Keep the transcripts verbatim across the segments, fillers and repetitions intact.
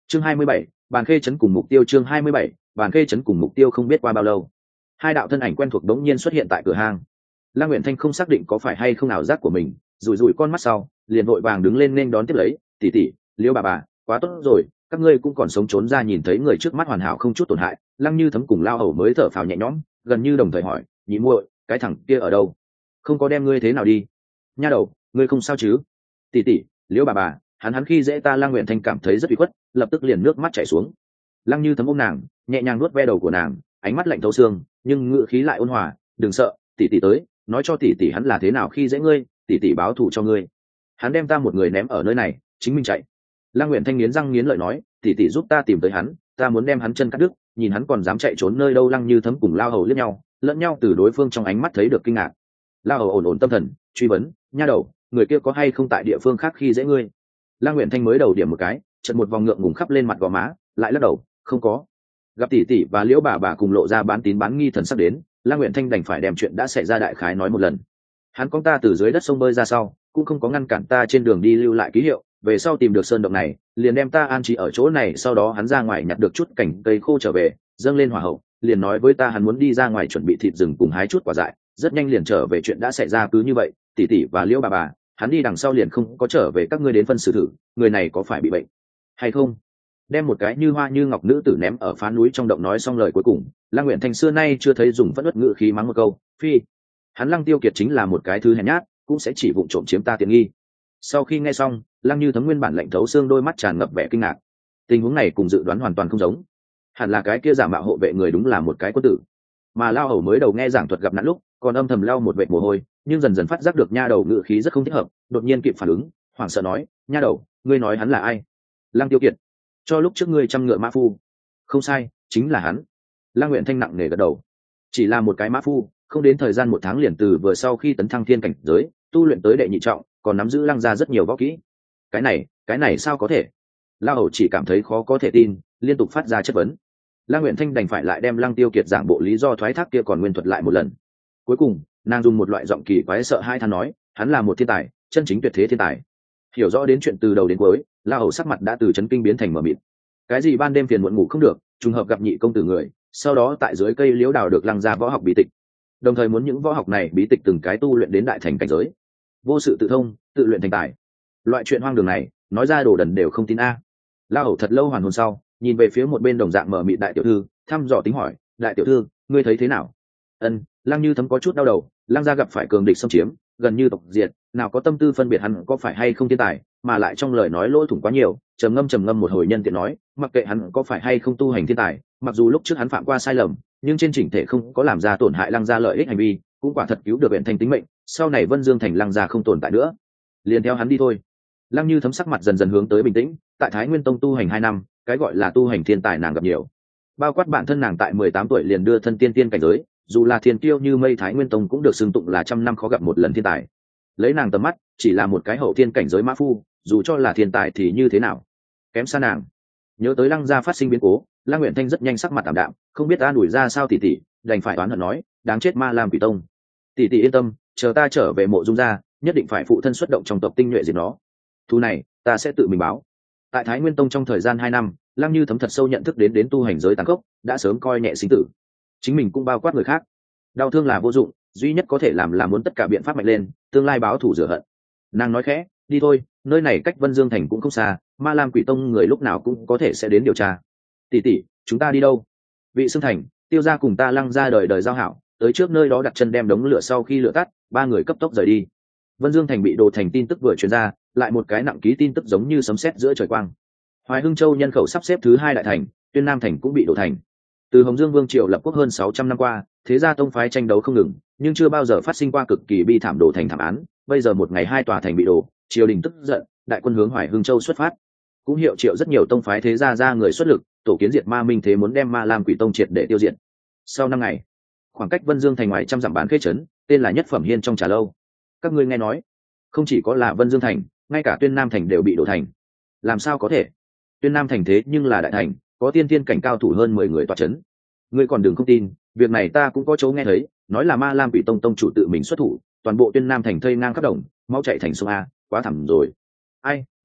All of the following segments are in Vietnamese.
chương hai mươi bảy, bàn khê chấn cùng mục tiêu. Chương hai mươi bảy, bàn khê chấn cùng mục tiêu. Không biết qua bao lâu, hai đạo thân ảnh quen thuộc đống nhiên xuất hiện tại cửa hang. Lăng Uyển Thanh không xác định có phải hay không ảo giác của mình, rủi rủi con mắt sau, liền vội vàng đứng lên nên đón tiếp lấy, tỷ tỷ, Liễu bà bà, quá tốt rồi, các ngươi cũng còn sống trốn ra, nhìn thấy người trước mắt hoàn hảo không chút tổn hại. Lăng Như Thấm cùng Lao Hầu mới thở phào nhẹ nhõm, gần như đồng thời hỏi, nhị muội, cái thằng kia ở đâu? Không có đem ngươi thế nào đi? Nha đầu, ngươi không sao chứ? Tỷ tỷ, Liễu bà bà, hắn hắn khi dễ ta. Lăng Uyển Thanh cảm thấy rất bị khuất, lập tức liền nước mắt chảy xuống. Lăng Như Thấm ôm nàng, nhẹ nhàng nuốt ve đầu của nàng, ánh mắt lạnh thấu xương, nhưng ngữ khí lại ôn hòa, đừng sợ, tỷ tỷ tới, nói cho tỷ tỷ hắn là thế nào khi dễ ngươi, tỷ tỷ báo thù cho ngươi. Hắn đem ta một người ném ở nơi này, chính mình chạy. Lăng Uyển Thanh nghiến răng nghiến lợi nói, tỷ tỷ giúp ta tìm tới hắn, ta muốn đem hắn chân cắt đứt, nhìn hắn còn dám chạy trốn nơi đâu. Lăng Như Thấm cùng Lao Hầu liếc nhau, lẫn nhau từ đối phương trong ánh mắt thấy được kinh ngạc. Lao Hầu ổn ổn tâm thần, truy vấn, nha đầu, người kia có hay không tại địa phương khác khi dễ ngươi? Lăng Uyển Thanh mới đầu điểm một cái, chợt một vòng ngượng ngùng khắp lên mặt gò má, lại lắc đầu, không có. Gặp tỷ tỷ và Liễu bà bà cùng lộ ra bán tín bán nghi thần sắc đến, Lăng Uyển Thanh đành phải đem chuyện đã xảy ra đại khái nói một lần. Hắn con ta từ dưới đất sông bơi ra sau, cũng không có ngăn cản ta trên đường đi lưu lại ký hiệu, về sau tìm được sơn động này, liền đem ta an trí ở chỗ này. Sau đó hắn ra ngoài nhặt được chút cảnh cây khô trở về, dâng lên hỏa hậu, liền nói với ta hắn muốn đi ra ngoài chuẩn bị thịt rừng cùng hái chút quả dại, rất nhanh liền trở về. Chuyện đã xảy ra cứ như vậy, tỷ tỷ và Liễu bà bà, hắn đi đằng sau liền không có trở về. Các ngươi đến phân xử thử, người này có phải bị bệnh hay không? Đem một cái như hoa như ngọc nữ tử ném ở phá núi trong động. Nói xong lời cuối cùng, Lăng Uyển Thanh xưa nay chưa thấy dùng phẫn uất ngữ khí mắng một câu, phi, hắn Lăng Tiêu Kiệt chính là một cái thứ hèn nhát, cũng sẽ chỉ vụng trộm chiếm ta tiện nghi. Sau khi nghe xong, Lăng Như Thấm nguyên bản lạnh thấu xương đôi mắt tràn ngập vẻ kinh ngạc. Tình huống này cùng dự đoán hoàn toàn không giống, hẳn là cái kia giả mạo hộ vệ người đúng là một cái quân tử. Mà Lao Hầu mới đầu nghe giảng thuật gặp nạn lúc còn âm thầm lau một vệt mồ hôi, nhưng dần dần phát giác được nha đầu ngữ khí rất không thích hợp, đột nhiên kịp phản ứng, hoảng sợ nói, nha đầu, ngươi nói hắn là ai? Lăng Tiêu Kiệt, cho lúc trước ngươi chăm ngựa mã phu. Không sai, chính là hắn. Lăng Uyển Thanh nặng nề gật đầu. Chỉ là một cái mã phu, không đến thời gian một tháng liền từ vừa sau khi tấn thăng thiên cảnh giới tu luyện tới đệ nhị trọng, còn nắm giữ Lăng gia rất nhiều võ kỹ. Cái này, cái này sao có thể? Lao Hầu chỉ cảm thấy khó có thể tin, liên tục phát ra chất vấn. Lăng Uyển Thanh đành phải lại đem Lăng Tiêu Kiệt giảng bộ lý do thoái thác kia còn nguyên thuật lại một lần. Cuối cùng, nàng dùng một loại giọng kỳ quái sợ hai than nói, hắn là một thiên tài, chân chính tuyệt thế thiên tài. Hiểu rõ đến chuyện từ đầu đến cuối, Lao Hầu sắc mặt đã từ chấn kinh biến thành mờ mịt. Cái gì ban đêm phiền muộn ngủ không được, trùng hợp gặp nhị công tử người, sau đó tại dưới cây liễu đào được Lăng gia võ học bí tịch, đồng thời muốn những võ học này bí tịch từng cái tu luyện đến đại thành cảnh giới, vô sự tự thông, tự luyện thành tài. Loại chuyện hoang đường này, nói ra đồ đần đều không tin a. À. Lao Hầu thật lâu hoàn hồn sau, nhìn về phía một bên đồng dạng mờ mịt đại tiểu thư, thăm dò tính hỏi, đại tiểu thư, ngươi thấy thế nào? Ân, Lăng Như Thấm có chút đau đầu, Lăng gia gặp phải cường địch xâm chiếm, gần như tộc diệt, nào có tâm tư phân biệt hắn có phải hay không thiên tài, mà lại trong lời nói lỗ thủng quá nhiều. Trầm ngâm trầm ngâm một hồi nhân tiện nói, mặc kệ hắn có phải hay không tu hành thiên tài, mặc dù lúc trước hắn phạm qua sai lầm, nhưng trên chỉnh thể không có làm ra tổn hại Lăng gia lợi ích hành vi, cũng quả thật cứu được Uyển Thanh tính mệnh. Sau này Vân Dương thành Lăng gia không tồn tại nữa, liền theo hắn đi thôi. Lăng Như Thấm sắc mặt dần dần hướng tới bình tĩnh. Tại Thái Nguyên Tông tu hành hai năm, cái gọi là tu hành thiên tài nàng gặp nhiều, bao quát bản thân nàng tại mười tám tuổi liền đưa thân tiên tiên cảnh giới, dù là thiên kiêu như mây, Thái Nguyên Tông cũng được xưng tụng là trăm năm khó gặp một lần thiên tài. Lấy nàng tầm mắt, chỉ là một cái hậu thiên cảnh giới mã phu, dù cho là thiên tài thì như thế nào, kém xa nàng. Nhớ tới Lăng gia phát sinh biến cố, Lăng Uyển Thanh rất nhanh sắc mặt tạm đạm, không biết an ủi ra sao tỷ tỷ, đành phải oán hận nói, đáng chết Ma Lam Quỷ Tông. Tỷ tỷ yên tâm, chờ ta trở về Mộ Dung gia, nhất định phải phụ thân xuất động trong tộc tinh nhuệ diệt nó. Thu này, ta sẽ tự mình báo. Tại Thái Nguyên Tông trong thời gian hai năm, Lăng Như Thấm thật sâu nhận thức đến đến tu hành giới tàn khốc, đã sớm coi nhẹ sinh tử. Chính mình cũng bao quát người khác. Đau thương là vô dụng, duy nhất có thể làm là muốn tất cả biện pháp mạnh lên, tương lai báo thù rửa hận. Nàng nói khẽ, đi thôi, nơi này cách Vân Dương thành cũng không xa, Ma Lam Quỷ Tông người lúc nào cũng có thể sẽ đến điều tra. Tỷ tỷ, chúng ta đi đâu? Vị Xương thành, Tiêu gia cùng ta Lăng gia đời đời giao hảo, tới trước nơi đó đặt chân đem đống lửa, sau khi lửa tắt, ba người cấp tốc rời đi. Vân Dương thành bị đồ thành tin tức vừa truyền ra, lại một cái nặng ký tin tức giống như sấm sét giữa trời quang. Hoài Hưng Châu nhân khẩu sắp xếp thứ hai đại thành, Tuyên Nam thành cũng bị đổ thành. Từ Hồng Dương Vương triều lập quốc hơn sáu trăm năm qua, thế gia tông phái tranh đấu không ngừng, nhưng chưa bao giờ phát sinh qua cực kỳ bi thảm đổ thành thảm án. Bây giờ một ngày hai tòa thành bị đổ, triều đình tức giận, đại quân hướng Hoài Hưng Châu xuất phát. Cũng hiệu triệu rất nhiều tông phái thế gia ra người xuất lực, tổ kiến diệt ma minh thế, muốn đem Ma Lam Quỷ Tông triệt để tiêu diệt. Sau năm ngày, khoảng cách Vân Dương thành ngoài trăm dặm bán khê trấn, tên là Nhất Phẩm Hiên trong trà lâu. Các ngươi nghe nói, không chỉ có là Vân Dương thành, ngay cả Tuyên Nam thành đều bị đổ thành. Làm sao có thể? Tuyên Nam thành thế nhưng là đại thành, có tiên tiên cảnh cao thủ hơn mười người tọa chấn. Ngươi còn đừng không tin, việc này ta cũng có chỗ nghe thấy, nói là Ma Lam Quỷ Tông tông chủ tự mình xuất thủ, toàn bộ Tuyên Nam thành thây ngang khắp đồng, máu chảy thành sông a, quá thảm rồi. Ai,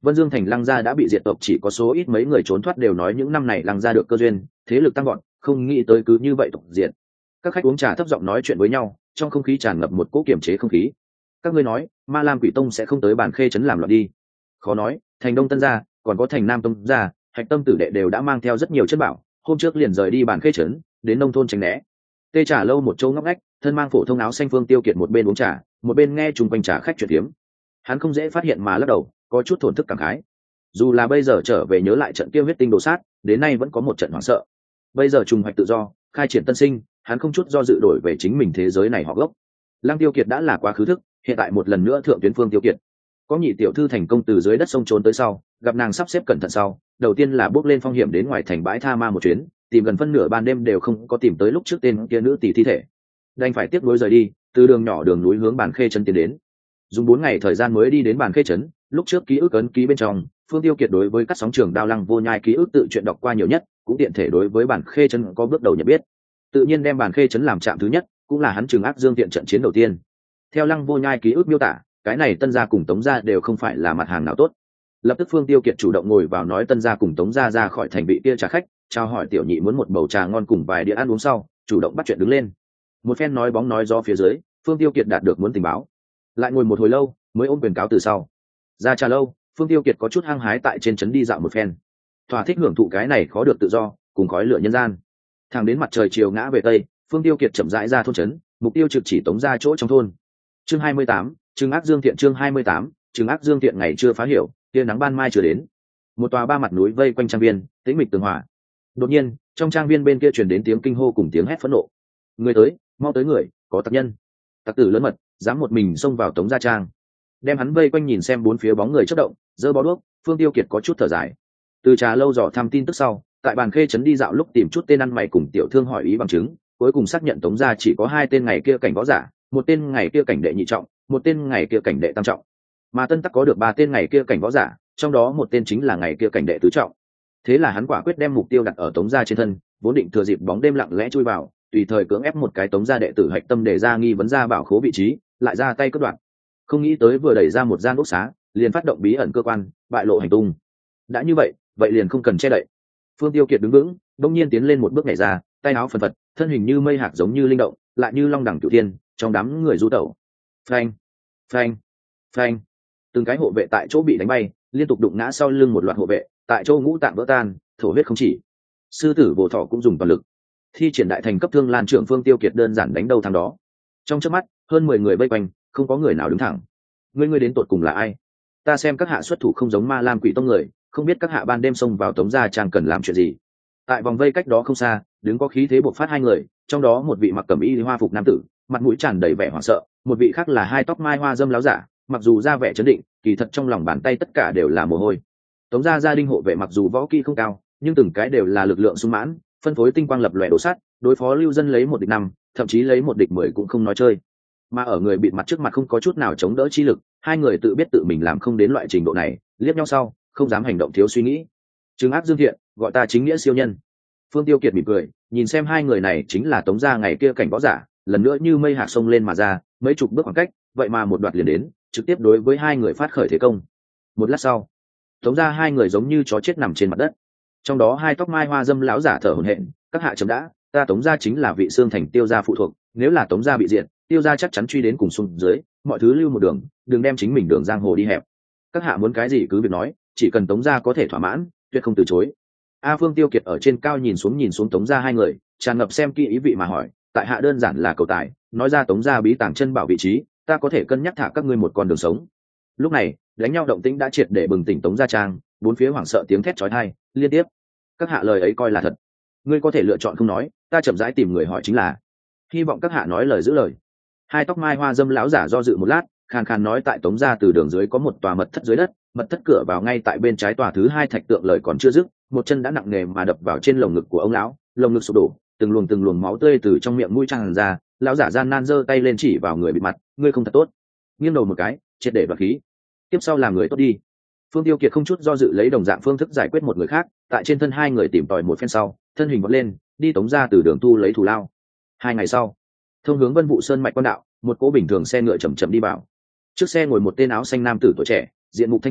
Vân Dương thành Lăng gia đã bị diệt tộc, chỉ có số ít mấy người trốn thoát, đều nói những năm này Lăng gia được cơ duyên, thế lực tăng vọt, không nghĩ tới cứ như vậy tộc diệt. Các khách uống trà thấp giọng nói chuyện với nhau, trong không khí tràn ngập một cỗ kiềm chế không khí. Các ngươi nói, Ma Lam Quỷ Tông sẽ không tới Bàn Khê trấn làm loạn đi? Khó nói, thành Đông Tân gia, còn có thành Nam Tông gia, Hạch Tâm tử đệ đều đã mang theo rất nhiều chất bảo, hôm trước liền rời đi Bàn Khê trấn, đến nông thôn tránh né. Tê Trà lâu một chỗ ngóc ngách, thân mang phổ thông áo xanh Phương Tiêu Kiệt một bên uống trà, một bên nghe chung quanh trà khách chuyện tiếm. Hắn không dễ phát hiện mà lắc đầu, có chút thổn thức cảm khái. Dù là bây giờ trở về nhớ lại trận kia huyết tinh đồ sát, đến nay vẫn có một trận hoảng sợ. Bây giờ trùng hoạch tự do, khai triển tân sinh, hắn không chút do dự đổi về chính mình thế giới này họ gốc. Lăng Tiêu Kiệt đã là quá khứ thức, hiện tại một lần nữa thượng tuyến Phương Tiêu Kiệt. Có nhị tiểu thư thành công từ dưới đất sông trốn tới sau, gặp nàng sắp xếp cẩn thận sau, đầu tiên là bước lên phong hiểm đến ngoài thành bãi tha ma một chuyến, tìm gần phân nửa ban đêm đều không có tìm tới lúc trước tên kia nữ tỷ thi thể, đành phải tiếp nối rời đi, từ đường nhỏ đường núi hướng Bàn Khê trấn tiến đến. Dùng bốn ngày thời gian mới đi đến Bàn Khê trấn, lúc trước ký ức ấn ký bên trong, Phương Tiêu Kiệt đối với các sóng trường Đao Lăng Vô Nhai ký ức tự truyện đọc qua nhiều nhất, cũng tiện thể đối với Bàn Khê trấn có bước đầu nhận biết. Tự nhiên đem Bàn Khê trấn làm trạm thứ nhất, cũng là hắn Trừng Ác Dương tiện trận chiến đầu tiên. Theo Lăng Vô Nhai ký ức miêu tả, cái này Tân gia cùng Tống gia đều không phải là mặt hàng nào tốt. Lập tức Phương Tiêu Kiệt chủ động ngồi vào nói Tân gia cùng Tống gia ra khỏi thành vị kia trà khách, chào hỏi tiểu nhị muốn một bầu trà ngon cùng vài đĩa ăn uống sau, chủ động bắt chuyện đứng lên. Một phen nói bóng nói gió phía dưới, Phương Tiêu Kiệt đạt được muốn tình báo. Lại ngồi một hồi lâu, mới ôm quyền cáo từ sau. Ra trà lâu, Phương Tiêu Kiệt có chút hăng hái tại trên trấn đi dạo một phen. Thỏa thích hưởng thụ cái này khó được tự do, cùng khói lửa nhân gian. Thẳng đến mặt trời chiều ngã về tây, Phương Tiêu Kiệt chậm rãi ra thôn trấn, mục tiêu trực chỉ Tống gia chỗ trong thôn. Chương hai mươi tám, Trừng Ác Dương Thiện chương hai mươi tám, Trừng Ác Dương Thiện ngày chưa phá hiểu, tia nắng ban mai chưa đến. Một tòa ba mặt núi vây quanh trang viên, tĩnh mịch tường hòa. Đột nhiên, trong trang viên bên kia truyền đến tiếng kinh hô cùng tiếng hét phẫn nộ. Người tới, mau tới người, có tặc nhân. Tặc tử lớn mật, dám một mình xông vào Tống gia trang. Đem hắn vây quanh nhìn xem bốn phía bóng người chớp động, giơ bó đuốc, Phương Tiêu Kiệt có chút thở dài. Từ trà lâu dò thăm tin tức sau, tại Bàn Khê trấn đi dạo lúc tìm chút tên ăn mày cùng tiểu thương hỏi ý bằng chứng, cuối cùng xác nhận Tống gia chỉ có hai tên ngày kia cảnh võ giả, một tên ngày kia cảnh đệ nhị trọng, một tên ngày kia cảnh đệ tam trọng. Mà Tân Tắc có được ba tên ngày kia cảnh võ giả, trong đó một tên chính là ngày kia cảnh đệ tứ trọng. Thế là hắn quả quyết đem mục tiêu đặt ở Tống gia trên thân, vốn định thừa dịp bóng đêm lặng lẽ chui vào, tùy thời cưỡng ép một cái Tống gia đệ tử Hạch Tâm để ra nghi vấn ra bảo khố vị trí, lại ra tay cướp đoạt. Không nghĩ tới vừa đẩy ra một gian ốc xá, liền phát động bí ẩn cơ quan, bại lộ hành tung. Đã như vậy, vậy liền không cần che đậy. Phương Tiêu Kiệt đứng vững, đông nhiên tiến lên một bước nhảy ra, tay áo phần phật, thân hình như mây hạc giống như linh động, lại như long đẳng cửu thiên, trong đám người du tẩu. Phanh, phanh, phanh. Từng cái hộ vệ tại chỗ bị đánh bay, liên tục đụng ngã sau lưng một loạt hộ vệ, tại chỗ ngũ tạng vỡ tan, thổ huyết không chỉ. Sư tử Bồ Thọ cũng dùng toàn lực. Thi triển đại thành cấp thương lan trưởng Phương Tiêu Kiệt đơn giản đánh đầu thằng đó. Trong chớp mắt, hơn mười người vây quanh, không có người nào đứng thẳng. Ngươi ngươi đến tột cùng là ai? Ta xem các hạ xuất thủ không giống Ma Lam Quỷ Tông người, không biết các hạ ban đêm xông vào Tống gia trang cần làm chuyện gì. Tại vòng vây cách đó không xa, đứng có khí thế bộc phát hai người, trong đó một vị mặc cẩm y hoa phục nam tử, mặt mũi tràn đầy vẻ hoảng sợ, một vị khác là hai tóc mai hoa dâm láo giả, mặc dù ra vẻ chấn định, kỳ thật trong lòng bàn tay tất cả đều là mồ hôi. Tống gia gia đình hộ vệ mặc dù võ kỹ không cao, nhưng từng cái đều là lực lượng sung mãn, phân phối tinh quang lập lòe đổ sát, đối phó lưu dân lấy một địch năm, thậm chí lấy một địch mười cũng không nói chơi. Mà ở người bịt mặt trước mặt không có chút nào chống đỡ chi lực, hai người tự biết tự mình làm không đến loại trình độ này, liếc nhau sau, không dám hành động thiếu suy nghĩ. Trừng Ác Dương Thiện, gọi ta chính nghĩa siêu nhân. Phương Tiêu Kiệt mỉm cười, nhìn xem hai người này chính là Tống gia ngày kia cảnh võ giả, lần nữa như mây hạt sông lên mà ra, mấy chục bước khoảng cách, vậy mà một đoạt liền đến, trực tiếp đối với hai người phát khởi thế công. Một lát sau, Tống gia hai người giống như chó chết nằm trên mặt đất. Trong đó hai tóc mai hoa dâm lão giả thở hổn hển, các hạ chấm đã, ta Tống gia chính là vị xương thành Tiêu gia phụ thuộc, nếu là Tống gia bị diệt, Tiêu gia chắc chắn truy đến cùng xuống dưới, mọi thứ lưu một đường, đừng đem chính mình đường giang hồ đi hẹp. Các hạ muốn cái gì cứ việc nói, chỉ cần Tống gia có thể thỏa mãn, tuyệt không từ chối. A Phương Tiêu Kiệt ở trên cao nhìn xuống nhìn xuống Tống gia hai người, tràn ngập xem kỹ ý vị mà hỏi, tại hạ đơn giản là cầu tài, nói ra Tống gia bí tàng chân bảo vị trí, ta có thể cân nhắc thả các ngươi một con đường sống. Lúc này, đánh nhau động tĩnh đã triệt để bừng tỉnh Tống gia trang, bốn phía hoảng sợ tiếng thét chói tai liên tiếp. Các hạ lời ấy coi là thật, ngươi có thể lựa chọn không nói, ta chậm rãi tìm người hỏi chính là. Hy vọng các hạ nói lời giữ lời. Hai tóc mai hoa dâm lão giả do dự một lát, khàn khàn nói tại Tống gia từ đường dưới có một tòa mật thất dưới đất, mật thất cửa vào ngay tại bên trái tòa thứ hai thạch tượng, lời còn chưa dứt, một chân đã nặng nề mà đập vào trên lồng ngực của ông lão, lồng ngực sụp đổ, từng luồng từng luồng máu tươi từ trong miệng mũi tràn ra, lão giả gian nan giơ tay lên chỉ vào người bị mặt, ngươi không thật tốt. Nghiêng đầu một cái, triệt để đoạt khí. Tiếp sau làm người tốt đi. Phương Tiêu Kiệt không chút do dự lấy đồng dạng phương thức giải quyết một người khác, tại trên thân hai người tìm tòi một phen sau, thân hình vọt lên, đi Tống gia từ đường tu lấy thù lao. Hai ngày sau, thông hướng Vân Vũ Sơn mạch quan đạo, một cỗ bình thường xe ngựa chậm chậm đi vào. Trước xe ngồi một tên áo xanh nam tử tuổi trẻ, diện mục thanh tú,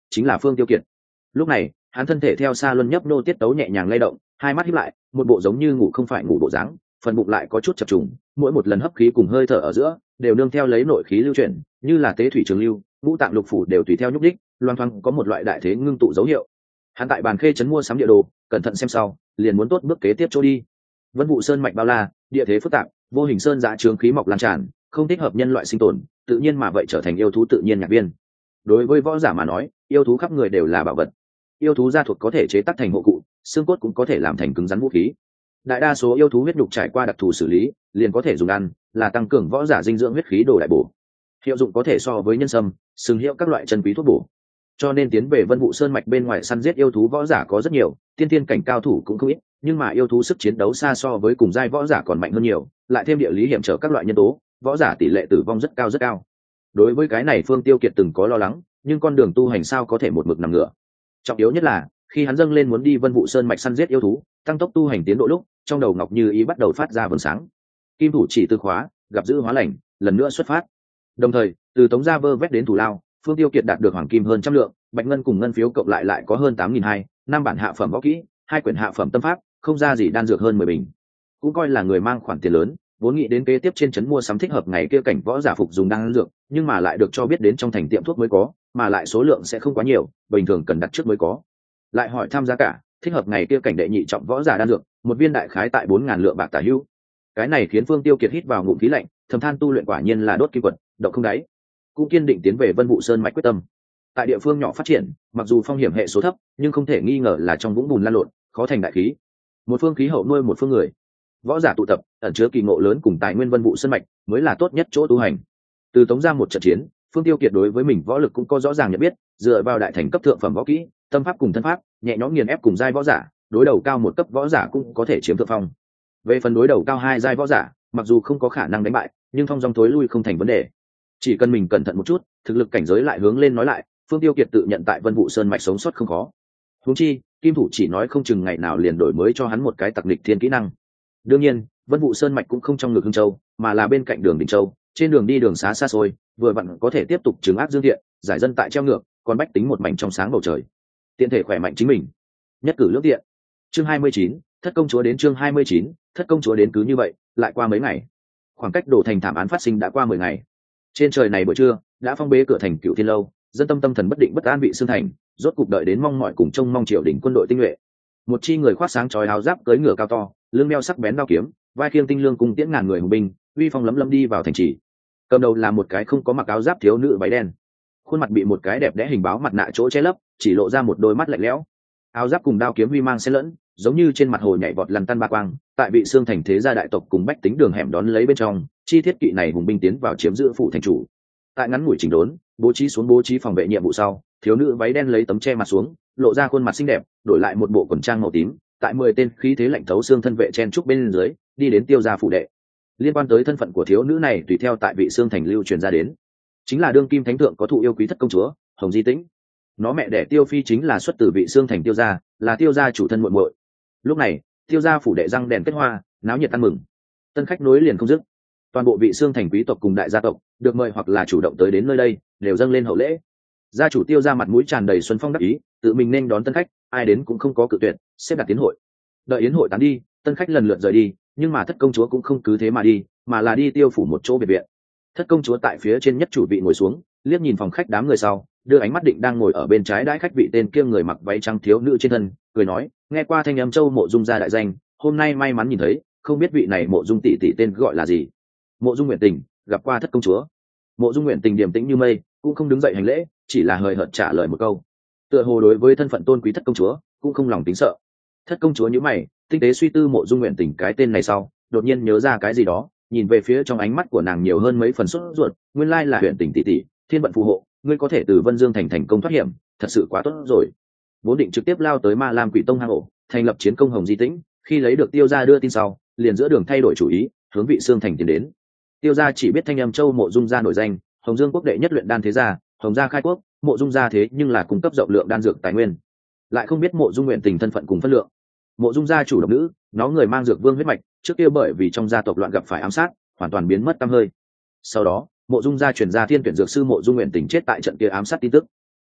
chính là Phương Tiêu Kiệt. Lúc này hắn thân thể theo xa luân nhấp nô tiết tấu nhẹ nhàng lay động, hai mắt híp lại, một bộ giống như ngủ không phải ngủ bộ dáng, phần bụng lại có chút chập trùng, mỗi một lần hấp khí cùng hơi thở ở giữa đều nương theo lấy nội khí lưu chuyển, như là tế thủy trường lưu, ngũ tạng lục phủ đều tùy theo nhúc đích, loang thoáng có một loại đại thế ngưng tụ dấu hiệu. Hắn tại bàn khê trấn mua sắm địa đồ, cẩn thận xem sau, liền muốn tốt bước kế tiếp chỗ đi. Vân Vũ Sơn mạch bao la, địa thế phức tạp, vô hình sơn dã trường khí mọc lan tràn, không thích hợp nhân loại sinh tồn, tự nhiên mà vậy trở thành yêu thú tự nhiên nhạc viên. Đối với võ giả mà nói, yêu thú khắp người đều là bảo vật. Yêu thú gia thuộc có thể chế tác thành hộ cụ, xương cốt cũng có thể làm thành cứng rắn vũ khí. Đại đa số yêu thú huyết nhục trải qua đặc thù xử lý, liền có thể dùng ăn, là tăng cường võ giả dinh dưỡng huyết khí đồ đại bổ. Hiệu dụng có thể so với nhân sâm, sừng hiệu các loại chân quý thuốc bổ. Cho nên tiến về Vân Vũ Sơn mạch bên ngoài săn giết yêu thú võ giả có rất nhiều, tiên tiên cảnh cao thủ cũng không ít, nhưng mà yêu thú sức chiến đấu xa so với cùng giai võ giả còn mạnh hơn nhiều, lại thêm địa lý hiểm trở các loại nhân tố, võ giả tỷ lệ tử vong rất cao rất cao. Đối với cái này Phương Tiêu Kiệt từng có lo lắng, nhưng con đường tu hành sao có thể một mực nằm ngửa. Trọng yếu nhất là, khi hắn dâng lên muốn đi Vân Vũ Sơn mạch săn giết yêu thú, tăng tốc tu hành tiến độ lúc, trong đầu Ngọc Như Ý bắt đầu phát ra vầng sáng. Kim thủ chỉ tư khóa, gặp dữ hóa lành, lần nữa xuất phát. Đồng thời, từ tống gia vơ vét đến thủ lao, Phương Tiêu Kiệt đạt được hoàng kim hơn trăm lượng, bạch ngân cùng ngân phiếu cộng lại lại có hơn tám nghìn hai, năm bản hạ phẩm võ kỹ, hai quyển hạ phẩm tâm pháp, không ra gì đan dược hơn mười bình. Cũng coi là người mang khoản tiền lớn, vốn nghĩ đến kế tiếp trên trấn mua sắm thích hợp ngày kia cảnh võ giả phục dùng đan dược, nhưng mà lại được cho biết đến trong thành tiệm thuốc mới có, mà lại số lượng sẽ không quá nhiều, bình thường cần đặt trước mới có. Lại hỏi tham gia cả, thích hợp ngày kia cảnh đệ nhị trọng võ giả đan dược, một viên đại khái tại bốn ngàn lượng bạc tả hữu. Cái này khiến Phương Tiêu Kiệt hít vào ngụm khí lạnh, thầm than tu luyện quả nhiên là đốt kim quật, động không đáy. Cũng kiên định tiến về Vân Vũ Sơn mạch quyết tâm. Tại địa phương nhỏ phát triển, mặc dù phong hiểm hệ số thấp, nhưng không thể nghi ngờ là trong vũng bùn lan lộn, khó thành đại khí. Một phương khí hậu nuôi một phương người, võ giả tụ tập, ẩn chứa kỳ ngộ lớn cùng tài nguyên Vân Vũ Sơn mạch mới là tốt nhất chỗ tu hành. Từ tống ra một trận chiến, Phương Tiêu Kiệt đối với mình võ lực cũng có rõ ràng nhận biết, dựa vào đại thành cấp thượng phẩm võ kỹ, tâm pháp cùng thân pháp, nhẹ nhõm nghiền ép cùng giai võ giả, đối đầu cao một cấp võ giả cũng có thể chiếm thượng phong. Về phần đối đầu cao hai giai võ giả, mặc dù không có khả năng đánh bại, nhưng thông dong tối lui không thành vấn đề. Chỉ cần mình cẩn thận một chút, thực lực cảnh giới lại hướng lên nói lại, Phương Tiêu Kiệt tự nhận tại Vân Vũ Sơn mạch sống sót không khó. Huống chi, Kim thủ chỉ nói không chừng ngày nào liền đổi mới cho hắn một cái tặc địch thiên kỹ năng. Đương nhiên, Vân Vũ Sơn mạch cũng không trong ngực Hưng Châu, mà là bên cạnh đường Đình Châu, trên đường đi đường xá xa xôi, vừa vặn có thể tiếp tục trừng ác dương thiện, giải dân tại treo ngược, còn bách tính một mảnh trong sáng bầu trời. Tiện thể khỏe mạnh chính mình. Nhất cử lưỡng tiện. Chương hai mươi chín, thất công chúa đến chương hai mươi chín, thất công chúa đến cứ như vậy, lại qua mấy ngày. Khoảng cách đổ thành thảm án phát sinh đã qua mười ngày. Trên trời này buổi trưa, đã phong bế cửa thành Cửu Thiên lâu, dân tâm tâm thần bất định bất an vị xương thành, rốt cục đợi đến mong mỏi cùng trông mong triều đình quân đội tinh nhuệ. Một chi người khoác sáng chói áo giáp cưỡi ngựa cao to, lưng đeo sắc bén đao kiếm, vai khiêng tinh lương cùng tiễn ngàn người hùng binh, uy phong lấm lấm đi vào thành trì. Cầm đầu là một cái không có mặc áo giáp thiếu nữ váy đen, khuôn mặt bị một cái đẹp đẽ hình báo mặt nạ chỗ che lấp, chỉ lộ ra một đôi mắt lạnh lẽo. Áo giáp cùng đao kiếm huy mang xen lẫn, giống như trên mặt hồ nhảy vọt lằn tăn ba quang, tại vị xương thành thế gia đại tộc cùng bách tính đường hẻm đón lấy bên trong, chi thiết kỵ này hùng binh tiến vào chiếm giữ phủ thành chủ. Tại ngắn ngủi chỉnh đốn, bố trí xuống bố trí phòng vệ nhiệm vụ sau, thiếu nữ váy đen lấy tấm che mặt xuống, lộ ra khuôn mặt xinh đẹp, đổi lại một bộ quần trang màu tím, tại mười tên khí thế lạnh thấu xương thân vệ chen trúc bên dưới, đi đến Tiêu gia phủ đệ. Liên quan tới thân phận của thiếu nữ này tùy theo tại vị xương thành lưu truyền ra đến, chính là đương kim thánh thượng có thụ yêu quý thất công chúa Hồng Di Tĩnh. Nó mẹ đẻ Tiêu phi chính là xuất từ vị xương thành Tiêu gia, là Tiêu gia chủ thân muội muội. Lúc này, Tiêu gia phủ đệ răng đèn kết hoa, náo nhiệt ăn mừng, tân khách nối liền không dứt. Toàn bộ vị xương thành quý tộc cùng đại gia tộc được mời hoặc là chủ động tới đến nơi đây, đều dâng lên hậu lễ. Gia chủ Tiêu gia mặt mũi tràn đầy xuân phong đắc ý, tự mình nên đón tân khách, ai đến cũng không có cự tuyệt, xếp đặt tiến hội. Đợi yến hội tán đi, tân khách lần lượt rời đi, nhưng mà thất công chúa cũng không cứ thế mà đi, mà là đi Tiêu phủ một chỗ biệt viện. Thất công chúa tại phía trên nhất chủ vị ngồi xuống, liếc nhìn phòng khách đám người sau, đưa ánh mắt định đang ngồi ở bên trái đãi khách vị tên kia người mặc váy trắng thiếu nữ trên thân, cười nói, nghe qua thanh âm Châu Mộ Dung gia đại danh, hôm nay may mắn nhìn thấy, không biết vị này Mộ Dung tỷ tỷ tên gọi là gì. Mộ Dung Nguyện Tình gặp qua thất công chúa. Mộ Dung Nguyện Tình điềm tĩnh như mây, cũng không đứng dậy hành lễ, chỉ là hời hợt trả lời một câu. Tựa hồ đối với thân phận tôn quý thất công chúa, cũng không lòng tính sợ. Thất công chúa nhíu mày, tinh tế suy tư Mộ Dung Nguyện Tình cái tên này sau, đột nhiên nhớ ra cái gì đó, nhìn về phía trong ánh mắt của nàng nhiều hơn mấy phần sốt ruột, nguyên lai là Nguyện Tình tỷ tỷ, thiên vận phù hộ, ngươi có thể từ Vân Dương thành thành công thoát hiểm, thật sự quá tốt rồi. Vốn định trực tiếp lao tới Ma Lam Quỷ Tông hang ổ, thành lập chiến công Hồng Di Tĩnh, khi lấy được Tiêu gia đưa tin sau, liền giữa đường thay đổi chủ ý, hướng vị xương thành tiến đến. Tiêu gia chỉ biết thanh âm Châu Mộ Dung gia nổi danh, Hồng Dương quốc đệ nhất luyện đan thế gia, Hồng gia khai quốc, Mộ Dung gia thế nhưng là cung cấp rộng lượng đan dược tài nguyên, lại không biết Mộ Dung Nguyện Tình thân phận cùng phân lượng. Mộ Dung gia chủ độc nữ, nó người mang dược vương huyết mạch, trước kia bởi vì trong gia tộc loạn gặp phải ám sát, hoàn toàn biến mất tăm hơi. Sau đó, Mộ Dung gia truyền ra thiên tuyển dược sư Mộ Dung Nguyện Tình chết tại trận kia ám sát tin tức.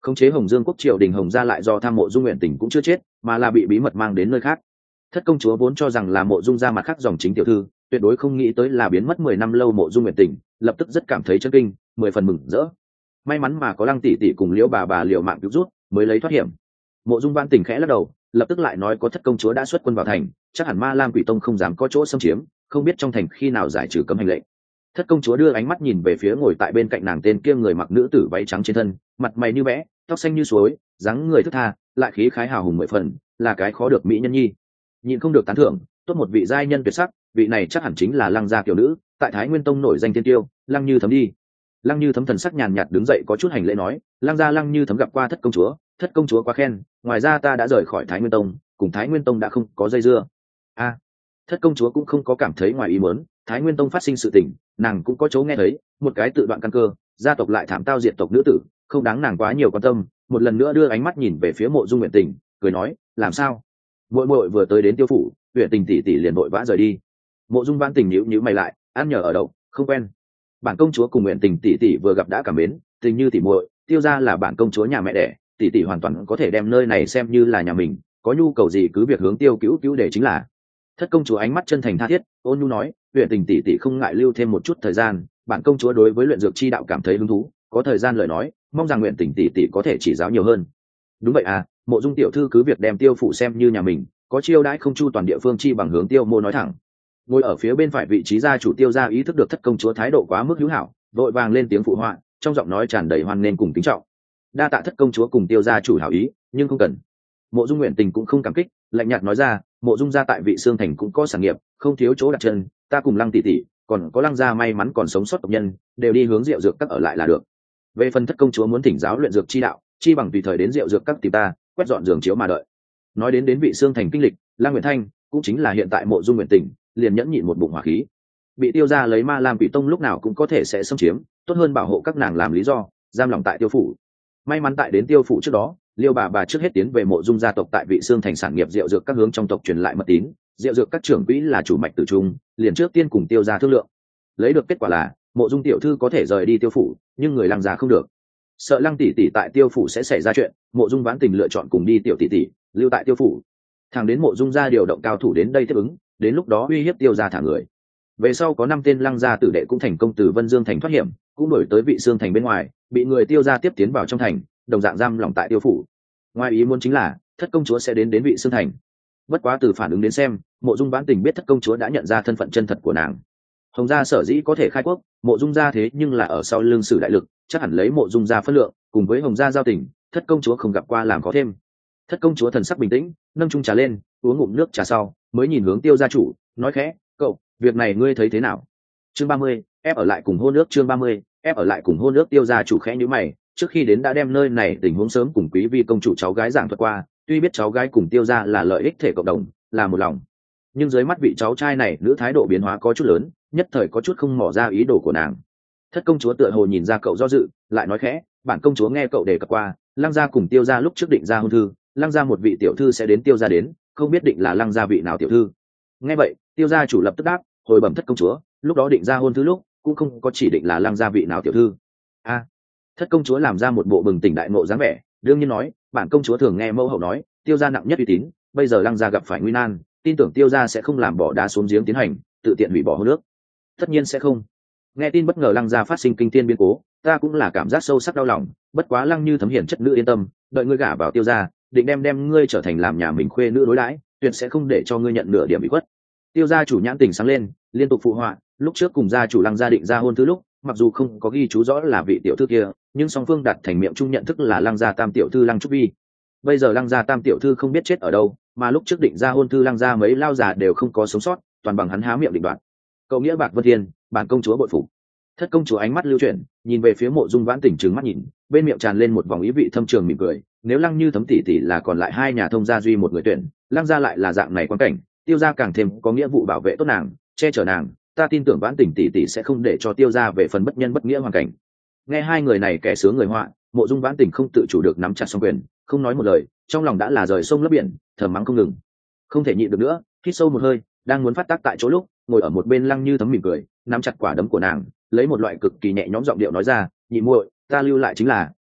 khống chế Hồng Dương quốc triều đình Hồng gia lại do tham Mộ Dung Nguyện Tình cũng chưa chết, mà là bị bí mật mang đến nơi khác. Thất công chúa vốn cho rằng là Mộ Dung gia mặt khác dòng chính tiểu thư, tuyệt đối không nghĩ tới là biến mất mười năm lâu Mộ Dung Nguyện Tình, lập tức rất cảm thấy chấn kinh, mười phần mừng rỡ. May mắn mà có Lăng tỷ tỷ cùng Liễu bà bà liều mạng cứu rút, mới lấy thoát hiểm. Mộ Dung Vãn Tình khẽ lắc đầu, lập tức lại nói có Thất công chúa đã xuất quân vào thành, chắc hẳn Ma Lam Quỷ Tông không dám có chỗ xâm chiếm, không biết trong thành khi nào giải trừ cấm hành lệnh. Thất công chúa đưa ánh mắt nhìn về phía ngồi tại bên cạnh nàng tên kia người mặc nữ tử váy trắng trên thân, mặt mày như vẽ, tóc xanh như suối, dáng người thức tha, lại khí khái hào hùng mười phần, là cái khó được mỹ nhân nhi. Nhìn không được tán thưởng, tốt một vị giai nhân tuyệt sắc, vị này chắc hẳn chính là Lăng gia tiểu nữ, tại Thái Nguyên Tông nổi danh tiên tiêu, Lăng Như Thấm đi. Lăng Như Thấm thần sắc nhàn nhạt đứng dậy có chút hành lễ nói, Lăng gia Lăng Như Thấm gặp qua Thất công chúa, Thất công chúa quá khen, ngoài ra ta đã rời khỏi Thái Nguyên Tông, cùng Thái Nguyên Tông đã không có dây dưa. A, Thất công chúa cũng không có cảm thấy ngoài ý muốn, Thái Nguyên Tông phát sinh sự tình, nàng cũng có chỗ nghe thấy, một cái tự đoạn căn cơ, gia tộc lại thảm tao diệt tộc nữ tử, không đáng nàng quá nhiều quan tâm. Một lần nữa đưa ánh mắt nhìn về phía Mộ Dung Nguyện Tình, cười nói, làm sao? Muội muội vừa tới đến Tiêu phủ, Nguyện Tình tỷ tỷ liền vội vã rời đi. Mộ Dung Vãn Tình nhíu nhíu mày lại, ăn nhờ ở đậu, không quen. Bản công chúa cùng Nguyện Tình tỷ tỷ vừa gặp đã cảm mến, tình như tỷ muội, Tiêu gia là bản công chúa nhà mẹ đẻ, tỷ tỷ hoàn toàn có thể đem nơi này xem như là nhà mình, có nhu cầu gì cứ việc hướng Tiêu cứu cứu để chính là. Thất công chúa ánh mắt chân thành tha thiết, ôn nhu nói, Nguyện Tình tỷ tỷ không ngại lưu thêm một chút thời gian, bản công chúa đối với luyện dược chi đạo cảm thấy hứng thú, có thời gian lời nói, mong rằng Nguyện Tình tỷ tỷ có thể chỉ giáo nhiều hơn. Đúng vậy à, Mộ Dung tiểu thư cứ việc đem Tiêu phủ xem như nhà mình, có chiêu đãi không chu toàn địa phương chi bằng hướng Tiêu mô nói thẳng. Ngồi ở phía bên phải vị trí gia chủ Tiêu gia ý thức được thất công chúa thái độ quá mức hữu hảo, vội vàng lên tiếng phụ họa, trong giọng nói tràn đầy hoan nghênh cùng kính trọng. Đa tạ thất công chúa cùng Tiêu gia chủ hảo ý, nhưng không cần. Mộ Dung Nguyện Tình cũng không cảm kích, lạnh nhạt nói ra, Mộ Dung gia tại Vị Xương thành cũng có sản nghiệp, không thiếu chỗ đặt chân, ta cùng Lăng tỷ tỷ, còn có Lăng gia may mắn còn sống sót tộc nhân, đều đi hướng Diệu Dược Các ở lại là được. Về phần thất công chúa muốn thỉnh giáo luyện dược chi đạo, chi bằng tùy thời đến Diệu Dược Các tìm ta, quét dọn giường chiếu mà đợi. Nói đến đến Vị Xương thành kinh lịch, Lăng Nguyện Thanh cũng chính là hiện tại Mộ Dung Nguyện Tình, liền nhẫn nhịn một bụng hỏa khí. Bị Tiêu gia lấy Ma Lam Quỷ Tông lúc nào cũng có thể sẽ xâm chiếm, tốt hơn bảo hộ các nàng làm lý do, giam lòng tại Tiêu phủ. May mắn tại đến Tiêu phủ trước đó, Liêu bà bà trước hết tiến về Mộ Dung gia tộc tại Vị Xương thành sản nghiệp Diệu Dược Các hướng trong tộc truyền lại mật tín, Diệu Dược Các trưởng quỹ là chủ mạch tử trung, liền trước tiên cùng Tiêu gia thương lượng. Lấy được kết quả là, Mộ Dung tiểu thư có thể rời đi Tiêu phủ, nhưng người Lăng gia không được. Sợ Lăng tỷ tỷ tại Tiêu phủ sẽ xảy ra chuyện, Mộ Dung Vãn Tình lựa chọn cùng đi tiểu tỷ tỷ, lưu tại Tiêu phủ. Thẳng đến Mộ Dung gia điều động cao thủ đến đây tiếp ứng, đến lúc đó uy hiếp Tiêu gia thả người. Về sau có năm tên Lăng gia tử đệ cũng thành công từ Vân Dương thành thoát hiểm, cũng đổi tới Vị Xương thành bên ngoài, bị người Tiêu gia tiếp tiến vào trong thành, đồng dạng giam lỏng tại Tiêu phủ. Ngoài ý muốn chính là, thất công chúa sẽ đến đến Vị Xương thành. Bất quá từ phản ứng đến xem, Mộ Dung Vãn Tình biết thất công chúa đã nhận ra thân phận chân thật của nàng. Hồng gia sở dĩ có thể khai quốc, Mộ Dung gia thế nhưng là ở sau lưng sử đại lực, chắc hẳn lấy Mộ Dung gia phân lượng, cùng với Hồng gia giao tình, thất công chúa không gặp qua làm có thêm. Thất công chúa thần sắc bình tĩnh, nâng chung trà lên, uống ngụm nước trà sau, mới nhìn hướng Tiêu gia chủ, nói khẽ, cậu, việc này ngươi thấy thế nào? Chương ba mươi, ép ở lại cùng hôn ước. Chương ba mươi, ép ở lại cùng hôn ước. Tiêu gia chủ khẽ nhíu mày, trước khi đến đã đem nơi này tình huống sớm cùng quý vi công chủ cháu gái giảng thuật qua, tuy biết cháu gái cùng Tiêu gia là lợi ích thể cộng đồng, là một lòng, nhưng dưới mắt vị cháu trai này nữ thái độ biến hóa có chút lớn, nhất thời có chút không mò ra ý đồ của nàng. Thất công chúa tựa hồ nhìn ra cậu do dự, lại nói khẽ, bản công chúa nghe cậu đề cập qua, Lăng gia cùng Tiêu gia lúc trước định ra hôn thư, Lăng gia một vị tiểu thư sẽ đến Tiêu gia đến, không biết định là Lăng gia vị nào tiểu thư. Nghe vậy, Tiêu gia chủ lập tức đáp, hồi bẩm thất công chúa, lúc đó định ra hôn thư lúc cũng không có chỉ định là Lăng gia vị nào tiểu thư. A, thất công chúa làm ra một bộ bừng tỉnh đại ngộ dáng vẻ, đương nhiên nói, bản công chúa thường nghe mẫu hậu nói, Tiêu gia nặng nhất uy tín, bây giờ Lăng gia gặp phải nguy nan, tin tưởng Tiêu gia sẽ không làm bỏ đá xuống giếng tiến hành, tự tiện hủy bỏ hôn ước. Tất nhiên sẽ không. Nghe tin bất ngờ Lăng gia phát sinh kinh thiên biến cố, ta cũng là cảm giác sâu sắc đau lòng, bất quá Lăng Như Thấm hiển chất nữ yên tâm, đợi ngươi gả vào Tiêu gia, định đem đem ngươi trở thành làm nhà mình khuê nữ đối đãi, tuyệt sẽ không để cho ngươi nhận nửa điểm bị khuất. Tiêu gia chủ nhãn tình sáng lên, liên tục phụ họa, lúc trước cùng gia chủ Lăng gia định ra hôn thứ lúc, mặc dù không có ghi chú rõ là vị tiểu thư kia, nhưng song phương đặt thành miệng chung nhận thức là Lăng gia tam tiểu thư Lăng Trúc Vi. Bây giờ Lăng gia tam tiểu thư không biết chết ở đâu, mà lúc trước định ra hôn thư Lăng gia mấy lao già đều không có sống sót, toàn bằng hắn há miệng định đoạt. Cậu nghĩa bạc vân thiên, bản công chúa bội phục. Thất công chúa ánh mắt lưu chuyển, nhìn về phía Mộ Dung Vãn Tình trừng mắt nhìn, bên miệng tràn lên một vòng ý vị thâm trường mỉm cười. Nếu Lăng Như Thấm tỷ tỷ là còn lại hai nhà thông gia duy một người tuyển, Lăng gia lại là dạng này quan cảnh, Tiêu gia càng thêm có nghĩa vụ bảo vệ tốt nàng, che chở nàng. Ta tin tưởng Vãn Tình tỷ tỷ sẽ không để cho Tiêu gia về phần bất nhân bất nghĩa hoàn cảnh. Nghe hai người này kẻ sướng người họa, Mộ Dung Vãn Tình không tự chủ được nắm chặt song quyền, không nói một lời, trong lòng đã là rời sông lấp biển, thầm mắng không ngừng. Không thể nhịn được nữa, hít sâu một hơi, đang muốn phát tác tại chỗ lúc, ngồi ở một bên Lăng Như Thấm mỉm cười, nắm chặt quả đấm của nàng, lấy một loại cực kỳ nhẹ nhõm giọng điệu nói ra, nhị muội, ta lưu lại chính là,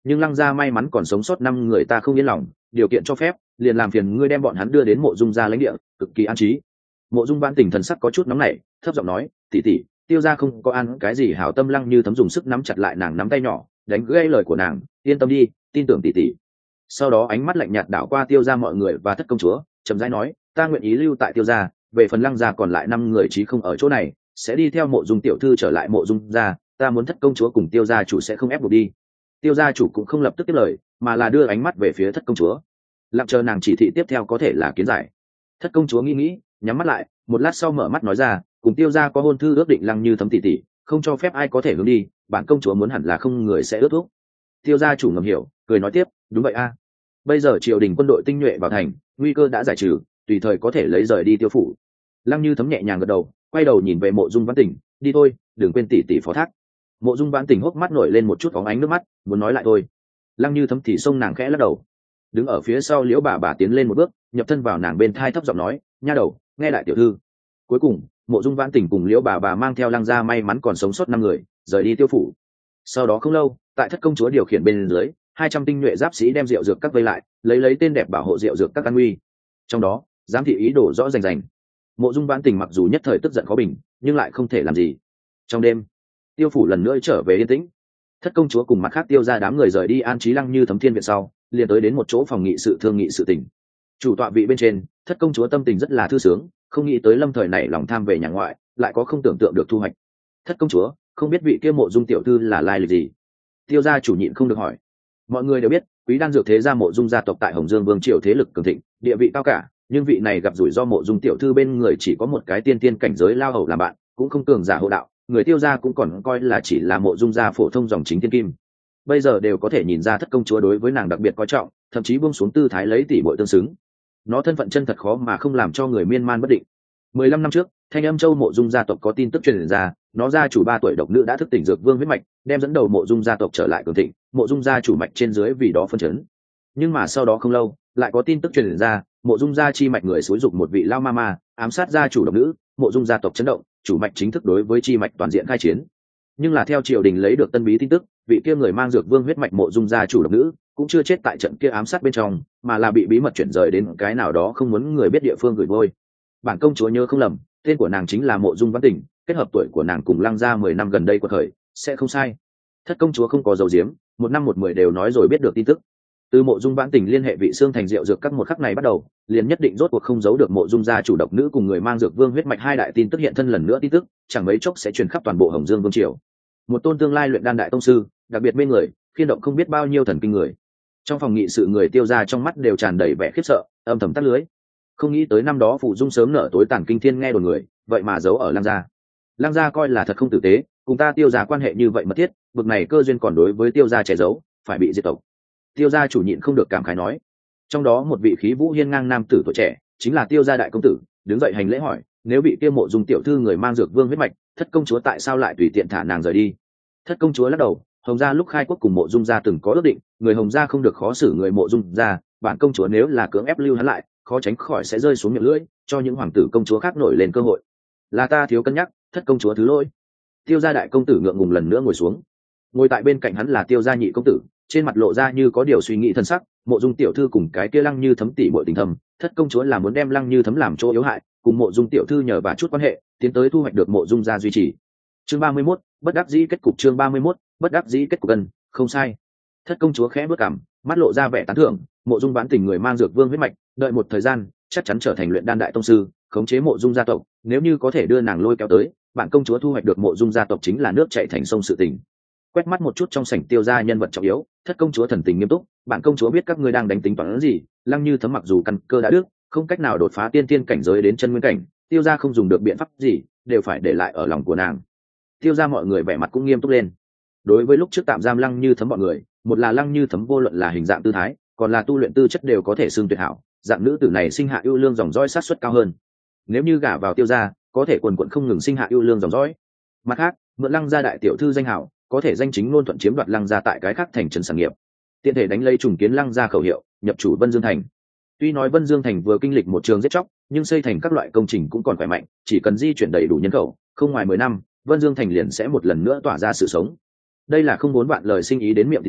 nhưng lăng gia may mắn còn sống sót năm người ta không yên lòng, điều kiện cho phép liền làm phiền ngươi đem bọn hắn đưa đến mộ dung gia lãnh địa, cực kỳ an trí. Mộ dung Vãn Tình thần sắc có chút nóng nảy, thấp giọng nói, tỷ tỷ, tiêu gia không có ăn cái gì hảo tâm. Lăng Như Thấm dùng sức nắm chặt lại nàng nắm tay nhỏ, đánh gãy lời của nàng, yên tâm đi, tin tưởng tỷ tỷ. Sau đó ánh mắt lạnh nhạt đảo qua tiêu gia mọi người và thất công chúa, chậm rãi nói, ta nguyện ý lưu tại tiêu gia, về phần lăng gia còn lại năm người chí không ở chỗ này, sẽ đi theo mộ dung tiểu thư trở lại mộ dung gia, ta muốn thất công chúa cùng tiêu gia chủ sẽ không ép buộc đi. Tiêu gia chủ cũng không lập tức tiếp lời, mà là đưa ánh mắt về phía thất công chúa, lặng chờ nàng chỉ thị tiếp theo có thể là kiến giải. Thất công chúa nghĩ nghĩ, nhắm mắt lại, một lát sau mở mắt nói ra, cùng tiêu gia có hôn thư ước định. Lăng Như Thấm tỷ tỷ, không cho phép ai có thể hướng đi, bản công chúa muốn hẳn là không người sẽ ước thúc. Tiêu gia chủ ngầm hiểu, cười nói tiếp, đúng vậy a, bây giờ triều đình quân đội tinh nhuệ vào thành, nguy cơ đã giải trừ, tùy thời có thể lấy rời đi tiêu phủ. Lăng Như Thấm nhẹ nhàng gật đầu, quay đầu nhìn về mộ dung Vãn Tình, đi thôi, đừng quên tỷ tỷ phó thác. Mộ dung Vãn Tình hốc mắt nổi lên một chút phóng ánh nước mắt, muốn nói lại thôi. Lăng Như Thấm thì xông nàng khẽ lắc đầu. Đứng ở phía sau liễu bà bà tiến lên một bước, nhập thân vào nàng bên thai thấp giọng nói, nha đầu, nghe lại tiểu thư. Cuối cùng mộ dung Vãn Tình cùng liễu bà bà mang theo lăng gia may mắn còn sống sót năm người rời đi tiêu phủ. Sau đó không lâu, tại thất công chúa điều khiển bên dưới, hai trăm tinh nhuệ giáp sĩ đem rượu dược các vây lại, lấy lấy tên đẹp bảo hộ rượu dược các an nguy. Trong đó giám thị ý đồ rõ rành rành. Mộ dung Vãn Tình mặc dù nhất thời tức giận khó bình, nhưng lại không thể làm gì. Trong đêm, tiêu phủ lần nữa trở về yên tĩnh. Thất công chúa cùng mặt khác tiêu ra đám người rời đi an trí Lăng Như Thấm thiên viện sau, liền tới đến một chỗ phòng nghị sự thương nghị sự tình. Chủ tọa vị bên trên, thất công chúa tâm tình rất là thư sướng, không nghĩ tới lâm thời này lòng tham về nhà ngoại, lại có không tưởng tượng được thu hoạch. Thất công chúa, không biết vị kia mộ dung tiểu thư là lai lịch gì? Tiêu gia chủ nhịn không được hỏi. Mọi người đều biết, quý đan dược thế gia mộ dung gia tộc tại Hồng Dương Vương triều thế lực cường thịnh, địa vị cao cả, nhưng vị này gặp rủi ro mộ dung tiểu thư bên người chỉ có một cái tiên tiên cảnh giới lao hầu làm bạn, cũng không cường giả hộ đạo, người tiêu gia cũng còn coi là chỉ là mộ dung gia phổ thông dòng chính tiên kim. Bây giờ đều có thể nhìn ra thất công chúa đối với nàng đặc biệt coi trọng, thậm chí buông xuống tư thái lấy tỷ muội tương xứng. Nó thân phận chân thật khó mà không làm cho người miên man bất định. Mười lăm năm trước, Thanh Âm Châu mộ dung gia tộc có tin tức truyền ra, nó gia chủ ba tuổi độc nữ đã thức tỉnh dược vương huyết mạch, đem dẫn đầu mộ dung gia tộc trở lại cường thịnh, mộ dung gia chủ mạch trên dưới vì đó phân chấn. Nhưng mà sau đó không lâu, lại có tin tức truyền ra, mộ dung gia chi mạch người xúi dục một vị lao ma ma, ám sát gia chủ độc nữ, mộ dung gia tộc chấn động, chủ mạch chính thức đối với chi mạch toàn diện khai chiến. Nhưng là theo triều đình lấy được tân bí tin tức, vị kia người mang dược vương huyết mạch mộ dung gia chủ độc nữ cũng chưa chết tại trận kia ám sát bên trong, mà là bị bí mật chuyển rời đến cái nào đó không muốn người biết địa phương gửi vôi. Bản công chúa nhớ không lầm, tên của nàng chính là mộ dung Vãn Tình, kết hợp tuổi của nàng cùng Lăng gia mười năm gần đây của thời, sẽ không sai. Thất công chúa không có dấu diếm, một năm một mười đều nói rồi biết được tin tức. Từ mộ dung Vãn Tình liên hệ vị xương thành rượu dược các một khắc này bắt đầu, liền nhất định rốt cuộc không giấu được mộ dung gia chủ độc nữ cùng người mang dược vương huyết mạch hai đại tin tức hiện thân lần nữa tin tức, chẳng mấy chốc sẽ truyền khắp toàn bộ Hồng Dương Vương triều. Một tôn tương lai luyện đan đại tông sư, đặc biệt mê người, khiên động không biết bao nhiêu thần kinh người. Trong phòng nghị sự người tiêu ra trong mắt đều tràn đầy vẻ khiếp sợ, âm thầm tắt lưới. Không nghĩ tới năm đó phụ dung sớm nở tối tàn kinh thiên nghe đồn người, vậy mà giấu ở Lăng gia. Lăng gia coi là thật không tử tế, cùng ta tiêu gia quan hệ như vậy mật thiết, bực này cơ duyên còn đối với tiêu gia trẻ giấu, phải bị diệt tộc. Tiêu gia chủ nhịn không được cảm khái nói. Trong đó một vị khí vũ hiên ngang nam tử tuổi trẻ, chính là tiêu gia đại công tử, đứng dậy hành lễ hỏi, nếu bị kia mộ dung tiểu thư người mang dược vương huyết mạch, thất công chúa tại sao lại tùy tiện thả nàng rời đi? Thất công chúa lắc đầu, Hồng gia lúc khai quốc cùng mộ dung gia từng có ước định, người Hồng gia không được khó xử người mộ dung gia, bản công chúa nếu là cưỡng ép lưu hắn lại, khó tránh khỏi sẽ rơi xuống miệng lưỡi, cho những hoàng tử công chúa khác nổi lên cơ hội. Là ta thiếu cân nhắc, thất công chúa thứ lỗi. Tiêu gia đại công tử ngượng ngùng lần nữa ngồi xuống. Ngồi tại bên cạnh hắn là Tiêu gia nhị công tử, trên mặt lộ ra như có điều suy nghĩ thân sắc, mộ dung tiểu thư cùng cái kia Lăng Như Thấm tỷ muội tình thầm, thất công chúa là muốn đem Lăng Như Thấm làm chỗ yếu hại, cùng mộ dung tiểu thư nhờ vả chút quan hệ, tiến tới thu hoạch được mộ dung gia duy trì. Chương ba mươi mốt, bất đắc dĩ kết cục. Chương ba mươi mốt, bất đắc dĩ kết cục gần, không sai. Thất công chúa khẽ bước cằm, mắt lộ ra vẻ tán thưởng, mộ dung Vãn Tình người mang dược vương huyết mạch, đợi một thời gian, chắc chắn trở thành luyện đan đại tông sư, khống chế mộ dung gia tộc, nếu như có thể đưa nàng lôi kéo tới, bản công chúa thu hoạch được mộ dung gia tộc chính là nước chảy thành sông sự tình. Quét mắt một chút trong sảnh tiêu gia nhân vật trọng yếu, thất công chúa thần tình nghiêm túc, bản công chúa biết các ngươi đang đánh tính toán gì, Lăng Như Thấm mặc dù căn cơ đã đức, không cách nào đột phá tiên tiên cảnh giới đến chân nguyên cảnh, tiêu gia không dùng được biện pháp gì, đều phải để lại ở lòng của nàng. Tiêu gia mọi người vẻ mặt cũng nghiêm túc lên. Đối với lúc trước tạm giam Lăng Như Thấm bọn người, một là Lăng Như Thấm vô luận là hình dạng tư thái, còn là tu luyện tư chất đều có thể xưng tuyệt hảo, dạng nữ tử này sinh hạ ưu lương dòng dõi sát suất cao hơn. Nếu như gả vào tiêu gia, có thể quần quần không ngừng sinh hạ ưu lương dòng dõi. Mặt khác, mượn Lăng gia đại tiểu thư danh hảo, có thể danh chính ngôn thuận chiếm đoạt Lăng gia tại cái khác thành trấn sản nghiệp. Tiện thể đánh lấy trùng kiến Lăng gia khẩu hiệu, nhập chủ Vân Dương thành. Tuy nói Vân Dương thành vừa kinh lịch một trường giết chóc, nhưng xây thành các loại công trình cũng còn khỏe mạnh, chỉ cần di chuyển đầy đủ nhân khẩu, không ngoài mười năm, Vân Dương thành liền sẽ một lần nữa tỏa ra sự sống. Đây là không muốn bạn lời sinh ý đến miệng thịt mỡ,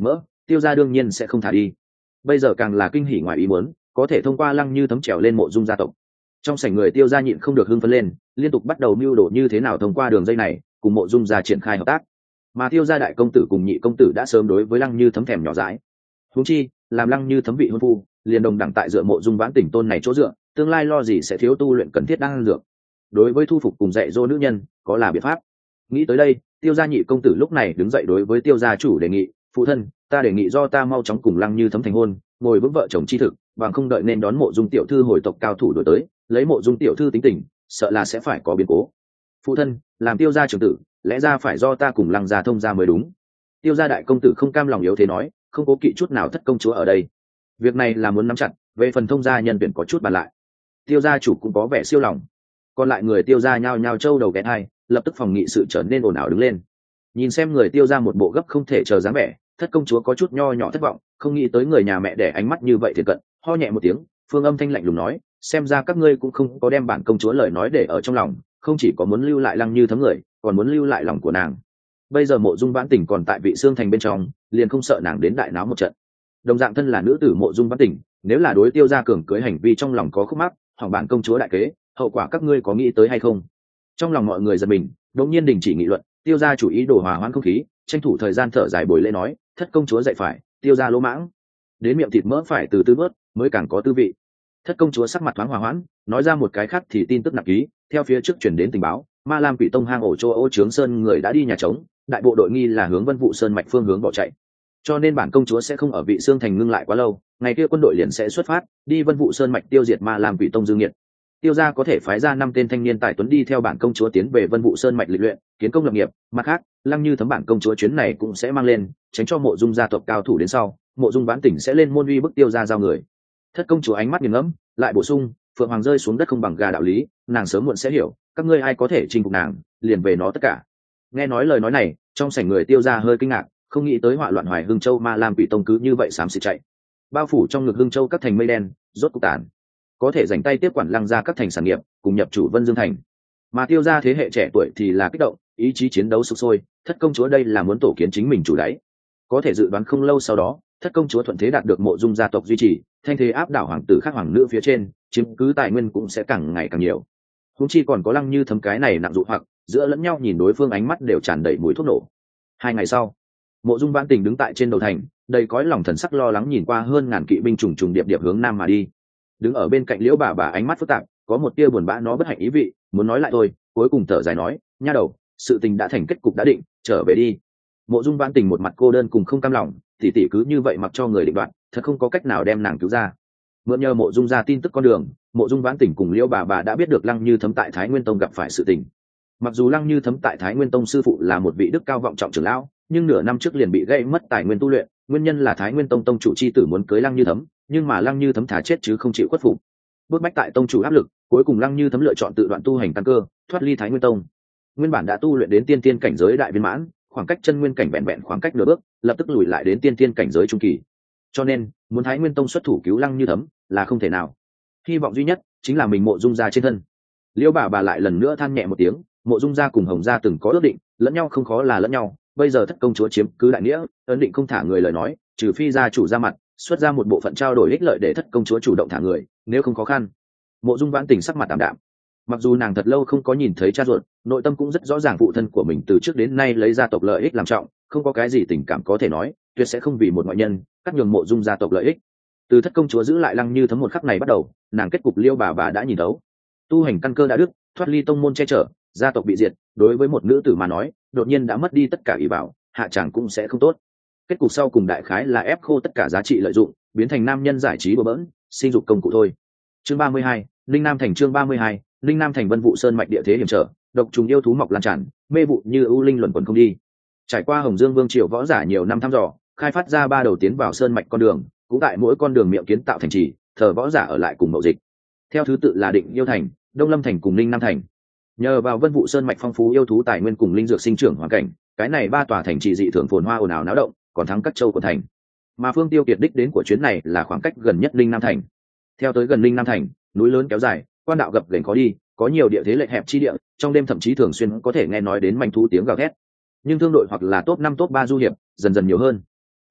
tiêu gia đương nhiên sẽ không thả đi. Bây giờ càng là kinh hỉ ngoài ý muốn, có thể thông qua Lăng Như Thấm trèo lên mộ dung gia tộc. Trong sảnh người tiêu gia nhịn không được hưng phấn lên, liên tục bắt đầu mưu đồ như thế nào thông qua đường dây này cùng mộ dung gia triển khai hợp tác. Mà tiêu gia đại công tử cùng nhị công tử đã sớm đối với Lăng Như Thấm thèm nhỏ dãi. Huống chi làm Lăng Như Thấm vị hôn phu, liền đồng đẳng tại dựa mộ dung vãn tỉnh tôn này chỗ dựa, tương lai lo gì sẽ thiếu tu luyện cần thiết đang dược. Đối với thu phục cùng dạy dỗ nữ nhân có là biện pháp. Nghĩ tới đây, tiêu gia nhị công tử lúc này đứng dậy đối với tiêu gia chủ đề nghị: phụ thân, ta đề nghị do ta mau chóng cùng Lăng Như Thấm thành hôn, ngồi vững vợ chồng chi thực, bằng không đợi nên đón mộ dung tiểu thư hồi tộc cao thủ đổi tới, lấy mộ dung tiểu thư tính tình, sợ là sẽ phải có biến cố. Phụ thân, làm tiêu gia trưởng tử, lẽ ra phải do ta cùng Lăng gia thông gia mới đúng. Tiêu gia đại công tử không cam lòng yếu thế nói, không cố kỵ chút nào thất công chúa ở đây. Việc này là muốn nắm chặt, về phần thông gia nhân tuyển có chút bàn lại. Tiêu gia chủ cũng có vẻ siêu lòng. Còn lại người tiêu gia nhao nhao trâu đầu ghé thai, lập tức phòng nghị sự trở nên ồn ào đứng lên. Nhìn xem người tiêu gia một bộ gấp không thể chờ dáng vẻ, thất công chúa có chút nho nhỏ thất vọng, không nghĩ tới người nhà mẹ để ánh mắt như vậy thiệt cận, ho nhẹ một tiếng, phương âm thanh lạnh lùng nói: xem ra các ngươi cũng không có đem bản công chúa lời nói để ở trong lòng, không chỉ có muốn lưu lại Lăng Như Thấm người, còn muốn lưu lại lòng của nàng. Bây giờ mộ dung vãn tỉnh còn tại vị xương thành bên trong, liền không sợ nàng đến đại náo một trận. Đồng dạng thân là nữ tử mộ dung vãn tỉnh, nếu là đối tiêu gia cường cưới hành vi trong lòng có khúc mắc, hoặc bản công chúa đại kế, hậu quả các ngươi có nghĩ tới hay không? Trong lòng mọi người giật mình, đột nhiên đình chỉ nghị luận, tiêu gia chủ ý đồ hòa hoãn không khí, tranh thủ thời gian thở dài bồi lễ nói: thất công chúa dạy phải, tiêu gia lỗ mãng, đến miệng thịt mỡ phải từ từ bớt mới càng có tư vị. Thất công chúa sắc mặt thoáng hòa hoãn, nói ra một cái khác thì tin tức nặng ký, theo phía trước chuyển đến tình báo, Ma Lam Quỷ Tông hang ổ Châu Ô Trướng Sơn người đã đi nhà trống, đại bộ đội nghi là hướng Vân Vũ Sơn mạch phương hướng bỏ chạy, cho nên bản công chúa sẽ không ở Vị Xương thành ngưng lại quá lâu, ngày kia quân đội liền sẽ xuất phát đi Vân Vũ Sơn mạch tiêu diệt Ma Lam Quỷ Tông dư nghiệt. Tiêu gia có thể phái ra năm tên thanh niên tài tuấn đi theo bản công chúa tiến về Vân Vũ Sơn mạch lịch luyện, kiến công lập nghiệp. Mặt khác, Lăng Như Thấm bản công chúa chuyến này cũng sẽ mang lên, tránh cho mộ dung gia tộc cao thủ đến sau, mộ dung vãn tỉnh sẽ lên môn uy bức tiêu gia giao người. Thất công chúa ánh mắt nghiền ngẫm, lại bổ sung: phượng hoàng rơi xuống đất không bằng gà đạo lý, nàng sớm muộn sẽ hiểu, các ngươi ai có thể chinh phục nàng, liền về nó tất cả. Nghe nói lời nói này, trong sảnh người tiêu gia hơi kinh ngạc, không nghĩ tới họa loạn Hoài Hưng Châu Ma Lam Quỷ Tông cứ như vậy xám xịt chạy, bao phủ trong ngực Hưng Châu các thành mây đen, rốt cục tàn, có thể dành tay tiếp quản Lăng gia các thành sản nghiệp, cùng nhập chủ Vân Dương thành. Mà tiêu gia thế hệ trẻ tuổi thì là kích động, ý chí chiến đấu sục sôi, thất công chúa đây là muốn tổ kiến chính mình chủ đáy. Có thể dự đoán không lâu sau đó, thất công chúa thuận thế đạt được mộ dung gia tộc duy trì, thanh thế áp đảo hoàng tử khác hoàng nữ phía trên, chiếm cứ tài nguyên cũng sẽ càng ngày càng nhiều. Húng chi còn có Lăng Như Thấm cái này nặng dụ hoặc, giữa lẫn nhau nhìn đối phương ánh mắt đều tràn đầy mùi thuốc nổ. Hai ngày sau, mộ dung vãn tình đứng tại trên đầu thành, đầy cõi lòng thần sắc lo lắng nhìn qua hơn ngàn kỵ binh trùng trùng điệp điệp hướng nam mà đi. Đứng ở bên cạnh liễu bà bà ánh mắt phức tạp, có một tia buồn bã nó bất hạnh ý vị, muốn nói lại thôi, cuối cùng thở dài nói: nha đầu, sự tình đã thành kết cục đã định, trở về đi. Mộ dung vãn tình một mặt cô đơn cùng không cam lòng, tỷ tỷ cứ như vậy mặc cho người định đoạt, thật không có cách nào đem nàng cứu ra. Mượn nhờ mộ dung ra tin tức con đường, mộ dung vãn tình cùng liễu bà bà đã biết được Lăng Như Thấm tại Thái Nguyên Tông gặp phải sự tình. Mặc dù Lăng Như Thấm tại Thái Nguyên Tông sư phụ là một vị đức cao vọng trọng trưởng lão, nhưng nửa năm trước liền bị gây mất tài nguyên tu luyện, nguyên nhân là Thái Nguyên Tông tông chủ chi tử muốn cưới Lăng Như Thấm, nhưng mà Lăng Như Thấm thả chết chứ không chịu khuất phục. Bước bách tại tông chủ áp lực, cuối cùng Lăng Như Thấm lựa chọn tự đoạn tu hành căn cơ, thoát ly Thái Nguyên Tông. Nguyên bản đã tu luyện đến tiên tiên cảnh giới đại viên mãn, khoảng cách chân nguyên cảnh vẹn vẹn khoảng cách nửa bước, lập tức lùi lại đến tiên tiên cảnh giới trung kỳ. Cho nên, muốn Thái Nguyên Tông xuất thủ cứu Lăng Như Thấm là không thể nào. Hy vọng duy nhất chính là mình mộ dung gia trên thân. Liễu bà bà lại lần nữa than nhẹ một tiếng, mộ dung gia cùng Hồng gia từng có ước định, lẫn nhau không khó là lẫn nhau, bây giờ thất công chúa chiếm cứ đại nghĩa, ấn định không thả người lời nói, trừ phi gia chủ ra mặt, xuất ra một bộ phận trao đổi ích lợi để thất công chúa chủ động thả người, nếu không khó khăn. Mộ dung vãn tình sắc mặt tạm đạm, mặc dù nàng thật lâu không có nhìn thấy cha ruột, nội tâm cũng rất rõ ràng phụ thân của mình từ trước đến nay lấy gia tộc lợi ích làm trọng, không có cái gì tình cảm có thể nói, tuyệt sẽ không vì một ngoại nhân cắt nhường mộ dung gia tộc lợi ích. Từ thất công chúa giữ lại Lăng Như Thấm một khắc này bắt đầu, nàng kết cục liêu bà bà đã nhìn thấu. Tu hành căn cơ đã đứt, thoát ly tông môn che chở, gia tộc bị diệt, đối với một nữ tử mà nói, đột nhiên đã mất đi tất cả ý bảo, hạ chẳng cũng sẽ không tốt. Kết cục sau cùng đại khái là ép khô tất cả giá trị lợi dụng, biến thành nam nhân giải trí bừa bỡn, sinh dục công cụ thôi. Chương ba mươi hai, Linh Nam thành. Chương ba mươi hai, Linh Nam thành. Vân Vũ Sơn mạch địa thế hiểm trở, độc trùng yêu thú mọc lan tràn, mê vụ như ưu linh luẩn quẩn không đi. Trải qua Hồng Dương Vương triều võ giả nhiều năm thăm dò, khai phát ra ba đầu tiến vào sơn mạch con đường, cũng tại mỗi con đường miệng kiến tạo thành trì, thờ võ giả ở lại cùng mậu dịch. Theo thứ tự là Định Yêu thành, Đông Lâm thành cùng Linh Nam thành. Nhờ vào Vân Vũ Sơn mạch phong phú yêu thú tài nguyên cùng linh dược sinh trưởng hoàn cảnh, cái này ba tòa thành trì dị thường phồn hoa ồn ào náo động, còn thắng các châu của thành. Mà phương tiêu kiệt đích đến của chuyến này là khoảng cách gần nhất Linh Nam thành. Theo tới gần Linh Nam thành, núi lớn kéo dài, quan đạo gập ghềnh khó đi, có nhiều địa thế lệch hẹp chi địa, trong đêm thậm chí thường xuyên có thể nghe nói đến manh thú tiếng gào thét. Nhưng thương đội hoặc là top năm top ba du hiệp dần dần nhiều hơn.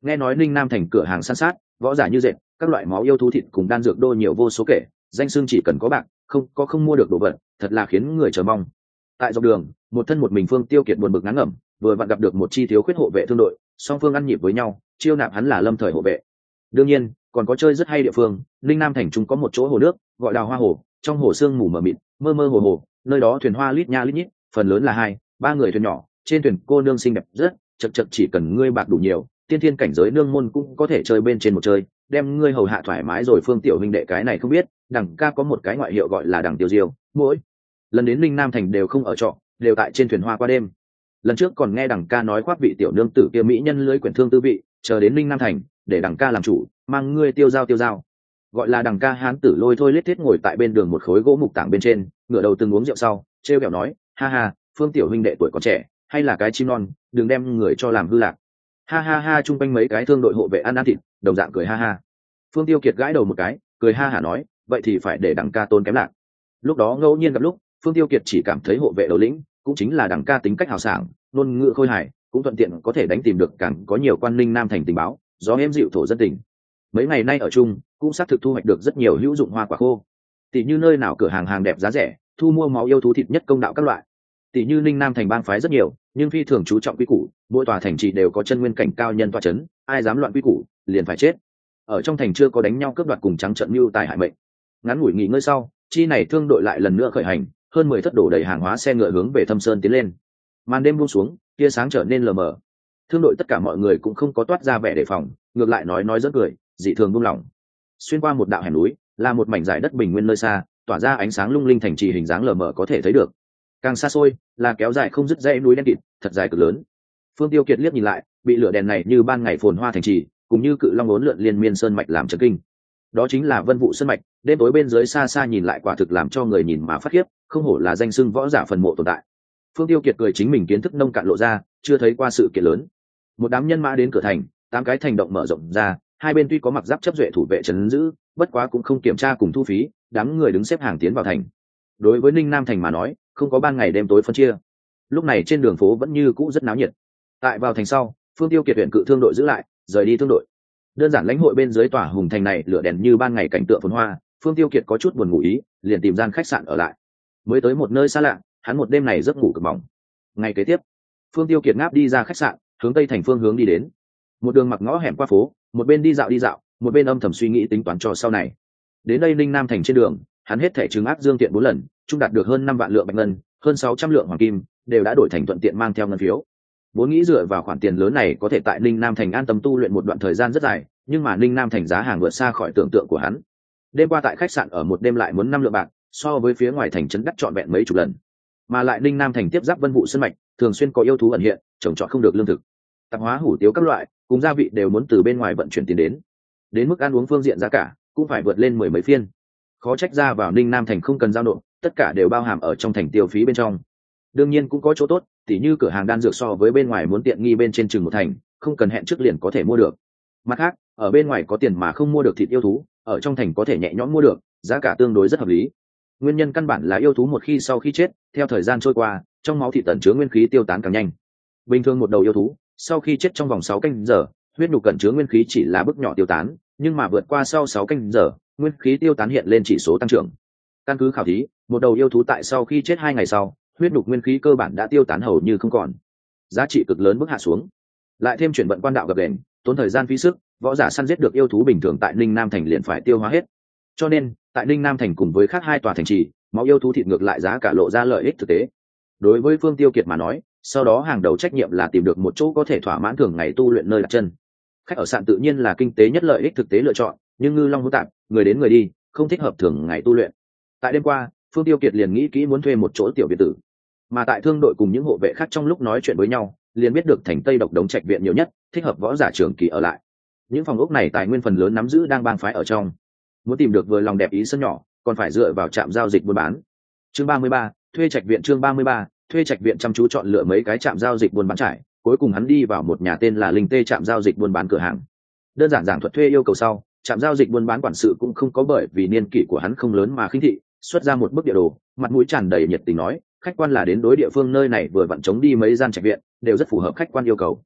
Nghe nói Ninh Nam thành cửa hàng san sát, võ giả như dệt, các loại máu yêu thú thịt cùng đan dược đô nhiều vô số kể, danh xưng chỉ cần có bạc, không có không mua được đồ vật, thật là khiến người chờ mong. Tại dọc đường, một thân một mình Phương Tiêu Kiệt buồn bực ngán ngẩm, vừa vặn gặp được một chi thiếu khuyết hộ vệ thương đội, song phương ăn nhịp với nhau, chiêu nạp hắn là lâm thời hộ vệ. Đương nhiên, còn có chơi rất hay địa phương, Ninh Nam thành trung có một chỗ hồ nước, gọi Đào Hoa Hồ, trong hồ sương mù mờ mịt, mơ mơ hồ hồ, nơi đó thuyền hoa lít nha lít nhít, phần lớn là hai, ba người thuyền nhỏ, trên thuyền cô nương xinh đẹp rất, chật chật chỉ cần ngươi bạc đủ nhiều, tiên thiên cảnh giới nương môn cũng có thể chơi bên trên một chơi, đem ngươi hầu hạ thoải mái rồi. Phương Tiểu huynh đệ cái này không biết, đằng ca có một cái ngoại hiệu gọi là đằng Tiêu Diêu, mỗi lần đến Ninh Nam thành đều không ở trọ, đều tại trên thuyền hoa qua đêm. Lần trước còn nghe đằng ca nói khoác vị tiểu nương tử kia mỹ nhân lưới quyển thương tư vị, chờ đến Ninh Nam thành để đằng ca làm chủ, mang ngươi tiêu giao tiêu giao. Gọi là đằng ca hán tử lôi thôi lết thiết ngồi tại bên đường một khối gỗ mục tảng bên trên, ngửa đầu từng uống rượu sau, trêu kẹo nói, ha ha, Phương Tiểu huynh đệ tuổi còn trẻ, hay là cái chim non, đừng đem người cho làm hư lạc. Ha ha ha, chung quanh mấy cái thương đội hộ vệ ăn ăn thịt, đồng dạng cười ha ha. Phương Tiêu Kiệt gãi đầu một cái, cười ha hả nói, vậy thì phải để đằng ca tôn kém lạc. Lúc đó ngẫu nhiên gặp lúc, Phương Tiêu Kiệt chỉ cảm thấy hộ vệ đầu lĩnh cũng chính là đằng ca tính cách hào sảng, ngôn ngữ khôi hài, cũng thuận tiện có thể đánh tìm được càng có nhiều quan Ninh Nam thành tình báo, gió êm dịu thổ dân tình. Mấy ngày nay ở chung, cũng xác thực thu hoạch được rất nhiều hữu dụng hoa quả khô. Tỷ như nơi nào cửa hàng hàng đẹp giá rẻ, thu mua máu yêu thú thịt nhất công đạo các loại. Tỷ như Ninh Nam thành bang phái rất nhiều, nhưng phi thường chú trọng quy củ, mỗi tòa thành trì đều có chân nguyên cảnh cao nhân tọa chấn, ai dám loạn quy củ, liền phải chết. Ở trong thành chưa có đánh nhau cướp đoạt cùng trắng trợn mưu tài hại mệnh. Ngắn ngủi nghỉ ngơi sau, chi này thương đội lại lần nữa khởi hành, hơn mười thất đổ đầy hàng hóa xe ngựa hướng về Thâm Sơn tiến lên. Màn đêm buông xuống, tia sáng trở nên lờ mờ. Thương đội tất cả mọi người cũng không có toát ra vẻ đề phòng, ngược lại nói nói rất cười, dị thường buông lỏng. Xuyên qua một đạo hẻm núi, là một mảnh dải đất bình nguyên nơi xa, tỏa ra ánh sáng lung linh thành trì hình dáng lờ mờ có thể thấy được. Càng xa xôi, là kéo dài không dứt dãy núi đen kịt, thật dài cực lớn. Phương Tiêu Kiệt liếc nhìn lại, bị lửa đèn này như ban ngày phồn hoa thành trì, cũng như cự long uốn lượn liên miên sơn mạch làm chấn kinh. Đó chính là Vân Vũ sơn mạch, đêm tối bên dưới xa xa nhìn lại quả thực làm cho người nhìn mà phát khiếp, không hổ là danh xưng võ giả phần mộ tồn tại. Phương Tiêu Kiệt cười chính mình kiến thức nông cạn lộ ra, chưa thấy qua sự kiện lớn. Một đám nhân mã đến cửa thành, tám cái thành động mở rộng ra, hai bên tuy có mặc giáp chấp duệ thủ vệ trấn giữ, bất quá cũng không kiểm tra cùng thu phí, đám người đứng xếp hàng tiến vào thành. Đối với Ninh Nam thành mà nói, không có ban ngày đêm tối phân chia. Lúc này trên đường phố vẫn như cũ rất náo nhiệt. Tại vào thành sau, Phương Tiêu Kiệt huyện cự thương đội giữ lại, rời đi thương đội. Đơn giản lãnh hội bên dưới tòa hùng thành này lửa đèn như ban ngày cảnh tượng phồn hoa, Phương Tiêu Kiệt có chút buồn ngủ ý, liền tìm gian khách sạn ở lại. Mới tới một nơi xa lạ, hắn một đêm này giấc ngủ cực mỏng. Ngày kế tiếp, Phương Tiêu Kiệt ngáp đi ra khách sạn, hướng tây thành phương hướng đi đến. Một đường mặc ngõ hẻm qua phố, một bên đi dạo đi dạo, một bên âm thầm suy nghĩ tính toán cho sau này. Đến đây Ninh Nam thành trên đường, hắn hết thẻ chứng áp dương tiện bốn lần, trung đạt được hơn năm vạn lượng bạch ngân, hơn sáu trăm lượng hoàng kim, đều đã đổi thành thuận tiện mang theo ngân phiếu. Vốn nghĩ dựa vào khoản tiền lớn này có thể tại Ninh Nam thành an tâm tu luyện một đoạn thời gian rất dài, nhưng mà Ninh Nam thành giá hàng vượt xa khỏi tưởng tượng của hắn. Đêm qua tại khách sạn ở một đêm lại muốn năm lượng bạc, so với phía ngoài thành trấn đắt trọn vẹn mấy chục lần. Mà lại Ninh Nam thành tiếp giáp Vân Vũ sơn mạch, thường xuyên có yêu thú ẩn hiện, trồng trọt không được lương thực, tạp hóa hủ tiếu các loại, cùng gia vị đều muốn từ bên ngoài vận chuyển tiền đến. Đến mức ăn uống phương diện giá cả, cũng phải vượt lên mười mấy phiên. Khó trách ra vào Ninh Nam thành không cần giao nộp, tất cả đều bao hàm ở trong thành tiêu phí bên trong. Đương nhiên cũng có chỗ tốt, tỉ như cửa hàng đan dược so với bên ngoài muốn tiện nghi bên trên chừng một thành, không cần hẹn trước liền có thể mua được. Mặt khác, ở bên ngoài có tiền mà không mua được thịt yêu thú, ở trong thành có thể nhẹ nhõm mua được, giá cả tương đối rất hợp lý. Nguyên nhân căn bản là yêu thú một khi sau khi chết, theo thời gian trôi qua, trong máu thịt tẩn chứa nguyên khí tiêu tán càng nhanh. Bình thường một đầu yêu thú, sau khi chết trong vòng sáu canh giờ, huyết nhục cẩn chứa nguyên khí chỉ là bước nhỏ tiêu tán, nhưng mà vượt qua sau sáu canh giờ, nguyên khí tiêu tán hiện lên chỉ số tăng trưởng. Căn cứ khảo thí, một đầu yêu thú tại sau khi chết hai ngày sau, huyết nhục nguyên khí cơ bản đã tiêu tán hầu như không còn, giá trị cực lớn bước hạ xuống. Lại thêm chuyển vận quan đạo gặp đèn, tốn thời gian phí sức, võ giả săn giết được yêu thú bình thường tại Ninh Nam thành liền phải tiêu hóa hết. Cho nên, tại Ninh Nam thành cùng với khác hai tòa thành trì, máu yêu thú thịt ngược lại giá cả lộ ra lợi ích thực tế. Đối với Phương Tiêu Kiệt mà nói, sau đó hàng đầu trách nhiệm là tìm được một chỗ có thể thỏa mãn thường ngày tu luyện nơi đặt chân. Khách ở sạn tự nhiên là kinh tế nhất lợi ích thực tế lựa chọn, nhưng ngư long hữu tạp, người đến người đi, không thích hợp thường ngày tu luyện. Tại đêm qua, Phương Tiêu Kiệt liền nghĩ kỹ muốn thuê một chỗ tiểu biệt tử. Mà tại thương đội cùng những hộ vệ khác trong lúc nói chuyện với nhau, liền biết được thành Tây Độc Đống trạch viện nhiều nhất, thích hợp võ giả trường kỳ ở lại. Những phòng ốc này tài nguyên phần lớn nắm giữ đang bang phái ở trong. Muốn tìm được vừa lòng đẹp ý sân nhỏ, còn phải dựa vào trạm giao dịch buôn bán. Chương ba mươi ba, thuê trạch viện. Chương ba mươi ba, thuê trạch viện chăm chú chọn lựa mấy cái trạm giao dịch buôn bán trải, cuối cùng hắn đi vào một nhà tên là Linh Tê trạm giao dịch buôn bán cửa hàng. Đơn giản giảng thuật thuê yêu cầu sau, trạm giao dịch buôn bán quản sự cũng không có bởi vì niên kỷ của hắn không lớn mà khinh thị, xuất ra một bức địa đồ, mặt mũi tràn đầy nhiệt tình nói, khách quan là đến đối địa phương nơi này vừa vặn chống đi mấy gian trạch viện, đều rất phù hợp khách quan yêu cầu.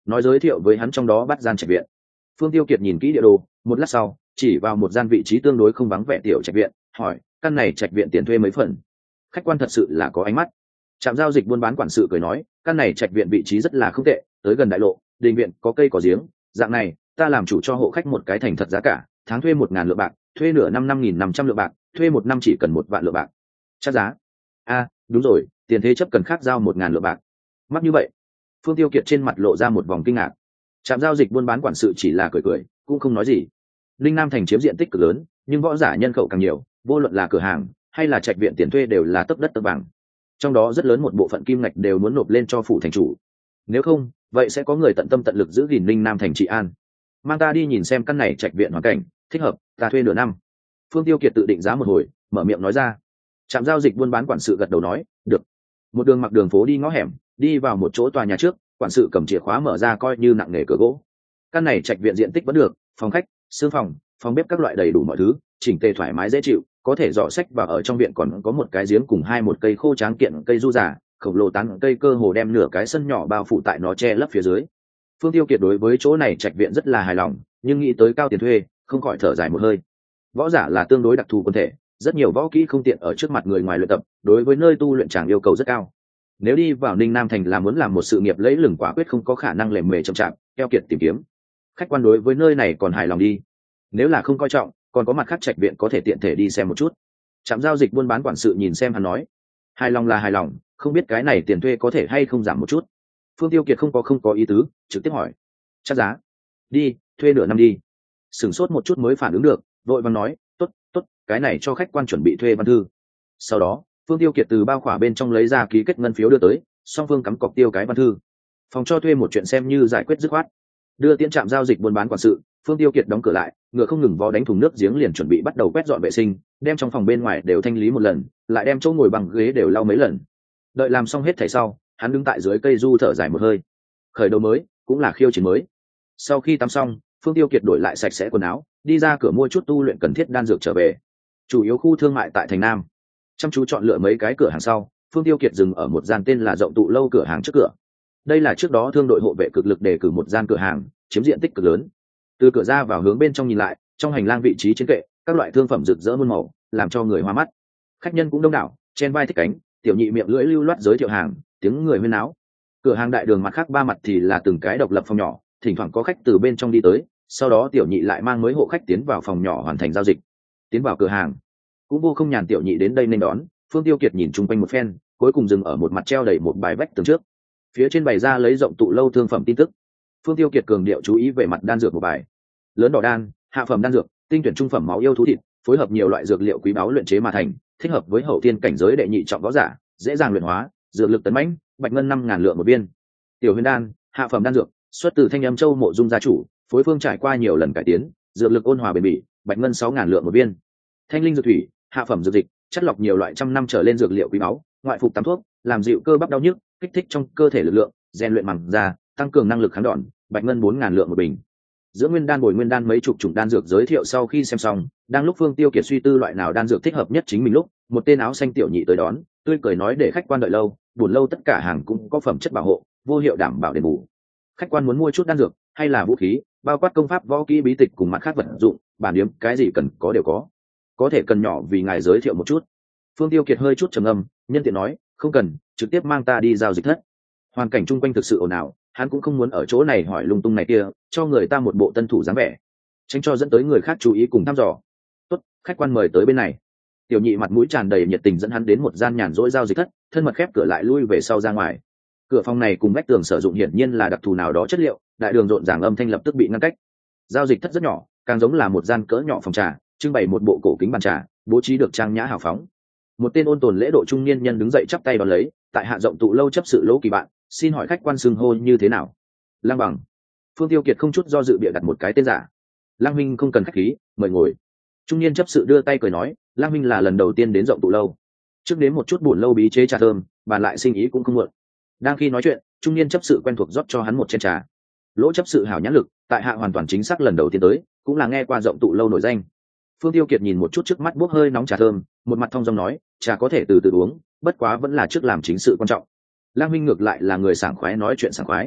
nói giới thiệu với hắn trong đó bắt gian trạch viện. Phương Tiêu Kiệt nhìn kỹ địa đồ, một lát sau chỉ vào một gian vị trí tương đối không vắng vẻ tiểu trạch viện, hỏi căn này trạch viện tiền thuê mấy phần. Khách quan thật sự là có ánh mắt. Trạm giao dịch buôn bán quản sự cười nói, căn này trạch viện vị trí rất là không tệ, tới gần đại lộ, đình viện có cây có giếng, dạng này ta làm chủ cho hộ khách một cái thành thật giá cả, tháng thuê một ngàn lượng bạc, thuê nửa năm năm nghìn năm trăm lượng bạc, thuê một năm chỉ cần một vạn lượng bạc. Chắc giá? A, đúng rồi, tiền thế chấp cần khác giao một ngàn lượng bạc. Mắc như vậy? Phương Tiêu Kiệt trên mặt lộ ra một vòng kinh ngạc. Trạm giao dịch buôn bán quản sự chỉ là cười cười, cũng không nói gì. Linh Nam thành chiếm diện tích cực lớn, nhưng võ giả nhân khẩu càng nhiều, vô luận là cửa hàng hay là trạch viện tiền thuê đều là tấp đất tấp vàng. Trong đó rất lớn một bộ phận kim ngạch đều muốn nộp lên cho phủ thành chủ. Nếu không, vậy sẽ có người tận tâm tận lực giữ gìn Linh Nam thành trị an. Mang ta đi nhìn xem căn này trạch viện hoàn cảnh, thích hợp, ta thuê nửa năm. Phương Tiêu Kiệt tự định giá một hồi, mở miệng nói ra. Trạm giao dịch buôn bán quản sự gật đầu nói, được. Một đường mặc đường phố đi ngõ hẻm, đi vào một chỗ tòa nhà trước, quản sự cầm chìa khóa mở ra coi như nặng nề cửa gỗ. Căn này trạch viện diện tích vẫn được, phòng khách, sương phòng, phòng bếp các loại đầy đủ mọi thứ, chỉnh tề thoải mái dễ chịu, có thể dò sách và ở trong viện còn có một cái giếng cùng hai một cây khô tráng kiện cây du giả, khổng lồ tán cây cơ hồ đem nửa cái sân nhỏ bao phủ tại nó che lấp phía dưới. Phương Tiêu Kiệt đối với chỗ này trạch viện rất là hài lòng, nhưng nghĩ tới cao tiền thuê, không khỏi thở dài một hơi. Võ giả là tương đối đặc thù quân thể, rất nhiều võ kỹ không tiện ở trước mặt người ngoài luyện tập, đối với nơi tu luyện chàng yêu cầu rất cao. Nếu đi vào Ninh Nam thành là muốn làm một sự nghiệp lẫy lừng quả quyết không có khả năng lề mề chậm chạp, keo kiệt tìm kiếm. Khách quan đối với nơi này còn hài lòng đi. Nếu là không coi trọng, còn có mặt khác trạch viện có thể tiện thể đi xem một chút. Trạm giao dịch buôn bán quản sự nhìn xem hắn nói, hài lòng là hài lòng, không biết cái này tiền thuê có thể hay không giảm một chút. Phương Tiêu Kiệt không có không có ý tứ, trực tiếp hỏi, chắc giá? Đi, thuê nửa năm đi. Sửng sốt một chút mới phản ứng được, vội vàng nói, tốt, tốt, cái này cho khách quan chuẩn bị thuê văn thư. Sau đó, Phương Tiêu Kiệt từ bao khỏa bên trong lấy ra ký kết ngân phiếu đưa tới, song phương cắm cọc tiêu cái văn thư. Phòng cho thuê một chuyện xem như giải quyết dứt khoát. Đưa tiễn trạm giao dịch buôn bán quản sự, Phương Tiêu Kiệt đóng cửa lại, ngựa không ngừng vó đánh thùng nước giếng liền chuẩn bị bắt đầu quét dọn vệ sinh, đem trong phòng bên ngoài đều thanh lý một lần, lại đem chỗ ngồi bằng ghế đều lau mấy lần. Đợi làm xong hết thảy sau, hắn đứng tại dưới cây du thở dài một hơi. Khởi đầu mới, cũng là khiêu chiến mới. Sau khi tắm xong, Phương Tiêu Kiệt đổi lại sạch sẽ quần áo, đi ra cửa mua chút tu luyện cần thiết đan dược trở về. Chủ yếu khu thương mại tại thành Nam. Chăm chú chọn lựa mấy cái cửa hàng sau, Phương Tiêu Kiệt dừng ở một gian tên là Rộng Tụ lâu cửa hàng trước cửa. Đây là trước đó thương đội hộ vệ cực lực đề cử một gian cửa hàng, chiếm diện tích cực lớn. Từ cửa ra vào hướng bên trong nhìn lại, trong hành lang vị trí trên kệ, các loại thương phẩm rực rỡ muôn màu, làm cho người hoa mắt. Khách nhân cũng đông đảo, chen vai thích cánh, tiểu nhị miệng lưỡi lưu loát giới thiệu hàng, tiếng người huyên náo. Cửa hàng đại đường mặt khác ba mặt thì là từng cái độc lập phòng nhỏ, thỉnh thoảng có khách từ bên trong đi tới, sau đó tiểu nhị lại mang mới hộ khách tiến vào phòng nhỏ hoàn thành giao dịch. Tiến vào cửa hàng, cũng vô không nhàn tiểu nhị đến đây nên đón. Phương Tiêu Kiệt nhìn chung quanh một phen, cuối cùng dừng ở một mặt treo đầy một bài vách tường trước, phía trên bày ra lấy Rộng Tụ lâu thương phẩm tin tức. Phương Tiêu Kiệt cường điệu chú ý về mặt đan dược một bài: lớn đỏ đan, hạ phẩm đan dược, tinh tuyển trung phẩm máu yêu thú thịt, phối hợp nhiều loại dược liệu quý báu luyện chế mà thành, thích hợp với hậu thiên cảnh giới đệ nhị trọng võ giả, dễ dàng luyện hóa, dược lực tấn mãnh, bạch ngân năm ngàn lượng một viên. Tiểu huyền đan, hạ phẩm đan dược, xuất từ Thanh Âm Châu mộ dung gia chủ, phối phương trải qua nhiều lần cải tiến, dược lực ôn hòa bền bỉ, bạch ngân sáu ngàn lượng một viên. Thanh linh dược thủy, hạ phẩm dược dịch, chất lọc nhiều loại trăm năm trở lên dược liệu quý báu, ngoại phục tắm thuốc, làm dịu cơ bắp đau nhức, kích thích trong cơ thể lực lượng, rèn luyện màng da, tăng cường năng lực kháng đòn, bạch ngân bốn ngàn lượng một bình. Giữa nguyên đan bồi nguyên đan mấy chục chủng đan dược giới thiệu sau khi xem xong, đang lúc Phương Tiêu Kiệt suy tư loại nào đan dược thích hợp nhất chính mình lúc, một tên áo xanh tiểu nhị tới đón, tươi cười nói để khách quan đợi lâu, buồn lâu tất cả hàng cũng có phẩm chất bảo hộ, vô hiệu đảm bảo đền bù. Khách quan muốn mua chút đan dược hay là vũ khí, bao quát công pháp võ kỹ bí tịch cùng mặt khác vật dụng, bản điếm cái gì cần có đều có. Có thể cần nhỏ vì ngài giới thiệu một chút. Phương Tiêu Kiệt hơi chút trầm ngâm, nhân tiện nói, không cần, trực tiếp mang ta đi giao dịch thất. Hoàn cảnh chung quanh thực sự ồn ào, hắn cũng không muốn ở chỗ này hỏi lung tung này kia, cho người ta một bộ tân thủ dáng vẻ, tránh cho dẫn tới người khác chú ý cùng thăm dò. Tốt, khách quan mời tới bên này. Tiểu nhị mặt mũi tràn đầy nhiệt tình dẫn hắn đến một gian nhàn rỗi giao dịch thất, thân mật khép cửa lại lui về sau ra ngoài. Cửa phòng này cùng vách tường sử dụng hiển nhiên là đặc thù nào đó chất liệu, đại đường rộn ràng âm thanh lập tức bị ngăn cách. Giao dịch thất rất nhỏ, càng giống là một gian cỡ nhỏ phòng trà, trưng bày một bộ cổ kính bàn trà, bố trí được trang nhã hào phóng. Một tên ôn tồn lễ độ trung niên nhân đứng dậy chắp tay đón lấy, tại hạ Rộng Tụ lâu chấp sự Lỗ Kỳ bạn, xin hỏi khách quan xưng hô như thế nào? Lăng Bằng. Phương Tiêu Kiệt không chút do dự bịa đặt một cái tên giả. Lăng Minh không cần khách khí, mời ngồi. Trung niên chấp sự đưa tay cười nói, Lăng Minh là lần đầu tiên đến Rộng Tụ lâu, trước đến một chút buồn lâu bí chế trà thơm, bàn lại sinh ý cũng không muộn. Đang khi nói chuyện, trung niên chấp sự quen thuộc rót cho hắn một chén trà. Lỗ chấp sự hảo nhãn lực, tại hạ hoàn toàn chính xác lần đầu tiên tới, cũng là nghe qua Rộng Tụ lâu nổi danh. Phương Tiêu Kiệt nhìn một chút trước mắt bốc hơi nóng trà thơm, một mặt thông dong nói, trà có thể từ từ uống, bất quá vẫn là trước làm chính sự quan trọng. Lang Minh ngược lại là người sảng khoái nói chuyện sảng khoái.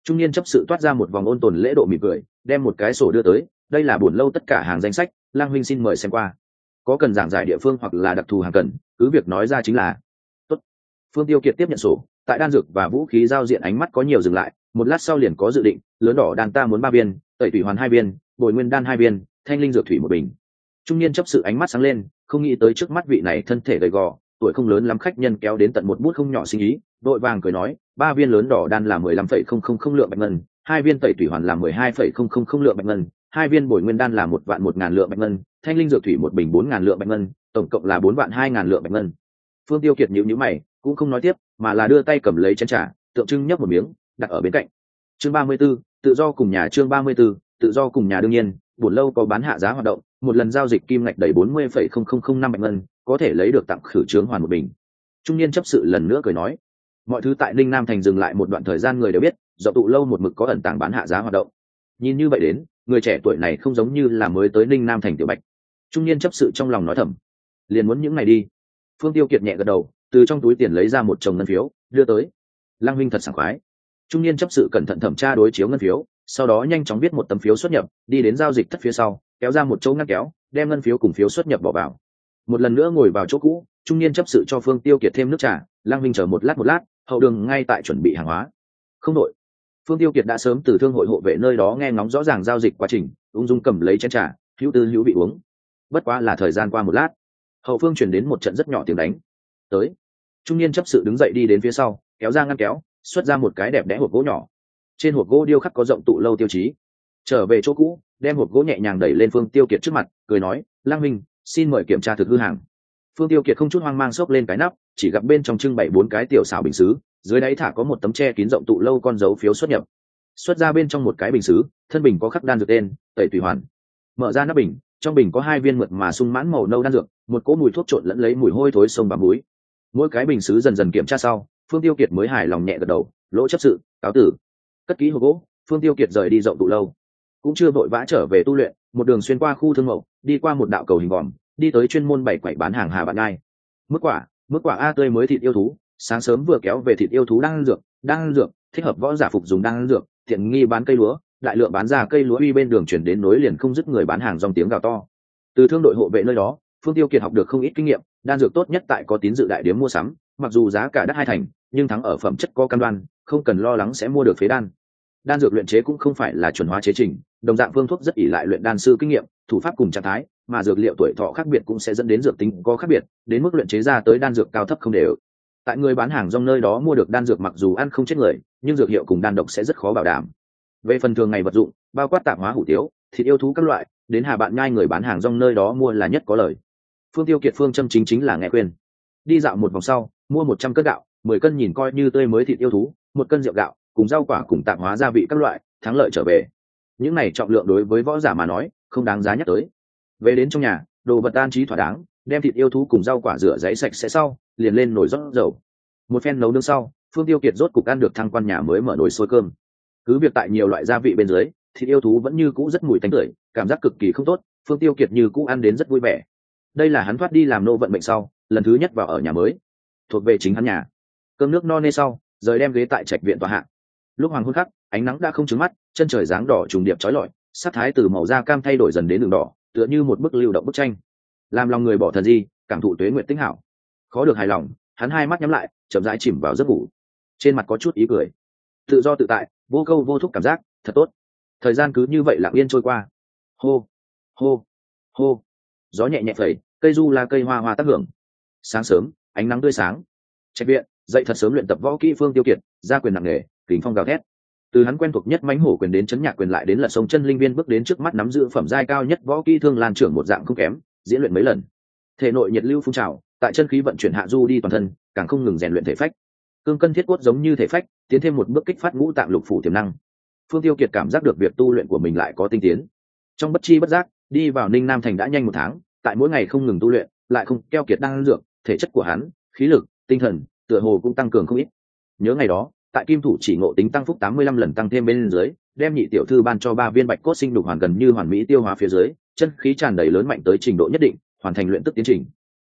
Trung niên chấp sự toát ra một vòng ôn tồn lễ độ mỉm cười, đem một cái sổ đưa tới, đây là buồn lâu tất cả hàng danh sách, Lang huynh xin mời xem qua. Có cần giảng giải địa phương hoặc là đặc thù hàng cần, cứ việc nói ra chính là. Tốt. Phương Tiêu Kiệt tiếp nhận sổ, tại đan dược và vũ khí giao diện ánh mắt có nhiều dừng lại, một lát sau liền có dự định, lớn đỏ đan ta muốn ba viên, tẩy thủy hoàn hai viên, bồi nguyên đan hai viên, thanh linh dược thủy một bình. Trung niên chấp sự ánh mắt sáng lên, không nghĩ tới trước mắt vị này thân thể gầy gò, tuổi không lớn lắm khách nhân kéo đến tận một bút không nhỏ sinh ý, đội vàng cười nói, ba viên lớn đỏ đan là mười lăm phẩy không không không lượng bạch ngân, hai viên tẩy thủy hoàn là mười hai phẩy không không không lượng bạch ngân, hai viên bồi nguyên đan là một vạn một ngàn lượng bạch ngân, thanh linh dược thủy một bình bốn ngàn lượng bạch ngân, tổng cộng là bốn vạn hai ngàn lượng bạch ngân. Phương Tiêu Kiệt nhíu nhíu mày, cũng không nói tiếp, mà là đưa tay cầm lấy chén trà, tượng trưng nhấp một miếng, đặt ở bên cạnh. Chương ba mươi 34, tự do cùng nhà chương ba mươi 34, tự do cùng nhà đương nhiên, buồn lâu có bán hạ giá hoạt động, một lần giao dịch kim ngạch đầy bốn mươi phẩy không không không năm bạch ngân, có thể lấy được tặng khử trướng hoàn một bình. Trung niên chấp sự lần nữa cười nói, mọi thứ tại Ninh Nam thành dừng lại một đoạn thời gian người đều biết, rộng tụ lâu một mực có ẩn tàng bán hạ giá hoạt động. Nhìn như vậy đến, người trẻ tuổi này không giống như là mới tới Ninh Nam thành tiểu bạch. Trung niên chấp sự trong lòng nói thầm, liền muốn những ngày đi. Phương Tiêu Kiệt nhẹ gật đầu, từ trong túi tiền lấy ra một chồng ngân phiếu, đưa tới. Lăng huynh thật sảng khoái. Trung niên chấp sự cẩn thận thẩm tra đối chiếu ngân phiếu, sau đó nhanh chóng viết một tấm phiếu xuất nhập, đi đến giao dịch thất phía sau, kéo ra một chỗ ngăn kéo, đem ngân phiếu cùng phiếu xuất nhập bỏ vào. Một lần nữa ngồi vào chỗ cũ, trung niên chấp sự cho Phương Tiêu Kiệt thêm nước trà, Lăng huynh chờ một lát một lát, hậu đường ngay tại chuẩn bị hàng hóa. Không đội. Phương Tiêu Kiệt đã sớm từ thương hội hộ vệ nơi đó nghe ngóng rõ ràng giao dịch quá trình, ung dung cầm lấy chén trà, hữu tư hữu vị uống. Bất quá là thời gian qua một lát, hậu phương truyền đến một trận rất nhỏ tiếng đánh. Tới. Trung niên chấp sự đứng dậy đi đến phía sau, kéo ra ngăn kéo, xuất ra một cái đẹp đẽ hộp gỗ nhỏ. Trên hộp gỗ điêu khắc có rộng tụ lâu tiêu chí. Trở về chỗ cũ, đem hộp gỗ nhẹ nhàng đẩy lên Phương Tiêu Kiệt trước mặt, cười nói, Lang huynh, xin mời kiểm tra thực hư hàng. Phương Tiêu Kiệt không chút hoang mang xốc lên cái nắp, chỉ gặp bên trong trưng bày bốn cái tiểu xảo bình sứ, dưới đáy thả có một tấm che kín rộng tụ lâu con dấu phiếu xuất nhập. Xuất ra bên trong một cái bình sứ, thân bình có khắc đan dược tên, tẩy tùy hoàn. Mở ra nắp bình, trong bình có hai viên mượt mà sung mãn màu nâu đan dược, một cỗ mùi thuốc trộn lẫn lấy mùi hôi thối sông và muối. Mỗi cái bình sứ dần dần kiểm tra sau, Phương Tiêu Kiệt mới hài lòng nhẹ gật đầu, lỗ chấp sự, cáo tử. Cất kỹ hộp gỗ, Phương Tiêu Kiệt rời đi rộng tụ lâu, cũng chưa vội vã trở về tu luyện, một đường xuyên qua khu thương mậu, đi qua một đạo cầu hình vòm, đi tới chuyên môn bày quầy bán hàng Hà Bạn Ngai. Mức quả, mức quả a tươi mới thịt yêu thú, sáng sớm vừa kéo về thịt yêu thú đang dược, đang dược, thích hợp võ giả phục dùng đang dược, tiện nghi bán cây lúa, đại lượng bán ra cây lúa uy bên đường chuyển đến nối liền không dứt người bán hàng dòng tiếng gào to. Từ thương đội hộ vệ nơi đó, Phương Tiêu Kiệt học được không ít kinh nghiệm, đan dược tốt nhất tại có tín dự đại điếm mua sắm, mặc dù giá cả đắt hai thành, nhưng thắng ở phẩm chất có cam đoan, không cần lo lắng sẽ mua được phế đan. Đan dược luyện chế cũng không phải là chuẩn hóa chế trình, đồng dạng phương thuốc rất ỷ lại luyện đan sư kinh nghiệm, thủ pháp cùng trạng thái, mà dược liệu tuổi thọ khác biệt cũng sẽ dẫn đến dược tính có khác biệt, đến mức luyện chế ra tới đan dược cao thấp không đều. Tại người bán hàng rong nơi đó mua được đan dược mặc dù ăn không chết người, nhưng dược hiệu cùng đan độc sẽ rất khó bảo đảm. Về phần thường ngày vật dụng, bao quát tạp hóa hủ tiếu, thịt yêu thú các loại, đến Hà Bạn Nhai người bán hàng rong nơi đó mua là nhất có lời. Phương Tiêu Kiệt phương châm chính chính là nghe khuyên. Đi dạo một vòng sau, mua một trăm cân gạo, mười cân nhìn coi như tươi mới thịt yêu thú, một cân rượu gạo, cùng rau quả cùng tạp hóa gia vị các loại, thắng lợi trở về. Những này trọng lượng đối với võ giả mà nói, không đáng giá nhắc tới. Về đến trong nhà, đồ vật an trí thỏa đáng, đem thịt yêu thú cùng rau quả rửa giấy sạch sẽ sau, liền lên nồi rót dầu. Một phen nấu nướng sau, Phương Tiêu Kiệt rốt cục ăn được thăng quan nhà mới mở nồi sôi cơm. Cứ việc tại nhiều loại gia vị bên dưới, thịt yêu thú vẫn như cũ rất mùi tanh tưởi, cảm giác cực kỳ không tốt, Phương Tiêu Kiệt như cũ ăn đến rất vui vẻ. Đây là hắn thoát đi làm nô vận mệnh sau, lần thứ nhất vào ở nhà mới, thuộc về chính hắn nhà. Cơm nước no nê sau, rời đem ghế tại trạch viện tòa hạ. Lúc hoàng hôn khắc, ánh nắng đã không trứng mắt, chân trời dáng đỏ trùng điệp chói lọi, sắc thái từ màu da cam thay đổi dần đến đường đỏ, tựa như một bức lưu động bức tranh. Làm lòng người bỏ thần di, cảm thụ tuế nguyệt tinh hảo. Khó được hài lòng, hắn hai mắt nhắm lại, chậm rãi chìm vào giấc ngủ. Trên mặt có chút ý cười. Tự do tự tại, vô câu vô thúc cảm giác, thật tốt. Thời gian cứ như vậy lặng yên trôi qua. Hô, hô, hô. Gió nhẹ nhẹ phẩy, cây du là cây hoa hoa tác hưởng. Sáng sớm, ánh nắng tươi sáng. Trạch viện, dậy thật sớm luyện tập võ kỹ Phương Tiêu Kiệt, ra quyền nặng nghề, kình phong gào thét. Từ hắn quen thuộc nhất mãnh hổ quyền đến chấn nhạc quyền lại đến lật sông chân linh viên bước đến trước mắt nắm giữ phẩm giai cao nhất võ kỹ thương lan trưởng một dạng không kém, diễn luyện mấy lần. Thể nội nhiệt lưu phun trào, tại chân khí vận chuyển hạ du đi toàn thân, càng không ngừng rèn luyện thể phách. Cương cân thiết cốt giống như thể phách, tiến thêm một bước kích phát ngũ tạng lục phủ tiềm năng. Phương Tiêu Kiệt cảm giác được việc tu luyện của mình lại có tinh tiến. Trong bất chi bất giác, đi vào Ninh Nam thành đã nhanh một tháng, tại mỗi ngày không ngừng tu luyện, lại không keo kiệt đang dược, thể chất của hắn, khí lực, tinh thần, tựa hồ cũng tăng cường không ít. Nhớ ngày đó, tại Kim Thủ chỉ ngộ tính tăng phúc tám mươi lăm lần tăng thêm bên dưới, đem nhị tiểu thư ban cho ba viên bạch cốt sinh đục hoàn gần như hoàn mỹ tiêu hóa phía dưới, chân khí tràn đầy lớn mạnh tới trình độ nhất định, hoàn thành luyện tức tiến trình.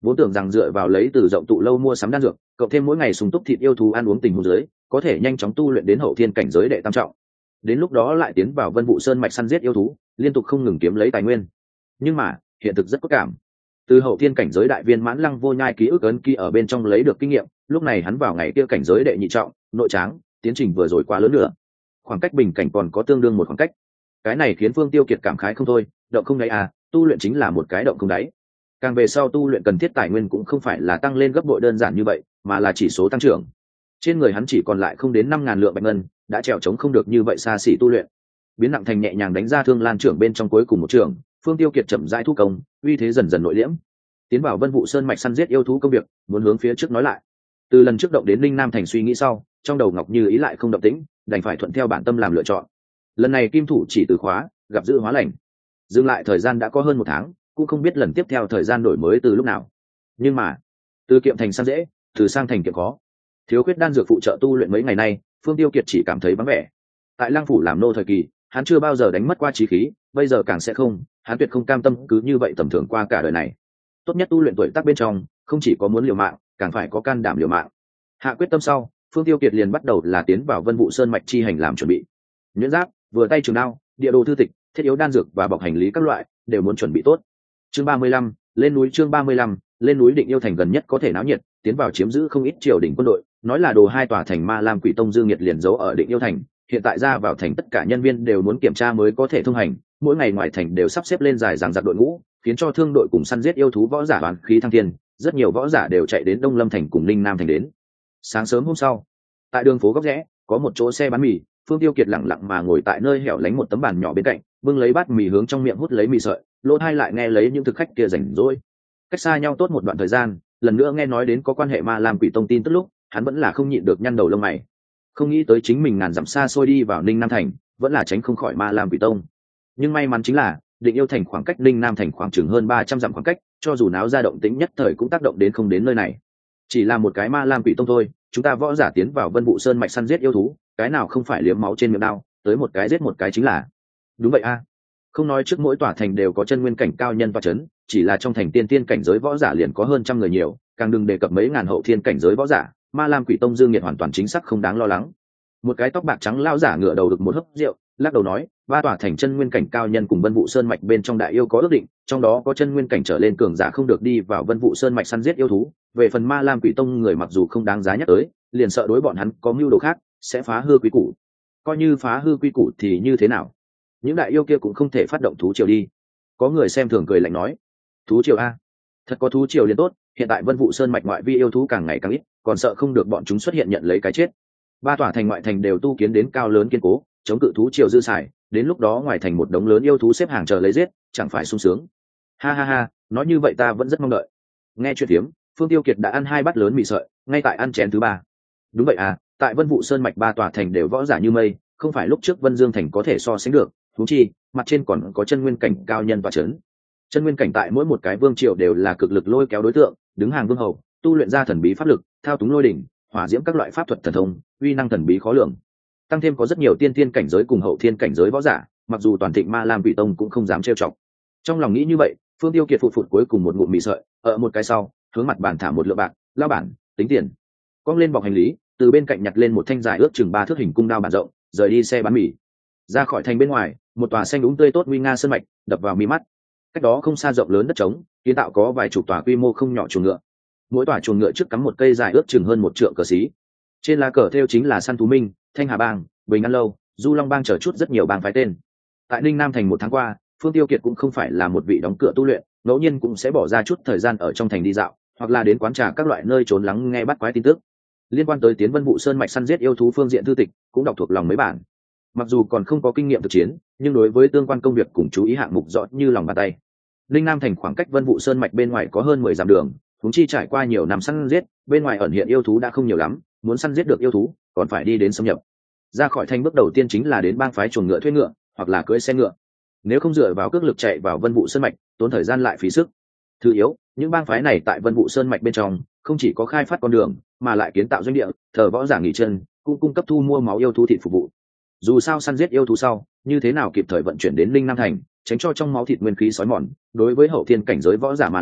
vốn tưởng rằng dựa vào lấy từ rộng tụ lâu mua sắm đan dược, cộng thêm mỗi ngày sung túc thịt yêu thú ăn uống tình huống dưới, có thể nhanh chóng tu luyện đến hậu thiên cảnh giới đệ tam trọng. Đến lúc đó lại tiến vào Vân Vũ Sơn mạch săn giết yêu thú, liên tục không ngừng kiếm lấy tài nguyên. Nhưng mà hiện thực rất cốt cảm. Từ hậu thiên cảnh giới đại viên mãn Lăng Vô Nhai ký ức ấn ký ở bên trong lấy được kinh nghiệm, lúc này hắn vào ngày kia cảnh giới đệ nhị trọng, nội tráng, tiến trình vừa rồi quá lớn nữa. Khoảng cách bình cảnh còn có tương đương một khoảng cách. Cái này khiến Phương Tiêu Kiệt cảm khái không thôi, động không đáy à, tu luyện chính là một cái động không đáy. Càng về sau tu luyện cần thiết tài nguyên cũng không phải là tăng lên gấp bội đơn giản như vậy, mà là chỉ số tăng trưởng. Trên người hắn chỉ còn lại không đến năm ngàn lượng bạch ngân, đã trèo chống không được như vậy xa xỉ tu luyện. Biến nặng thành nhẹ nhàng đánh ra Thương Lan trưởng bên trong cuối cùng một trường, Phương Tiêu Kiệt chậm rãi thu công, uy thế dần dần nội liễm. Tiến vào Vân Vũ Sơn mạch săn giết yêu thú công việc, muốn hướng phía trước nói lại. Từ lần trước động đến Linh Nam thành suy nghĩ sau, trong đầu Ngọc Như ý lại không động tĩnh, đành phải thuận theo bản tâm làm lựa chọn. Lần này kim thủ chỉ từ khóa, gặp dự hóa lành. Dừng lại thời gian đã có hơn một tháng, cũng không biết lần tiếp theo thời gian đổi mới từ lúc nào. Nhưng mà, từ kiệm thành săn dễ, từ sang thành kiệm khó. Thiếu khuyết đan dược phụ trợ tu luyện mấy ngày nay, Phương Tiêu Kiệt chỉ cảm thấy vắng vẻ. Tại Lăng phủ làm nô thời kỳ, hắn chưa bao giờ đánh mất qua trí khí, bây giờ càng sẽ không, hắn tuyệt không cam tâm cứ như vậy tầm thường qua cả đời này. Tốt nhất tu luyện tuổi tác bên trong, không chỉ có muốn liều mạng, càng phải có can đảm liều mạng. Hạ quyết tâm sau, Phương Tiêu Kiệt liền bắt đầu là tiến vào Vân Vũ Sơn mạch chi hành làm chuẩn bị. Nhuyễn giáp, vừa tay trường đao, địa đồ thư tịch, thiết yếu đan dược và bọc hành lý các loại đều muốn chuẩn bị tốt. Chương ba mươi lăm, lên núi chương ba mươi lăm, lên núi Định Yêu thành gần nhất có thể náo nhiệt, tiến vào chiếm giữ không ít triều đình quân đội, nói là đồ hai tòa thành Ma Lam Quỷ Tông Dương Nghiệt liền giấu ở Định Yêu thành, hiện tại ra vào thành tất cả nhân viên đều muốn kiểm tra mới có thể thông hành, mỗi ngày ngoài thành đều sắp xếp lên dài dằng dặc đội ngũ, khiến cho thương đội cùng săn giết yêu thú võ giả oán khí thăng thiên, rất nhiều võ giả đều chạy đến Đông Lâm thành cùng Ninh Nam thành đến. Sáng sớm hôm sau, tại đường phố góc rẽ, có một chỗ xe bán mì, Phương Tiêu Kiệt lặng lặng mà ngồi tại nơi hẻo lánh một tấm bàn nhỏ bên cạnh, bưng lấy bát mì hướng trong miệng hút lấy mì sợi, lỗ tai lại nghe lấy những thực khách kia rảnh rỗi. Cách xa nhau tốt một đoạn thời gian, lần nữa nghe nói đến có quan hệ Ma Lam Quỷ Tông tin tức lúc, hắn vẫn là không nhịn được nhăn đầu lông mày. Không nghĩ tới chính mình ngàn dặm xa xôi đi vào Ninh Nam thành, vẫn là tránh không khỏi Ma Lam Quỷ Tông. Nhưng may mắn chính là, Định Yêu thành khoảng cách Ninh Nam thành khoảng chừng hơn ba trăm dặm khoảng cách, cho dù náo ra động tĩnh nhất thời cũng tác động đến không đến nơi này. Chỉ là một cái Ma Lam Quỷ Tông thôi, chúng ta võ giả tiến vào Vân Vũ Sơn mạch săn giết yêu thú, cái nào không phải liếm máu trên miệng đao, tới một cái giết một cái chính là. Đúng vậy a. Không nói trước mỗi tòa thành đều có chân nguyên cảnh cao nhân và chấn, chỉ là trong thành tiên tiên cảnh giới võ giả liền có hơn trăm người nhiều, càng đừng đề cập mấy ngàn hậu thiên cảnh giới võ giả, Ma Lam Quỷ Tông Dương Nghiệt hoàn toàn chính xác không đáng lo lắng. Một cái tóc bạc trắng lão giả ngửa đầu được một hớp rượu, lắc đầu nói, ba tòa thành chân nguyên cảnh cao nhân cùng Vân Vũ Sơn mạch bên trong đại yêu có ước định, trong đó có chân nguyên cảnh trở lên cường giả không được đi vào Vân Vũ Sơn mạch săn giết yêu thú, về phần Ma Lam Quỷ Tông người mặc dù không đáng giá nhắc tới, liền sợ đối bọn hắn có mưu đồ khác, sẽ phá hư quy củ. Coi như phá hư quy củ thì như thế nào? Những đại yêu kia cũng không thể phát động thú triều đi. Có người xem thường cười lạnh nói, thú triều a? Thật có thú triều liền tốt, hiện tại Vân Vũ Sơn mạch ngoại vi yêu thú càng ngày càng ít, còn sợ không được bọn chúng xuất hiện nhận lấy cái chết. Ba tòa thành ngoại thành đều tu kiến đến cao lớn kiên cố, chống cự thú triều dư xài, đến lúc đó ngoài thành một đống lớn yêu thú xếp hàng chờ lấy giết, chẳng phải sung sướng. Ha ha ha, nói như vậy ta vẫn rất mong đợi. Nghe chuyện tiếm, Phương Tiêu Kiệt đã ăn hai bát lớn mì sợi, ngay tại ăn chén thứ ba. Đúng vậy à, tại Vân Vũ Sơn mạch ba tòa thành đều võ giả như mây, không phải lúc trước Vân Dương thành có thể so sánh được, huống chi, mặt trên còn có chân nguyên cảnh cao nhân và chấn. Chân nguyên cảnh tại mỗi một cái vương triều đều là cực lực lôi kéo đối tượng, đứng hàng vương hầu, tu luyện ra thần bí pháp lực, thao túng lôi đỉnh, hỏa diễm các loại pháp thuật thần thông, uy năng thần bí khó lường. Tăng thêm có rất nhiều tiên tiên cảnh giới cùng hậu thiên cảnh giới võ giả, mặc dù toàn thịnh Ma Lam Quỷ Tông cũng không dám trêu chọc. Trong lòng nghĩ như vậy, Phương Tiêu Kiệt phụt phụt cuối cùng một ngụm mì sợi, ở một cái sau, hướng mặt bàn thả một lượng bạc, lao bản, tính tiền. Cong lên bọc hành lý, từ bên cạnh nhặt lên một thanh dài ước chừng ba thước hình cung đao bản rộng, rời đi xe bán mì. Ra khỏi thành bên ngoài, một tòa xanh đúng tươi tốt nguy nga sơn mạch đập vào mi mắt. Cách đó không xa rộng lớn đất trống, kiến tạo có vài chục tòa quy mô không nhỏ chuồng ngựa. Mỗi tòa chuồng ngựa trước cắm một cây dài ước chừng hơn một trượng cờ xí. Trên lá cờ thêu chính là Săn Thú Minh, Thanh Hà Bang, Bình An Lâu, Du Long Bang chờ chút rất nhiều bang phái tên. Tại Ninh Nam thành một tháng qua, Phương Tiêu Kiệt cũng không phải là một vị đóng cửa tu luyện, ngẫu nhiên cũng sẽ bỏ ra chút thời gian ở trong thành đi dạo, hoặc là đến quán trà các loại nơi trốn lắng nghe bắt quái tin tức. Liên quan tới tiến Vân Vũ Sơn mạch săn giết yêu thú phương diện thư tịch, cũng đọc thuộc lòng mấy bản. Mặc dù còn không có kinh nghiệm thực chiến, nhưng đối với tương quan công việc cùng chú ý hạng mục rõ như lòng bàn tay. Ninh Nam thành khoảng cách Vân Vũ Sơn mạch bên ngoài có hơn mười dặm đường, chúng chi trải qua nhiều năm săn giết, bên ngoài ẩn hiện yêu thú đã không nhiều lắm, muốn săn giết được yêu thú, còn phải đi đến xâm nhập. Ra khỏi thành bước đầu tiên chính là đến bang phái chuồng ngựa thuê ngựa, hoặc là cưỡi xe ngựa. Nếu không dựa vào cước lực chạy vào Vân Vũ Sơn mạch, tốn thời gian lại phí sức. Thứ yếu, những bang phái này tại Vân Vũ Sơn mạch bên trong, không chỉ có khai phát con đường, mà lại kiến tạo doanh địa, thờ võ giả nghỉ chân, cũng cung cấp thu mua máu yêu thú thịt phục vụ. Dù sao săn giết yêu thú sau, như thế nào kịp thời vận chuyển đến Linh Nam thành, tránh cho trong máu thịt nguyên khí sói mòn, đối với hậu thiên cảnh giới võ giả mà nói,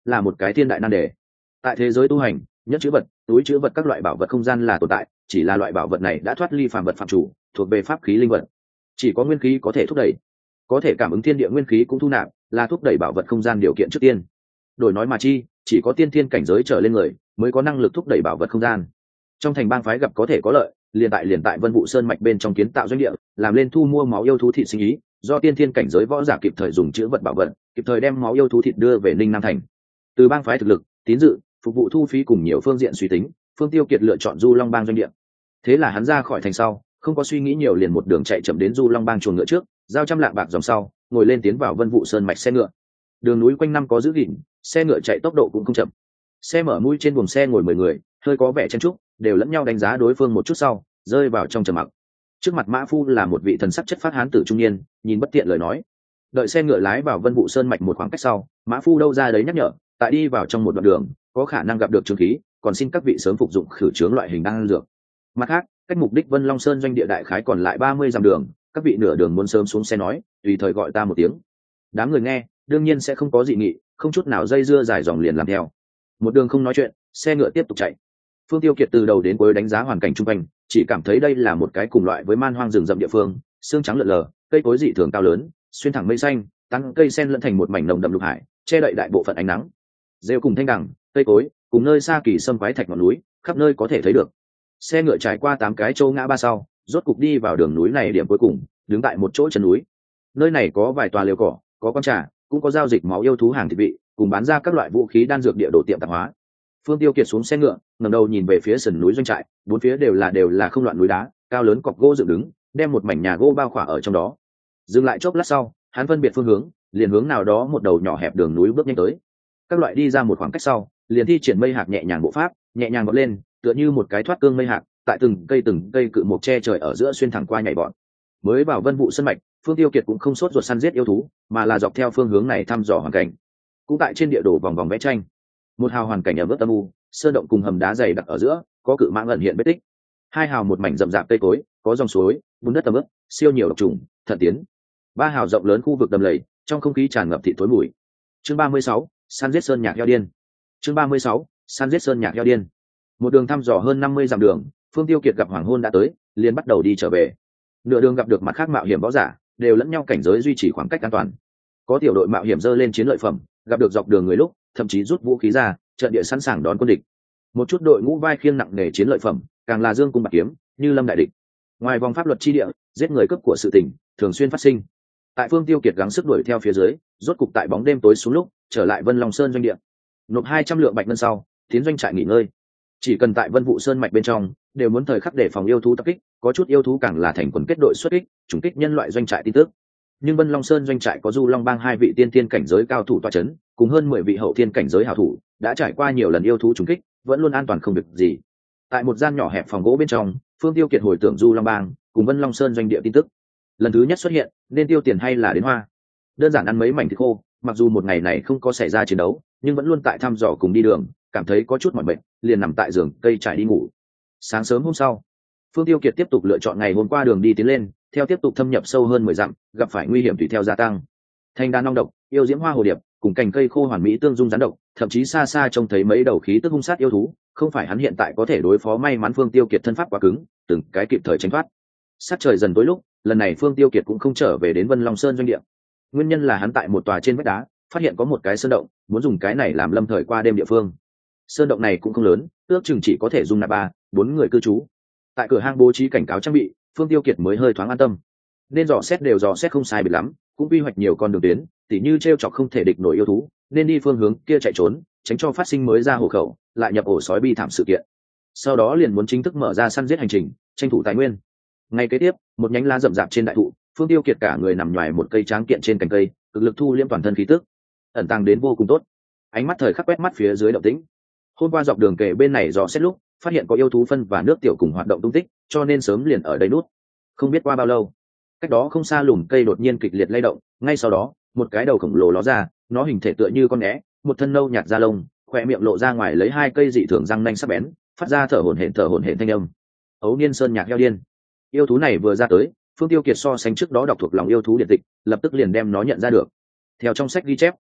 là một cái thiên đại nan đề. Tại thế giới tu hành, nhất chữ vật, túi chữ vật các loại bảo vật không gian là tồn tại, chỉ là loại bảo vật này đã thoát ly phàm vật phạm chủ, thuộc về pháp khí linh vật. Chỉ có nguyên khí có thể thúc đẩy, có thể cảm ứng thiên địa nguyên khí cũng thu nạp, là thúc đẩy bảo vật không gian điều kiện trước tiên. Đổi nói mà chi, chỉ có tiên thiên cảnh giới trở lên người mới có năng lực thúc đẩy bảo vật không gian. Trong thành bang phái gặp có thể có lợi, liền tại liền tại Vân Vũ Sơn mạch bên trong kiến tạo doanh địa, làm lên thu mua máu yêu thú thịt sinh ý, do tiên thiên cảnh giới võ giả kịp thời dùng chữ vật bảo vật, kịp thời đem máu yêu thú thịt đưa về Ninh Nam thành. Từ bang phái thực lực, tín dự, phục vụ thu phí cùng nhiều phương diện suy tính, Phương Tiêu Kiệt lựa chọn Du Long bang doanh địa. Thế là hắn ra khỏi thành sau, không có suy nghĩ nhiều liền một đường chạy chậm đến Du Long bang chuồng ngựa trước, giao trăm lạng bạc dòng sau, ngồi lên tiến vào Vân Vũ Sơn mạch xe ngựa. Đường núi quanh năm có giữ gìn, xe ngựa chạy tốc độ cũng không chậm. Xe mở mũi trên buồng xe ngồi mười người, hơi có vẻ chen chúc, đều lẫn nhau đánh giá đối phương một chút sau, rơi vào trong trầm mặc. Trước mặt mã phu là một vị thần sắc chất phát hán tử trung niên, nhìn bất tiện lời nói. Đợi xe ngựa lái vào Vân Vũ Sơn mạch một khoảng cách sau, mã phu đâu ra đấy nhắc nhở, tại đi vào trong một đoạn đường, có khả năng gặp được trướng khí, còn xin các vị sớm phục dụng khử trướng loại hình đan dược. Mặt khác, cách mục đích Vân Long Sơn doanh địa đại khái còn lại ba mươi dặm đường, các vị nửa đường muốn sớm xuống xe nói, tùy thời gọi ta một tiếng. Đám người nghe, đương nhiên sẽ không có dị nghị, không chút nào dây dưa dài dòng liền làm theo. Một đường không nói chuyện, xe ngựa tiếp tục chạy. Phương Tiêu Kiệt từ đầu đến cuối đánh giá hoàn cảnh xung quanh, chỉ cảm thấy đây là một cái cùng loại với man hoang rừng rậm địa phương, xương trắng lượn lờ, cây cối dị thường cao lớn, xuyên thẳng mây xanh, tăng cây sen lẫn thành một mảnh nồng đậm lục hải, che đậy đại bộ phận ánh nắng. Rêu cùng thanh đằng, cây cối, cùng nơi xa kỳ sâm quái thạch ngọn núi, khắp nơi có thể thấy được. Xe ngựa trải qua tám cái châu ngã ba sau, rốt cục đi vào đường núi này điểm cuối cùng, đứng tại một chỗ chân núi. Nơi này có vài tòa lều cỏ, có con trà, cũng có giao dịch máu yêu thú hàng thịt vị, cùng bán ra các loại vũ khí đan dược địa đồ tiệm tạp hóa. Phương Tiêu Kiệt xuống xe ngựa, ngẩng đầu nhìn về phía sườn núi doanh trại, bốn phía đều là đều là không loạn núi đá, cao lớn cọc gỗ dựng đứng, đem một mảnh nhà gỗ bao khỏa ở trong đó. Dừng lại chốc lát sau, hắn phân biệt phương hướng, liền hướng nào đó một đầu nhỏ hẹp đường núi bước nhanh tới. Các loại đi ra một khoảng cách sau, liền thi triển mây hạc nhẹ nhàng bộ pháp, nhẹ nhàng vọt lên, tựa như một cái thoát cương mây hạc, tại từng cây từng cây cự mục che trời ở giữa xuyên thẳng qua nhảy vọt. Mới vào Vân Vũ Sơn mạch, Phương Tiêu Kiệt cũng không sốt ruột săn giết yêu thú, mà là dọc theo phương hướng này thăm dò hoàn cảnh. Cũng tại trên địa đồ vòng vòng vẽ tranh, một hào hoàn cảnh ở bước âm u, sơn động cùng hầm đá dày đặc ở giữa, có cự mãng ẩn hiện vết tích. Hai hào một mảnh rậm rạp cây cối, có dòng suối, bùn đất tầm ướt, siêu nhiều độc trùng, thận tiến. Ba hào rộng lớn khu vực đầm lầy, trong không khí tràn ngập thịt thối mùi. Chương ba mươi sáu, săn giết sơn nhạc heo điên. Chương ba mươi sáu, săn giết sơn nhạc heo điên. Một đường thăm dò hơn năm mươi dặm đường, Phương Tiêu Kiệt gặp hoàng hôn đã tới, liền bắt đầu đi trở về. Nửa đường gặp được mặt khác mạo hiểm võ giả, đều lẫn nhau cảnh giới duy trì khoảng cách an toàn. Có tiểu đội mạo hiểm dơ lên chiến lợi phẩm, gặp được dọc đường người lúc, thậm chí rút vũ khí ra, trận địa sẵn sàng đón quân địch. Một chút đội ngũ vai khiêng nặng nề chiến lợi phẩm, càng là dương cung bạc kiếm, như lâm đại địch. Ngoài vòng pháp luật chi địa, giết người cướp của sự tình thường xuyên phát sinh. Tại Phương Tiêu Kiệt gắng sức đuổi theo phía dưới, rốt cục tại bóng đêm tối xuống lúc, trở lại Vân Long Sơn doanh địa. Nộp hai trăm lượng bạch ngân sau, tiến doanh trại nghỉ ngơi. Chỉ cần tại Vân Vũ Sơn mạch bên trong, đều muốn thời khắc đề phòng yêu thú tập kích, có chút yêu thú càng là thành quần kết đội xuất kích, trùng kích nhân loại doanh trại tin tức. Nhưng Vân Long Sơn doanh trại có Du Long bang hai vị tiên tiên cảnh giới cao thủ tọa chấn, cùng hơn mười vị hậu thiên cảnh giới hảo thủ, đã trải qua nhiều lần yêu thú trùng kích, vẫn luôn an toàn không việc gì. Tại một gian nhỏ hẹp phòng gỗ bên trong, Phương Tiêu Kiệt hồi tưởng Du Long bang cùng Vân Long Sơn doanh địa tin tức. Lần thứ nhất xuất hiện, nên tiêu tiền hay là đến hoa. Đơn giản ăn mấy mảnh thịt khô, mặc dù một ngày này không có xảy ra chiến đấu, nhưng vẫn luôn tại thăm dò cùng đi đường, cảm thấy có chút mỏi mệt, liền nằm tại giường cây trải đi ngủ. Sáng sớm hôm sau, Phương Tiêu Kiệt tiếp tục lựa chọn ngày hôm qua đường đi tiến lên, theo tiếp tục thâm nhập sâu hơn mười dặm, gặp phải nguy hiểm tùy theo gia tăng. Thanh đan long độc, yêu diễm hoa hồ điệp, cùng cành cây khô hoàn mỹ tương dung rắn độc, thậm chí xa xa trông thấy mấy đầu khí tức hung sát yêu thú, không phải hắn hiện tại có thể đối phó. May mắn Phương Tiêu Kiệt thân pháp quá cứng, từng cái kịp thời tránh thoát. Sát trời dần tối lúc, lần này Phương Tiêu Kiệt cũng không trở về đến Vân Long Sơn doanh địa. Nguyên nhân là hắn tại một tòa trên vách đá phát hiện có một cái sơn động, muốn dùng cái này làm lâm thời qua đêm địa phương. Sơn động này cũng không lớn, ước chừng chỉ có thể dung nạp ba bốn người cư trú. Tại cửa hang bố trí cảnh cáo trang bị, Phương Tiêu Kiệt mới hơi thoáng an tâm. Nên dò xét đều dò xét không sai biệt lắm, cũng quy hoạch nhiều con đường tuyến, tỉ như treo chọc không thể địch nổi yêu thú, nên đi phương hướng kia chạy trốn, tránh cho phát sinh mới ra hộ khẩu, lại nhập ổ sói bi thảm sự kiện. Sau đó liền muốn chính thức mở ra săn giết hành trình, tranh thủ tài nguyên. Ngày kế tiếp, một nhánh lá rậm rạp trên đại thụ, Phương Tiêu Kiệt cả người nằm ngoài một cây tráng kiện trên cành cây, cực lực thu liễm toàn thân khí tức, ẩn tàng đến vô cùng tốt. Ánh mắt thời khắc quét mắt phía dưới động tĩnh. Hôm qua dọc đường kề bên này dò xét lúc, phát hiện có yêu thú phân và nước tiểu cùng hoạt động tung tích, cho nên sớm liền ở đây nút. Không biết qua bao lâu, cách đó không xa lùm cây đột nhiên kịch liệt lay động, ngay sau đó, một cái đầu khổng lồ ló ra, nó hình thể tựa như con né, một thân nâu nhạt da lông, khỏe miệng lộ ra ngoài lấy hai cây dị thường răng nanh sắc bén, phát ra thở hổn hển thở hổn hển thanh âm. Ấu niên sơn nhạc heo điên. Yêu thú này vừa ra tới, Phương Tiêu Kiệt so sánh trước đó đọc thuộc lòng yêu thú điện tịch, lập tức liền đem nó nhận ra được. Theo trong sách ghi chép,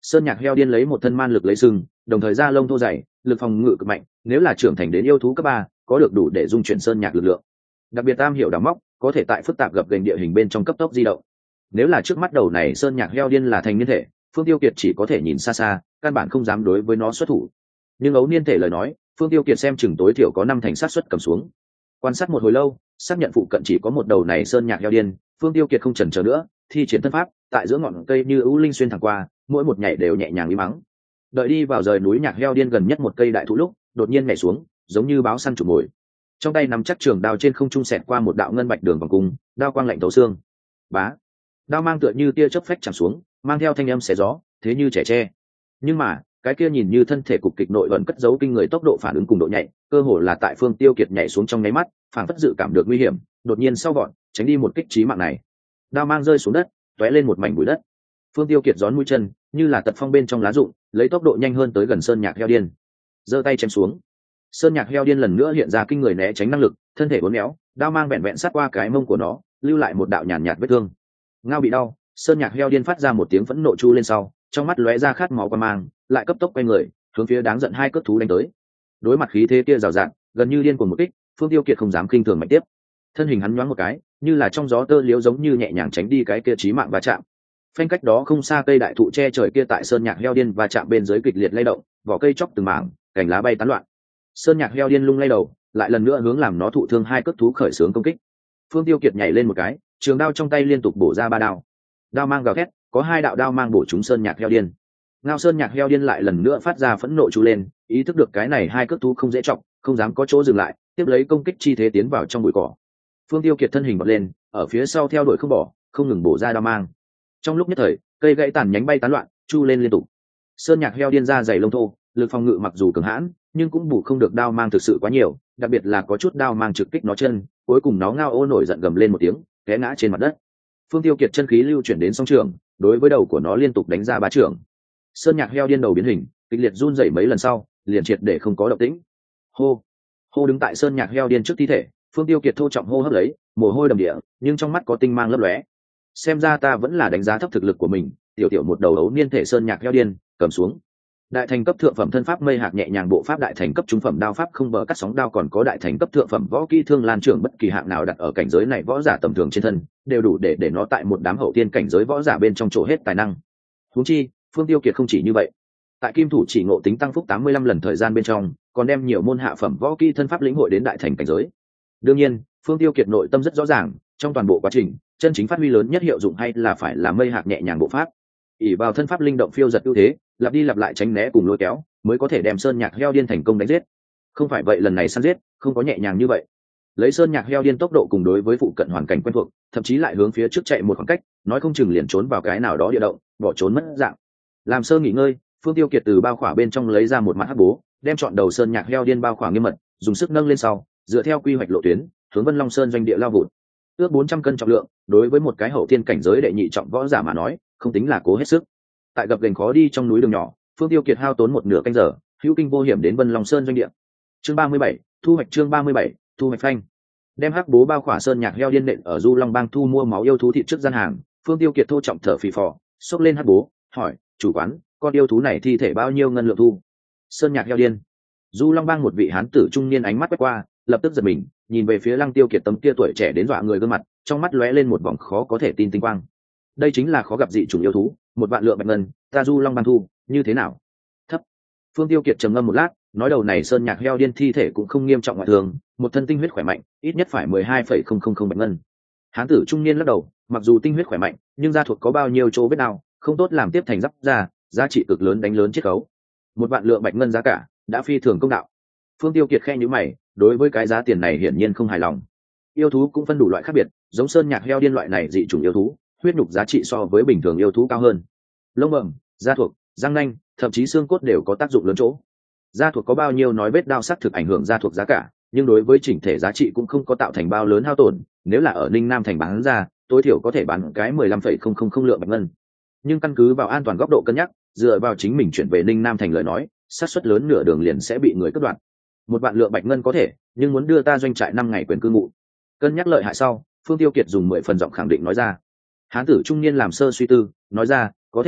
Sơn Nhạc heo điên lấy một thân man lực lấy sừng, đồng thời da lông thô dày, lực phòng ngự cực mạnh, nếu là trưởng thành đến yêu thú cấp ba, có được đủ để dung chuyển Sơn Nhạc lực lượng. Đặc biệt am hiểu đào móc, có thể tại phức tạp gập ghềnh địa hình bên trong cấp tốc di động. Nếu là trước mắt đầu này Sơn Nhạc heo điên là thành niên thể, Phương Tiêu Kiệt chỉ có thể nhìn xa xa, căn bản không dám đối với nó xuất thủ. Nhưng ấu niên thể lời nói, Phương Tiêu Kiệt xem chừng tối thiểu có năm thành sát suất cầm xuống. Quan sát một hồi lâu, xác nhận phụ cận chỉ có một đầu này Sơn Nhạc heo điên, Phương Tiêu Kiệt không chần chờ nữa, thi triển thân pháp, tại giữa ngọn cây như ưu linh xuyên thẳng qua, mỗi một nhảy đều nhẹ nhàng uy mắng. Đợi đi vào rời núi Nhạc heo điên gần nhất một cây đại thụ lúc, đột nhiên nhảy xuống, giống như báo săn chụp mồi. Trong tay nắm chắc trường đao trên không trung xẹt qua một đạo ngân bạch đường vòng cung, đao quang lạnh thấu xương. Bá, đao mang tựa như tia chớp phách chạm xuống, mang theo thanh âm xé gió, thế như trẻ tre. Nhưng mà, cái kia nhìn như thân thể cục kịch nội vẫn cất giấu kinh người tốc độ phản ứng cùng độ nhạy, cơ hồ là tại Phương Tiêu Kiệt nhảy xuống trong nháy mắt, phản phất dự cảm được nguy hiểm, đột nhiên sau gọn, tránh đi một kích chí mạng này. Đao mang rơi xuống đất, tóe lên một mảnh bụi đất. Phương Tiêu Kiệt gión mũi chân, như là tật phong bên trong lá rụng, lấy tốc độ nhanh hơn tới gần Sơn Nhạc heo điên. Giơ tay chém xuống. Sơn Nhạc heo điên lần nữa hiện ra kinh người né tránh năng lực, thân thể uốn éo, đao mang vẹn vẹn sát qua cái mông của nó, lưu lại một đạo nhàn nhạt vết thương. Ngao bị đau, Sơn Nhạc heo điên phát ra một tiếng phẫn nộ chu lên sau, trong mắt lóe ra khát máu qua mang, lại cấp tốc quay người, hướng phía đáng giận hai cước thú đánh tới. Đối mặt khí thế kia rào rạt, gần như điên cuồng một kích, Phương Tiêu Kiệt không dám khinh thường mạnh tiếp. Thân hình hắn nhoáng một cái, như là trong gió tơ liếu giống như nhẹ nhàng tránh đi cái kia chí mạng va chạm. Phanh cách đó không xa cây đại thụ che trời kia tại Sơn Nhạc heo điên va chạm bên dưới kịch liệt lay động, vỏ cây chóc từng mảng, cành lá bay tán loạn. Sơn Nhạc heo điên lung lay đầu, lại lần nữa hướng làm nó thụ thương hai cước thú khởi xướng công kích. Phương Tiêu Kiệt nhảy lên một cái, trường đao trong tay liên tục bổ ra ba đao. Đao mang gào thét, có hai đạo đao mang bổ trúng Sơn Nhạc heo điên. Ngao Sơn Nhạc heo điên lại lần nữa phát ra phẫn nộ chú lên, ý thức được cái này hai cước thú không dễ trọng, không dám có chỗ dừng lại, tiếp lấy công kích chi thế tiến vào trong bụi cỏ. Phương Tiêu Kiệt thân hình bật lên, ở phía sau theo đuổi không bỏ, không ngừng bổ ra đao mang. Trong lúc nhất thời, cây gãy tàn nhánh bay tán loạn, chu lên liên tục. Sơn Nhạc heo điên ra dày lông thô, lực phòng ngự mặc dù cường hãn, nhưng cũng bù không được đao mang thực sự quá nhiều, đặc biệt là có chút đao mang trực kích nó chân, cuối cùng nó ngao ô nổi giận gầm lên một tiếng, té ngã trên mặt đất. Phương Tiêu Kiệt chân khí lưu chuyển đến song trường, đối với đầu của nó liên tục đánh ra ba trường. Sơn Nhạc heo điên đầu biến hình, kịch liệt run rẩy mấy lần sau, liền triệt để không có động tĩnh. Hô, hô đứng tại Sơn Nhạc heo điên trước thi thể, Phương Tiêu Kiệt thô trọng hô hấp lấy, mồ hôi đầm địa, nhưng trong mắt có tinh mang lấp lóe. Xem ra ta vẫn là đánh giá thấp thực lực của mình, tiểu tiểu một đầu ấu niên thể Sơn Nhạc heo điên, cầm xuống. Đại thành cấp thượng phẩm thân pháp mây hạt nhẹ nhàng bộ pháp, đại thành cấp trung phẩm đao pháp không bờ cắt sóng đao, còn có đại thành cấp thượng phẩm võ kỹ thương lan trưởng, bất kỳ hạng nào đặt ở cảnh giới này võ giả tầm thường trên thân đều đủ để để nó tại một đám hậu tiên cảnh giới võ giả bên trong chỗ hết tài năng. Huống chi, Phương Tiêu Kiệt không chỉ như vậy, tại kim thủ chỉ ngộ tính tăng phúc tám mươi lăm lần thời gian bên trong, còn đem nhiều môn hạ phẩm võ kỹ thân pháp lĩnh hội đến đại thành cảnh giới. Đương nhiên, Phương Tiêu Kiệt nội tâm rất rõ ràng, trong toàn bộ quá trình, chân chính phát huy lớn nhất hiệu dụng hay là phải là mây hạt nhẹ nhàng bộ pháp. ỷ vào thân pháp linh động phiêu giật ưu thế, lặp đi lặp lại tránh né cùng lôi kéo, mới có thể đem Sơn Nhạc heo điên thành công đánh giết. Không phải vậy lần này săn giết không có nhẹ nhàng như vậy. Lấy Sơn Nhạc heo điên tốc độ cùng đối với phụ cận hoàn cảnh quen thuộc, thậm chí lại hướng phía trước chạy một khoảng cách, nói không chừng liền trốn vào cái nào đó địa động, bỏ trốn mất dạng. Làm sơ nghỉ ngơi, Phương Tiêu Kiệt từ bao khỏa bên trong lấy ra một mặt hắc bố, đem chọn đầu Sơn Nhạc heo điên bao khỏa nghiêm mật, dùng sức nâng lên sau, dựa theo quy hoạch lộ tuyến, hướng Vân Long Sơn doanh địa lao vụt. Ước bốn trăm cân trọng lượng, đối với một cái hậu thiên cảnh giới đệ nhị trọng võ giả mà nói, không tính là cố hết sức. Tại gập ghềnh khó đi trong núi đường nhỏ, Phương Tiêu Kiệt hao tốn một nửa canh giờ, hữu kinh vô hiểm đến Vân Long Sơn doanh địa. Chương ba mươi bảy, thu hoạch chương ba mươi bảy, thu hoạch phanh. Đem hắc bố bao khỏa Sơn Nhạc heo điên nện ở Du Long Bang thu mua máu yêu thú thịt trước gian hàng, Phương Tiêu Kiệt thô trọng thở phì phò, xốc lên hắc bố, hỏi, "Chủ quán, con yêu thú này thi thể bao nhiêu ngân lượng thu?" Sơn Nhạc heo điên. Du Long Bang một vị hán tử trung niên ánh mắt quét qua, lập tức giật mình, nhìn về phía Lăng Tiêu Kiệt tấm kia tuổi trẻ đến dọa người gương mặt, trong mắt lóe lên một vòng khó có thể tin tinh quang. Đây chính là khó gặp dị chủng yêu thú, một vạn lượng bạch ngân, ta Du Long Bang thu, như thế nào? Thấp. Phương Tiêu Kiệt trầm ngâm một lát, nói đầu này Sơn Nhạc heo điên thi thể cũng không nghiêm trọng ngoại thường, một thân tinh huyết khỏe mạnh, ít nhất phải mười hai phẩy không không không bạch ngân. Hán tử trung niên lắc đầu, mặc dù tinh huyết khỏe mạnh, nhưng da thuộc có bao nhiêu chỗ vết nào, không tốt làm tiếp thành giáp da, giá trị cực lớn đánh lớn chiết khấu. Một vạn lượng bạch ngân giá cả, đã phi thường công đạo. Phương Tiêu Kiệt khe nhíu mày, đối với cái giá tiền này hiển nhiên không hài lòng. Yêu thú cũng phân đủ loại khác biệt, giống Sơn Nhạc heo điên loại này dị chủng yêu thú, huyết nhục giá trị so với bình thường yêu thú cao hơn. Lông bẩm, da thuộc, răng nanh, thậm chí xương cốt đều có tác dụng lớn chỗ. Da thuộc có bao nhiêu nói vết đao sắc thực ảnh hưởng da thuộc giá cả, nhưng đối với chỉnh thể giá trị cũng không có tạo thành bao lớn hao tổn. Nếu là ở Ninh Nam thành bán ra, tối thiểu có thể bán cái mười lăm phẩy không không không lượng bạch ngân. Nhưng căn cứ vào an toàn góc độ cân nhắc, dựa vào chính mình chuyển về Ninh Nam thành lời nói, xác suất lớn nửa đường liền sẽ bị người cắt đoạn. Một vạn lượng bạch ngân có thể, nhưng muốn đưa ta doanh trại năm ngày quyền cư ngụ. Cân nhắc lợi hại sau, Phương Tiêu Kiệt dùng mười phần giọng khẳng định nói ra. Hán tử trung niên làm sơ suy tư, nói ra, có thể,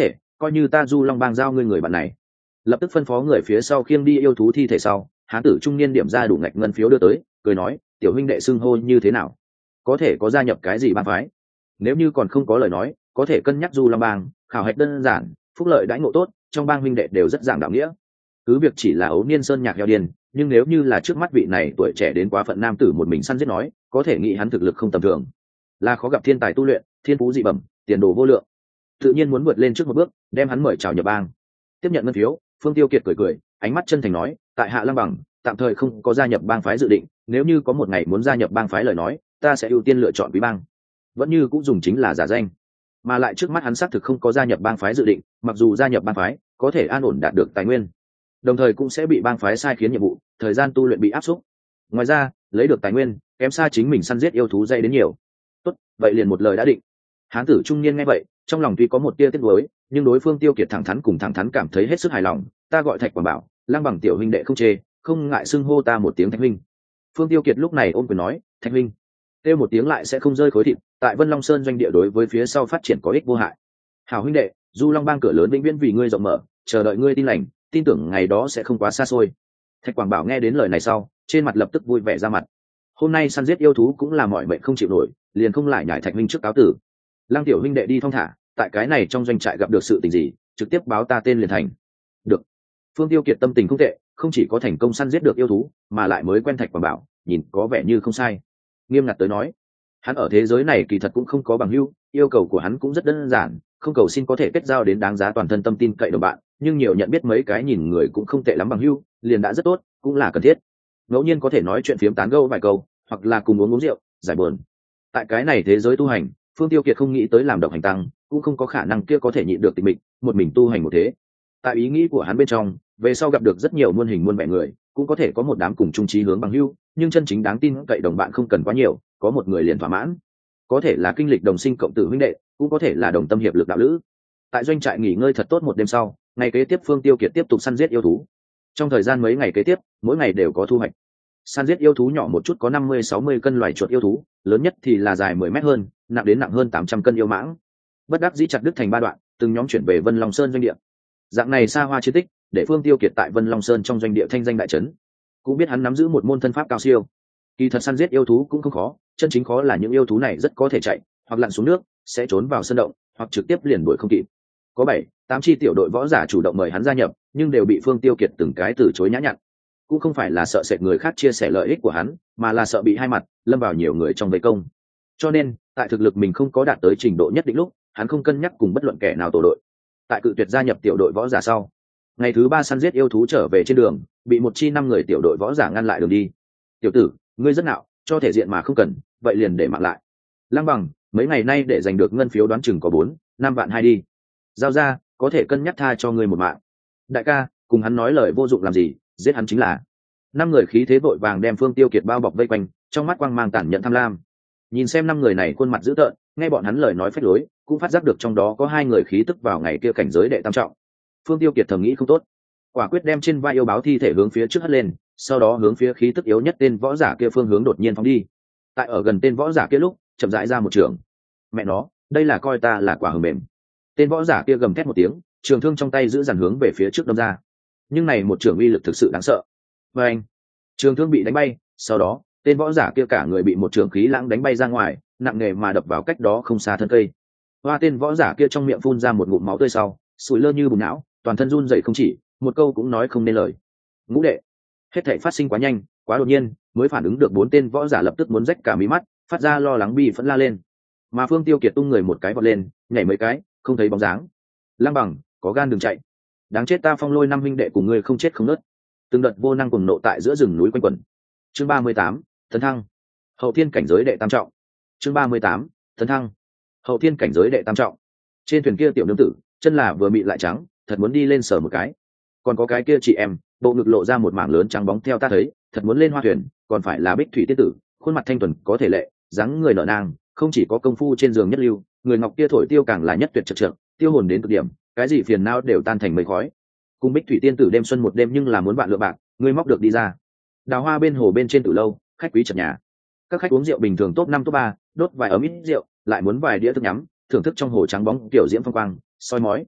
coi như ta Du Long Bang giao ngươi người bạn này. Lập tức phân phó người phía sau khiêng đi yêu thú thi thể sau, hán tử trung niên điểm ra đủ ngạch ngân phiếu đưa tới, cười nói, tiểu huynh đệ xưng hô như thế nào, có thể có gia nhập cái gì bang phái, nếu như còn không có lời nói có thể cân nhắc Du Long Bang, khảo hạch đơn giản, phúc lợi đãi ngộ tốt, trong bang huynh đệ đều rất giảng đạo nghĩa. Cứ việc chỉ là ấu niên sơn nhạc heo điên, nhưng nếu như là trước mắt vị này tuổi trẻ đến quá phận nam tử một mình săn giết nói, có thể nghĩ hắn thực lực không tầm thường, là khó gặp thiên tài tu luyện, thiên phú dị bẩm, tiền đồ vô lượng, tự nhiên muốn vượt lên trước một bước, đem hắn mời chào nhập bang. Tiếp nhận ngân phiếu, Phương Tiêu Kiệt cười cười, ánh mắt chân thành nói, tại hạ Lăng Bằng tạm thời không có gia nhập bang phái dự định, nếu như có một ngày muốn gia nhập bang phái lời nói, ta sẽ ưu tiên lựa chọn quý bang. Vẫn như cũng dùng chính là giả danh, mà lại trước mắt hắn xác thực không có gia nhập bang phái dự định, mặc dù gia nhập bang phái có thể an ổn đạt được tài nguyên, đồng thời cũng sẽ bị bang phái sai khiến nhiệm vụ, thời gian tu luyện bị áp suất. Ngoài ra, lấy được tài nguyên kém xa chính mình săn giết yêu thú dây đến nhiều. Tốt, vậy liền một lời đã định. Hán tử trung niên nghe vậy, trong lòng tuy có một tia tiếc nuối, nhưng đối Phương Tiêu Kiệt thẳng thắn cùng thẳng thắn cảm thấy hết sức hài lòng. Ta gọi Thạch Quảng Bảo, Lăng Bằng tiểu huynh đệ không chê, không ngại xưng hô ta một tiếng Thạch huynh. Phương Tiêu Kiệt lúc này ôm quyền nói, Thạch huynh, kêu một tiếng lại sẽ không rơi khối thịt, tại Vân Long Sơn doanh địa đối với phía sau phát triển có ích vô hại. Hảo huynh đệ, Du Long Bang cửa lớn vĩnh viễn vì ngươi rộng mở, chờ đợi ngươi tin lành, tin tưởng ngày đó sẽ không quá xa xôi. Thạch Quảng Bảo nghe đến lời này sau, trên mặt lập tức vui vẻ ra mặt. Hôm nay săn giết yêu thú cũng là mọi mệnh không chịu nổi, liền không lại nhảy Thạch huynh trước cáo tử. Lăng tiểu huynh đệ đi thong thả, tại cái này trong doanh trại gặp được sự tình gì, trực tiếp báo ta tên liền thành. Được. Phương Tiêu Kiệt tâm tình không tệ, không chỉ có thành công săn giết được yêu thú, mà lại mới quen Thạch Quảng Bảo, nhìn có vẻ như không sai. Nghiêm ngặt tới nói, hắn ở thế giới này kỳ thật cũng không có bằng hữu, yêu cầu của hắn cũng rất đơn giản, không cầu xin có thể kết giao đến đáng giá toàn thân tâm tin cậy đồng bạn, nhưng nhiều nhận biết mấy cái nhìn người cũng không tệ lắm bằng hữu, liền đã rất tốt, cũng là cần thiết. Ngẫu nhiên có thể nói chuyện phiếm tán gẫu vài câu, hoặc là cùng uống uống rượu, giải buồn. Tại cái này thế giới tu hành, Phương Tiêu Kiệt không nghĩ tới làm độc hành tăng, cũng không có khả năng kia có thể nhịn được tịch mịch, một mình tu hành một thế. Tại ý nghĩ của hắn bên trong, về sau gặp được rất nhiều muôn hình muôn vẻ người, cũng có thể có một đám cùng chung chí hướng bằng hữu, nhưng chân chính đáng tin cậy đồng bạn không cần quá nhiều, có một người liền thỏa mãn. Có thể là kinh lịch đồng sinh cộng tử huynh đệ, cũng có thể là đồng tâm hiệp lực đạo lữ. Tại doanh trại nghỉ ngơi thật tốt một đêm sau, ngày kế tiếp Phương Tiêu Kiệt tiếp tục săn giết yêu thú. Trong thời gian mấy ngày kế tiếp, mỗi ngày đều có thu hoạch. Săn giết yêu thú nhỏ một chút có năm mươi sáu mươi cân loài chuột yêu thú, lớn nhất thì là dài mười mét hơn, nặng đến nặng hơn tám trăm cân yêu mãng. Bất đắc dĩ chặt đứt thành ba đoạn, từng nhóm chuyển về Vân Long Sơn doanh địa. Dạng này xa hoa chiến tích, để Phương Tiêu Kiệt tại Vân Long Sơn trong doanh địa thanh danh đại trấn. Cũng biết hắn nắm giữ một môn thân pháp cao siêu. Kỳ thật săn giết yêu thú cũng không khó, chân chính khó là những yêu thú này rất có thể chạy, hoặc lặn xuống nước, sẽ trốn vào sơn động, hoặc trực tiếp liền đuổi không kịp. Có bảy, tám chi tiểu đội võ giả chủ động mời hắn gia nhập, nhưng đều bị Phương Tiêu Kiệt từng cái từ chối nhã nhặn. Cũng không phải là sợ sệt người khác chia sẻ lợi ích của hắn, mà là sợ bị hai mặt, lâm vào nhiều người trong vây công. Cho nên, tại thực lực mình không có đạt tới trình độ nhất định lúc, hắn không cân nhắc cùng bất luận kẻ nào tổ đội. Tại cự tuyệt gia nhập tiểu đội võ giả sau, ngày thứ ba săn giết yêu thú trở về trên đường, bị một chi năm người tiểu đội võ giả ngăn lại đường đi. Tiểu tử, ngươi rất nạo, cho thể diện mà không cần, vậy liền để mặc lại. Lăng Bằng, mấy ngày nay để giành được ngân phiếu đoán chừng có bốn, năm vạn hai đi. Giao ra, có thể cân nhắc tha cho ngươi một mạng. Đại ca, cùng hắn nói lời vô dụng làm gì, giết hắn chính là. Năm người khí thế vội vàng đem Phương Tiêu Kiệt bao bọc vây quanh, trong mắt quang mang tản nhận tham lam. Nhìn xem năm người này khuôn mặt dữ tợn, nghe bọn hắn lời nói phách lối, cũng phát giác được trong đó có hai người khí tức vào ngày kia cảnh giới đệ tam trọng. Phương Tiêu Kiệt thầm nghĩ không tốt, quả quyết đem trên vai yêu báo thi thể hướng phía trước hất lên, sau đó hướng phía khí tức yếu nhất tên võ giả kia phương hướng đột nhiên phóng đi. Tại ở gần tên võ giả kia lúc, chậm rãi ra một trường. Mẹ nó, đây là coi ta là quả hờ mềm. Tên võ giả kia gầm thét một tiếng, trường thương trong tay giữ dàn hướng về phía trước đâm ra. Nhưng này một trường uy lực thực sự đáng sợ. Và anh, trường thương bị đánh bay, sau đó tên võ giả kia cả người bị một trường khí lãng đánh bay ra ngoài, nặng nề mà đập vào cách đó không xa thân cây. Hoa tên võ giả kia trong miệng phun ra một ngụm máu tươi sau, sủi lơ như bùn não, toàn thân run rẩy không chỉ, một câu cũng nói không nên lời. Ngũ đệ, hết thảy phát sinh quá nhanh, quá đột nhiên, mới phản ứng được bốn tên võ giả lập tức muốn rách cả mí mắt, phát ra lo lắng bi phẫn la lên. Mà Phương Tiêu Kiệt tung người một cái vọt lên, nhảy mấy cái, không thấy bóng dáng. Lăng Bằng, có gan đừng chạy. Đáng chết, ta Phong Lôi năm huynh đệ của ngươi không chết không nứt. Từng đợt vô năng cuồng nộ tại giữa rừng núi quanh quẩn. Chương ba mươi tám, Tấn thăng. Hậu thiên cảnh giới đệ tam trọng. Chương ba mươi tám, Tấn thăng. Hậu thiên cảnh giới đệ tam trọng. Trên thuyền kia tiểu nương tử, chân là vừa bị lại trắng, thật muốn đi lên sờ một cái. Còn có cái kia chị em, bộ ngực lộ ra một mảng lớn trắng bóng theo ta thấy, thật muốn lên hoa thuyền, còn phải là Bích Thủy tiên tử, khuôn mặt thanh thuần có thể lệ, dáng người nở nang, không chỉ có công phu trên giường nhất lưu, người ngọc kia thổi tiêu càng là nhất tuyệt chật chật, tiêu hồn đến cực điểm, cái gì phiền não đều tan thành mây khói. Cùng Bích Thủy tiên tử đêm xuân một đêm nhưng là muốn bạn lựa bạc, ngươi móc được đi ra. Đào hoa bên hồ bên trên tử lâu, khách quý chật nhà. Các khách uống rượu bình thường top năm top ba, đốt vài ấm ít rượu, lại muốn vài đĩa thức nhắm, thưởng thức trong hồ trắng bóng tiểu diễm phong quang, soi mói.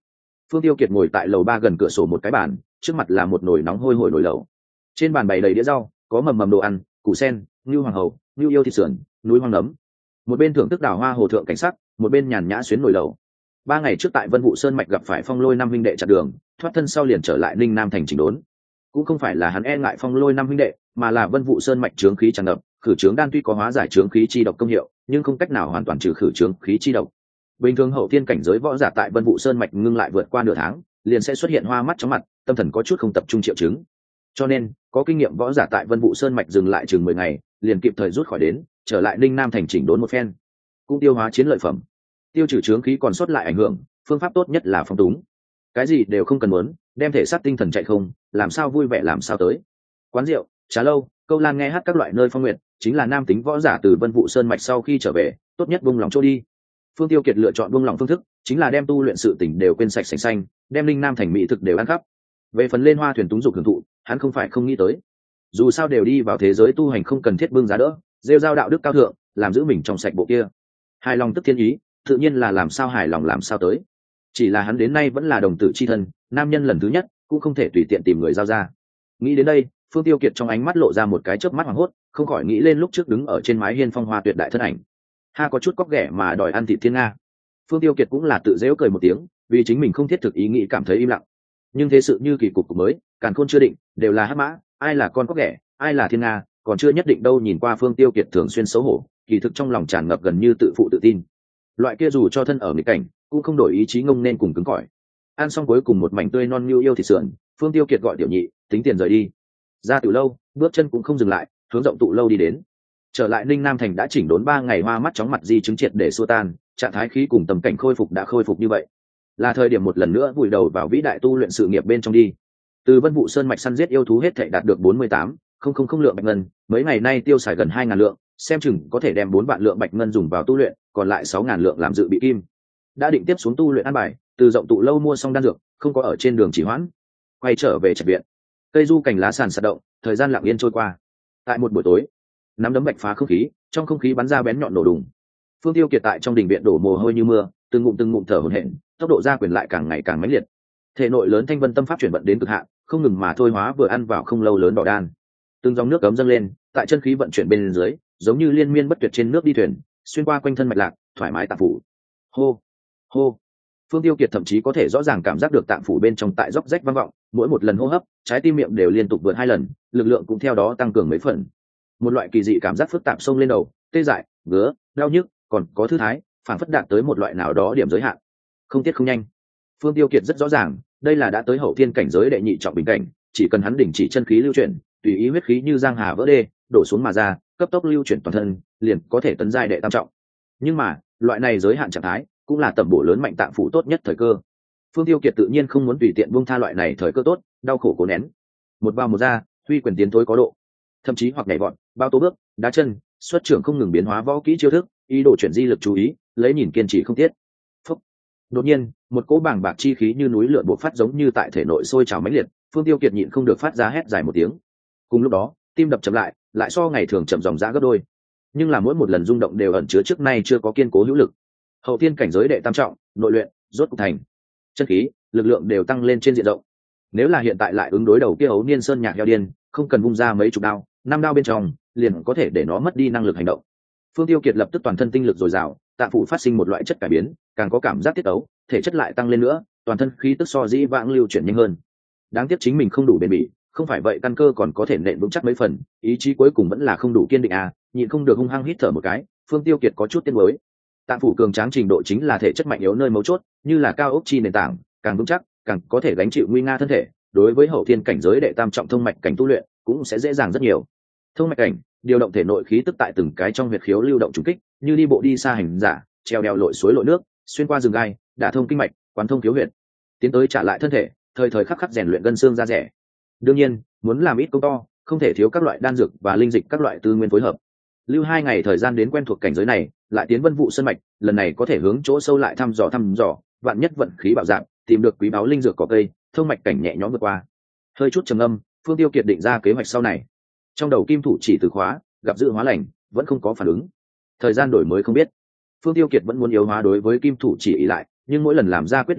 Phương Tiêu Kiệt ngồi tại lầu ba gần cửa sổ một cái bàn, trước mặt là một nồi nóng hôi hổi nồi lẩu. Trên bàn bày đầy đĩa rau, có mầm mầm đồ ăn, củ sen, ngưu hoàng hậu, ngưu yêu thịt sườn, núi hoang nấm. Một bên thưởng thức đào hoa hồ thượng cảnh sắc, một bên nhàn nhã xuyến nồi lẩu. Ba ngày trước tại Vân Vũ Sơn mạch gặp phải Phong Lôi năm huynh đệ chặn đường, thoát thân sau liền trở lại Ninh Nam thành chỉnh đốn. Cũng không phải là hắn e ngại Phong Lôi năm huynh đệ, mà là Vân Vũ Sơn mạch chướng khí tràn ngập, khử trướng đan tuy có hóa giải chướng khí chi độc công hiệu, nhưng không cách nào hoàn toàn trừ khử chướng khí chi độc. Bình thường hậu thiên cảnh giới võ giả tại Vân Vũ Sơn mạch ngưng lại vượt qua nửa tháng, liền sẽ xuất hiện hoa mắt chóng mặt, tâm thần có chút không tập trung triệu chứng. Cho nên, có kinh nghiệm võ giả tại Vân Vũ Sơn mạch dừng lại chừng mười ngày, liền kịp thời rút khỏi đến, trở lại Ninh Nam thành chỉnh đốn một phen. Cũng tiêu hóa chiến lợi phẩm, tiêu trừ chướng khí còn sót lại ảnh hưởng, phương pháp tốt nhất là phong túng. Cái gì đều không cần muốn, đem thể xác tinh thần chạy không, làm sao vui vẻ làm sao tới. Quán rượu, trà lâu, câu lan nghe hát các loại nơi phong nguyện, chính là nam tính võ giả từ Vân Vũ Sơn mạch sau khi trở về, tốt nhất buông lòng chỗ đi. Phương Tiêu Kiệt lựa chọn buông lòng phương thức, chính là đem tu luyện sự tỉnh đều quên sạch sành xanh, đem Linh Nam thành mỹ thực đều ăn khắp. Về phần lên hoa thuyền túng dục hưởng thụ, hắn không phải không nghĩ tới. Dù sao đều đi vào thế giới tu hành không cần thiết bưng giá đỡ, rêu rao đạo đức cao thượng, làm giữ mình trong sạch bộ kia. Hài lòng tức thiên ý, tự nhiên là làm sao hài lòng làm sao tới. Chỉ là hắn đến nay vẫn là đồng tử chi thân, nam nhân lần thứ nhất, cũng không thể tùy tiện tìm người giao ra. Nghĩ đến đây, Phương Tiêu Kiệt trong ánh mắt lộ ra một cái chớp mắt hoảng hốt, không khỏi nghĩ lên lúc trước đứng ở trên mái hiên phong hoa tuyệt đại thân ảnh. Ha có chút cóc ghẻ mà đòi ăn thịt thiên nga. Phương Tiêu Kiệt cũng là tự dễu cười một tiếng, vì chính mình không thiết thực ý nghĩ cảm thấy im lặng. Nhưng thế sự như kỳ cục mới, càn khôn chưa định, đều là hắc mã, ai là con cóc ghẻ, ai là thiên nga, còn chưa nhất định đâu. Nhìn qua Phương Tiêu Kiệt thường xuyên xấu hổ, kỳ thực trong lòng tràn ngập gần như tự phụ tự tin. Loại kia dù cho thân ở nghịch cảnh, cũng không đổi ý chí ngông nên cùng cứng cỏi. Ăn xong cuối cùng một mảnh tươi non như yêu thịt sườn, Phương Tiêu Kiệt gọi tiểu nhị, tính tiền rời đi. Ra tiểu lâu, bước chân cũng không dừng lại, hướng rộng tụ lâu đi đến. Trở lại Ninh Nam thành đã chỉnh đốn ba ngày, hoa mắt chóng mặt di chứng triệt để xua tan, trạng thái khí cùng tầm cảnh khôi phục đã khôi phục như vậy, là thời điểm một lần nữa vùi đầu vào vĩ đại tu luyện sự nghiệp bên trong đi. Từ Vân Vũ Sơn mạch săn giết yêu thú hết thảy đạt được bốn mươi tám không không không lượng bạch ngân, mấy ngày nay tiêu xài gần hai ngàn lượng, xem chừng có thể đem bốn vạn lượng bạch ngân dùng vào tu luyện, còn lại sáu ngàn lượng làm dự bị kim. Đã định tiếp xuống tu luyện an bài, từ rộng tụ lâu mua xong đan dược, không có ở trên đường chỉ hoãn, quay trở về trạch viện. Cây du cành lá sàn sạt động, thời gian lặng yên trôi qua. Tại một buổi tối, nắm đấm bạch phá không khí, trong không khí bắn ra bén nhọn nổ đùng. Phương Tiêu Kiệt tại trong đình viện đổ mồ hôi như mưa, từng ngụm từng ngụm thở hổn hển, tốc độ gia quyền lại càng ngày càng mãnh liệt. Thể nội lớn thanh vân tâm pháp chuyển vận đến cực hạn, không ngừng mà thôi hóa vừa ăn vào không lâu lớn đỏ đan. Từng dòng nước cấm dâng lên, tại chân khí vận chuyển bên dưới, giống như liên miên bất tuyệt trên nước đi thuyền, xuyên qua quanh thân mạch lạc, thoải mái tạng phủ. Hô, hô. Phương Tiêu Kiệt thậm chí có thể rõ ràng cảm giác được tạng phủ bên trong tại róc rách vang vọng, mỗi một lần hô hấp, trái tim miệng đều liên tục vượt hai lần, lực lượng cũng theo đó tăng cường mấy phần. Một loại kỳ dị cảm giác phức tạp xông lên đầu, tê dại, ngứa, đau nhức, còn có thư thái, phản phất đạt tới một loại nào đó điểm giới hạn. Không tiết không nhanh. Phương Tiêu Kiệt rất rõ ràng, đây là đã tới hậu thiên cảnh giới đệ nhị trọng bình cảnh, chỉ cần hắn đình chỉ chân khí lưu chuyển, tùy ý huyết khí như giang hà vỡ đê, đổ xuống mà ra, cấp tốc lưu chuyển toàn thân, liền có thể tấn giai đệ tam trọng. Nhưng mà, loại này giới hạn trạng thái, cũng là tầm bổ lớn mạnh tạng phủ tốt nhất thời cơ. Phương Tiêu Kiệt tự nhiên không muốn tùy tiện buông tha loại này thời cơ tốt, đau khổ cố nén. Một vào một ra, huy quyền tiến thối có độ, thậm chí hoặc nhảy vọt, bao tố bước, đá chân, xuất trưởng không ngừng biến hóa võ kỹ chiêu thức, ý đồ chuyển di lực chú ý, lấy nhìn kiên trì không tiết. Phúc. Đột nhiên, một cỗ bàng bạc chi khí như núi lửa bộc phát giống như tại thể nội sôi trào mãnh liệt, Phương Tiêu Kiệt nhịn không được phát ra hét dài một tiếng. Cùng lúc đó, tim đập chậm lại, lại so ngày thường chậm dòng dã gấp đôi. Nhưng là mỗi một lần rung động đều ẩn chứa trước nay chưa có kiên cố hữu lực. Hậu thiên cảnh giới đệ tam trọng, nội luyện, rốt cục thành. Chân khí, lực lượng đều tăng lên trên diện rộng. Nếu là hiện tại lại ứng đối đầu kia ấu niên sơn nhạc heo điên, không cần vung ra mấy chục đao, năm đao bên trong, liền có thể để nó mất đi năng lực hành động. Phương Tiêu Kiệt lập tức toàn thân tinh lực dồi dào, tạng phủ phát sinh một loại chất cải biến, càng có cảm giác tiết ấu, thể chất lại tăng lên nữa, toàn thân khí tức so dĩ vãng lưu chuyển nhanh hơn. Đáng tiếc chính mình không đủ bền bỉ, không phải vậy căn cơ còn có thể nện vững chắc mấy phần, ý chí cuối cùng vẫn là không đủ kiên định à, nhịn không được hung hăng hít thở một cái. Phương Tiêu Kiệt có chút tiếc nuối. Tạng phủ cường tráng trình độ chính là thể chất mạnh yếu nơi mấu chốt, như là cao ốc chi nền tảng, càng vững chắc, càng có thể gánh chịu nguy nga thân thể, đối với hậu thiên cảnh giới đệ tam trọng thông mạch cảnh tu luyện cũng sẽ dễ dàng rất nhiều. Thông mạch cảnh, điều động thể nội khí tức tại từng cái trong huyệt khiếu lưu động trùng kích, như đi bộ đi xa hành giả, treo đèo lội suối lội nước, xuyên qua rừng gai, đả thông kinh mạch, quán thông khiếu huyệt, tiến tới trả lại thân thể, thời thời khắc khắc rèn luyện gân xương da rẻ. Đương nhiên, muốn làm ít công to, không thể thiếu các loại đan dược và linh dịch các loại tư nguyên phối hợp. Lưu hai ngày thời gian đến quen thuộc cảnh giới này, lại tiến Vân Vũ Sơn mạch, lần này có thể hướng chỗ sâu lại thăm dò thăm dò, vạn nhất vận khí bảo dạng, tìm được quý báu linh dược cỏ cây, thông mạch cảnh nhẹ nhõm vượt qua. Hơi chút trầm âm, Phương Tiêu Kiệt định ra kế hoạch sau này. Trong đầu kim thủ chỉ từ khóa, gặp dự hóa lành, vẫn không có phản ứng. Thời gian đổi mới không biết. Phương Tiêu Kiệt vẫn muốn yếu hóa đối với kim thủ chỉ ý lại, nhưng mỗi lần làm ra quyết định lúc,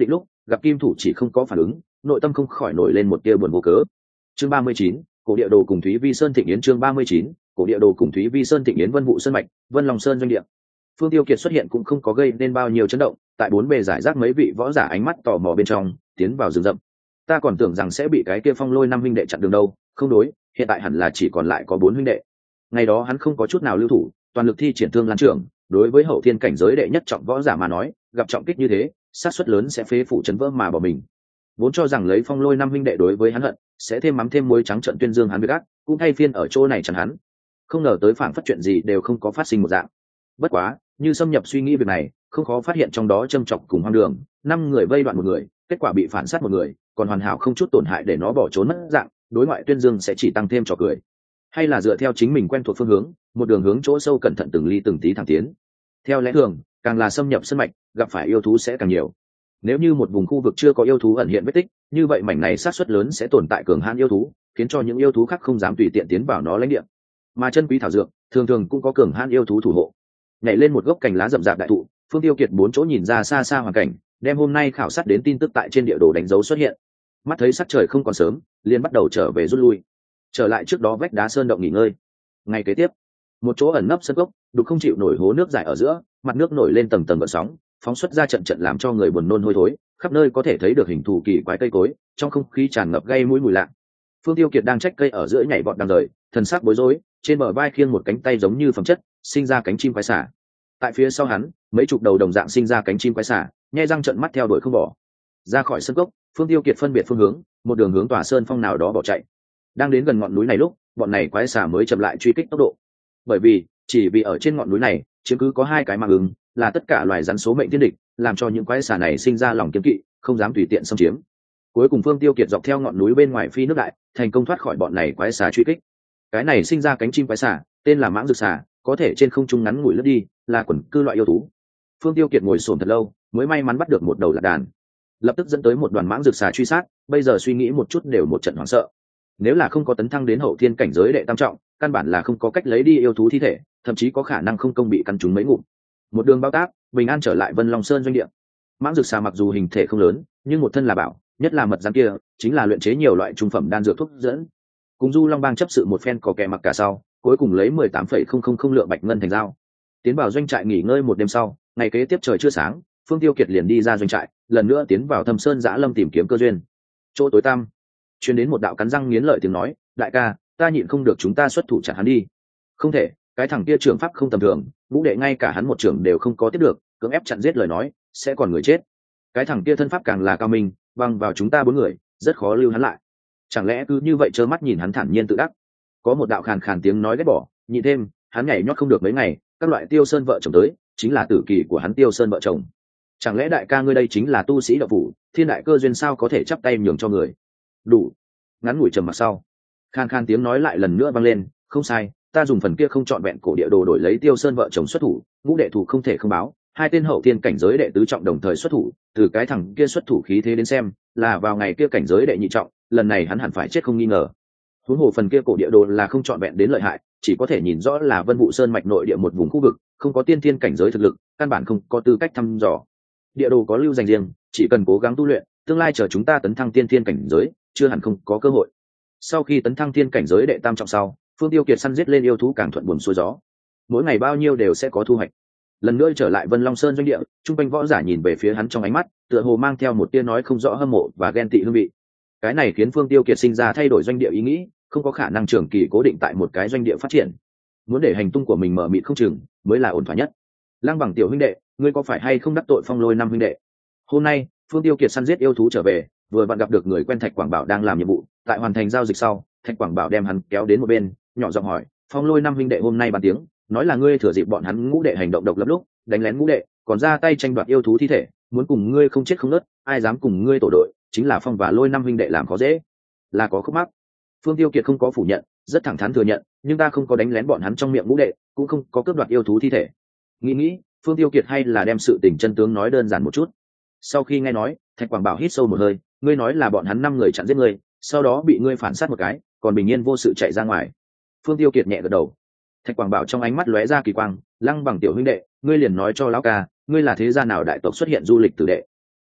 gặp kim thủ chỉ không có phản ứng, nội tâm không khỏi nổi lên một tia buồn vô cớ. Chương ba mươi chín, cổ địa đồ cùng Thúy Vi Sơn Thịnh Yến. Chương ba mươi chín, cổ địa đồ cùng Thúy Vi Sơn Thịnh Yến. Vân Vũ Sơn mạch, Vân Long Sơn doanh địa. Phương Tiêu Kiệt xuất hiện cũng không có gây nên bao nhiêu chấn động, tại bốn bề giải rác mấy vị võ giả ánh mắt tò mò bên trong, tiến vào rừng rậm. Ta còn tưởng rằng sẽ bị cái kia Phong Lôi năm huynh đệ chặn đường đâu, không đối, hiện tại hẳn là chỉ còn lại có bốn huynh đệ. Ngày đó hắn không có chút nào lưu thủ, toàn lực thi triển Thương Lan Trưởng, đối với hậu thiên cảnh giới đệ nhất trọng võ giả mà nói, gặp trọng kích như thế, xác suất lớn sẽ phế phủ chấn vỡ mà bỏ mình. Vốn cho rằng lấy Phong Lôi năm huynh đệ đối với hắn hận, sẽ thêm mắm thêm muối trắng trận tuyên dương hắn việc ác, cũng thay phiên ở chỗ này chẳng hắn. Không ngờ tới phản phát chuyện gì đều không có phát sinh một dạng. Bất quá, như xâm nhập suy nghĩ việc này, không khó phát hiện trong đó châm chọc cùng hoang đường, năm người vây đoạn một người, kết quả bị phản sát một người, còn hoàn hảo không chút tổn hại để nó bỏ trốn mất dạng, đối ngoại tuyên dương sẽ chỉ tăng thêm trò cười. Hay là dựa theo chính mình quen thuộc phương hướng, một đường hướng chỗ sâu cẩn thận từng ly từng tí thẳng tiến. Theo lẽ thường, càng là xâm nhập sân mạch, gặp phải yêu thú sẽ càng nhiều. Nếu như một vùng khu vực chưa có yêu thú ẩn hiện vết tích, như vậy mảnh này xác suất lớn sẽ tồn tại cường hãn yêu thú, khiến cho những yêu thú khác không dám tùy tiện tiến vào nó lãnh địa. Mà chân quý thảo dược, thường thường cũng có cường hãn yêu thú thủ hộ. Nhảy lên một gốc cành lá rậm rạp đại thụ, Phương Tiêu Kiệt bốn chỗ nhìn ra xa xa hoàn cảnh, đem hôm nay khảo sát đến tin tức tại trên địa đồ đánh dấu xuất hiện. Mắt thấy sắc trời không còn sớm, liền bắt đầu trở về rút lui. Trở lại trước đó vách đá sơn động nghỉ ngơi. Ngày kế tiếp, một chỗ ẩn nấp sân gốc, đục không chịu nổi hố nước dài ở giữa, mặt nước nổi lên tầng tầng gợn sóng, phóng xuất ra trận trận làm cho người buồn nôn hôi thối, khắp nơi có thể thấy được hình thù kỳ quái cây cối, trong không khí tràn ngập gây mũi mùi lạ. Phương Tiêu Kiệt đang trách cây ở giữa nhảy vọt đang rời, thần sắc bối rối, trên bờ vai khiêng một cánh tay giống như phẩm chất, sinh ra cánh chim quái xả. Tại phía sau hắn, mấy chục đầu đồng dạng sinh ra cánh chim quái xả, nhe răng trợn mắt theo đuổi không bỏ. Ra khỏi sân cốc, Phương Tiêu Kiệt phân biệt phương hướng, một đường hướng tòa sơn phong nào đó bỏ chạy. Đang đến gần ngọn núi này lúc, bọn này quái xả mới chậm lại truy kích tốc độ. Bởi vì, chỉ vì ở trên ngọn núi này, chiếm cứ có hai cái mạng ứng, là tất cả loài rắn số mệnh thiên địch, làm cho những quái xả này sinh ra lòng kiêng kỵ, không dám tùy tiện xâm chiếm. Cuối cùng Phương Tiêu Kiệt dọc theo ngọn núi bên ngoài phi nước đại, thành công thoát khỏi bọn này quái xả truy kích. Cái này sinh ra cánh chim quái xả, tên là mãng dược xả, có thể trên không trung ngắn ngủi lướt đi, là quần cư loại yêu thú. Phương Tiêu Kiệt ngồi xổm thật lâu, mới may mắn bắt được một đầu lạc đàn. Lập tức dẫn tới một đoàn mãng dược xà truy sát, bây giờ suy nghĩ một chút đều một trận hoảng sợ. Nếu là không có tấn thăng đến hậu thiên cảnh giới đệ tam trọng, căn bản là không có cách lấy đi yêu thú thi thể, thậm chí có khả năng không công bị căn trúng mấy ngụm. Một đường bao tác, bình an trở lại Vân Long Sơn doanh địa. Mãng dược xà mặc dù hình thể không lớn, nhưng một thân là bảo, nhất là mật rắn kia, chính là luyện chế nhiều loại trung phẩm đan dược thuốc dẫn. Cùng Du Long Bang chấp sự một phen cò kè mặc cả sau, cuối cùng lấy mười tám phẩy không không không lượng bạch ngân thành dao. Tiến vào doanh trại nghỉ ngơi một đêm sau, ngày kế tiếp trời chưa sáng, Phương Tiêu Kiệt liền đi ra doanh trại, lần nữa tiến vào Thâm Sơn Dã Lâm tìm kiếm cơ duyên. Chỗ tối tăm, truyền đến một đạo cắn răng nghiến lợi tiếng nói, đại ca, ta nhịn không được chúng ta xuất thủ chặn hắn đi. Không thể, cái thằng kia trưởng pháp không tầm thường, ngũ đệ ngay cả hắn một trưởng đều không có tiếp được, cưỡng ép chặn giết lời nói, sẽ còn người chết. Cái thằng kia thân pháp càng là cao minh, băng vào chúng ta bốn người, rất khó lưu hắn lại. Chẳng lẽ cứ như vậy trơ mắt nhìn hắn thản nhiên tự đắc? Có một đạo khàn khàn tiếng nói ghét bỏ, nhịn thêm, hắn nhảy nhót không được mấy ngày, các loại Tiêu Sơn vợ chồng tới, chính là tử kỳ của hắn Tiêu Sơn vợ chồng. Chẳng lẽ đại ca ngươi đây chính là tu sĩ đạo phủ, thiên đại cơ duyên sao có thể chắp tay nhường cho người? Đủ. Ngắn ngủi trầm mặc sau, khan khan tiếng nói lại lần nữa vang lên, không sai, ta dùng phần kia không chọn vẹn cổ địa đồ đổi lấy Tiêu Sơn vợ chồng xuất thủ, ngũ đệ thủ không thể không báo, hai tên hậu thiên cảnh giới đệ tứ trọng đồng thời xuất thủ, từ cái thằng kia xuất thủ khí thế đến xem, là vào ngày kia cảnh giới đệ nhị trọng, lần này hắn hẳn phải chết không nghi ngờ. Huống hồ phần kia cổ địa đồ là không chọn vẹn đến lợi hại, chỉ có thể nhìn rõ là Vân Vũ Sơn mạch nội địa một vùng khu vực, không có tiên thiên cảnh giới thực lực, căn bản không có tư cách thăm dò. Địa đồ có lưu dành riêng, chỉ cần cố gắng tu luyện, tương lai chờ chúng ta tấn thăng tiên thiên cảnh giới, chưa hẳn không có cơ hội. Sau khi tấn thăng thiên cảnh giới đệ tam trọng sau, Phương Tiêu Kiệt săn giết lên yêu thú càng thuận buồm xuôi gió. Mỗi ngày bao nhiêu đều sẽ có thu hoạch. Lần nữa trở lại Vân Long Sơn doanh địa, trung quanh võ giả nhìn về phía hắn trong ánh mắt, tựa hồ mang theo một tia nói không rõ hâm mộ và ghen tị hương vị. Cái này khiến Phương Tiêu Kiệt sinh ra thay đổi doanh địa ý nghĩ, không có khả năng trường kỳ cố định tại một cái doanh địa phát triển. Muốn để hành tung của mình mở mịt không chừng, mới là ổn thỏa nhất. Lăng Bằng tiểu huynh đệ, ngươi có phải hay không đắc tội Phong Lôi năm huynh đệ? Hôm nay, Phương Tiêu Kiệt săn giết yêu thú trở về, vừa vặn gặp được người quen Thạch Quảng Bảo đang làm nhiệm vụ, tại hoàn thành giao dịch sau, Thạch Quảng Bảo đem hắn kéo đến một bên, nhỏ giọng hỏi, Phong Lôi năm huynh đệ hôm nay bàn tiếng, nói là ngươi thừa dịp bọn hắn ngũ đệ hành động độc lập lúc, đánh lén ngũ đệ, còn ra tay tranh đoạt yêu thú thi thể, muốn cùng ngươi không chết không nứt, ai dám cùng ngươi tổ đội, chính là Phong và Lôi năm huynh đệ làm khó dễ, là có khúc mắc. Phương Tiêu Kiệt không có phủ nhận, rất thẳng thắn thừa nhận, nhưng ta không có đánh lén bọn hắn trong miệng ngũ đệ, cũng không có cướp đoạt yêu thú thi thể. Nghĩ nghĩ, Phương Tiêu Kiệt hay là đem sự tình chân tướng nói đơn giản một chút. Sau khi nghe nói, Thạch Quảng Bảo hít sâu một hơi, ngươi nói là bọn hắn năm người chặn giết ngươi, sau đó bị ngươi phản sát một cái, còn bình yên vô sự chạy ra ngoài. Phương Tiêu Kiệt nhẹ gật đầu. Thạch Quảng Bảo trong ánh mắt lóe ra kỳ quang, Lăng Bằng tiểu huynh đệ, ngươi liền nói cho lão ca, ngươi là thế gia nào đại tộc xuất hiện du lịch tử đệ?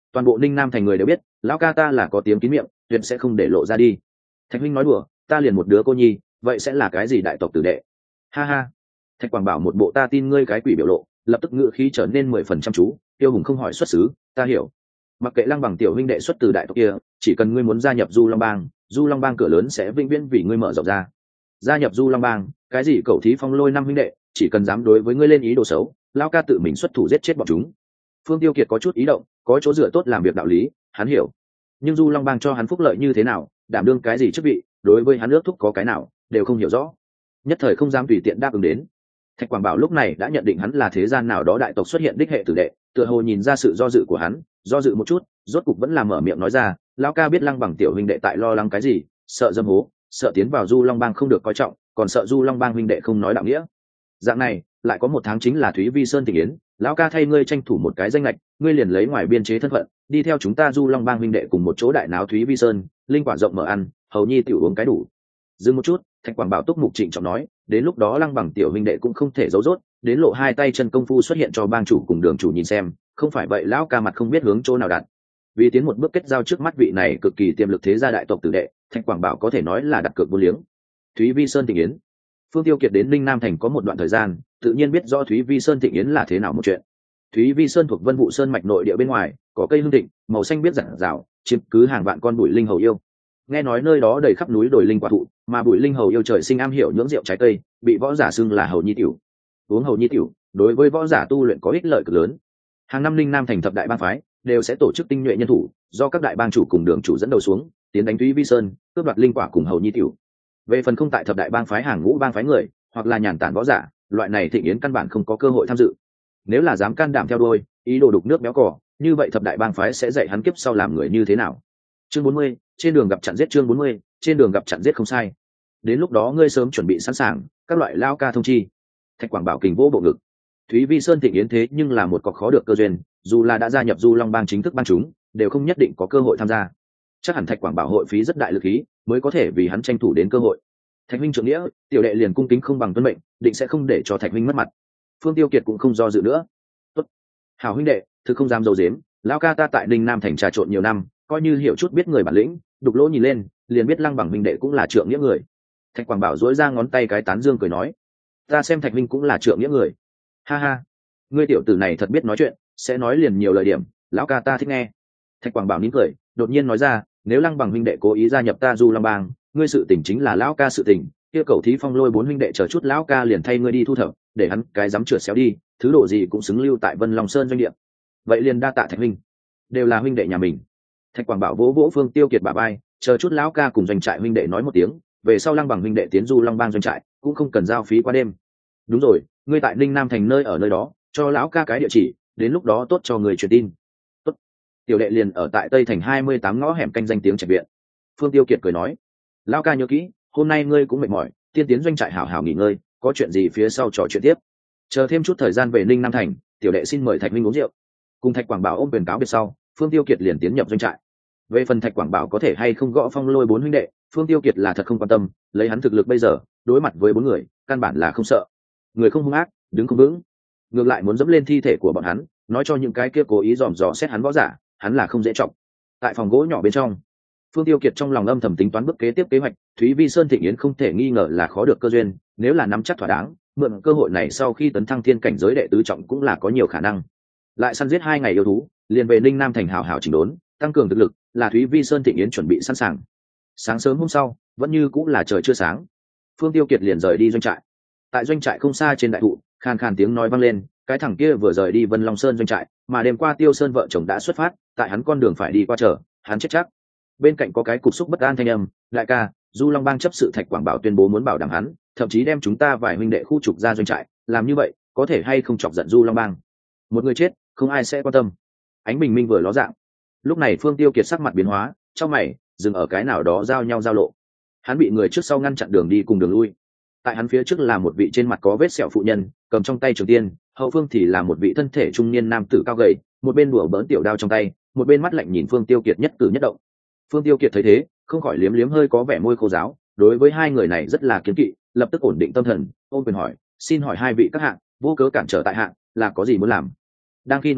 Toàn bộ Ninh Nam thành người đều biết lão ca ta là có tiếng kín miệng, tuyệt sẽ không để lộ ra đi. Thạch huynh nói đùa, ta liền một đứa cô nhi, vậy sẽ là cái gì đại tộc tử đệ? Ha ha. Thạch Quảng Bảo một bộ ta tin ngươi cái quỷ biểu lộ, lập tức ngữ khí trở nên mười phần trăm chú. Tiêu Hùng không hỏi xuất xứ, ta hiểu. Mặc kệ Lăng Bằng tiểu huynh đệ xuất từ đại tộc kia, chỉ cần ngươi muốn gia nhập Du Long Bang, Du Long Bang cửa lớn sẽ vĩnh viễn vì ngươi mở rộng ra. Gia nhập Du Long Bang, cái gì cẩu thí phong lôi năm huynh đệ, chỉ cần dám đối với ngươi lên ý đồ xấu, lão ca tự mình xuất thủ giết chết bọn chúng. Phương Tiêu Kiệt có chút ý động, có chỗ dựa tốt làm việc đạo lý, hắn hiểu. Nhưng Du Long Bang cho hắn phúc lợi như thế nào, đảm đương cái gì chức vị, đối với hắn ước thúc có cái nào, đều không hiểu rõ. Nhất thời không dám tùy tiện đáp ứng đến. Thạch Quảng Bảo lúc này đã nhận định hắn là thế gian nào đó đại tộc xuất hiện đích hệ tử đệ, tựa hồ nhìn ra sự do dự của hắn, do dự một chút, rốt cục vẫn là mở miệng nói ra, lão ca biết Lăng Bằng tiểu huynh đệ tại lo lắng cái gì, sợ dâm hố, sợ tiến vào Du Long Bang không được coi trọng, còn sợ Du Long Bang huynh đệ không nói đạo nghĩa. Dạng này, lại có một tháng chính là Thúy Vi Sơn Thịnh Yến, lão ca thay ngươi tranh thủ một cái danh lệch, ngươi liền lấy ngoài biên chế thân phận, đi theo chúng ta Du Long Bang huynh đệ cùng một chỗ đại náo Thúy Vi Sơn, linh quả rộng mở ăn, hầu nhi tiểu uống cái đủ. Dừng một chút, Thạch Quảng Bảo túc mục trịnh trọng nói, đến lúc đó Lăng Bằng tiểu huynh đệ cũng không thể giấu rốt, đến lộ hai tay chân công phu xuất hiện cho bang chủ cùng đường chủ nhìn xem, không phải vậy lão ca mặt không biết hướng chỗ nào đặt. Vì tiến một bước kết giao trước mắt vị này cực kỳ tiềm lực thế gia đại tộc tử đệ, Thạch Quảng Bảo có thể nói là đặt cược vô liếng. Thúy Vi Sơn Thịnh Yến. Phương Tiêu Kiệt đến Ninh Nam thành có một đoạn thời gian, tự nhiên biết rõ Thúy Vi Sơn Thịnh Yến là thế nào một chuyện. Thúy Vi Sơn thuộc Vân Vũ Sơn mạch nội địa bên ngoài, có cây hương thịnh, màu xanh biết rạng rào, chiếm cứ hàng vạn con bụi linh hầu yêu. Nghe nói nơi đó đầy khắp núi đồi linh quả thụ, mà bụi linh hầu yêu trời sinh am hiểu nhưỡng rượu trái cây, bị võ giả xưng là hầu nhi tiểu. Uống hầu nhi tiểu, đối với võ giả tu luyện có ích lợi cực lớn. Hàng năm Ninh Nam thành thập đại bang phái đều sẽ tổ chức tinh nhuệ nhân thủ, do các đại bang chủ cùng đường chủ dẫn đầu xuống, tiến đánh Thúy Vi Sơn, cướp đoạt linh quả cùng hầu nhi tiểu. Về phần không tại thập đại bang phái hàng ngũ bang phái người, hoặc là nhàn tản võ giả, loại này thịnh yến căn bản không có cơ hội tham dự. Nếu là dám can đảm theo đuôi, ý đồ đục nước béo cỏ, như vậy thập đại bang phái sẽ dạy hắn kiếp sau làm người như thế nào. Chương bốn mươi, trên đường gặp chặn giết. Chương bốn mươi, trên đường gặp chặn giết không sai. Đến lúc đó ngươi sớm chuẩn bị sẵn sàng, các loại lao ca thông chi. Thạch Quảng Bảo kình vỗ bộ ngực. Thúy Vi Sơn thịnh yến thế nhưng là một cọc khó được cơ duyên, dù là đã gia nhập Du Long Bang chính thức bang chúng, đều không nhất định có cơ hội tham gia. Chắc hẳn Thạch Quảng Bảo hội phí rất đại lực khí, mới có thể vì hắn tranh thủ đến cơ hội. Thạch huynh trưởng nghĩa, tiểu đệ liền cung kính không bằng tuân mệnh, định sẽ không để cho Thạch huynh mất mặt. Phương Tiêu Kiệt cũng không do dự nữa. Tốt, hảo huynh đệ, thực không dám dầu dếm, lão ca ta tại Ninh Nam thành trà trộn nhiều năm, coi như hiểu chút biết người bản lĩnh, đục lỗ nhìn lên, liền biết Lăng Bằng huynh đệ cũng là trượng nghĩa người. Thạch Quảng Bảo dỗi ra ngón tay cái tán dương cười nói, ta xem Thạch huynh cũng là trượng nghĩa người. Ha ha, ngươi tiểu tử này thật biết nói chuyện, sẽ nói liền nhiều lời điểm, lão ca ta thích nghe. Thạch Quảng Bảo nín cười, đột nhiên nói ra, nếu Lăng Bằng huynh đệ cố ý gia nhập ta Du Long Bang, ngươi sự tình chính là lão ca sự tình, kia cầu thí phong lôi bốn huynh đệ chờ chút lão ca liền thay ngươi đi thu thập, để hắn cái dám trượt xéo đi, thứ độ gì cũng xứng lưu tại Vân Long Sơn doanh địa. Vậy liền đa tạ Thạch huynh, đều là huynh đệ nhà mình. Thạch Quảng Bảo vỗ vỗ Phương Tiêu Kiệt bả vai, chờ chút lão ca cùng doanh trại huynh đệ nói một tiếng, về sau Lăng Bằng huynh đệ tiến Du Long Bang doanh trại, cũng không cần giao phí qua đêm. Đúng rồi, ngươi tại Ninh Nam thành nơi ở nơi đó, cho lão ca cái địa chỉ, đến lúc đó tốt cho người truyền tin. Tốt. Tiểu đệ liền ở tại Tây thành hai mươi tám ngõ hẻm canh danh tiếng trạch viện. Phương Tiêu Kiệt cười nói, lão ca nhớ kỹ, hôm nay ngươi cũng mệt mỏi, tiên tiến doanh trại hảo hảo nghỉ ngơi, có chuyện gì phía sau trò chuyện tiếp. Chờ thêm chút thời gian về Ninh Nam thành, tiểu đệ xin mời Thạch huynh uống rượu. Cùng Thạch Quảng Bảo ôm quyền cáo biệt sau, Phương Tiêu Kiệt liền tiến nhập doanh trại. Về phần Thạch Quảng Bảo có thể hay không gõ phong lôi bốn huynh đệ, Phương Tiêu Kiệt là thật không quan tâm, lấy hắn thực lực bây giờ, đối mặt với bốn người, căn bản là không sợ. Người không hung ác, đứng không vững, ngược lại muốn dẫm lên thi thể của bọn hắn, nói cho những cái kia cố ý dòm dò xét hắn võ giả, hắn là không dễ trọng. Tại phòng gỗ nhỏ bên trong, Phương Tiêu Kiệt trong lòng âm thầm tính toán bước kế tiếp kế hoạch, Thúy Vi Sơn thịnh yến không thể nghi ngờ là khó được cơ duyên, nếu là nắm chắc thỏa đáng, mượn cơ hội này sau khi tấn thăng thiên cảnh giới đệ tứ trọng cũng là có nhiều khả năng. Lại săn giết hai ngày yêu thú, liền về Ninh Nam thành hảo hảo chỉnh đốn, tăng cường thực lực, là Thúy Vi Sơn thịnh yến chuẩn bị sẵn sàng. Sáng sớm hôm sau, vẫn như cũng là trời chưa sáng, Phương Tiêu Kiệt liền rời đi doanh trại. Tại doanh trại không xa trên đại thụ, khan khan tiếng nói vang lên, cái thằng kia vừa rời đi Vân Long Sơn doanh trại, mà đêm qua Tiêu Sơn vợ chồng đã xuất phát, tại hắn con đường phải đi qua chờ, hắn chết chắc. Bên cạnh có cái cục xúc bất an thanh âm, đại ca, Du Long Bang chấp sự Thạch Quảng Bảo tuyên bố muốn bảo đảm hắn, thậm chí đem chúng ta vài huynh đệ khu trục ra doanh trại, làm như vậy có thể hay không chọc giận Du Long Bang. Một người chết, không ai sẽ quan tâm. Ánh bình minh vừa ló dạng. Lúc này Phương Tiêu Kiệt sắc mặt biến hóa, trong mày dừng ở cái nào đó giao nhau giao lộ. Hắn bị người trước sau ngăn chặn đường đi cùng đường lui. Tại hắn phía trước là một vị trên mặt có vết sẹo phụ nhân, cầm trong tay trường tiên, hậu phương thì là một vị thân thể trung niên nam tử cao gầy, một bên đùa bỡn tiểu đao trong tay, một bên mắt lạnh nhìn Phương Tiêu Kiệt nhất cử nhất động. Phương Tiêu Kiệt thấy thế, không khỏi liếm liếm hơi có vẻ môi khô giáo, đối với hai người này rất là kiêng kỵ, lập tức ổn định tâm thần, ôm quyền hỏi, xin hỏi hai vị các hạng, vô cớ cản trở tại hạng, là có gì muốn làm? Đang khi nói chuyện,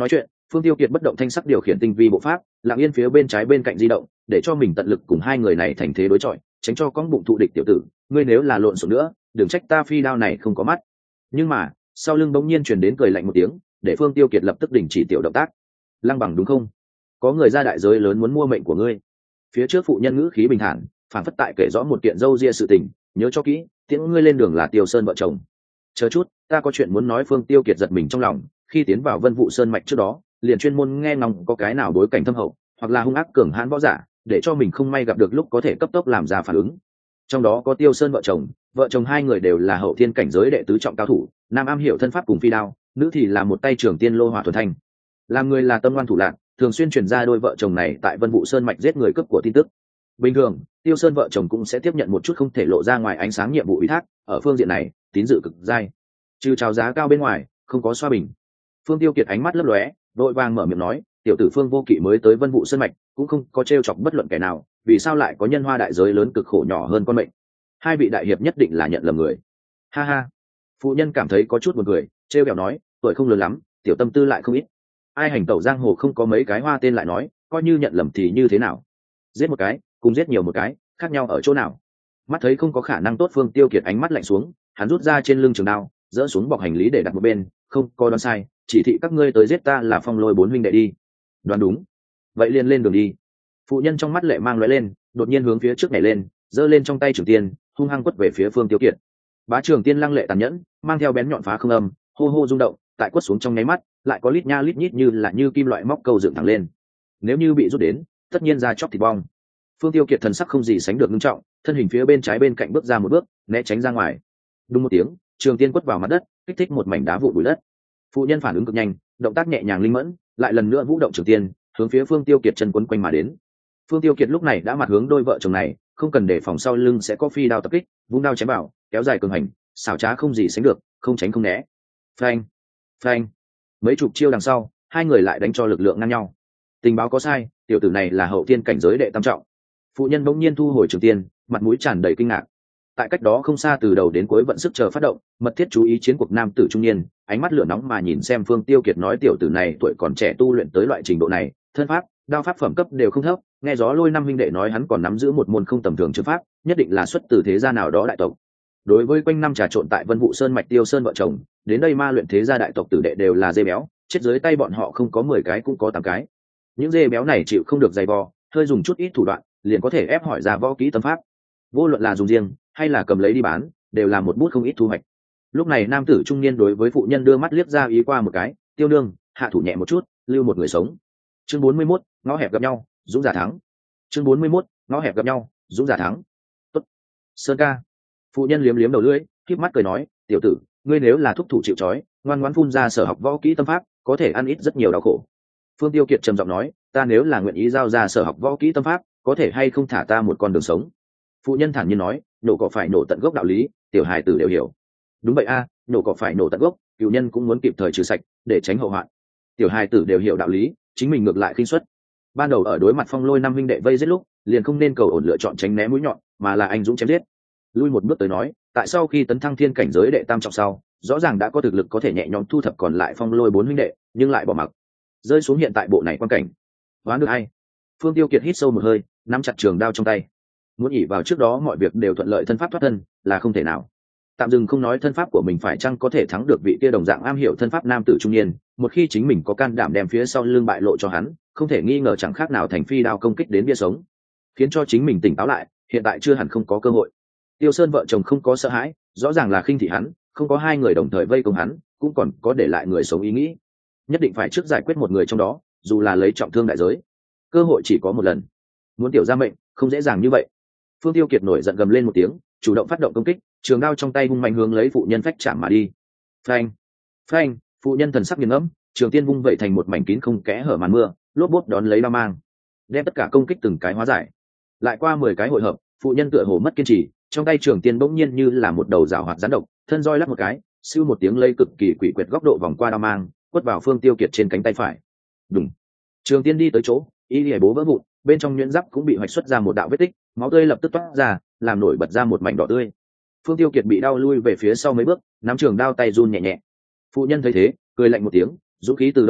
Phương Tiêu Kiệt bất động thanh sắc điều khiển tinh vi bộ pháp, lặng yên phía bên trái bên cạnh di động, để cho mình tận lực cùng hai người này thành thế đối chọi, tránh cho con bụng thụ địch tiểu tử, ngươi nếu là lộn xộn nữa, đừng trách ta phi đao này không có mắt. Nhưng mà, sau lưng bỗng nhiên truyền đến cười lạnh một tiếng, để Phương Tiêu Kiệt lập tức đình chỉ tiểu động tác. Lăng Bằng đúng không? Có người ra đại giới lớn muốn mua mệnh của ngươi. Phía trước phụ nhân ngữ khí bình thản, phản phất tại kể rõ một kiện dâu ria sự tình, nhớ cho kỹ, tiễn ngươi lên đường là Tiêu Sơn vợ chồng. Chờ chút, ta có chuyện muốn nói. Phương Tiêu Kiệt giật mình trong lòng, khi tiến vào Vân Vũ Sơn mạch trước đó, liền chuyên môn nghe ngóng có cái nào đối cảnh thâm hậu, hoặc là hung ác cường hãn võ giả, để cho mình không may gặp được lúc có thể cấp tốc làm ra phản ứng. Trong đó có Tiêu Sơn vợ chồng, vợ chồng hai người đều là hậu thiên cảnh giới đệ tứ trọng cao thủ, nam am hiểu thân pháp cùng phi đao, nữ thì là một tay trưởng tiên lô hỏa thuần thanh. Làm người là tâm ngoan thủ lạn, thường xuyên truyền ra đôi vợ chồng này tại Vân Vũ Sơn mạch giết người cướp của tin tức. Bình thường, Tiêu Sơn vợ chồng cũng sẽ tiếp nhận một chút không thể lộ ra ngoài ánh sáng nhiệm vụ ủy thác, ở phương diện này, tín dự cực dai. Trừ chào giá cao bên ngoài, không có xoa bình. Phương Tiêu Kiệt ánh mắt lấp lóe, đội vàng mở miệng nói, tiểu tử Phương Vô Kỵ mới tới Vân Vũ Sơn mạch, cũng không có trêu chọc bất luận kẻ nào, vì sao lại có nhân hoa đại giới lớn cực khổ nhỏ hơn con mệnh? Hai vị đại hiệp nhất định là nhận lầm người. Ha ha. Phụ nhân cảm thấy có chút buồn cười, trêu kẹo nói, tuổi không lớn lắm, tiểu tâm tư lại không ít. Ai hành tẩu giang hồ không có mấy cái hoa tên lại nói, coi như nhận lầm thì như thế nào? Giết một cái, cùng giết nhiều một cái, khác nhau ở chỗ nào? Mắt thấy không có khả năng tốt, Phương Tiêu Kiệt ánh mắt lạnh xuống, hắn rút ra trên lưng trường đao, dỡ xuống bọc hành lý để đặt một bên, không có đoán sai, chỉ thị các ngươi tới giết ta là Phong Lôi bốn huynh đệ đi. Đoán đúng, vậy liền lên đường đi. Phụ nhân trong mắt lệ mang lóe lên, đột nhiên hướng phía trước nhảy lên, giơ lên trong tay trường tiên, hung hăng quất về phía Phương Tiêu Kiệt. Bá trường tiên lăng lệ tàn nhẫn, mang theo bén nhọn phá không âm, hô hô rung động, tại quất xuống trong nháy mắt, lại có lít nha lít nhít như là như kim loại móc câu dựng thẳng lên. Nếu như bị rút đến, tất nhiên ra chóc thịt bong. Phương Tiêu Kiệt thần sắc không gì sánh được nghiêm trọng, thân hình phía bên trái bên cạnh bước ra một bước, né tránh ra ngoài. Đúng một tiếng, trường tiên quất vào mặt đất, kích thích một mảnh đá vụn bụi đất. Phụ nhân phản ứng cực nhanh, động tác nhẹ nhàng linh mẫn, lại lần nữa vũ động trường tiên, hướng phía Phương Tiêu Kiệt chân quấn quanh mà đến. Phương Tiêu Kiệt lúc này đã mặt hướng đôi vợ chồng này, không cần đề phòng sau lưng sẽ có phi đao tập kích, vung đao chém vào, kéo dài cường hành, xảo trá không gì sánh được, không tránh không né. Phanh, phanh. Mấy chục chiêu đằng sau, hai người lại đánh cho lực lượng ngang nhau. Tình báo có sai, tiểu tử này là hậu thiên cảnh giới đệ tam trọng. Phụ nhân bỗng nhiên thu hồi trường tiên, mặt mũi tràn đầy kinh ngạc. Tại cách đó không xa, từ đầu đến cuối vẫn sức chờ phát động, mật thiết chú ý chiến cuộc nam tử trung niên, ánh mắt lửa nóng mà nhìn xem Phương Tiêu Kiệt, nói tiểu tử này tuổi còn trẻ tu luyện tới loại trình độ này, thân pháp, đao pháp phẩm cấp đều không thấp, nghe gió lôi năm huynh đệ nói hắn còn nắm giữ một môn không tầm thường chữ pháp, nhất định là xuất từ thế gia nào đó đại tộc. Đối với quanh năm trà trộn tại Vân Vũ Sơn mạch Tiêu Sơn vợ chồng, đến đây ma luyện thế gia đại tộc tử đệ đều là dê béo, chết dưới tay bọn họ không có mười cái cũng có tám cái. Những dê béo này chịu không được dày vò, hơi dùng chút ít thủ đoạn, liền có thể ép hỏi ra võ kỹ tâm pháp. Vô luận là dùng riêng hay là cầm lấy đi bán, đều là một bút không ít thu hoạch. Lúc này nam tử trung niên đối với phụ nhân đưa mắt liếc ra ý qua một cái, tiêu nương, hạ thủ nhẹ một chút, lưu một người sống. Chương bốn mươi mốt, ngõ hẹp gặp nhau, dũng giả thắng. Chương bốn mươi mốt, ngõ hẹp gặp nhau, dũng giả thắng. Tốt. Sơn ca. Phụ nhân liếm liếm đầu lưỡi, khép mắt cười nói, tiểu tử, ngươi nếu là thúc thủ chịu trói, ngoan ngoãn phun ra sở học võ kỹ tâm pháp, có thể ăn ít rất nhiều đau khổ. Phương Tiêu Kiệt trầm giọng nói, ta nếu là nguyện ý giao ra sở học võ kỹ tâm pháp, có thể hay không thả ta một con đường sống? Phụ nhân thản nhiên nói, nổ cỏ phải nổ tận gốc đạo lý, tiểu hài tử đều hiểu. Đúng vậy a, à, nổ cỏ phải nổ tận gốc, cựu nhân cũng muốn kịp thời trừ sạch, để tránh hậu hoạn. Tiểu hài tử đều hiểu đạo lý, chính mình ngược lại khinh suất. Ban đầu ở đối mặt Phong Lôi năm huynh đệ vây giết lúc, liền không nên cầu ổn lựa chọn tránh né mũi nhọn, mà là anh dũng chém giết. Lui một bước tới nói, tại sau khi tấn thăng thiên cảnh giới đệ tam trọng sau, rõ ràng đã có thực lực có thể nhẹ nhõm thu thập còn lại Phong Lôi bốn huynh đệ, nhưng lại bỏ mặc, rơi xuống hiện tại bộ này quan cảnh. Đoán được hay? Phương Tiêu Kiệt hít sâu một hơi, nắm chặt trường đao trong tay. Muốn ỉ vào trước đó mọi việc đều thuận lợi thân pháp thoát thân là không thể nào. Tạm dừng không nói thân pháp của mình phải chăng có thể thắng được vị kia đồng dạng am hiểu thân pháp nam tử trung niên, một khi chính mình có can đảm đem phía sau lưng bại lộ cho hắn, không thể nghi ngờ chẳng khác nào thành phi đao công kích đến bia sống, khiến cho chính mình tỉnh táo lại, hiện tại chưa hẳn không có cơ hội. Tiêu Sơn vợ chồng không có sợ hãi, rõ ràng là khinh thị hắn, không có hai người đồng thời vây công hắn, cũng còn có để lại người sống ý nghĩ. Nhất định phải trước giải quyết một người trong đó, dù là lấy trọng thương đại giới. Cơ hội chỉ có một lần, muốn tiểu ra mệnh không dễ dàng như vậy. Phương Tiêu Kiệt nổi giận gầm lên một tiếng, chủ động phát động công kích, trường đao trong tay hung mạnh hướng lấy phụ nhân phách chạm mà đi. Phanh, phanh, phụ nhân thần sắc nghiền ngẫm, trường tiên vung vậy thành một mảnh kín không kẽ hở màn mưa, lốp bốp đón lấy đao mang, đem tất cả công kích từng cái hóa giải. Lại qua mười cái hội hợp, phụ nhân tựa hồ mất kiên trì, trong tay trường tiên bỗng nhiên như là một đầu rào hoạt rắn độc, thân roi lắc một cái, siêu một tiếng lây cực kỳ quỷ quyệt góc độ vòng qua đao mang, quất vào Phương Tiêu Kiệt trên cánh tay phải. Đùng, trường tiên đi tới chỗ, y lìa bố vỡ vụn, bên trong nhuyễn giáp cũng bị hoạch xuất ra một đạo vết tích, máu tươi lập tức toát ra, làm nổi bật ra một mảnh đỏ tươi. Phương Tiêu Kiệt bị đau lui về phía sau mấy bước, nắm trường đao tay run nhẹ nhẹ. Phụ nhân thấy thế, cười lạnh một tiếng, dũng khí từ lâu tới,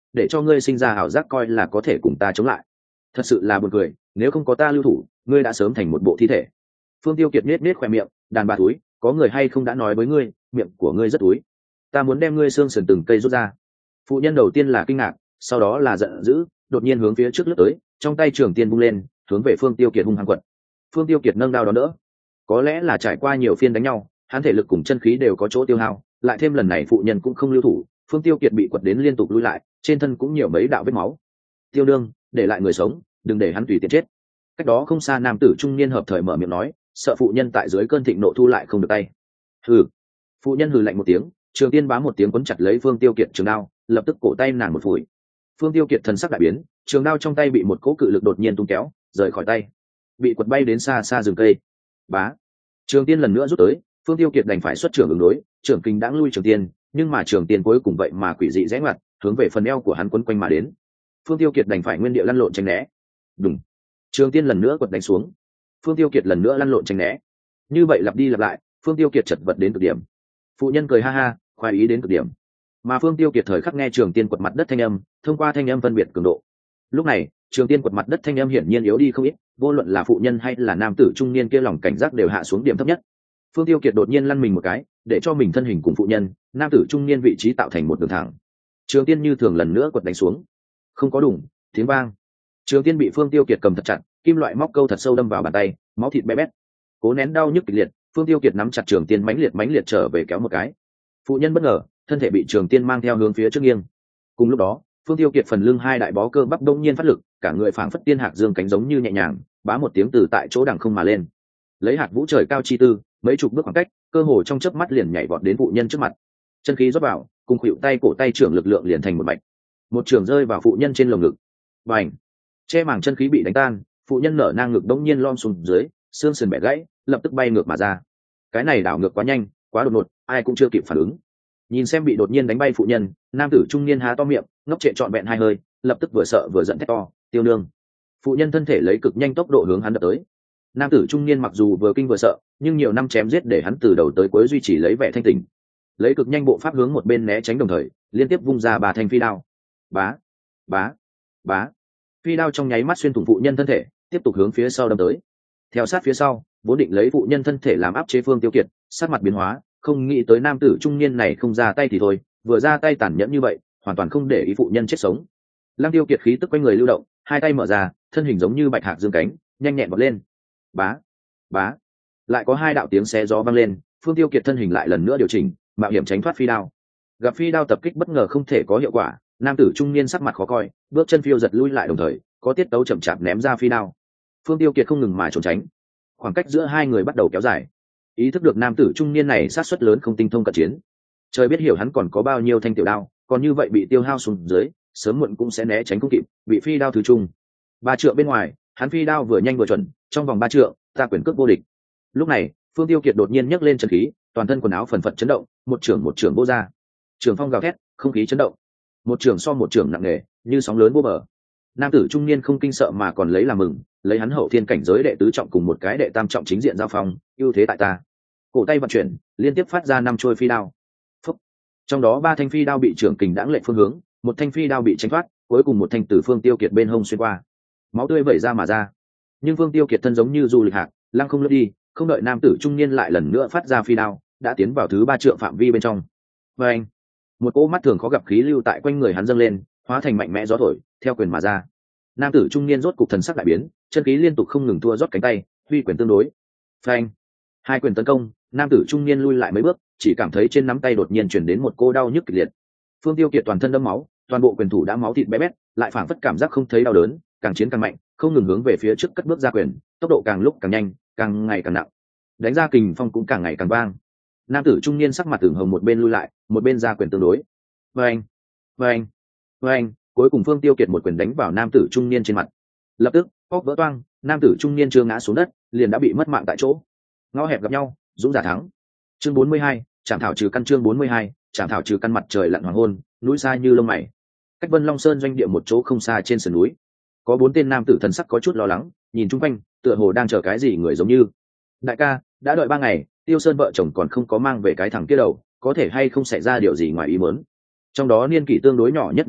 để cho ngươi sinh ra ảo giác coi là có thể cùng ta chống lại. Thật sự là buồn cười, nếu không có ta lưu thủ, ngươi đã sớm thành một bộ thi thể. Phương Tiêu Kiệt nết nết khoe miệng, đàn bà túi, có người hay không đã nói với ngươi, miệng của ngươi rất túi, ta muốn đem ngươi xương sườn từng cây rút ra. Phụ nhân đầu tiên là kinh ngạc, sau đó là giận dữ, đột nhiên hướng phía trước lướt tới, trong tay trường tiên vung lên, hướng về Phương Tiêu Kiệt hung hăng quật. Phương Tiêu Kiệt nâng đao đón đỡ, có lẽ là trải qua nhiều phiên đánh nhau, hắn thể lực cùng chân khí đều có chỗ tiêu hao, lại thêm lần này phụ nhân cũng không lưu thủ, Phương Tiêu Kiệt bị quật đến liên tục lui lại, trên thân cũng nhiều mấy đạo vết máu. Tiêu đương, để lại người sống, đừng để hắn tùy tiện chết. Cách đó không xa nam tử trung niên hợp thời mở miệng nói, sợ phụ nhân tại dưới cơn thịnh nộ thu lại không được tay. Hừ. Phụ nhân hừ lạnh một tiếng, trường tiên bám một tiếng quấn chặt lấy Phương Tiêu Kiệt trường đao, lập tức cổ tay nàng một phủi. Phương Tiêu Kiệt thần sắc đại biến, trường đao trong tay bị một cỗ cự lực đột nhiên tung kéo, rời khỏi tay, bị quật bay đến xa xa rừng cây. Bá. Trường tiên lần nữa rút tới, Phương Tiêu Kiệt đành phải xuất trưởng ứng đối, trưởng kinh đãng lui trường tiên, nhưng mà trường tiên cuối cùng vậy mà quỷ dị rẽ ngoặt, hướng về phần eo của hắn quấn quanh mà đến. Phương Tiêu Kiệt đành phải nguyên địa lăn lộn tránh né. Đùng. Trường tiên lần nữa quật đánh xuống. Phương Tiêu Kiệt lần nữa lăn lộn tránh né. Như vậy lặp đi lặp lại, Phương Tiêu Kiệt chật vật đến cực điểm. Phụ nhân cười ha ha, khoái ý đến cực điểm. Mà Phương Tiêu Kiệt thời khắc nghe trường tiên quật mặt đất thanh âm, thông qua thanh âm phân biệt cường độ. Lúc này, trường tiên quật mặt đất thanh âm hiển nhiên yếu đi không ít, vô luận là phụ nhân hay là nam tử trung niên kia lòng cảnh giác đều hạ xuống điểm thấp nhất. Phương Tiêu Kiệt đột nhiên lăn mình một cái, để cho mình thân hình cùng phụ nhân, nam tử trung niên vị trí tạo thành một đường thẳng. Trường tiên như thường lần nữa quật đánh xuống. Không có đùng, tiếng vang. Trường tiên bị Phương Tiêu Kiệt cầm thật chặt, kim loại móc câu thật sâu đâm vào bàn tay, máu thịt bé bét. Cố nén đau nhức kịch liệt, Phương Tiêu Kiệt nắm chặt trường tiên mãnh liệt mãnh liệt trở về kéo một cái. Phụ nhân bất ngờ, thân thể bị trường tiên mang theo hướng phía trước nghiêng. Cùng lúc đó, Phương Tiêu Kiệt phần lưng hai đại bó cơ bắp đông nhiên phát lực, cả người phảng phất tiên hạc dương cánh giống như nhẹ nhàng, bá một tiếng từ tại chỗ đằng không mà lên. Lấy hạt vũ trời cao chi tư, mấy chục bước khoảng cách, cơ hồ trong chớp mắt liền nhảy vọt đến phụ nhân trước mặt. Chân khí rót vào, cùng khuỷu tay cổ tay trưởng lực lượng liền thành một mạch. Một trường rơi vào phụ nhân trên lồng ngực. Bành! Che màng chân khí bị đánh tan, phụ nhân nở nang ngực đông nhiên lom xuống dưới, xương sườn bẻ gãy, lập tức bay ngược mà ra. Cái này đảo ngược quá nhanh, quá đột ngột, ai cũng chưa kịp phản ứng. Nhìn xem bị đột nhiên đánh bay phụ nhân, nam tử trung niên há to miệng, ngốc trệ trọn vẹn hai hơi, lập tức vừa sợ vừa giận thét to, tiêu nương. Phụ nhân thân thể lấy cực nhanh tốc độ hướng hắn đập tới. Nam tử trung niên mặc dù vừa kinh vừa sợ, nhưng nhiều năm chém giết để hắn từ đầu tới cuối duy trì lấy vẻ thanh tỉnh. Lấy cực nhanh bộ pháp hướng một bên né tránh đồng thời, liên tiếp vung ra ba thanh phi đao. Bá, bá, bá. Phi đao trong nháy mắt xuyên thủng phụ nhân thân thể, tiếp tục hướng phía sau đâm tới. Theo sát phía sau, vốn định lấy phụ nhân thân thể làm áp chế Phương Tiêu Kiệt, sát mặt biến hóa, không nghĩ tới nam tử trung niên này không ra tay thì thôi, vừa ra tay tàn nhẫn như vậy, hoàn toàn không để ý phụ nhân chết sống. Lăng Tiêu Kiệt khí tức quanh người lưu động, hai tay mở ra, thân hình giống như bạch hạc dương cánh, nhanh nhẹn vọt lên. Bá, bá. Lại có hai đạo tiếng xé gió vang lên, Phương Tiêu Kiệt thân hình lại lần nữa điều chỉnh, mạo hiểm tránh thoát phi đao. Gặp phi đao tập kích bất ngờ không thể có hiệu quả, nam tử trung niên sắc mặt khó coi, bước chân phiêu giật lui lại đồng thời, có tiết tấu chậm chạp ném ra phi đao. Phương Tiêu Kiệt không ngừng mà trốn tránh, khoảng cách giữa hai người bắt đầu kéo dài. Ý thức được nam tử trung niên này sát suất lớn không tinh thông cận chiến, trời biết hiểu hắn còn có bao nhiêu thanh tiểu đao, còn như vậy bị tiêu hao xuống dưới, sớm muộn cũng sẽ né tránh không kịp, bị phi đao thứ trung. Ba trượng bên ngoài, hắn phi đao vừa nhanh vừa chuẩn, trong vòng ba trượng, ta quyền cước vô địch. Lúc này, Phương Tiêu Kiệt đột nhiên nhấc lên chân khí, toàn thân quần áo phần phật chấn động, một trưởng một trưởng vô ra. Trường phong gào thét, không khí chấn động. Một trưởng so một trưởng nặng nề, như sóng lớn vô bờ. Nam tử trung niên không kinh sợ mà còn lấy làm mừng, lấy hắn hậu thiên cảnh giới đệ tứ trọng cùng một cái đệ tam trọng chính diện giao phong, ưu thế tại ta. Cổ tay vận chuyển, liên tiếp phát ra năm trôi phi đao. Phúc. Trong đó ba thanh phi đao bị trưởng kình đãng lệch phương hướng, một thanh phi đao bị tránh thoát, cuối cùng một thanh từ Phương Tiêu Kiệt bên hông xuyên qua. Máu tươi vẩy ra mà ra. Nhưng Phương Tiêu Kiệt thân giống như du lịch hạc, lăng không lướt đi, không đợi nam tử trung niên lại lần nữa phát ra phi đao, đã tiến vào thứ ba trượng phạm vi bên trong. Và anh, một cỗ mắt thường khó gặp khí lưu tại quanh người hắn dâng lên, hóa thành mạnh mẽ gió thổi, theo quyền mà ra. Nam tử trung niên rốt cục thần sắc đại biến, chân khí liên tục không ngừng thua rót cánh tay, huy quyền tương đối. Phanh, hai quyền tấn công, nam tử trung niên lui lại mấy bước, chỉ cảm thấy trên nắm tay đột nhiên chuyển đến một cô đau nhức kịch liệt. Phương Tiêu Kiệt toàn thân đẫm máu, toàn bộ quyền thủ đã máu thịt bé bét, lại phảng phất cảm giác không thấy đau đớn, càng chiến càng mạnh, không ngừng hướng về phía trước cất bước ra quyền, tốc độ càng lúc càng nhanh, càng ngày càng nặng, đánh ra kình phong cũng càng ngày càng vang. Nam tử trung niên sắc mặt ửng hồng, một bên lui lại, một bên ra quyền tương đối. Vâng, vâng, vâng, cuối cùng Phương Tiêu Kiệt một quyền đánh vào nam tử trung niên trên mặt, lập tức óc vỡ toang, nam tử trung niên chưa ngã xuống đất, liền đã bị mất mạng tại chỗ. Ngõ hẹp gặp nhau, dũng giả thắng. Chương bốn mươi hai, Trảm thảo trừ căn. Chương bốn mươi hai, Trảm thảo trừ căn. Mặt trời lặn hoàng hôn, núi xa như lông mày. Cách Vân Long Sơn doanh địa một chỗ không xa trên sườn núi, có bốn tên nam tử thần sắc có chút lo lắng, nhìn chung quanh, tựa hồ đang chờ cái gì người giống như. Đại ca, đã đợi ba ngày, Tiêu Sơn vợ chồng còn không có mang về cái thằng kia đầu, có thể hay không xảy ra điều gì ngoài ý muốn. Trong đó niên kỷ tương đối nhỏ nhất nam tử,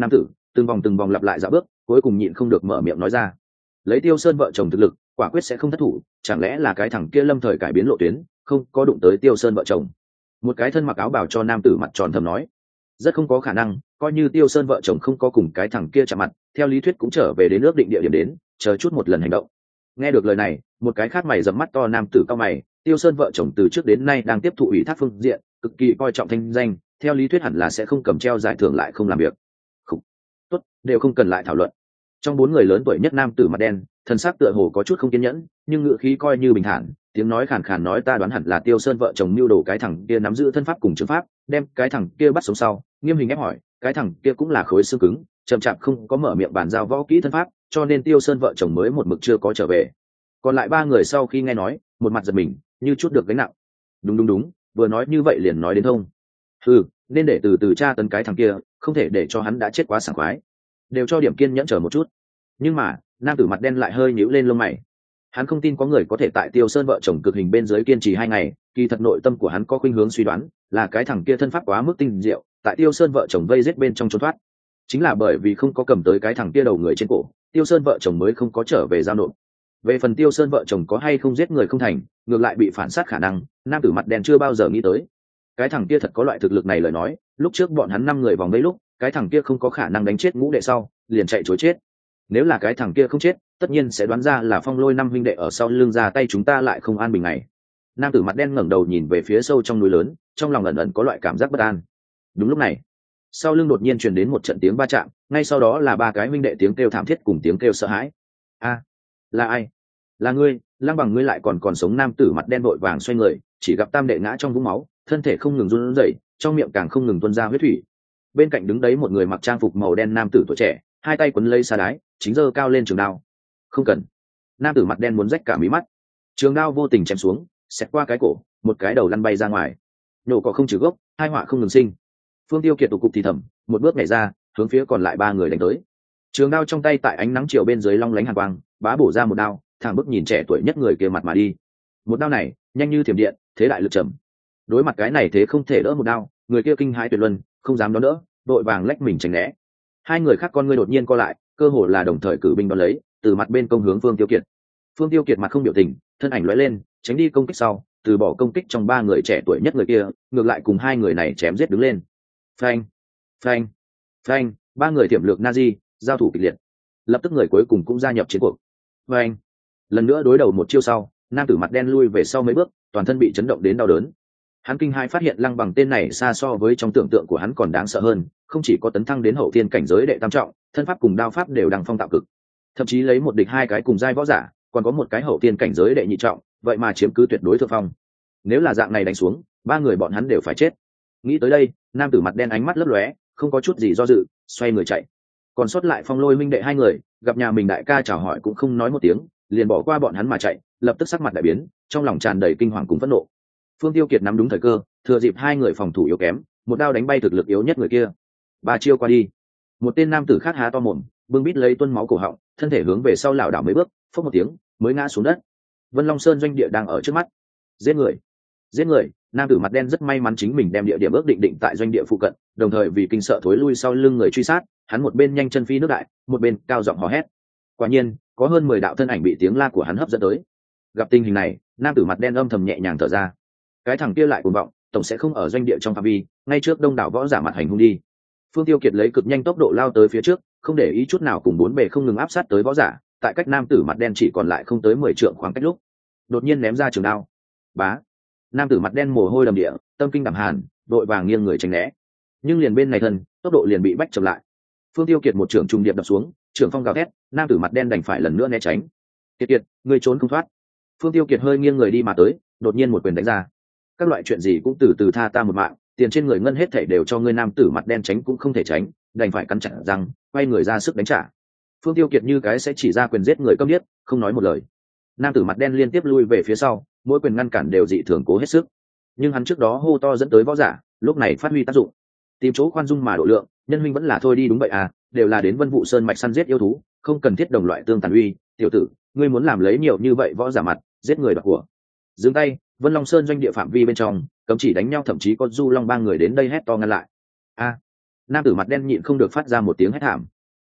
từng vòng từng vòng lặp lại dạo bước, cuối cùng nhịn không được mở miệng nói ra: lấy Tiêu Sơn vợ chồng thực lực, quả quyết sẽ không thất thủ, chẳng lẽ là cái thằng kia lâm thời cải biến lộ tuyến, không có đụng tới Tiêu Sơn vợ chồng? Một cái thân mặc áo bào cho nam tử mặt tròn thầm nói: rất không có khả năng, coi như Tiêu Sơn vợ chồng không có cùng cái thằng kia chạm mặt, theo lý thuyết cũng trở về đến ước định địa điểm đến, chờ chút một lần hành động. Nghe được lời này, một cái khác mày rậm mắt to nam tử cao mày: Tiêu Sơn vợ chồng từ trước đến nay đang tiếp thụ ủy thác phương diện, cực kỳ coi trọng thanh danh, theo lý thuyết hẳn là sẽ không cầm treo giải thưởng lại không làm việc. Khủ. Tốt, đều không cần lại thảo luận. Trong bốn người lớn tuổi nhất nam tử mặt đen, thân xác tựa hồ có chút không kiên nhẫn, nhưng ngữ khí coi như bình thản, tiếng nói khàn khàn nói: ta đoán hẳn là Tiêu Sơn vợ chồng mưu đồ cái thằng kia nắm giữ thân pháp cùng chứng pháp, đem cái thằng kia bắt sống sau, nghiêm hình ép hỏi, cái thằng kia cũng là khối xương cứng, chậm chạp không có mở miệng bàn giao võ kỹ thân pháp, cho nên Tiêu Sơn vợ chồng mới một mực chưa có trở về. Còn lại ba người sau khi nghe nói, một mặt giật mình, như chút được gánh nặng. Đúng đúng đúng, vừa nói như vậy liền nói đến thông. Ừ, nên để từ từ tra tấn cái thằng kia, không thể để cho hắn đã chết quá sảng khoái. Đều cho điểm kiên nhẫn chờ một chút. Nhưng mà, nam tử mặt đen lại hơi nhíu lên lông mày. Hắn không tin có người có thể tại Tiêu Sơn vợ chồng cực hình bên dưới kiên trì hai ngày, kỳ thật nội tâm của hắn có khuynh hướng suy đoán, là cái thằng kia thân pháp quá mức tinh diệu, tại Tiêu Sơn vợ chồng vây giết bên trong trốn thoát. Chính là bởi vì không có cầm tới cái thằng kia đầu người trên cổ, Tiêu Sơn vợ chồng mới không có trở về giao nộp. Về phần Tiêu Sơn vợ chồng có hay không giết người không thành, ngược lại bị phản sát khả năng, nam tử mặt đen chưa bao giờ nghĩ tới. Cái thằng kia thật có loại thực lực này lời nói, lúc trước bọn hắn năm người vòng vây lúc, cái thằng kia không có khả năng đánh chết ngũ đệ sau, liền chạy trối chết. Nếu là cái thằng kia không chết, tất nhiên sẽ đoán ra là Phong Lôi năm huynh đệ ở sau lưng ra tay, chúng ta lại không an bình này. Nam tử mặt đen ngẩng đầu nhìn về phía sâu trong núi lớn, trong lòng ẩn ẩn có loại cảm giác bất an. Đúng lúc này, sau lưng đột nhiên truyền đến một trận tiếng va chạm, ngay sau đó là ba cái huynh đệ tiếng kêu thảm thiết cùng tiếng kêu sợ hãi. A, là ai? Là ngươi? Lăng Bằng ngươi lại còn còn sống? Nam tử mặt đen vội vàng xoay người, chỉ gặp tam đệ ngã trong vũng máu, thân thể không ngừng run rẩy, trong miệng càng không ngừng tuôn ra huyết thủy. Bên cạnh đứng đấy một người mặc trang phục màu đen nam tử tuổi trẻ, hai tay quấn lấy xa đái, chính giơ cao lên trường đao. Không cần. Nam tử mặt đen muốn rách cả mí mắt. Trường đao vô tình chém xuống, xẹt qua cái cổ, một cái đầu lăn bay ra ngoài. Nổ cỏ không trừ gốc, hai họa không ngừng sinh. Phương Tiêu Kiệt tụ cục thì thầm, một bước nhảy ra, hướng phía còn lại ba người đánh tới. Trường đao trong tay tại ánh nắng chiều bên dưới long lánh hàn quang, bá bổ ra một đao, thẳng bước nhìn trẻ tuổi nhất người kia mặt mà đi. Một đao này, nhanh như thiểm điện, thế đại lực trầm. Đối mặt cái này thế không thể đỡ một đao, người kia kinh hãi tuyệt luân, không dám đón đỡ, đội vàng lách mình tránh né. Hai người khác con ngươi đột nhiên co lại, cơ hồ là đồng thời cử binh đón lấy, từ mặt bên công hướng Phương Tiêu Kiệt. Phương Tiêu Kiệt mặt không biểu tình, thân ảnh lóe lên, tránh đi công kích sau, từ bỏ công kích trong ba người trẻ tuổi nhất người kia, ngược lại cùng hai người này chém giết đứng lên. Phanh, phanh, phanh, ba người tiềm lược Nazi, giao thủ kịch liệt. Lập tức người cuối cùng cũng gia nhập chiến cuộc. Phanh, lần nữa đối đầu một chiêu sau, nam tử mặt đen lui về sau mấy bước, toàn thân bị chấn động đến đau đớn. Hắn kinh hãi phát hiện Lăng Bằng tên này xa so với trong tưởng tượng của hắn còn đáng sợ hơn, không chỉ có tấn thăng đến hậu thiên cảnh giới đệ tam trọng, thân pháp cùng đao pháp đều đang phong tạo cực, thậm chí lấy một địch hai cái cùng giai võ giả, còn có một cái hậu thiên cảnh giới đệ nhị trọng, vậy mà chiếm cứ tuyệt đối thượng phong. Nếu là dạng này đánh xuống, ba người bọn hắn đều phải chết. Nghĩ tới đây, nam tử mặt đen ánh mắt lấp lóe, không có chút gì do dự, xoay người chạy. Còn sót lại Phong Lôi minh đệ hai người, gặp nhà mình đại ca chào hỏi cũng không nói một tiếng, liền bỏ qua bọn hắn mà chạy, lập tức sắc mặt đại biến, trong lòng tràn đầy kinh hoàng cùng phẫn nộ. Phương Tiêu Kiệt nắm đúng thời cơ, thừa dịp hai người phòng thủ yếu kém, một đao đánh bay thực lực yếu nhất người kia. Ba chiêu qua đi, một tên nam tử khác há to mồm, bưng bít lấy tuôn máu cổ họng, thân thể hướng về sau lảo đảo mấy bước, phốc một tiếng, mới ngã xuống đất. Vân Long Sơn doanh địa đang ở trước mắt. Giết người, giết người! Nam tử mặt đen rất may mắn chính mình đem địa điểm ước định định tại doanh địa phụ cận, đồng thời vì kinh sợ thối lui sau lưng người truy sát, hắn một bên nhanh chân phi nước đại, một bên cao giọng hò hét. Quả nhiên, có hơn mười đạo thân ảnh bị tiếng la của hắn hấp dẫn tới. Gặp tình hình này, nam tử mặt đen âm thầm nhẹ nhàng thở ra. Cái thằng kia lại cuồng vọng, tổng sẽ không ở doanh địa trong phạm vi, ngay trước đông đảo võ giả mặt hành hung đi. Phương Tiêu Kiệt lấy cực nhanh tốc độ lao tới phía trước, không để ý chút nào cùng bốn bề không ngừng áp sát tới võ giả, tại cách nam tử mặt đen chỉ còn lại không tới mười trượng khoảng cách lúc, đột nhiên ném ra trường đao. Bá! Nam tử mặt đen mồ hôi đầm địa, tâm kinh đảm hàn, đội vàng nghiêng người tránh né. Nhưng liền bên này thân, tốc độ liền bị bách chậm lại. Phương Tiêu Kiệt một trường trùng điệp đập xuống, trường phong gào thét, nam tử mặt đen đành phải lần nữa né tránh. Kiệt Kiệt, ngươi trốn không thoát. Phương Tiêu Kiệt hơi nghiêng người đi mà tới, đột nhiên một quyền đánh ra. Các loại chuyện gì cũng từ từ tha ta một mạng, tiền trên người ngân hết thảy đều cho ngươi. Nam tử mặt đen tránh cũng không thể tránh, đành phải cắn chặt răng, quay người ra sức đánh trả. Phương Tiêu Kiệt như cái sẽ chỉ ra quyền giết người câm điếc, không nói một lời. Nam tử mặt đen liên tiếp lui về phía sau, mỗi quyền ngăn cản đều dị thường cố hết sức. Nhưng hắn trước đó hô to dẫn tới võ giả, lúc này phát huy tác dụng. Tìm chỗ khoan dung mà độ lượng, nhân huynh vẫn là thôi đi. Đúng vậy à, đều là đến Vân Vũ Sơn mạch săn giết yêu thú, không cần thiết đồng loại tương tàn uy. Tiểu tử, ngươi muốn làm lấy nhiều như vậy võ giả mặt, giết người đoạt của. Dừng tay! Vân Long Sơn doanh địa phạm vi bên trong, cấm chỉ đánh nhau, thậm chí có Du Long ba người đến đây hét to ngăn lại. A! Nam tử mặt đen nhịn không được phát ra một tiếng hét thảm,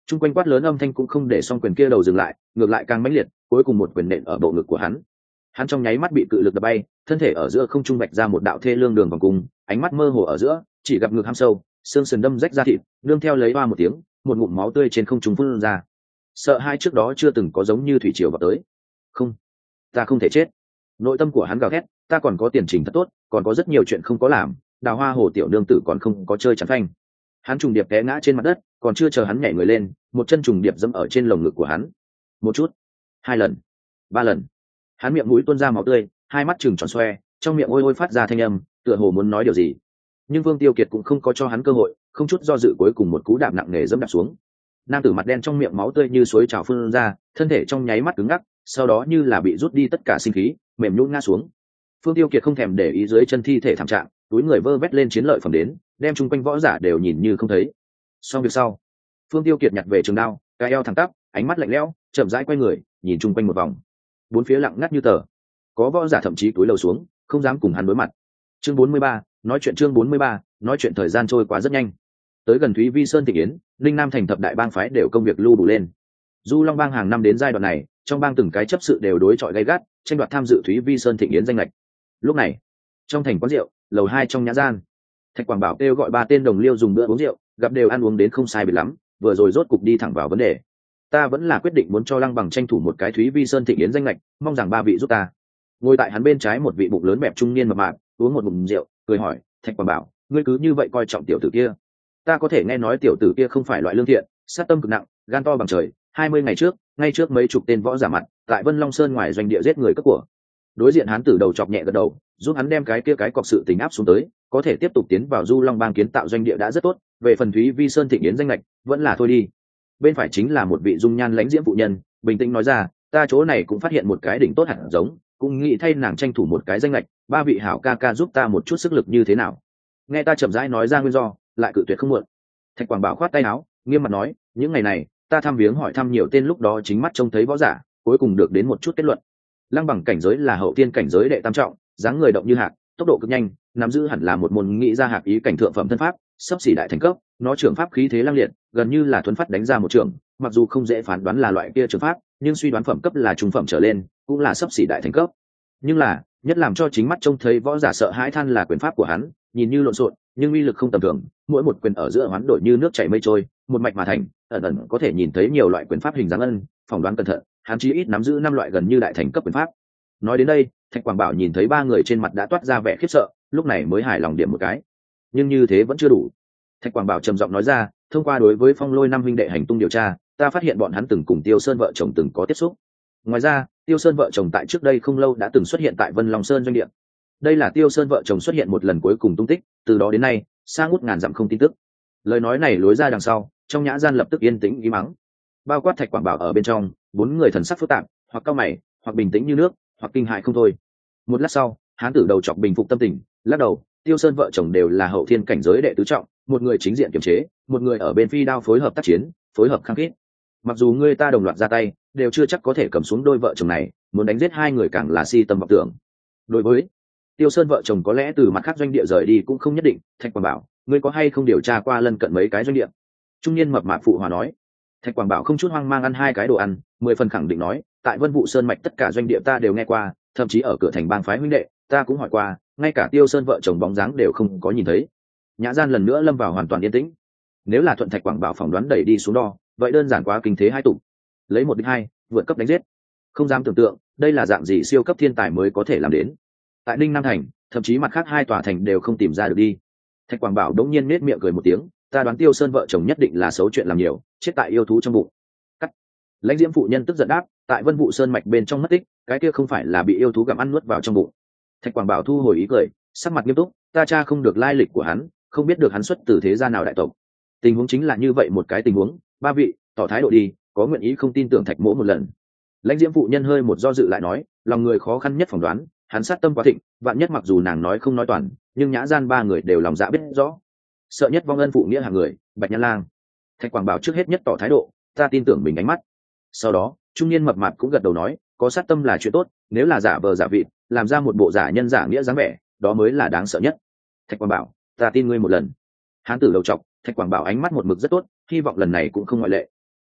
Trung quanh quát lớn âm thanh cũng không để song quyền kia đầu dừng lại, ngược lại càng mãnh liệt, cuối cùng một quyền nện ở bộ ngực của hắn. Hắn trong nháy mắt bị cự lực đập bay, thân thể ở giữa không trung bạch ra một đạo thê lương đường vòng cung, ánh mắt mơ hồ ở giữa, chỉ gặp ngực ham sâu, xương sườn đâm rách ra thịt, nương theo lấy oa một tiếng, một ngụm máu tươi trên không trung phun ra. Sợ hai trước đó chưa từng có giống như thủy triều vào tới. Không, ta không thể chết. Nội tâm của hắn gào thét, ta còn có tiền trình thật tốt, còn có rất nhiều chuyện không có làm, đào hoa hồ tiểu nương tử còn không có chơi chắn phanh. Hắn trùng điệp té ngã trên mặt đất, còn chưa chờ hắn nhảy người lên, một chân trùng điệp dẫm ở trên lồng ngực của hắn. Một chút, hai lần, ba lần. Hắn miệng mũi tuôn ra máu tươi, hai mắt trừng tròn xoe, trong miệng ôi ôi phát ra thanh âm, tựa hồ muốn nói điều gì. Nhưng Vương Tiêu Kiệt cũng không có cho hắn cơ hội, không chút do dự cuối cùng một cú đạp nặng nề dẫm đạp xuống. Nam tử mặt đen trong miệng máu tươi như suối trào phun ra, thân thể trong nháy mắt cứng ngắc, sau đó như là bị rút đi tất cả sinh khí, mềm nhũn ngã xuống. Phương Tiêu Kiệt không thèm để ý dưới chân thi thể thảm trạng, túi người vơ vét lên chiến lợi phẩm đến, đem chung quanh võ giả đều nhìn như không thấy. Xong việc sau, Phương Tiêu Kiệt nhặt về trường đao, cái eo thẳng tắp, ánh mắt lạnh lẽo, chậm rãi quay người, nhìn chung quanh một vòng. Bốn phía lặng ngắt như tờ. Có võ giả thậm chí cúi đầu xuống, không dám cùng hắn đối mặt. Chương bốn mươi ba, nói chuyện chương bốn mươi ba, nói chuyện thời gian trôi qua rất nhanh. Tới gần Thúy Vi Sơn Thịnh Yến, Linh Nam thành thập đại bang phái đều công việc lưu đủ lên. Du Long bang hàng năm đến giai đoạn này, trong bang từng cái chấp sự đều đối chọi gay gắt, tranh đoạt tham dự Thúy Vi Sơn Thịnh Yến danh lệch. Lúc này, trong thành quán rượu, lầu hai trong nhã gian, Thạch Quảng Bảo kêu gọi ba tên đồng liêu dùng bữa uống rượu, gặp đều ăn uống đến không sai biệt lắm, vừa rồi rốt cục đi thẳng vào vấn đề. Ta vẫn là quyết định muốn cho Lăng Bằng tranh thủ một cái Thúy Vi Sơn Thịnh Yến danh lệch, mong rằng ba vị giúp ta. Ngồi tại hắn bên trái một vị bụng lớn bẹp trung niên mập mạp, uống một ngụm rượu, cười hỏi, Thạch Quảng Bảo, ngươi cứ như vậy coi trọng tiểu tử kia? Ta có thể nghe nói tiểu tử kia không phải loại lương thiện, sát tâm cực nặng, gan to bằng trời. Hai mươi ngày trước, ngay trước mấy chục tên võ giả mặt, tại Vân Long Sơn ngoài doanh địa giết người cướp của. Đối diện hắn tử đầu chọc nhẹ gật đầu, giúp hắn đem cái kia cái cọc sự tình áp xuống tới, có thể tiếp tục tiến vào Du Long bang kiến tạo doanh địa đã rất tốt, về phần Thúy Vi Sơn Thịnh Yến danh lệch, vẫn là thôi đi. Bên phải chính là một vị dung nhan lãnh diễm phụ nhân, bình tĩnh nói ra, ta chỗ này cũng phát hiện một cái đỉnh tốt hẳn giống, cũng nghĩ thay nàng tranh thủ một cái danh lệch, ba vị hảo ca ca giúp ta một chút sức lực như thế nào? Nghe ta chậm rãi nói ra nguyên do, lại cự tuyệt không muộn. Thạch Quảng Bảo khoát tay áo, nghiêm mặt nói, những ngày này, ta thăm viếng hỏi thăm nhiều tên lúc đó chính mắt trông thấy võ giả, cuối cùng được đến một chút kết luận. Lăng Bằng cảnh giới là hậu tiên cảnh giới đệ tam trọng, dáng người động như hạc, tốc độ cực nhanh, nắm giữ hẳn là một môn nghĩ ra hạc ý cảnh thượng phẩm thân pháp, sắp xỉ đại thành cấp, nó trưởng pháp khí thế lăng liệt, gần như là thuấn phát đánh ra một trường, mặc dù không dễ phán đoán là loại kia trường pháp, nhưng suy đoán phẩm cấp là trung phẩm trở lên, cũng là sắp xỉ đại thành cấp. Nhưng là, nhất làm cho chính mắt trông thấy võ giả sợ hãi than là quyền pháp của hắn, nhìn như lộn xộn, nhưng uy lực không tầm thường, mỗi một quyền ở giữa hoán đổi như nước chảy mây trôi, một mạch mà thành, ẩn ẩn có thể nhìn thấy nhiều loại quyền pháp hình dáng ân, phỏng đoán cẩn thận, hắn chí ít nắm giữ năm loại gần như đại thành cấp quyền pháp. Nói đến đây, Thạch Quảng Bảo nhìn thấy ba người trên mặt đã toát ra vẻ khiếp sợ, lúc này mới hài lòng điểm một cái. Nhưng như thế vẫn chưa đủ. Thạch Quảng Bảo trầm giọng nói ra, thông qua đối với Phong Lôi năm huynh đệ hành tung điều tra, ta phát hiện bọn hắn từng cùng Tiêu Sơn vợ chồng từng có tiếp xúc. Ngoài ra, Tiêu Sơn vợ chồng tại trước đây không lâu đã từng xuất hiện tại Vân Long Sơn doanh địa. Đây là Tiêu Sơn vợ chồng xuất hiện một lần cuối cùng tung tích, từ đó đến nay, xa ngút ngàn dặm không tin tức. Lời nói này lối ra đằng sau, trong nhã gian lập tức yên tĩnh im mắng. Bao quát Thạch Quảng Bảo ở bên trong, bốn người thần sắc phức tạp, hoặc cau mày, hoặc bình tĩnh như nước, hoặc kinh hại không thôi. Một lát sau, hán tử đầu chọc bình phục tâm tình, lắc đầu, Tiêu Sơn vợ chồng đều là hậu thiên cảnh giới đệ tứ trọng, một người chính diện kiềm chế, một người ở bên phi đao phối hợp tác chiến, phối hợp khăng khít. Mặc dù người ta đồng loạt ra tay, đều chưa chắc có thể cầm xuống đôi vợ chồng này, muốn đánh giết hai người càng là si tâm vọng tưởng. Đối với Tiêu Sơn vợ chồng có lẽ từ mặt khác doanh địa rời đi cũng không nhất định. Thạch Quảng Bảo, ngươi có hay không điều tra qua lân cận mấy cái doanh địa? Trung niên mập mạp phụ hòa nói. Thạch Quảng Bảo không chút hoang mang ăn hai cái đồ ăn, mười phần khẳng định nói, tại Vân Vũ Sơn mạch tất cả doanh địa ta đều nghe qua, thậm chí ở cửa thành bang phái huynh đệ, ta cũng hỏi qua, ngay cả Tiêu Sơn vợ chồng bóng dáng đều không có nhìn thấy. Nhã gian lần nữa lâm vào hoàn toàn yên tĩnh. Nếu là thuận Thạch Quảng Bảo phỏng đoán đẩy đi xuống đo, vậy đơn giản quá kinh thế hai tụ. Lấy một địch hai, vượt cấp đánh giết. Không dám tưởng tượng, đây là dạng gì siêu cấp thiên tài mới có thể làm đến. Tại Ninh Nam thành, thậm chí mặt khác hai tòa thành đều không tìm ra được đi. Thạch Quảng Bảo đống nhiên nết miệng cười một tiếng, ta đoán Tiêu Sơn vợ chồng nhất định là xấu chuyện làm nhiều, chết tại yêu thú trong bụng. Cắt. Lãnh Diễm phụ nhân tức giận đáp, tại Vân Vũ Sơn mạch bên trong mất tích, cái kia không phải là bị yêu thú gặm ăn nuốt vào trong bụng. Thạch Quảng Bảo thu hồi ý cười, sắc mặt nghiêm túc, ta cha không được lai lịch của hắn, không biết được hắn xuất từ thế gia nào đại tộc. Tình huống chính là như vậy một cái tình huống, ba vị, tỏ thái độ đi, có nguyện ý không tin tưởng Thạch mỗ một lần. Lãnh Diễm phụ nhân hơi một do dự lại nói, lòng người khó khăn nhất phỏng đoán, hắn sát tâm quá thịnh, vạn nhất mặc dù nàng nói không nói toàn, nhưng nhã gian ba người đều lòng dạ biết rõ. Sợ nhất vong ân phụ nghĩa hàng người, Bạch Nhã Lang. Thạch Quảng Bảo trước hết nhất tỏ thái độ, ta tin tưởng mình ánh mắt. Sau đó, trung niên mập mạp cũng gật đầu nói, có sát tâm là chuyện tốt, nếu là giả vờ giả vịt, làm ra một bộ giả nhân giả nghĩa dáng vẻ, đó mới là đáng sợ nhất. Thạch Quảng Bảo, ta tin ngươi một lần. Hán tử đầu trọc, Thạch Quảng Bảo ánh mắt một mực rất tốt, hy vọng lần này cũng không ngoại lệ.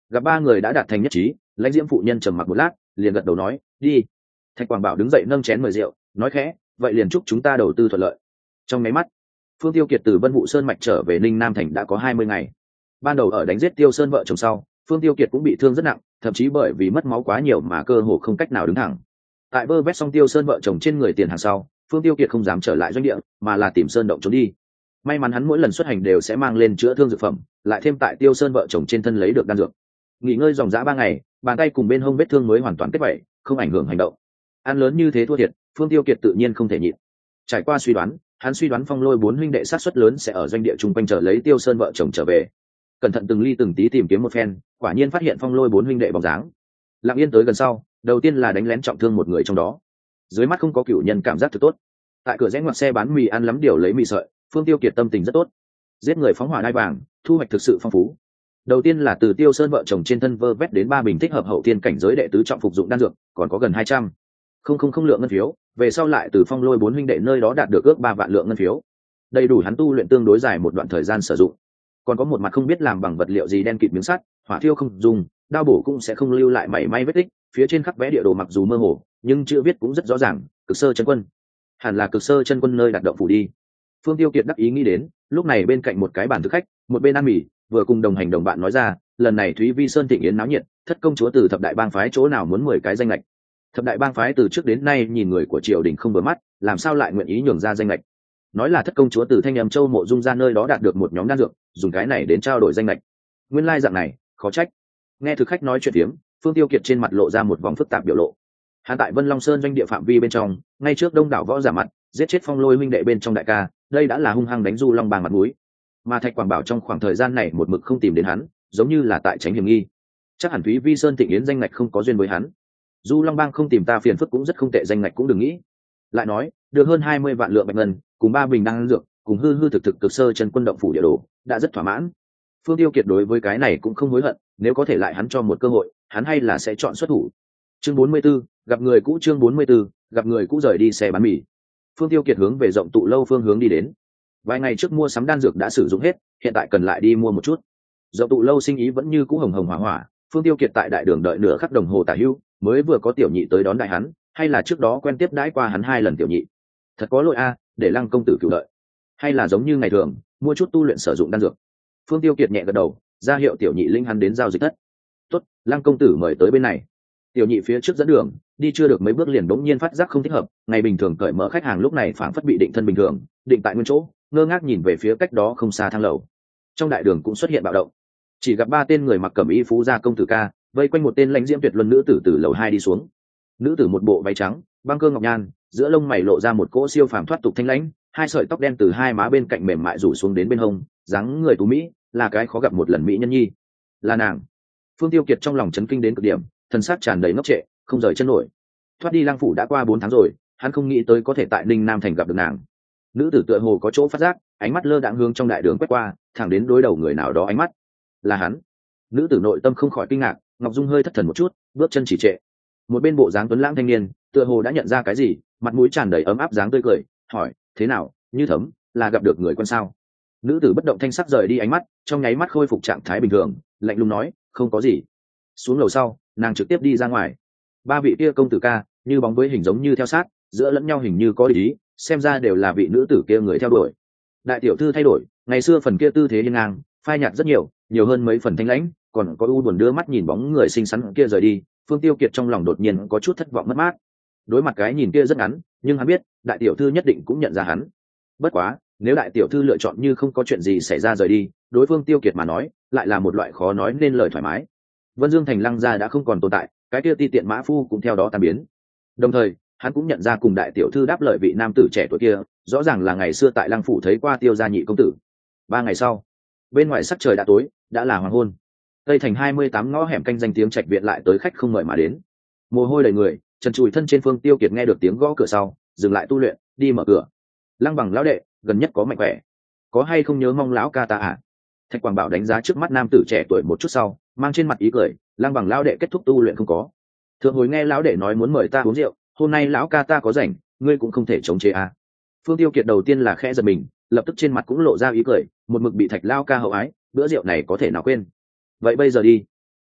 Gặp ba người đã đạt thành nhất trí, lãnh diễm phụ nhân trầm mặc một lát, liền gật đầu nói, đi. Thạch Quảng Bảo đứng dậy nâng chén mời rượu, nói khẽ, vậy liền chúc chúng ta đầu tư thuận lợi. Trong mấy mắt, Phương Tiêu Kiệt từ Vân Vũ Sơn mạch trở về Ninh Nam thành đã có hai mươi ngày. Ban đầu ở đánh giết Tiêu Sơn vợ chồng sau, Phương Tiêu Kiệt cũng bị thương rất nặng, thậm chí bởi vì mất máu quá nhiều mà cơ hồ không cách nào đứng thẳng. Tại vơ vét xong Tiêu Sơn vợ chồng trên người tiền hàng sau, Phương Tiêu Kiệt không dám trở lại doanh địa, mà là tìm sơn động trốn đi. May mắn hắn mỗi lần xuất hành đều sẽ mang lên chữa thương dược phẩm, lại thêm tại Tiêu Sơn vợ chồng trên thân lấy được đan dược. Nghỉ ngơi dòng dã ba ngày, bàn tay cùng bên hông vết thương mới hoàn toàn kết vảy, không ảnh hưởng hành động. Ăn lớn như thế thua thiệt, Phương Tiêu Kiệt tự nhiên không thể nhịn. Trải qua suy đoán, hắn suy đoán Phong Lôi bốn huynh đệ sát suất lớn sẽ ở doanh địa chung quanh chờ lấy Tiêu Sơn vợ chồng trở về. Cẩn thận từng ly từng tí tìm kiếm một phen, quả nhiên phát hiện Phong Lôi bốn huynh đệ bóng dáng. Lặng yên tới gần sau, đầu tiên là đánh lén trọng thương một người trong đó. Dưới mắt không có cửu nhân cảm giác thực tốt. Tại cửa rẽ ngoặt xe bán mì ăn lắm điều lấy mì sợi, Phương Tiêu Kiệt tâm tình rất tốt. Giết người phóng hỏa đai vàng, thu hoạch thực sự phong phú. Đầu tiên là từ Tiêu Sơn vợ chồng trên thân vơ vét đến ba bình thích hợp hậu thiên cảnh giới đệ tứ trọng phục dụng đan dược, còn có gần hai trăm không không không lượng ngân phiếu, về sau lại từ Phong Lôi bốn huynh đệ nơi đó đạt được ước ba vạn lượng ngân phiếu, đầy đủ hắn tu luyện tương đối dài một đoạn thời gian sử dụng. Còn có một mặt không biết làm bằng vật liệu gì đen kịt miếng sắt, hỏa thiêu không dùng, đao bổ cũng sẽ không lưu lại mảy may vết tích, phía trên khắc vẽ địa đồ mặc dù mơ hồ, nhưng chữ viết cũng rất rõ ràng, Cực Sơ Chân Quân. Hẳn là Cực Sơ Chân Quân nơi đặt động phủ đi. Phương Tiêu Kiệt đắc ý nghĩ đến, lúc này bên cạnh một cái bàn thực khách, một bên ăn mì, vừa cùng đồng hành đồng bạn nói ra, lần này Thúy Vi Sơn thịnh yến náo nhiệt, thất công chúa từ thập đại bang phái chỗ nào muốn mười cái danh lệch. Thập đại bang phái từ trước đến nay nhìn người của triều đình không vừa mắt, làm sao lại nguyện ý nhường ra danh lệch. Nói là thất công chúa từ Thanh Âm Châu Mộ Dung ra nơi đó đạt được một nhóm đan dược, dùng cái này đến trao đổi danh lệch. Nguyên lai dạng này, khó trách. Nghe thực khách nói chuyện tiếm, Phương Tiêu Kiệt trên mặt lộ ra một vòng phức tạp biểu lộ. Hắn tại Vân Long Sơn doanh địa phạm vi bên trong, ngay trước đông đảo võ giả mặt, giết chết Phong Lôi huynh đệ bên trong đại ca, đây đã là hung hăng đánh Du Long Bang mặt mũi. Mà Thạch Quảng Bảo trong khoảng thời gian này một mực không tìm đến hắn, giống như là tại tránh hiểm nghi. Chắc hẳn Thúy Vi Sơn thịnh yến danh ngạch không có duyên với hắn. Du Long Bang không tìm ta phiền phức cũng rất không tệ, danh ngạch cũng đừng nghĩ. Lại nói, được hơn hai mươi vạn lượng bạch ngân, cùng ba bình đan dược, cùng hư hư thực thực Cực Sơ Chân Quân động phủ địa đồ, đã rất thỏa mãn. Phương Tiêu Kiệt đối với cái này cũng không hối hận, nếu có thể lại hắn cho một cơ hội, hắn hay là sẽ chọn xuất thủ. Chương bốn mươi 44, gặp người cũ chương bốn mươi 44, gặp người cũ rời đi xe bán mì. Phương Tiêu Kiệt hướng về rộng tụ lâu phương hướng đi đến. Vài ngày trước mua sắm đan dược đã sử dụng hết, hiện tại cần lại đi mua một chút. Rộng tụ lâu sinh ý vẫn như cũ hồng hồng hỏa hỏa, Phương Tiêu Kiệt tại đại đường đợi nửa khắc đồng hồ tả hữu, mới vừa có tiểu nhị tới đón đại hắn, hay là trước đó quen tiếp đãi qua hắn hai lần tiểu nhị. Thật có lỗi a, để Lăng công tử cửu đợi. Hay là giống như ngày thường, mua chút tu luyện sử dụng đan dược. Phương Tiêu Kiệt nhẹ gật đầu, ra hiệu tiểu nhị linh hắn đến giao dịch thất. Tốt, Lăng công tử mời tới bên này. Tiểu nhị phía trước dẫn đường, đi chưa được mấy bước liền đống nhiên phát giác không thích hợp. Ngày bình thường cởi mở khách hàng lúc này phảng phất bị định thân bình thường, định tại nguyên chỗ, ngơ ngác nhìn về phía cách đó không xa thang lầu. Trong đại đường cũng xuất hiện bạo động, chỉ gặp ba tên người mặc cẩm y phú gia công tử ca vây quanh một tên lãnh diễm tuyệt luân nữ tử từ lầu hai đi xuống. Nữ tử một bộ váy trắng, băng cơ ngọc nhan, giữa lông mày lộ ra một cỗ siêu phàm thoát tục thanh lãnh, hai sợi tóc đen từ hai má bên cạnh mềm mại rủ xuống đến bên hông, dáng người tú mỹ, là cái khó gặp một lần mỹ nhân nhi. Là nàng. Phương Tiêu Kiệt trong lòng chấn kinh đến cực điểm, thân xác tràn đầy ngốc trệ, không rời chân nổi. Thoát đi Lăng phủ đã qua bốn tháng rồi, hắn không nghĩ tới có thể tại Ninh Nam thành gặp được nàng. Nữ tử tựa hồ có chỗ phát giác, ánh mắt lơ đãng hướng trong đại đường quét qua, thẳng đến đối đầu người nào đó ánh mắt. Là hắn. Nữ tử nội tâm không khỏi kinh ngạc, Ngọc Dung hơi thất thần một chút, bước chân chỉ trệ. Một bên bộ dáng tuấn lãng thanh niên, tựa hồ đã nhận ra cái gì, mặt mũi tràn đầy ấm áp dáng tươi cười, hỏi, thế nào, Như Thấm, là gặp được người quen sao? Nữ tử bất động thanh sắc rời đi ánh mắt, trong nháy mắt khôi phục trạng thái bình thường, lạnh lùng nói, không có gì. Xuống lầu sau, nàng trực tiếp đi ra ngoài. Ba vị kia công tử ca, như bóng với hình giống như theo sát, giữa lẫn nhau hình như có ý, xem ra đều là vị nữ tử kia người theo đuổi. Đại tiểu thư thay đổi, ngày xưa phần kia tư thế hiên ngang, phai nhạt rất nhiều, nhiều hơn mấy phần thanh lãnh, còn có u buồn đưa mắt nhìn bóng người xinh xắn kia rời đi. Phương Tiêu Kiệt trong lòng đột nhiên có chút thất vọng mất mát. Đối mặt cái nhìn kia rất ngắn, nhưng hắn biết đại tiểu thư nhất định cũng nhận ra hắn. Bất quá, nếu đại tiểu thư lựa chọn như không có chuyện gì xảy ra rời đi, đối phương Tiêu Kiệt mà nói lại là một loại khó nói nên lời thoải mái. Vân Dương thành Lăng gia đã không còn tồn tại, cái kia ti tiện mã phu cũng theo đó tan biến. Đồng thời, hắn cũng nhận ra cùng đại tiểu thư đáp lời vị nam tử trẻ tuổi kia, rõ ràng là ngày xưa tại Lăng phủ thấy qua Tiêu gia nhị công tử. Ba ngày sau, bên ngoài sắc trời đã tối, đã là hoàng hôn. Tây thành hai mươi tám ngõ hẻm canh danh tiếng trạch viện lại tới khách không mời mà đến. Mồ hôi đầy người, trần trụi thân trên. Phương Tiêu Kiệt nghe được tiếng gõ cửa sau, dừng lại tu luyện, đi mở cửa. Lăng Bằng lão đệ, gần nhất có mạnh khỏe, có hay không nhớ mong lão ca ta à? Thạch Quảng Bảo đánh giá trước mắt nam tử trẻ tuổi một chút sau, mang trên mặt ý cười, Lăng Bằng lão đệ kết thúc tu luyện không có? Thượng hồi nghe lão đệ nói muốn mời ta uống rượu, hôm nay lão ca ta có rảnh, ngươi cũng không thể chống chế à? Phương Tiêu Kiệt đầu tiên là khẽ giật mình, lập tức trên mặt cũng lộ ra ý cười, một mực bị Thạch lão ca hậu ái, bữa rượu này có thể nào quên? Vậy bây giờ đi.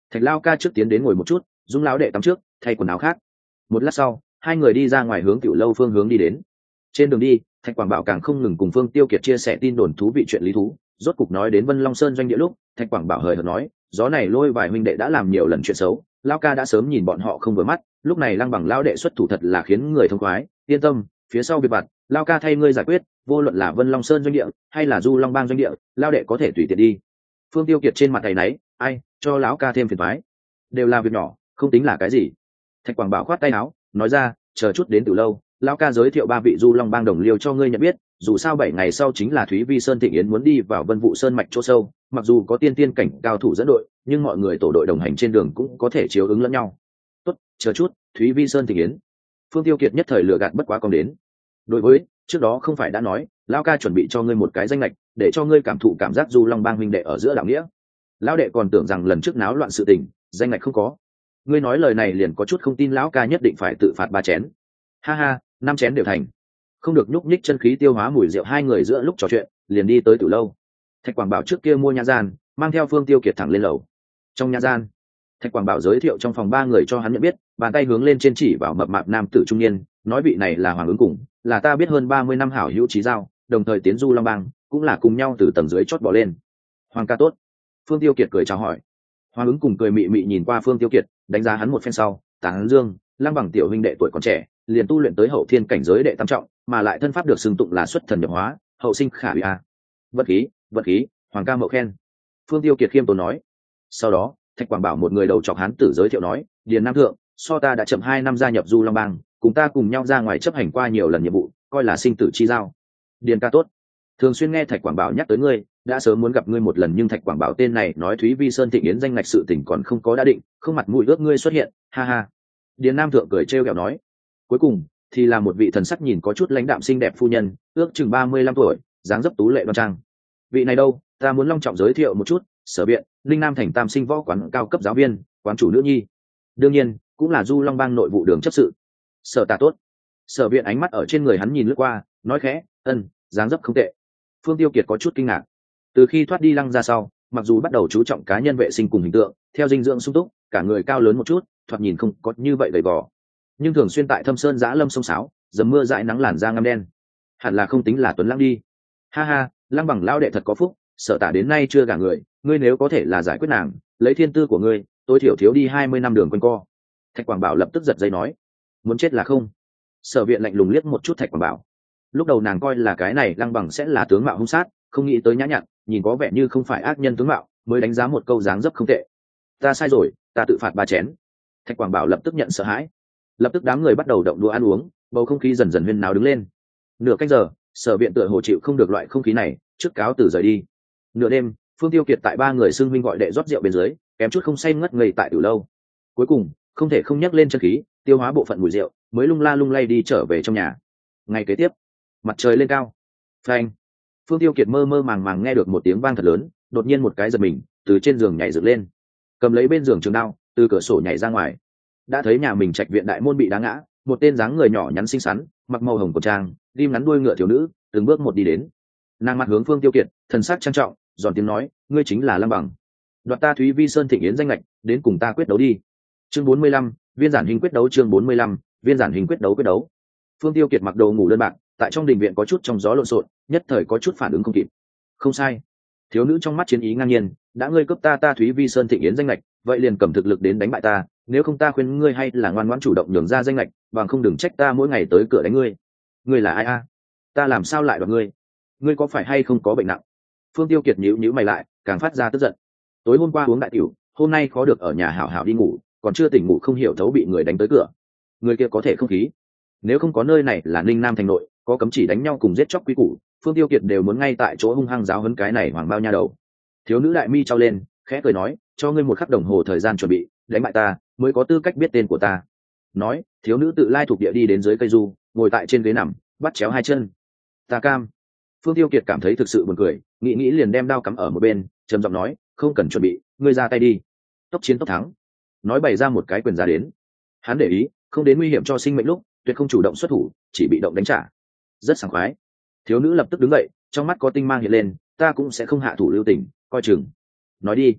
Thạch Lao ca trước tiến đến ngồi một chút, Dung lão đệ tắm trước thay quần áo khác. Một lát sau hai người đi ra ngoài hướng tiểu lâu phương hướng đi đến. Trên đường đi Thạch Quảng Bảo càng không ngừng cùng Phương Tiêu Kiệt chia sẻ tin đồn thú vị chuyện lý thú. Rốt cục nói đến Vân Long Sơn doanh địa lúc, Thạch Quảng Bảo hời hợt nói, gió này lôi vài huynh đệ đã làm nhiều lần chuyện xấu, Lao ca đã sớm nhìn bọn họ không vừa mắt, lúc này Lăng Bằng lão đệ xuất thủ thật là khiến người thông khoái, yên tâm, phía sau việc vặt Lao ca thay ngươi giải quyết, vô luận là Vân Long Sơn doanh địa hay là Du Long Bang doanh địa, Lao đệ có thể tùy tiện đi. Phương Tiêu Kiệt trên mặt thầy náy, ai cho lão ca thêm phiền toái, đều là việc nhỏ, không tính là cái gì. Thạch Quảng Bảo khoát tay áo nói ra, chờ chút đến từ lâu, lão ca giới thiệu ba vị Du Long Bang đồng liêu cho ngươi nhận biết, dù sao bảy ngày sau chính là Thúy Vi Sơn Thịnh Yến muốn đi vào Vân Vũ Sơn mạch chỗ sâu, mặc dù có tiên tiên cảnh cao thủ dẫn đội, nhưng mọi người tổ đội đồng hành trên đường cũng có thể chiếu ứng lẫn nhau. Tốt, chờ chút, Thúy Vi Sơn Thịnh Yến. Phương Tiêu Kiệt nhất thời lừa gạt bất quá con đến. Đối với, trước đó không phải đã nói, lão ca chuẩn bị cho ngươi một cái danh lệch, để cho ngươi cảm thụ cảm giác Du Long Bang huynh đệ ở giữa đạo nghĩa. Lão đệ còn tưởng rằng lần trước náo loạn sự tình, danh lệch không có. Ngươi nói lời này liền có chút không tin lão ca nhất định phải tự phạt ba chén. Ha ha, năm chén đều thành. Không được nhúc nhích chân khí tiêu hóa mùi rượu, hai người giữa lúc trò chuyện liền đi tới Tử lâu. Thạch Quảng Bảo trước kia mua nhà gian, mang theo Phương Tiêu Kiệt thẳng lên lầu. Trong nhà gian, Thạch Quảng Bảo giới thiệu trong phòng ba người cho hắn nhận biết, bàn tay hướng lên trên chỉ vào mập mạp nam tử trung niên, nói vị này là Hoàng Ứng Cùng, là ta biết hơn ba mươi năm hảo hữu chí giao, đồng thời tiến Du Long Bang, cũng là cùng nhau từ tầng dưới chót bỏ lên. Hoàng ca tốt. Phương Tiêu Kiệt cười chào hỏi. Hoàng Ứng Cùng cười mị mị nhìn qua Phương Tiêu Kiệt, đánh giá hắn một phen sau, tán dương, Lăng Bằng tiểu huynh đệ tuổi còn trẻ, liền tu luyện tới hậu thiên cảnh giới đệ tam trọng, mà lại thân pháp được xưng tụng là xuất thần nhập hóa, hậu sinh khả uy a. Vật khí, vật khí, Hoàng ca mậu khen. Phương Tiêu Kiệt khiêm tốn nói. Sau đó, Thạch Quảng Bảo một người đầu chọc hán tử giới thiệu nói, Điền Nam thượng, so ta đã chậm hai năm gia nhập Du Long Bang, cùng ta cùng nhau ra ngoài chấp hành qua nhiều lần nhiệm vụ, coi là sinh tử chi giao. Điền ca tốt. Thường xuyên nghe Thạch Quảng Bảo nhắc tới ngươi, đã sớm muốn gặp ngươi một lần, nhưng Thạch Quảng Bảo tên này nói Thúy Vi Sơn Thịnh Yến danh ngạch sự tình còn không có đã định, không mặt mũi ước ngươi xuất hiện, ha ha. Điền Nam thượng cười trêu ghẹo nói. Cuối cùng thì là một vị thần sắc nhìn có chút lãnh đạm xinh đẹp phu nhân, ước chừng ba mươi lăm tuổi, dáng dấp tú lệ đoan trang. Vị này đâu, ta muốn long trọng giới thiệu một chút, Sở Viện, Linh Nam thành tam sinh võ quán cao cấp giáo viên, quán chủ nữ nhi. Đương nhiên, cũng là Du Long Bang nội vụ đường chấp sự. Sở Tà tốt. Sở Viện ánh mắt ở trên người hắn nhìn lướt qua, nói khẽ, ân, dáng dấp không tệ. Phương Tiêu Kiệt có chút kinh ngạc. Từ khi thoát đi Lăng ra sau, mặc dù bắt đầu chú trọng cá nhân vệ sinh cùng hình tượng, theo dinh dưỡng sung túc, cả người cao lớn một chút, thoạt nhìn không có như vậy gầy gò, nhưng thường xuyên tại Thâm Sơn Giã Lâm sông sáo, dầm mưa dãi nắng làn da ngăm đen, hẳn là không tính là tuấn lãng đi. Ha ha, Lăng Bằng lão đệ thật có phúc, Sở Tả đến nay chưa gả người, ngươi nếu có thể là giải quyết nàng, lấy thiên tư của ngươi, tôi thiểu thiếu đi hai mươi năm đường quanh co. Thạch Quảng Bảo lập tức giật dây nói, muốn chết là không. Sở Viện lạnh lùng liếc một chút Thạch Quảng Bảo. Lúc đầu nàng coi là cái này Lăng Bằng sẽ là tướng mạo hung sát, không nghĩ tới nhã nhặn, nhìn có vẻ như không phải ác nhân tướng mạo, mới đánh giá một câu dáng dấp không tệ. Ta sai rồi, ta tự phạt ba chén. Thạch Quảng Bảo lập tức nhận sợ hãi. Lập tức đám người bắt đầu động đũa ăn uống, bầu không khí dần dần huyên náo đứng lên. Nửa canh giờ, Sở Viện tựa hồ chịu không được loại không khí này, trước cáo từ rời đi. Nửa đêm, Phương Tiêu Kiệt tại ba người xưng huynh gọi đệ rót rượu bên dưới, kém chút không say ngất ngây tại tiểu lâu. Cuối cùng, không thể không nhắc lên chân khí, tiêu hóa bộ phận mùi rượu, mới lung la lung lay đi trở về trong nhà. Ngày kế tiếp, mặt trời lên cao. Phanh. Phương Tiêu Kiệt mơ mơ màng màng nghe được một tiếng vang thật lớn, đột nhiên một cái giật mình, từ trên giường nhảy dựng lên, cầm lấy bên giường trường đao, từ cửa sổ nhảy ra ngoài. Đã thấy nhà mình trạch viện đại môn bị đá ngã, một tên dáng người nhỏ nhắn xinh xắn, mặc màu hồng cổ trang, rim ngắn đuôi ngựa thiếu nữ, từng bước một đi đến. Nàng mặt hướng Phương Tiêu Kiệt, thần sắc trang trọng, giòn tiếng nói, ngươi chính là Lăng Bằng. Đoạt ta Thúy Vi Sơn Thịnh Yến danh lệch, đến cùng ta quyết đấu đi. Chương bốn mươi lăm, viên giản hình quyết đấu. Chương bốn mươi lăm, viên giản hình quyết đấu quyết đấu. Phương Tiêu Kiệt mặc đồ ngủ đơn bạc, tại trong đình viện có chút trong gió lộn xộn, nhất thời có chút phản ứng không kịp. Không sai, thiếu nữ trong mắt chiến ý ngang nhiên, đã ngươi cướp ta ta Thúy Vi Sơn Thịnh Yến danh lệch, vậy liền cầm thực lực đến đánh bại ta, nếu không ta khuyên ngươi hay là ngoan ngoãn chủ động nhường ra danh lệch, bằng không đừng trách ta mỗi ngày tới cửa đánh ngươi. Ngươi là ai a? Ta làm sao lại đoạt ngươi? Ngươi có phải hay không có bệnh nặng? Phương Tiêu Kiệt nhíu nhíu mày lại, càng phát ra tức giận. Tối hôm qua uống đại tiểu, hôm nay khó được ở nhà hảo hảo đi ngủ, còn chưa tỉnh ngủ không hiểu thấu bị người đánh tới cửa. Người kia có thể không khí. Nếu không có nơi này là Ninh Nam thành nội, có cấm chỉ đánh nhau cùng giết chóc quý củ, Phương Tiêu Kiệt đều muốn ngay tại chỗ hung hăng giáo huấn cái này hoàng bao nha đầu. Thiếu nữ đại mi trao lên, khẽ cười nói, cho ngươi một khắc đồng hồ thời gian chuẩn bị, đánh bại ta mới có tư cách biết tên của ta. Nói, thiếu nữ tự lai thuộc địa đi đến dưới cây du, ngồi tại trên ghế nằm, bắt chéo hai chân. Ta cam. Phương Tiêu Kiệt cảm thấy thực sự buồn cười, nghĩ nghĩ liền đem đao cắm ở một bên, trầm giọng nói, không cần chuẩn bị, ngươi ra tay đi. Tốc chiến tốc thắng. Nói bày ra một cái quyền ra đến. Hắn để ý, không đến nguy hiểm cho sinh mệnh lúc, tuyệt không chủ động xuất thủ, chỉ bị động đánh trả. Rất sảng khoái. Thiếu nữ lập tức đứng dậy, trong mắt có tinh mang hiện lên, ta cũng sẽ không hạ thủ lưu tình, coi chừng. Nói đi.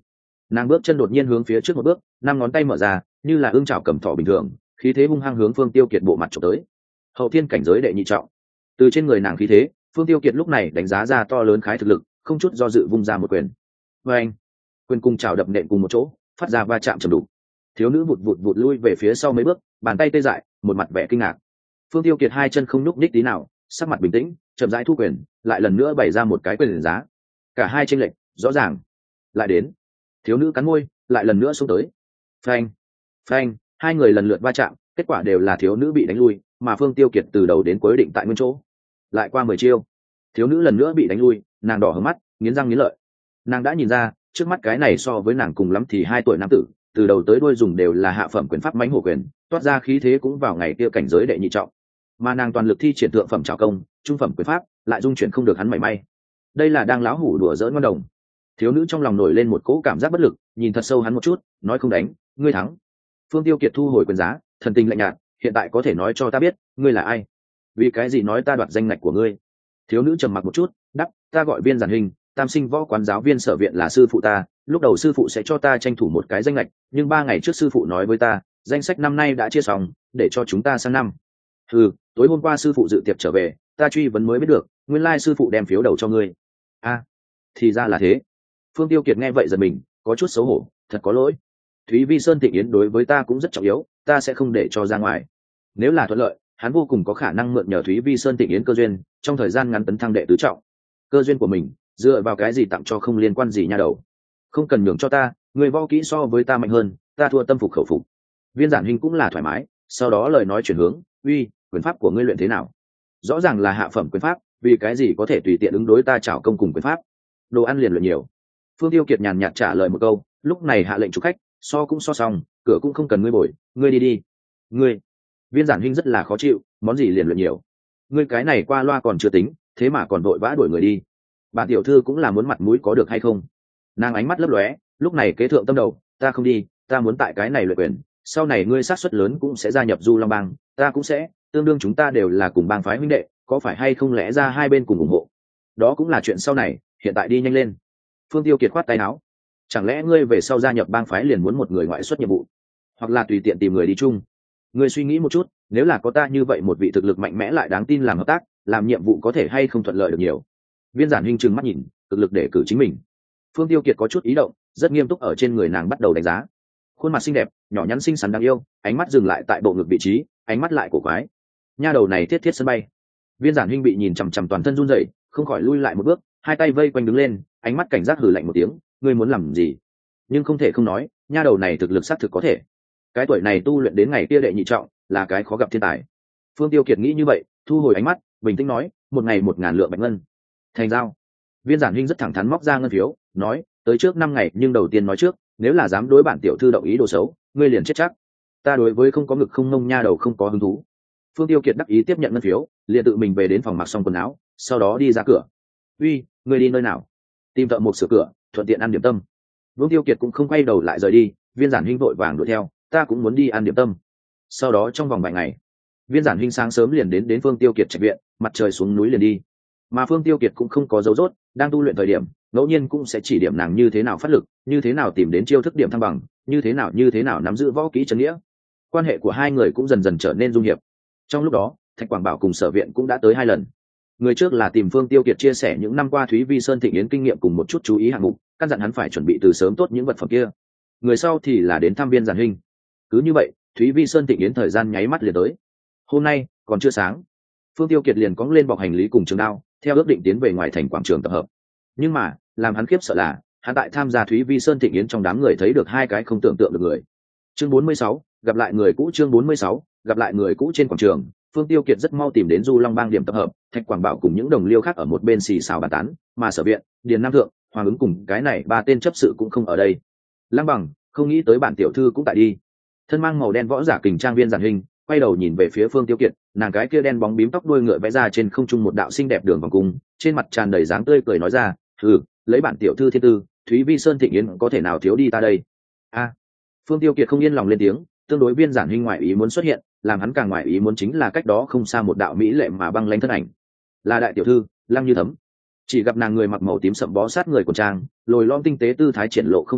Nàng bước chân đột nhiên hướng phía trước một bước, năm ngón tay mở ra như là ương chảo cầm thỏ bình thường, khí thế hung hăng hướng Phương Tiêu Kiệt bộ mặt chụp tới. Hậu thiên cảnh giới đệ nhị trọng. Từ trên người nàng khí thế, Phương Tiêu Kiệt lúc này đánh giá ra to lớn khái thực lực, không chút do dự vung ra một quyền. Và anh, quyền cùng chảo đập nện cùng một chỗ, phát ra va chạm trầm đục. Thiếu nữ vụt vụt vụt lui về phía sau mấy bước, bàn tay tê dại, một mặt vẻ kinh ngạc. Phương Tiêu Kiệt hai chân không nhúc nhích tí nào, sắc mặt bình tĩnh, chậm rãi thu quyền, lại lần nữa bày ra một cái quyền giá. Cả hai chênh lệch rõ ràng. Lại đến. Thiếu nữ cắn môi, lại lần nữa xuống tới. Phanh, phanh, hai người lần lượt va chạm, kết quả đều là thiếu nữ bị đánh lui, mà Phương Tiêu Kiệt từ đầu đến cuối định tại nguyên chỗ. Lại qua mười chiêu, thiếu nữ lần nữa bị đánh lui, nàng đỏ hứng mắt, nghiến răng nghiến lợi. Nàng đã nhìn ra, trước mắt cái này so với nàng cùng lắm thì hai tuổi nam tử, từ đầu tới đuôi dùng đều là hạ phẩm quyền pháp mãnh hổ quyền, toát ra khí thế cũng vào ngày kia cảnh giới đệ nhị trọng. Mà nàng toàn lực thi triển thượng phẩm trảo công, trung phẩm quyền pháp, lại dung chuyển không được hắn mảy may. Đây là đang láo hủ đùa giỡn ngon đồng. Thiếu nữ trong lòng nổi lên một cỗ cảm giác bất lực, nhìn thật sâu hắn một chút, nói không đánh, ngươi thắng. Phương Tiêu Kiệt thu hồi quyền giá, thần tình lạnh nhạt, hiện tại có thể nói cho ta biết, ngươi là ai? Vì cái gì nói ta đoạt danh ngạch của ngươi? Thiếu nữ trầm mặc một chút, đáp, ta gọi Viên Giản Hình, tam sinh võ quán giáo viên sở viện là sư phụ ta, lúc đầu sư phụ sẽ cho ta tranh thủ một cái danh ngạch, nhưng ba ngày trước sư phụ nói với ta, danh sách năm nay đã chia xong, để cho chúng ta sang năm. Ừ, tối hôm qua sư phụ dự tiệc trở về, ta truy vấn mới biết được, nguyên lai sư phụ đem phiếu đầu cho ngươi. A, à, thì ra là thế. Phương Tiêu Kiệt nghe vậy giật mình, có chút xấu hổ, thật có lỗi. Thúy Vi Sơn Thịnh Yến đối với ta cũng rất trọng yếu, ta sẽ không để cho ra ngoài. Nếu là thuận lợi, hắn vô cùng có khả năng mượn nhờ Thúy Vi Sơn Thịnh Yến cơ duyên, trong thời gian ngắn tấn thăng đệ tứ trọng. Cơ duyên của mình, dựa vào cái gì tặng cho không liên quan gì nha đầu. Không cần nhường cho ta, người võ kỹ so với ta mạnh hơn, ta thua tâm phục khẩu phục. Viên Giản Hình cũng là thoải mái, sau đó lời nói chuyển hướng, uy, quyền pháp của ngươi luyện thế nào? Rõ ràng là hạ phẩm quyền pháp, vì cái gì có thể tùy tiện ứng đối ta trảo công cùng quyền pháp? Đồ ăn liền luyện nhiều. Phương Tiêu Kiệt nhàn nhạt trả lời một câu, lúc này hạ lệnh chủ khách, so cũng so xong, cửa cũng không cần ngươi bồi, ngươi đi đi. Ngươi. Viên Giản Hình rất là khó chịu, món gì liền luyện nhiều. Ngươi cái này qua loa còn chưa tính, thế mà còn vội vã đuổi người đi. Bản tiểu thư cũng là muốn mặt mũi có được hay không? Nàng ánh mắt lấp lóe, lúc này kế thượng tâm đầu, ta không đi, ta muốn tại cái này luyện quyền, sau này ngươi sát suất lớn cũng sẽ gia nhập Du Long Bang, ta cũng sẽ, tương đương chúng ta đều là cùng bang phái huynh đệ, có phải hay không lẽ ra hai bên cùng ủng hộ? Đó cũng là chuyện sau này, hiện tại đi nhanh lên. Phương Tiêu Kiệt khoát tay áo, chẳng lẽ ngươi về sau gia nhập bang phái liền muốn một người ngoại xuất nhiệm vụ, hoặc là tùy tiện tìm người đi chung? Ngươi suy nghĩ một chút, nếu là có ta như vậy một vị thực lực mạnh mẽ lại đáng tin làm hợp tác, làm nhiệm vụ có thể hay không thuận lợi được nhiều? Viên Giản Hình trừng mắt nhìn, cực lực để cử chính mình. Phương Tiêu Kiệt có chút ý động, rất nghiêm túc ở trên người nàng bắt đầu đánh giá. Khuôn mặt xinh đẹp, nhỏ nhắn xinh xắn đáng yêu, ánh mắt dừng lại tại bộ ngực vị trí, ánh mắt lại cổ quái. Nha đầu này thiết thiết sân bay. Viên Giản Hình bị nhìn chằm chằm toàn thân run rẩy, không khỏi lui lại một bước, hai tay vây quanh đứng lên, ánh mắt cảnh giác hừ lạnh một tiếng, ngươi muốn làm gì? Nhưng không thể không nói, nha đầu này thực lực xác thực có thể. Cái tuổi này tu luyện đến ngày kia đệ nhị trọng, là cái khó gặp thiên tài. Phương Tiêu Kiệt nghĩ như vậy, thu hồi ánh mắt, bình tĩnh nói, một ngày một ngàn lượng bạch ngân. Thành giao. Viên Giản Hình rất thẳng thắn móc ra ngân phiếu, nói, tới trước năm ngày, nhưng đầu tiên nói trước, nếu là dám đối bản tiểu thư động ý đồ xấu, ngươi liền chết chắc. Ta đối với không có ngực không nông nha đầu không có hứng thú. Phương Tiêu Kiệt đắc ý tiếp nhận ngân phiếu, liền tự mình về đến phòng mặc xong quần áo, sau đó đi ra cửa. Uy, ngươi đi nơi nào? Tìm thợ một sửa cửa, thuận tiện ăn điểm tâm. Phương Tiêu Kiệt cũng không quay đầu lại rời đi, Viên Giản Hình vội vàng đuổi theo, ta cũng muốn đi ăn điểm tâm. Sau đó trong vòng vài ngày, Viên Giản Hình sáng sớm liền đến đến Phương Tiêu Kiệt trạch viện, mặt trời xuống núi liền đi. Mà Phương Tiêu Kiệt cũng không có dấu rốt, đang tu luyện thời điểm, ngẫu nhiên cũng sẽ chỉ điểm nàng như thế nào phát lực, như thế nào tìm đến chiêu thức điểm thăng bằng, như thế nào như thế nào nắm giữ võ kỹ chân nghĩa. Quan hệ của hai người cũng dần dần trở nên dung hiệp. Trong lúc đó, Thạch Quảng Bảo cùng Sở Viện cũng đã tới hai lần. Người trước là tìm Phương Tiêu Kiệt chia sẻ những năm qua Thúy Vi Sơn Thịnh Yến kinh nghiệm cùng một chút chú ý hạng mục, căn dặn hắn phải chuẩn bị từ sớm tốt những vật phẩm kia. Người sau thì là đến thăm Viên Giản Hình. Cứ như vậy, Thúy Vi Sơn Thịnh Yến thời gian nháy mắt liền tới. Hôm nay còn chưa sáng, Phương Tiêu Kiệt liền cõng lên bọc hành lý cùng trường đao, theo ước định tiến về ngoài thành quảng trường tập hợp. Nhưng mà, làm hắn khiếp sợ là, hắn tại tham gia Thúy Vi Sơn Thịnh Yến trong đám người thấy được hai cái không tưởng tượng được người. Chương bốn mươi sáu, gặp lại người cũ. Chương bốn mươi sáu, gặp lại người cũ trên quảng trường. Phương Tiêu Kiệt rất mau tìm đến Du Long Bang điểm tập hợp, Thạch Quảng Bảo cùng những đồng liêu khác ở một bên xì xào bàn tán, mà Sở Viện, Điền Nam Thượng, Hoàng Ứng cùng cái này ba tên chấp sự cũng không ở đây. Lăng Bằng, không nghĩ tới bản tiểu thư cũng tại đi. Thân mang màu đen võ giả kình trang Viên Giản Hình, quay đầu nhìn về phía Phương Tiêu Kiệt, nàng cái kia đen bóng bím tóc đuôi ngựa vẽ ra trên không trung một đạo xinh đẹp đường vòng cung, trên mặt tràn đầy dáng tươi cười nói ra, "Hừ, lấy bản tiểu thư thiên tư, Thúy Vi Sơn Thịnh Yến có thể nào thiếu đi ta đây?" A. Phương Tiêu Kiệt không yên lòng lên tiếng, tương đối Viên Giản Hình ngoại ý muốn xuất hiện, làm hắn càng ngoại ý muốn chính là cách đó không xa một đạo mỹ lệ mà băng lãnh thân ảnh. Là đại tiểu thư, Lăng Như Thấm. Chỉ gặp nàng người mặc màu tím sậm bó sát người của trang, lồi lõm tinh tế tư thái triển lộ không bỏ sót,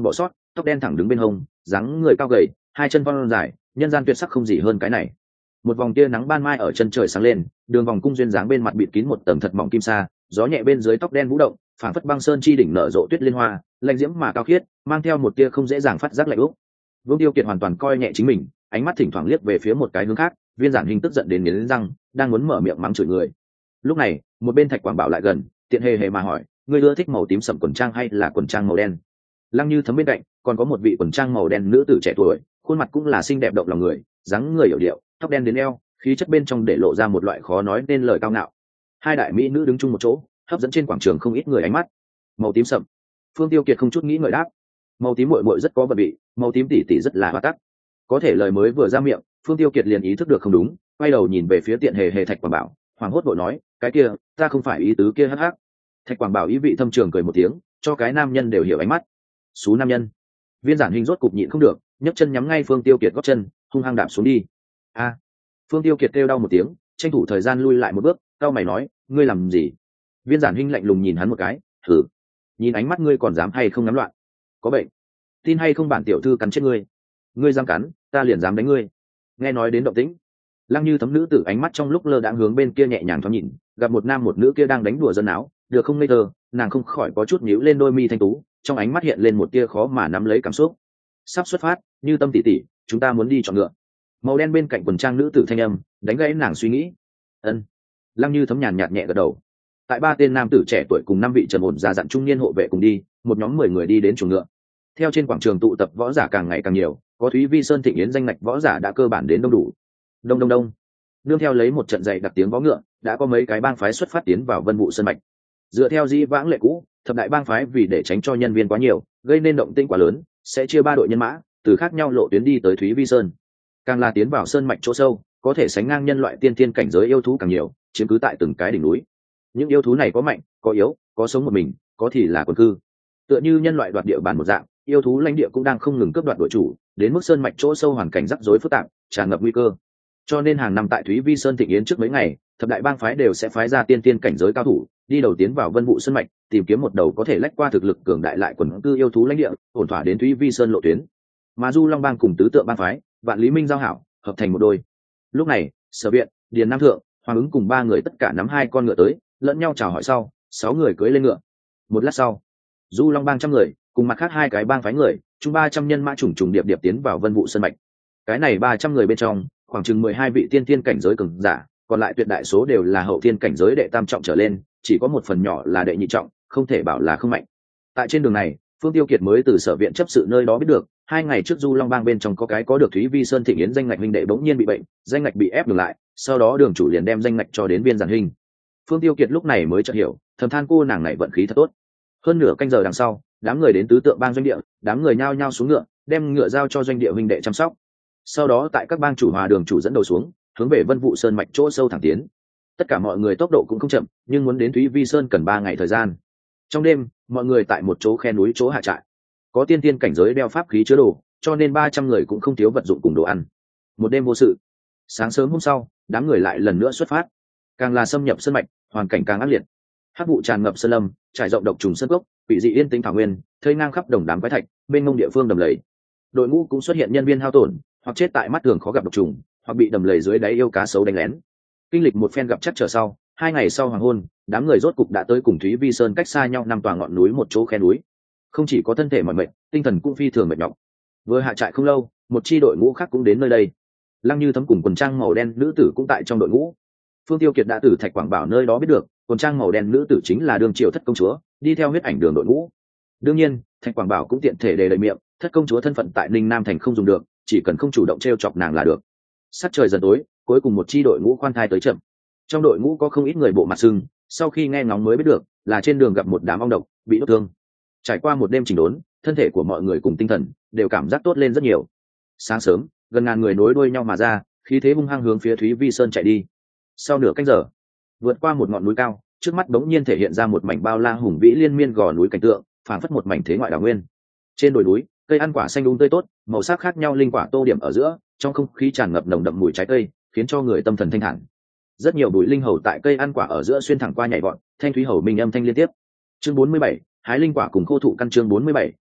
tóc đen thẳng đứng bên hông, dáng người cao gầy, hai chân von dài, nhân gian tuyệt sắc không gì hơn cái này. Một vòng tia nắng ban mai ở chân trời sáng lên, đường vòng cung duyên dáng bên mặt bịt kín một tầng thật mỏng kim sa, gió nhẹ bên dưới tóc đen vũ động, phảng phất băng sơn chi đỉnh nở rộ tuyết liên hoa, lạnh diễm mà cao khiết, mang theo một tia không dễ dàng phát giác lạnh úc. Vương Tiêu Kiệt hoàn toàn coi nhẹ chính mình, ánh mắt thỉnh thoảng liếc về phía một cái hướng khác, Viên Giản Hình tức giận đến nghiến răng, đang muốn mở miệng mắng chửi người. Lúc này, một bên Thạch Quảng Bảo lại gần, tiện hề hề mà hỏi, ngươi ưa thích màu tím sẫm quần trang hay là quần trang màu đen? Lăng Như Thấm bên cạnh, còn có một vị quần trang màu đen nữ tử trẻ tuổi, khuôn mặt cũng là xinh đẹp động lòng người, dáng người hiểu điệu, tóc đen đến eo, khí chất bên trong để lộ ra một loại khó nói nên lời cao ngạo. Hai đại mỹ nữ đứng chung một chỗ, hấp dẫn trên quảng trường không ít người ánh mắt. Màu tím sẫm. Phương Tiêu Kiệt không chút nghĩ ngợi đáp. Màu tím muội muội rất có vật vị, màu tím tỷ tỷ rất là hoa tắc. Có thể lời mới vừa ra miệng, Phương Tiêu Kiệt liền ý thức được không đúng, quay đầu nhìn về phía tiện hề hề Thạch Quảng Bảo, hoàng hốt vội nói, cái kia, ta không phải ý tứ kia hắc hắc. Thạch Quảng Bảo ý vị thâm trường cười một tiếng, cho cái nam nhân đều hiểu ánh mắt. Số nam nhân. Viên Giản Hình rốt cục nhịn không được, nhấc chân nhắm ngay Phương Tiêu Kiệt gót chân, hung hăng đạp xuống đi. A! Phương Tiêu Kiệt kêu đau một tiếng, tranh thủ thời gian lui lại một bước, cau mày nói, ngươi làm gì? Viên Giản Hình lạnh lùng nhìn hắn một cái, thử, nhìn ánh mắt ngươi còn dám hay không ngắm loạn? Có bệnh? Tin hay không bản tiểu thư cắn chết ngươi? Ngươi dám cắn, ta liền dám đánh ngươi. Nghe nói đến động tĩnh, Lăng Như Thấm nữ tử ánh mắt trong lúc lơ đãng hướng bên kia nhẹ nhàng thoáng nhìn, gặp một nam một nữ kia đang đánh đùa dân áo, được không ngây thơ, nàng không khỏi có chút nhíu lên đôi mi thanh tú, trong ánh mắt hiện lên một tia khó mà nắm lấy cảm xúc. Sắp xuất phát, Như Tâm tỷ tỷ, chúng ta muốn đi chọn ngựa. Màu đen bên cạnh quần trang nữ tử thanh âm đánh gãy nàng suy nghĩ. Ân. Lăng Như Thấm nhàn nhạt nhẹ gật đầu. Tại ba tên nam tử trẻ tuổi cùng năm vị trầm ổn già dặn trung niên hộ vệ cùng đi, một nhóm mười người đi đến chuồng ngựa. Theo trên quảng trường tụ tập võ giả càng ngày càng nhiều, có Thúy Vi Sơn Thịnh Yến danh ngạch võ giả đã cơ bản đến đông đủ. Đông đông đông. Nương theo lấy một trận dày đặc tiếng vó ngựa, đã có mấy cái bang phái xuất phát tiến vào Vân Vũ Sơn mạch. Dựa theo dĩ vãng lệ cũ, thập đại bang phái vì để tránh cho nhân viên quá nhiều, gây nên động tĩnh quá lớn, sẽ chia ba đội nhân mã, từ khác nhau lộ tuyến đi tới Thúy Vi Sơn. Càng là tiến vào sơn mạch chỗ sâu, có thể sánh ngang nhân loại tiên tiên cảnh giới yêu thú càng nhiều, chiếm cứ tại từng cái đỉnh núi. Những yêu thú này có mạnh, có yếu, có sống một mình, có thì là quần cư. Tựa như nhân loại đoạt địa bàn một dạng, yêu thú lãnh địa cũng đang không ngừng cướp đoạt đội chủ, đến mức sơn mạch chỗ sâu hoàn cảnh rắc rối phức tạp, tràn ngập nguy cơ. Cho nên hàng năm tại Thúy Vi Sơn Thịnh Yến trước mấy ngày, thập đại bang phái đều sẽ phái ra tiên tiên cảnh giới cao thủ, đi đầu tiến vào Vân Vũ Sơn mạch, tìm kiếm một đầu có thể lách qua thực lực cường đại lại quần cư yêu thú lãnh địa, ổn thỏa đến Thúy Vi Sơn lộ tuyến. Mà Du Long bang cùng tứ tượng bang phái, Vạn Lý Minh giao hảo, hợp thành một đôi. Lúc này, Sở Viện, Điền Nam Thượng, Hoàng ứng cùng ba người tất cả nắm hai con ngựa tới, lẫn nhau chào hỏi sau, sáu người cưỡi lên ngựa. Một lát sau, Du Long bang trăm người, cùng mặt khác hai cái bang phái người, chung ba trăm nhân mã trùng trùng điệp điệp tiến vào Vân Vũ Sơn mạch. Cái này ba trăm người bên trong, khoảng chừng mười hai vị tiên tiên cảnh giới cường giả, còn lại tuyệt đại số đều là hậu tiên cảnh giới đệ tam trọng trở lên, chỉ có một phần nhỏ là đệ nhị trọng, không thể bảo là không mạnh. Tại trên đường này, Phương Tiêu Kiệt mới từ Sở Viện chấp sự nơi đó biết được, hai ngày trước Du Long bang bên trong có cái có được Thúy Vi Sơn Thịnh Yến danh ngạch huynh đệ bỗng nhiên bị bệnh, danh ngạch bị ép ngừng lại, sau đó đường chủ liền đem danh ngạch cho đến Viên Giản Hình. Phương Tiêu Kiệt lúc này mới chợt hiểu, thầm than cô nàng này vận khí thật tốt. Hơn nửa canh giờ đằng sau, đám người đến tứ tượng bang doanh địa, đám người nhao nhao xuống ngựa, đem ngựa giao cho doanh địa huynh đệ chăm sóc. Sau đó tại các bang chủ hòa đường chủ dẫn đầu xuống, hướng về Vân Vũ Sơn mạch chỗ sâu thẳng tiến. Tất cả mọi người tốc độ cũng không chậm, nhưng muốn đến Thúy Vi Sơn cần ba ngày thời gian. Trong đêm, mọi người tại một chỗ khe núi chỗ hạ trại. Có tiên tiên cảnh giới đeo pháp khí chứa đồ, cho nên ba trăm người cũng không thiếu vật dụng cùng đồ ăn. Một đêm vô sự. Sáng sớm hôm sau, đám người lại lần nữa xuất phát. Càng là xâm nhập sơn mạch, hoàn cảnh càng ác liệt. Hắc vụ tràn ngập sơn lâm, trải rộng độc trùng sơn gốc, bị dị yên tĩnh thảo nguyên, thây ngang khắp đồng đám quái thạch, bên ngông địa phương đầm lầy. Đội ngũ cũng xuất hiện nhân viên hao tổn, hoặc chết tại mắt thường khó gặp độc trùng, hoặc bị đầm lầy dưới đáy yêu cá sấu đánh lén. Kinh lịch một phen gặp chắc trở sau, hai ngày sau hoàng hôn, đám người rốt cục đã tới cùng Thúy Vi Sơn cách xa nhau năm tòa ngọn núi một chỗ khe núi. Không chỉ có thân thể mỏi mệt, tinh thần cũng phi thường mệt nhọc. Vừa hạ trại không lâu, một chi đội ngũ khác cũng đến nơi đây. Lăng Như Thấm cùng quần trang màu đen nữ tử cũng tại trong đội ngũ. Phương Tiêu Kiệt đã từ Thạch Quảng Bảo nơi đó biết được, quần trang màu đen nữ tử chính là Đường Triều Thất công chúa, đi theo huyết ảnh đường đội ngũ. Đương nhiên, Thạch Quảng Bảo cũng tiện thể đề lời miệng, Thất công chúa thân phận tại Ninh Nam thành không dùng được, chỉ cần không chủ động trêu chọc nàng là được. Sắc trời dần tối, cuối cùng một chi đội ngũ khoan thai tới chậm. Trong đội ngũ có không ít người bộ mặt sưng, sau khi nghe ngóng mới biết được, là trên đường gặp một đám ong độc, bị đốt thương. Trải qua một đêm chỉnh đốn, thân thể của mọi người cùng tinh thần đều cảm giác tốt lên rất nhiều. Sáng sớm, gần ngàn người nối đuôi nhau mà ra, khí thế hung hăng hướng phía Thúy Vi Sơn chạy đi. Sau nửa canh giờ, vượt qua một ngọn núi cao, trước mắt bỗng nhiên thể hiện ra một mảnh bao la hùng vĩ liên miên gò núi cảnh tượng, phảng phất một mảnh thế ngoại đảo nguyên. Trên đồi núi, cây ăn quả xanh um tươi tốt, màu sắc khác nhau linh quả tô điểm ở giữa, trong không khí tràn ngập nồng đậm mùi trái cây, khiến cho người tâm thần thanh thản. Rất nhiều bụi linh hầu tại cây ăn quả ở giữa xuyên thẳng qua nhảy vọt, thanh thúy hầu minh âm thanh liên tiếp. Chương bốn mươi bảy, hái linh quả cùng khô thụ căn chương bốn mươi bảy,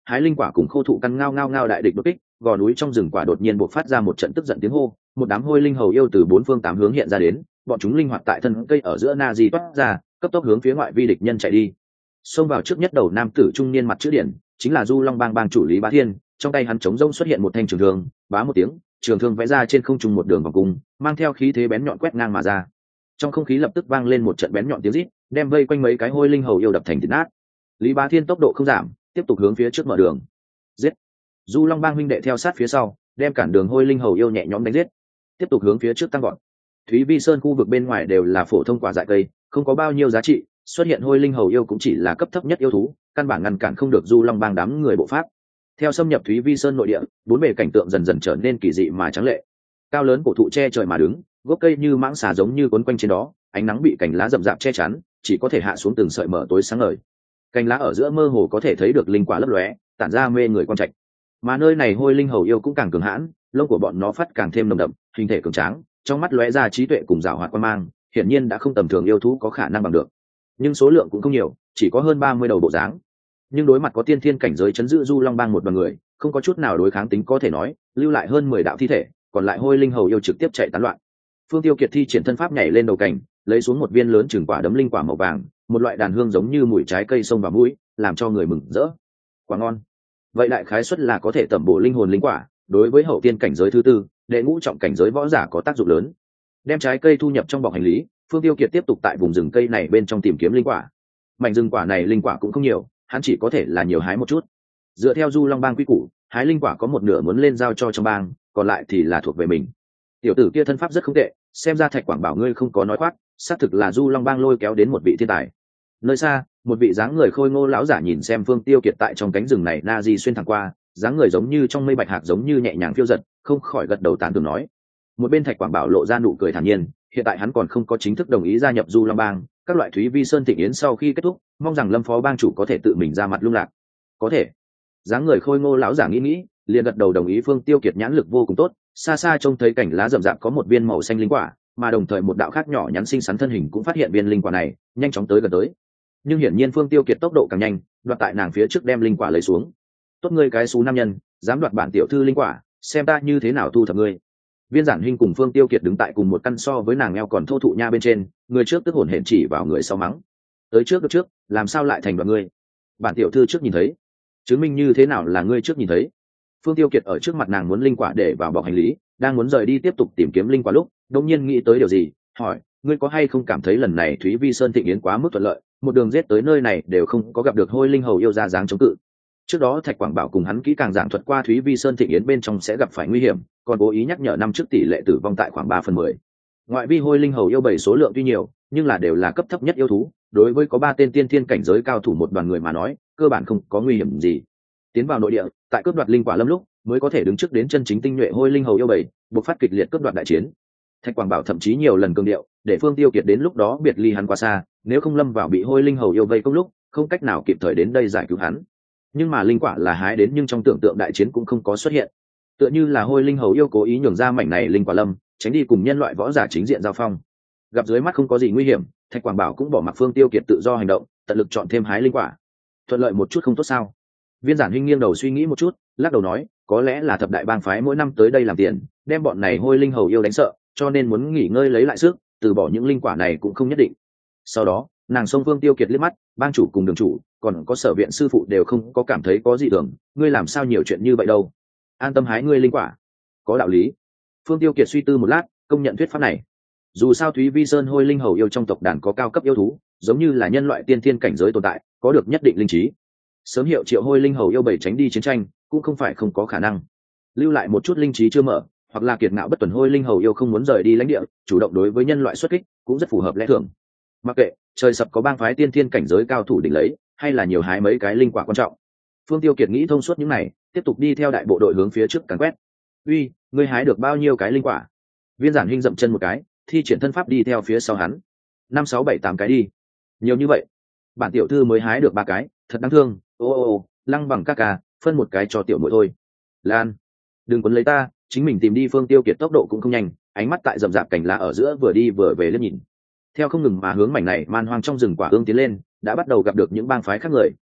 hái linh quả cùng khô thụ căn ngao ngao ngao đại địch đột kích, gò núi trong rừng quả đột nhiên bộc phát ra một trận tức giận tiếng hô, một đám hôi linh hầu yêu từ bốn phương tám hướng hiện ra đến, bọn chúng linh hoạt tại thân cây ở giữa na di toát ra, cấp tốc hướng phía ngoại vi địch nhân chạy đi. Xông vào trước nhất đầu nam tử trung niên mặt chữ điển, chính là Du Long Bang bang chủ Lý Bá Thiên, trong tay hắn chống rông xuất hiện một thanh trường thương, bá một tiếng, trường thương vẽ ra trên không trung một đường vòng cung, mang theo khí thế bén nhọn quét ngang mà ra. Trong không khí lập tức vang lên một trận bén nhọn tiếng rít, đem vây quanh mấy cái hôi linh hầu yêu đập thành thịt nát. Lý Bá Thiên tốc độ không giảm, tiếp tục hướng phía trước mở đường. Giết! Du Long Bang huynh đệ theo sát phía sau, đem cản đường hôi linh hầu yêu nhẹ nhõm đánh giết. Tiếp tục hướng phía trước tăng gọn. Thúy Vi Sơn khu vực bên ngoài đều là phổ thông quả dại cây, không có bao nhiêu giá trị, xuất hiện hôi linh hầu yêu cũng chỉ là cấp thấp nhất yêu thú, căn bản ngăn cản không được Du Long Bang đám người bộ pháp. Theo xâm nhập Thúy Vi Sơn nội địa, bốn bề cảnh tượng dần dần trở nên kỳ dị mà trắng lệ. Cao lớn cổ thụ che trời mà đứng, gốc cây như mãng xà giống như quấn quanh trên đó, ánh nắng bị cành lá rậm rạp che chắn, chỉ có thể hạ xuống từng sợi mở tối sáng ngời. Cành lá ở giữa mơ hồ có thể thấy được linh quả lấp lóe, tản ra mê người quan trạch. Mà nơi này hôi linh hầu yêu cũng càng cường hãn, lông của bọn nó phát càng thêm nồng đậm, hình thể cường tráng, trong mắt lóe ra trí tuệ cùng giảo hoạt quan mang, hiển nhiên đã không tầm thường yêu thú có khả năng bằng được. Nhưng số lượng cũng không nhiều, chỉ có hơn ba mươi đầu bộ dáng. Nhưng đối mặt có tiên thiên cảnh giới chấn giữ Du Long Bang một đoàn người, không có chút nào đối kháng tính có thể nói, lưu lại hơn mười đạo thi thể, còn lại hôi linh hầu yêu trực tiếp chạy tán loạn. Phương Tiêu Kiệt thi triển thân pháp nhảy lên đầu cảnh, lấy xuống một viên lớn chừng quả đấm linh quả màu vàng, một loại đàn hương giống như mùi trái cây xông vào mũi, làm cho người mừng rỡ. Quả ngon. Vậy đại khái suất là có thể tẩm bổ linh hồn linh quả, đối với hậu tiên cảnh giới thứ tư, đệ ngũ trọng cảnh giới võ giả có tác dụng lớn. Đem trái cây thu nhập trong bọc hành lý, Phương Tiêu Kiệt tiếp tục tại vùng rừng cây này bên trong tìm kiếm linh quả. Mảnh rừng quả này linh quả cũng không nhiều, hắn chỉ có thể là nhiều hái một chút. Dựa theo Du Long Bang quy củ, hái linh quả có một nửa muốn lên giao cho trong bang, còn lại thì là thuộc về mình. Tiểu tử kia thân pháp rất không tệ, xem ra Thạch Quảng bảo ngươi không có nói khoác, xác thực là Du Long Bang lôi kéo đến một vị thiên tài. Nơi xa, một vị dáng người khôi ngô lão giả nhìn xem Phương Tiêu Kiệt tại trong cánh rừng này na di xuyên thẳng qua, dáng người giống như trong mây bạch hạc giống như nhẹ nhàng phiêu giật, không khỏi gật đầu tán thưởng nói. Một bên Thạch Quảng bảo lộ ra nụ cười thản nhiên, hiện tại hắn còn không có chính thức đồng ý gia nhập Du Long Bang, các loại Thúy Vi Sơn thịnh yến sau khi kết thúc, mong rằng Lâm phó bang chủ có thể tự mình ra mặt lung lạc. Có thể. Dáng người khôi ngô lão giả nghĩ nghĩ, liền gật đầu đồng ý. Phương Tiêu Kiệt nhãn lực vô cùng tốt, xa xa trông thấy cảnh lá rậm rạp có một viên màu xanh linh quả, mà đồng thời một đạo khác nhỏ nhắn xinh xắn thân hình cũng phát hiện viên linh quả này, nhanh chóng tới gần tới. Nhưng hiển nhiên Phương Tiêu Kiệt tốc độ càng nhanh, đoạt tại nàng phía trước đem linh quả lấy xuống. Tốt ngươi cái xú nam nhân, dám đoạt bản tiểu thư linh quả, xem ta như thế nào thu thập ngươi. Viên Giản Hinh cùng Phương Tiêu Kiệt đứng tại cùng một căn so với nàng eo còn thô thụ nha bên trên, người trước tức hổn hển chỉ vào người sau mắng. Tới trước được trước, làm sao lại thành đoạn ngươi? Bản tiểu thư trước nhìn thấy, chứng minh như thế nào là ngươi trước nhìn thấy? Phương Tiêu Kiệt ở trước mặt nàng muốn linh quả để vào bọc hành lý, đang muốn rời đi tiếp tục tìm kiếm linh quả lúc, đột nhiên nghĩ tới điều gì, hỏi, ngươi có hay không cảm thấy lần này Thúy Vi Sơn thịnh yến quá mức thuận lợi, một đường giết tới nơi này đều không có gặp được hôi linh hầu yêu ra dáng chống cự. Trước đó Thạch Quảng bảo cùng hắn kỹ càng giảng thuật qua Thúy Vi Sơn thịnh yến bên trong sẽ gặp phải nguy hiểm, còn cố ý nhắc nhở năm trước tỷ lệ tử vong tại khoảng ba phần mười. Ngoại vi hôi linh hầu yêu bảy số lượng tuy nhiều, nhưng là đều là cấp thấp nhất yêu thú, đối với có ba tên tiên thiên cảnh giới cao thủ một đoàn người mà nói, cơ bản không có nguy hiểm gì. Tiến vào nội địa, tại cướp đoạt linh quả lâm lúc, mới có thể đứng trước đến chân chính tinh nhuệ hôi linh hầu yêu bảy, buộc phát kịch liệt cướp đoạt đại chiến. Thạch Quảng bảo thậm chí nhiều lần cường điệu, để Phương Tiêu Kiệt đến lúc đó biệt ly hắn quá xa, nếu không lâm vào bị hôi linh hầu yêu vây công lúc, không cách nào kịp thời đến đây giải cứu hắn. Nhưng mà linh quả là hái đến nhưng trong tưởng tượng đại chiến cũng không có xuất hiện. Tựa như là hôi linh hầu yêu cố ý nhường ra mảnh này linh quả lâm, tránh đi cùng nhân loại võ giả chính diện giao phong. Gặp dưới mắt không có gì nguy hiểm, Thạch Quảng bảo cũng bỏ mặc Phương Tiêu Kiệt tự do hành động, tận lực chọn thêm hái linh quả. Thuận lợi một chút không tốt sao? Viên Giản Hinh nghiêng đầu suy nghĩ một chút, lắc đầu nói, có lẽ là thập đại bang phái mỗi năm tới đây làm tiền, đem bọn này hôi linh hầu yêu đánh sợ, cho nên muốn nghỉ ngơi lấy lại sức, từ bỏ những linh quả này cũng không nhất định. Sau đó, nàng xông Phương Tiêu Kiệt liếc mắt, bang chủ cùng đường chủ, còn có sở viện sư phụ đều không có cảm thấy có gì thường, ngươi làm sao nhiều chuyện như vậy đâu? An tâm hái ngươi linh quả, có đạo lý. Phương Tiêu Kiệt suy tư một lát, công nhận thuyết pháp này. Dù sao Thúy Vi Sơn hôi linh hầu yêu trong tộc đàn có cao cấp yêu thú, giống như là nhân loại tiên thiên cảnh giới tồn tại, có được nhất định linh trí. Sớm hiệu triệu hôi linh hầu yêu bảy tránh đi chiến tranh, cũng không phải không có khả năng. Lưu lại một chút linh trí chưa mở, hoặc là kiệt ngạo bất tuần hôi linh hầu yêu không muốn rời đi lãnh địa, chủ động đối với nhân loại xuất kích, cũng rất phù hợp lẽ thường. Mặc kệ trời sập có bang phái tiên thiên cảnh giới cao thủ đỉnh lấy, hay là nhiều hái mấy cái linh quả quan trọng. Phương Tiêu Kiệt nghĩ thông suốt những này, tiếp tục đi theo đại bộ đội hướng phía trước càn quét. Uy, ngươi hái được bao nhiêu cái linh quả? Viên Giản Hinh dậm chân một cái, thi triển thân pháp đi theo phía sau hắn. Năm sáu bảy tám cái đi. Nhiều như vậy? Bản tiểu thư mới hái được ba cái, thật đáng thương. Ô ô ô, Lăng Bằng ca ca, phân một cái cho tiểu muội thôi. Lan, đừng quấn lấy ta, chính mình tìm đi. Phương Tiêu Kiệt tốc độ cũng không nhanh, ánh mắt tại rậm rạp cành lá ở giữa vừa đi vừa về liếc nhìn. Theo không ngừng mà hướng mảnh này man hoang trong rừng quả ương tiến lên, đã bắt đầu gặp được những bang phái khác người,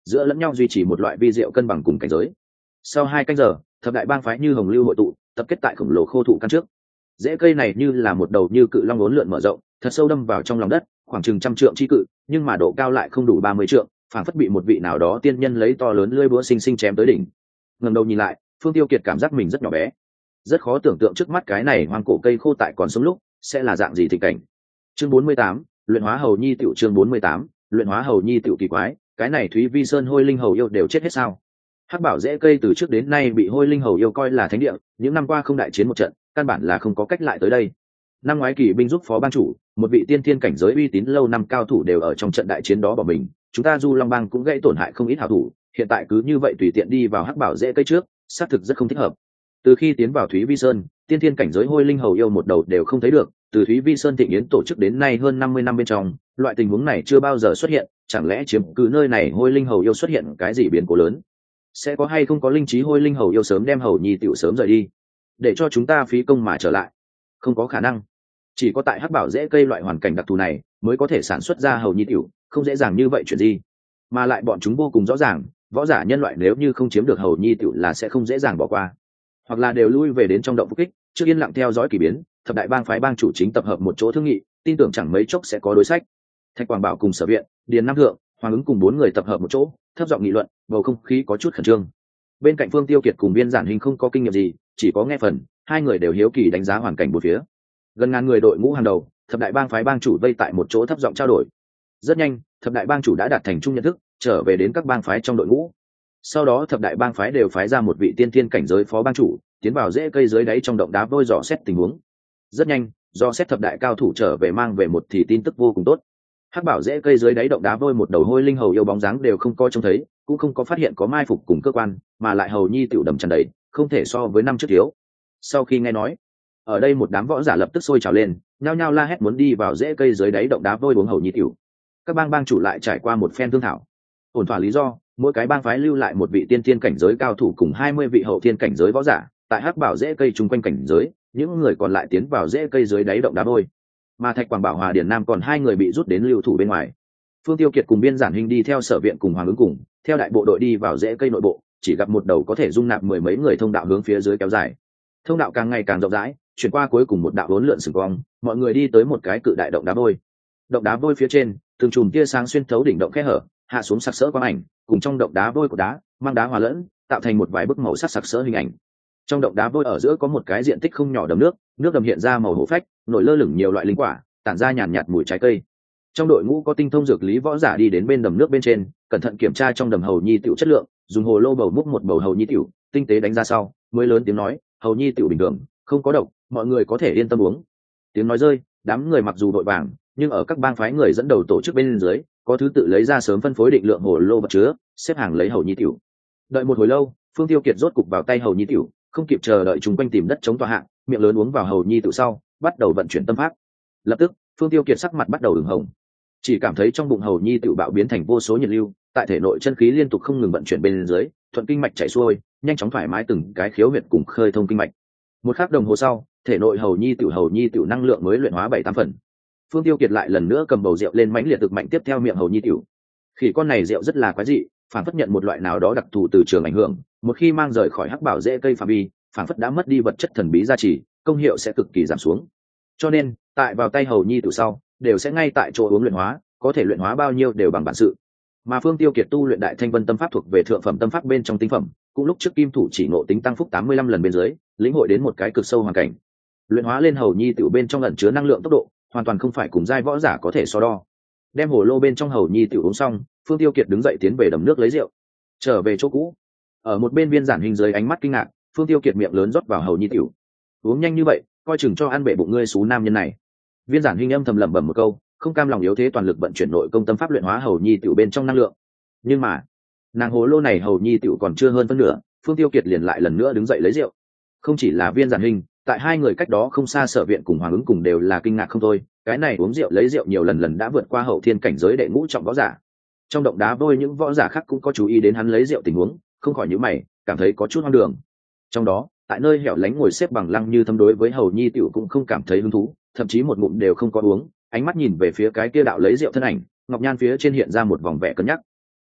giữa lẫn nhau duy trì một loại vi diệu cân bằng cùng cảnh giới. Sau hai canh giờ, thập đại bang phái như hồng lưu hội tụ, tập kết tại khổng lồ khô thụ căn trước. Rễ cây này như là một đầu như cự long uốn lượn mở rộng, thật sâu đâm vào trong lòng đất, khoảng chừng trăm trượng chi cự, nhưng mà độ cao lại không đủ ba mươi trượng, phảng phất bị một vị nào đó tiên nhân lấy to lớn lưỡi búa sinh sinh chém tới đỉnh. Ngẩng đầu nhìn lại, Phương Tiêu Kiệt cảm giác mình rất nhỏ bé, rất khó tưởng tượng trước mắt cái này hoang cổ cây khô tại còn sống lúc sẽ là dạng gì tình cảnh. Chương bốn mươi tám, luyện hóa hầu nhi tiểu chương bốn mươi tám, luyện hóa hầu nhi tiểu kỳ quái, cái này Thúy Vi Sơn hôi linh hầu yêu đều chết hết sao? Hắc bảo rễ cây từ trước đến nay bị hôi linh hầu yêu coi là thánh địa, những năm qua không đại chiến một trận, căn bản là không có cách lại tới đây. Năm ngoái kỳ binh giúp phó bang chủ, một vị tiên thiên cảnh giới uy tín lâu năm cao thủ đều ở trong trận đại chiến đó bỏ mình, chúng ta Du Long Bang cũng gây tổn hại không ít hảo thủ, hiện tại cứ như vậy tùy tiện đi vào Hắc bảo rễ cây trước, xác thực rất không thích hợp. Từ khi tiến vào Thúy Vi Sơn, tiên thiên cảnh giới hôi linh hầu yêu một đầu đều không thấy được, từ Thúy Vi Sơn thịnh yến tổ chức đến nay hơn năm mươi năm bên trong, loại tình huống này chưa bao giờ xuất hiện, chẳng lẽ chiếm cứ nơi này hôi linh hầu yêu xuất hiện cái gì biến cố lớn? Sẽ có hay không có linh trí hôi linh hầu yêu sớm đem hầu nhi tiểu sớm rời đi, để cho chúng ta phí công mà trở lại? Không có khả năng. Chỉ có tại Hắc bảo rễ cây loại hoàn cảnh đặc thù này mới có thể sản xuất ra hầu nhi tiểu, không dễ dàng như vậy chuyện gì. Mà lại bọn chúng vô cùng rõ ràng, võ giả nhân loại nếu như không chiếm được hầu nhi tiểu là sẽ không dễ dàng bỏ qua, hoặc là đều lui về đến trong động phục kích, trước yên lặng theo dõi kỳ biến. Thập đại bang phái bang chủ chính tập hợp một chỗ thương nghị, tin tưởng chẳng mấy chốc sẽ có đối sách. Thạch Quảng Bảo cùng Sở Viện, Điền Nam Thượng, Hoàng ứng cùng bốn người tập hợp một chỗ, thấp giọng nghị luận, bầu không khí có chút khẩn trương. Bên cạnh Phương Tiêu Kiệt cùng Biên Giản Hình không có kinh nghiệm gì, chỉ có nghe phần, hai người đều hiếu kỳ đánh giá hoàn cảnh bốn phía. Gần ngàn người đội ngũ hàng đầu, thập đại bang phái bang chủ vây tại một chỗ thấp giọng trao đổi. Rất nhanh, thập đại bang chủ đã đạt thành chung nhận thức, trở về đến các bang phái trong đội ngũ. Sau đó thập đại bang phái đều phái ra một vị tiên thiên cảnh giới phó bang chủ, tiến vào rễ cây dưới đáy trong động đá vôi dò xét tình huống. Rất nhanh, do xét thập đại cao thủ trở về mang về một thì tin tức vô cùng tốt. Hắc bảo rễ cây dưới đáy động đá vôi một đầu hôi linh hầu yêu bóng dáng đều không có trông thấy, cũng không có phát hiện có mai phục cùng cơ quan, mà lại hầu nhi tiểu đầm tràn đầy, không thể so với năm trước thiếu. Sau khi nghe nói, ở đây một đám võ giả lập tức sôi trào lên, nhao nhao la hét muốn đi vào rễ cây dưới đáy động đá vôi uống hầu nhi tiểu. Các bang bang chủ lại trải qua một phen thương thảo, ổn thỏa lý do, mỗi cái bang phái lưu lại một vị tiên thiên cảnh giới cao thủ cùng hai mươi vị hậu thiên cảnh giới võ giả, tại Hắc bảo rễ cây chung quanh cảnh giới, những người còn lại tiến vào rễ cây dưới đáy động đá vôi. Mà Thạch Quảng Bảo Hòa Điền Nam còn hai người bị rút đến lưu thủ bên ngoài. Phương Tiêu Kiệt cùng Biên Giản Hình đi theo Sở Viện cùng Hoàng ứng cùng, theo đại bộ đội đi vào rễ cây nội bộ, chỉ gặp một đầu có thể dung nạp mười mấy người thông đạo hướng phía dưới kéo dài. Thông đạo càng ngày càng rộng rãi, chuyển qua cuối cùng một đạo uốn lượn sừng cong, mọi người đi tới một cái cự đại động đá vôi. Động đá vôi phía trên, từng chùm tia sáng xuyên thấu đỉnh động khe hở, hạ xuống sặc sỡ quang ảnh, cùng trong động đá vôi của đá, mang đá hòa lẫn, tạo thành một vài bức màu sắc sặc sỡ hình ảnh. Trong động đá vôi ở giữa có một cái diện tích không nhỏ đầm nước, nước đầm hiện ra màu hổ phách, nổi lơ lửng nhiều loại linh quả, tản ra nhàn nhạt mùi trái cây. Trong đội ngũ có tinh thông dược lý võ giả đi đến bên đầm nước bên trên, cẩn thận kiểm tra trong đầm hầu nhi tiểu chất lượng, dùng hồ lô bầu múc một bầu hầu nhi tiểu, tinh tế đánh ra sau, mới lớn tiếng nói, hầu nhi tiểu bình thường, không có độc, mọi người có thể yên tâm uống. Tiếng nói rơi, đám người mặc dù đội vàng, nhưng ở các bang phái người dẫn đầu tổ chức bên dưới, có thứ tự lấy ra sớm phân phối định lượng hồ lô vật chứa, xếp hàng lấy hầu nhi tiểu. Đợi một hồi lâu, Phương Tiêu Kiệt rốt cục vào tay hầu nhi tiểu, không kịp chờ đợi chúng quanh tìm đất chống tọa hạng, miệng lớn uống vào hầu nhi tiểu sau, bắt đầu vận chuyển tâm pháp. Lập tức, Phương Tiêu Kiệt sắc mặt bắt đầu ửng hồng, chỉ cảm thấy trong bụng hầu nhi tiểu bạo biến thành vô số nhiệt lưu, tại thể nội chân khí liên tục không ngừng vận chuyển bên dưới, thuận kinh mạch chảy xuôi, nhanh chóng thoải mái từng cái khiếu huyệt cùng khơi thông kinh mạch. Một khắc đồng hồ sau, thể nội hầu nhi tiểu hầu nhi tiểu năng lượng mới luyện hóa bảy tám phần. Phương Tiêu Kiệt lại lần nữa cầm bầu rượu lên mãnh liệt thực mạnh tiếp theo miệng hầu nhi tiểu. Khỉ con này rượu rất là quái dị, phản phất nhận một loại nào đó đặc thù từ trường ảnh hưởng, một khi mang rời khỏi Hắc bảo rễ cây phạm vi, phản phất đã mất đi vật chất thần bí gia trì, công hiệu sẽ cực kỳ giảm xuống. Cho nên, tại vào tay hầu nhi tiểu sau, đều sẽ ngay tại chỗ uống luyện hóa, có thể luyện hóa bao nhiêu đều bằng bản sự. Mà Phương Tiêu Kiệt tu luyện Đại Thanh Vân tâm pháp thuộc về thượng phẩm tâm pháp bên trong tinh phẩm, cũng lúc trước kim thủ chỉ ngộ tính tăng phúc tám mươi lăm lần bên dưới, lĩnh hội đến một cái cực sâu hoàn cảnh. Luyện hóa lên hầu nhi tiểu bên trong ẩn chứa năng lượng tốc độ, hoàn toàn không phải cùng giai võ giả có thể so đo. Đem hồ lô bên trong hầu nhi tiểu uống xong, Phương Tiêu Kiệt đứng dậy tiến về đầm nước lấy rượu, trở về chỗ cũ. Ở một bên Biên Giản Hình dưới ánh mắt kinh ngạc, Phương Tiêu Kiệt miệng lớn rót vào hầu nhi tiểu. Uống nhanh như vậy, coi chừng cho ăn bể bụng ngươi xú nam nhân này. Viên Giản Hình âm thầm lẩm bẩm một câu, không cam lòng yếu thế toàn lực vận chuyển nội công tâm pháp luyện hóa hầu nhi tiểu bên trong năng lượng. Nhưng mà, nàng hồ lô này hầu nhi tiểu còn chưa hơn phân nửa, Phương Tiêu Kiệt liền lại lần nữa đứng dậy lấy rượu. Không chỉ là Viên Giản Hình, tại hai người cách đó không xa Sở Viện cùng Hoàng ứng cùng đều là kinh ngạc không thôi, cái này uống rượu lấy rượu nhiều lần lần đã vượt qua hậu thiên cảnh giới đệ ngũ trọng võ giả. Trong động đá vôi những võ giả khác cũng có chú ý đến hắn lấy rượu tình huống, không khỏi nhíu mày, cảm thấy có chút hoang đường. Trong đó, tại nơi hẻo lánh ngồi xếp bằng Lăng Như Thâm đối với hầu nhi tiểu cũng không cảm thấy hứng thú, thậm chí một ngụm đều không có uống, ánh mắt nhìn về phía cái kia đạo lấy rượu thân ảnh, ngọc nhan phía trên hiện ra một vòng vẻ cân nhắc.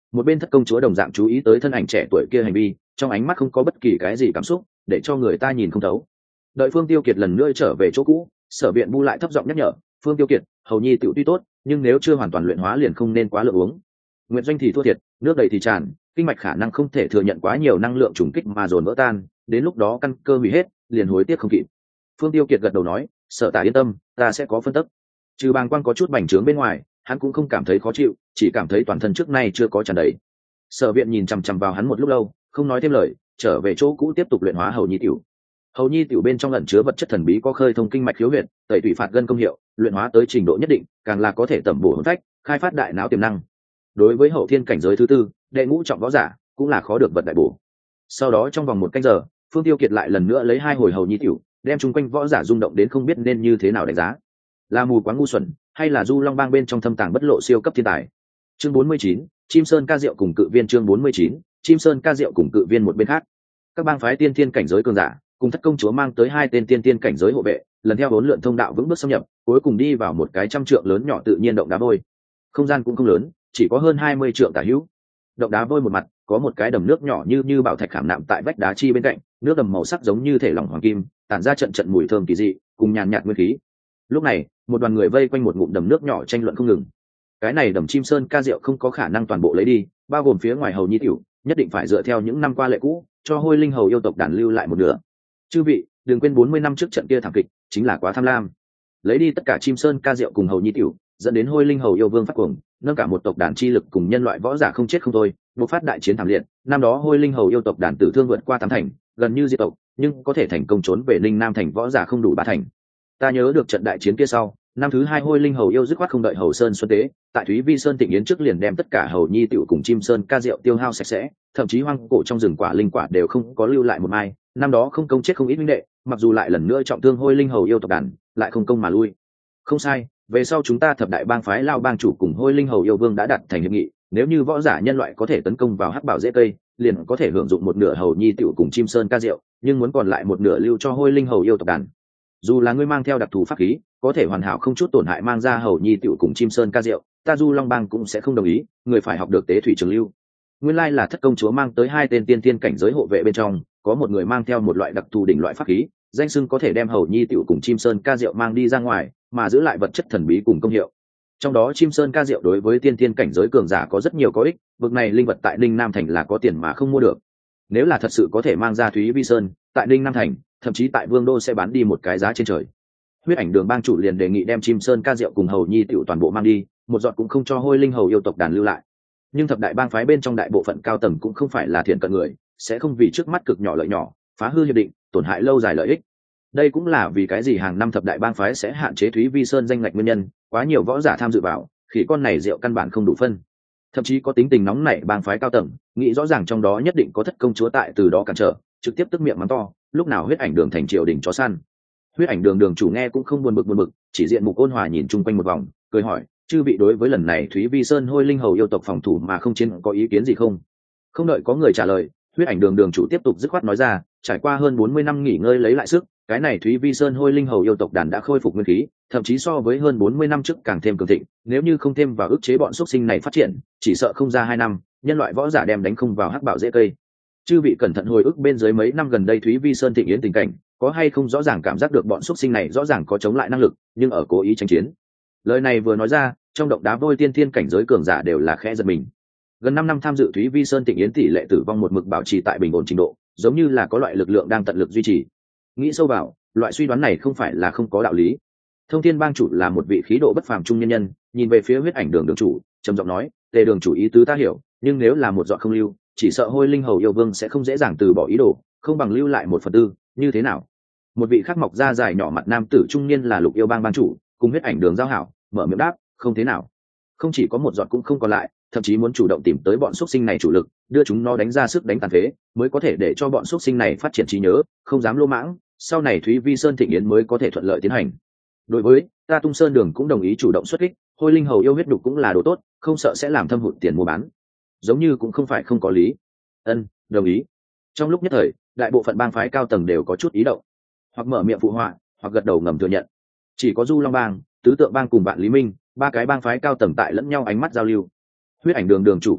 Một bên thất công chúa đồng dạng chú ý tới thân ảnh trẻ tuổi kia hành vi, trong ánh mắt không có bất kỳ cái gì cảm xúc, để cho người ta nhìn không thấu. Đợi Phương Tiêu Kiệt lần nữa trở về chỗ cũ, Sở Viện Bu lại thấp giọng nhắc nhở, "Phương Tiêu Kiệt, hầu nhi tiểu tuy tốt, nhưng nếu chưa hoàn toàn luyện hóa liền không nên quá lượng uống. Nguyệt doanh thì thua thiệt, nước đầy thì tràn, kinh mạch khả năng không thể thừa nhận quá nhiều năng lượng trùng kích mà dồn vỡ tan, đến lúc đó căn cơ hủy hết, liền hối tiếc không kịp." Phương Tiêu Kiệt gật đầu nói, "Sở Tả yên tâm, ta sẽ có phân tích." Trừ bàng quang có chút bành trướng bên ngoài, hắn cũng không cảm thấy khó chịu, chỉ cảm thấy toàn thân trước nay chưa có tràn đầy. Sở Viện nhìn chằm chằm vào hắn một lúc lâu, không nói thêm lời, trở về chỗ cũ tiếp tục luyện hóa hầu nhi tiểu. Hầu nhi tiểu bên trong ẩn chứa vật chất thần bí có khơi thông kinh mạch khiếu huyệt, tẩy tủy phạt gân công hiệu, luyện hóa tới trình độ nhất định, càng là có thể tẩm bổ hồn phách, khai phát đại não tiềm năng. Đối với hậu thiên cảnh giới thứ tư, đệ ngũ trọng võ giả, cũng là khó được vật đại bổ. Sau đó trong vòng một canh giờ, Phương Tiêu Kiệt lại lần nữa lấy hai hồi hầu nhi tiểu, đem chung quanh võ giả rung động đến không biết nên như thế nào đánh giá. Là mù quáng ngu xuẩn, hay là du long bang bên trong thâm tàng bất lộ siêu cấp thiên tài. Chương bốn mươi chín, Chim Sơn ca diệu cùng cự viên. Chương bốn mươi chín, Chim Sơn ca diệu cùng cự viên. Một bên khác, các bang phái tiên thiên cảnh giới cường giả cùng thất công chúa mang tới hai tên tiên thiên cảnh giới hộ vệ, lần theo bốn lượn thông đạo vững bước xâm nhập, cuối cùng đi vào một cái trăm trượng lớn nhỏ tự nhiên động đá vôi. Không gian cũng không lớn, chỉ có hơn hai mươi trượng tả hữu. Động đá vôi một mặt có một cái đầm nước nhỏ như như bảo thạch khảm nạm tại vách đá chi bên cạnh, nước đầm màu sắc giống như thể lỏng hoàng kim, tản ra trận trận mùi thơm kỳ dị, cùng nhàn nhạt nguyên khí. Lúc này, một đoàn người vây quanh một ngụm đầm nước nhỏ tranh luận không ngừng. Cái này đầm Chim Sơn ca diệu không có khả năng toàn bộ lấy đi, bao gồm phía ngoài hầu nhi tiểu, nhất định phải dựa theo những năm qua lệ cũ, cho Hôi Linh hầu yêu tộc đàn lưu lại một nửa. Chư vị, đừng quên bốn mươi năm trước trận kia thảm kịch, chính là quá tham lam. Lấy đi tất cả Chim Sơn ca diệu cùng hầu nhi tiểu, dẫn đến Hôi Linh hầu yêu vương phát cuồng, nâng cả một tộc đàn chi lực cùng nhân loại võ giả không chết không thôi, bộc phát đại chiến thảm liệt. Năm đó Hôi Linh hầu yêu tộc đàn tử thương vượt qua tám thành, gần như diệt tộc, nhưng có thể thành công trốn về Ninh Nam thành võ giả không đủ ba thành. Ta nhớ được trận đại chiến kia sau, năm thứ hai Hôi Linh hầu yêu dứt khoát không đợi hầu sơn xuân tế, tại Thúy Vi Sơn Tịnh Yến trước liền đem tất cả hầu nhi tiểu cùng Chim Sơn ca diệu tiêu hao sạch sẽ, thậm chí hoang cổ trong rừng quả linh quả đều không có lưu lại một mai. Năm đó không công chết không ít minh đệ, mặc dù lại lần nữa trọng thương Hôi Linh hầu yêu tộc đàn, lại không công mà lui. Không sai, về sau chúng ta thập đại bang phái lao bang chủ cùng Hôi Linh hầu yêu vương đã đặt thành hiệp nghị, nếu như võ giả nhân loại có thể tấn công vào hắc bảo dễ cây, liền có thể hưởng dụng một nửa hầu nhi tiểu cùng Chim Sơn ca diệu, nhưng muốn còn lại một nửa lưu cho Hôi Linh hầu yêu tộc đàn. Dù là ngươi mang theo đặc thù pháp khí, có thể hoàn hảo không chút tổn hại mang ra hầu nhi tiểu cùng Chim Sơn ca diệu, ta Du Long bang cũng sẽ không đồng ý, người phải học được tế thủy trường lưu. Nguyên lai là thất công chúa mang tới hai tên tiên tiên cảnh giới hộ vệ bên trong, có một người mang theo một loại đặc thù đỉnh loại pháp khí, danh xưng có thể đem hầu nhi tiểu cùng Chim Sơn ca diệu mang đi ra ngoài, mà giữ lại vật chất thần bí cùng công hiệu. Trong đó Chim Sơn ca diệu đối với tiên tiên cảnh giới cường giả có rất nhiều có ích, vực này linh vật tại Ninh Nam thành là có tiền mà không mua được. Nếu là thật sự có thể mang ra Thúy Vi Sơn, tại Ninh Nam thành, thậm chí tại Vương đô sẽ bán đi một cái giá trên trời. Huyết Ảnh Đường bang chủ liền đề nghị đem Chim Sơn ca diệu cùng hầu nhi tiểu toàn bộ mang đi, một giọt cũng không cho Hôi Linh hầu yêu tộc đàn lưu lại. Nhưng thập đại bang phái bên trong đại bộ phận cao tầng cũng không phải là thiện cận người, sẽ không vì trước mắt cực nhỏ lợi nhỏ, phá hư hiệp định, tổn hại lâu dài lợi ích. Đây cũng là vì cái gì hàng năm thập đại bang phái sẽ hạn chế Thúy Vi Sơn danh ngạch nguyên nhân, quá nhiều võ giả tham dự vào, khỉ con này rượu căn bản không đủ phân. Thậm chí có tính tình nóng nảy bang phái cao tầng, nghĩ rõ ràng trong đó nhất định có thất công chúa tại từ đó cản trở, trực tiếp tức miệng mắng to, lúc nào Huyết Ảnh Đường thành triều đình chó săn. Huyết Ảnh Đường đường chủ nghe cũng không buồn bực buồn bực, chỉ diện mục ôn hòa nhìn chung quanh một vòng, cười hỏi, chư vị đối với lần này Thúy Vi Sơn Hôi Linh hầu yêu tộc phòng thủ mà không chiến có ý kiến gì không? Không đợi có người trả lời, Huyết Ảnh Đường đường chủ tiếp tục dứt khoát nói ra, trải qua hơn bốn mươi năm nghỉ ngơi lấy lại sức, cái này Thúy Vi Sơn Hôi Linh hầu yêu tộc đàn đã khôi phục nguyên khí, thậm chí so với hơn bốn mươi năm trước càng thêm cường thịnh, nếu như không thêm vào ức chế bọn xuất sinh này phát triển, chỉ sợ không ra hai năm, nhân loại võ giả đem đánh không vào hắc bảo dễ cây. Chư vị cẩn thận hồi ức bên dưới mấy năm gần đây Thúy Vi Sơn thịnh yến tình cảnh, có hay không rõ ràng cảm giác được bọn xuất sinh này rõ ràng có chống lại năng lực, nhưng ở cố ý tranh chiến. Lời này vừa nói ra, trong động đá vôi tiên thiên cảnh giới cường giả đều là khẽ giật mình. Gần năm năm tham dự Thúy Vi Sơn thịnh yến tỷ lệ tử vong một mực bảo trì tại bình ổn trình độ, giống như là có loại lực lượng đang tận lực duy trì. Nghĩ sâu vào, loại suy đoán này không phải là không có đạo lý. Thông Thiên bang chủ là một vị khí độ bất phàm trung nhân nhân, nhìn về phía Huyết Ảnh Đường đường chủ, trầm giọng nói, "Tề đường chủ ý tứ ta hiểu, nhưng nếu là một dọn không lưu, chỉ sợ Hôi Linh hầu yêu vương sẽ không dễ dàng từ bỏ ý đồ, không bằng lưu lại một phần tư, như thế nào?" Một vị khác mọc da dài nhỏ mặt nam tử trung niên là Lục Yêu bang bang chủ, cùng Huyết Ảnh Đường giao hảo, mở miệng đáp, "Không thế nào. Không chỉ có một dọn cũng không còn lại, thậm chí muốn chủ động tìm tới bọn xuất sinh này chủ lực, đưa chúng nó đánh ra sức đánh tàn phế, mới có thể để cho bọn xuất sinh này phát triển trí nhớ, không dám lô mãng, sau này Thúy Vi Sơn thịnh yến mới có thể thuận lợi tiến hành. Đối với ta Tung Sơn Đường cũng đồng ý chủ động xuất kích, Hôi Linh hầu yêu huyết đục cũng là đồ tốt, không sợ sẽ làm thâm hụt tiền mua bán." Giống như cũng không phải không có lý. Ân, đồng ý. Trong lúc nhất thời, đại bộ phận bang phái cao tầng đều có chút ý động, hoặc mở miệng phụ họa, hoặc gật đầu ngầm thừa nhận. Chỉ có Du Long bang, Tứ Tượng bang cùng Vạn Lý Minh, ba cái bang phái cao tầng tại lẫn nhau ánh mắt giao lưu. Huyết Ảnh Đường đường chủ cười cười,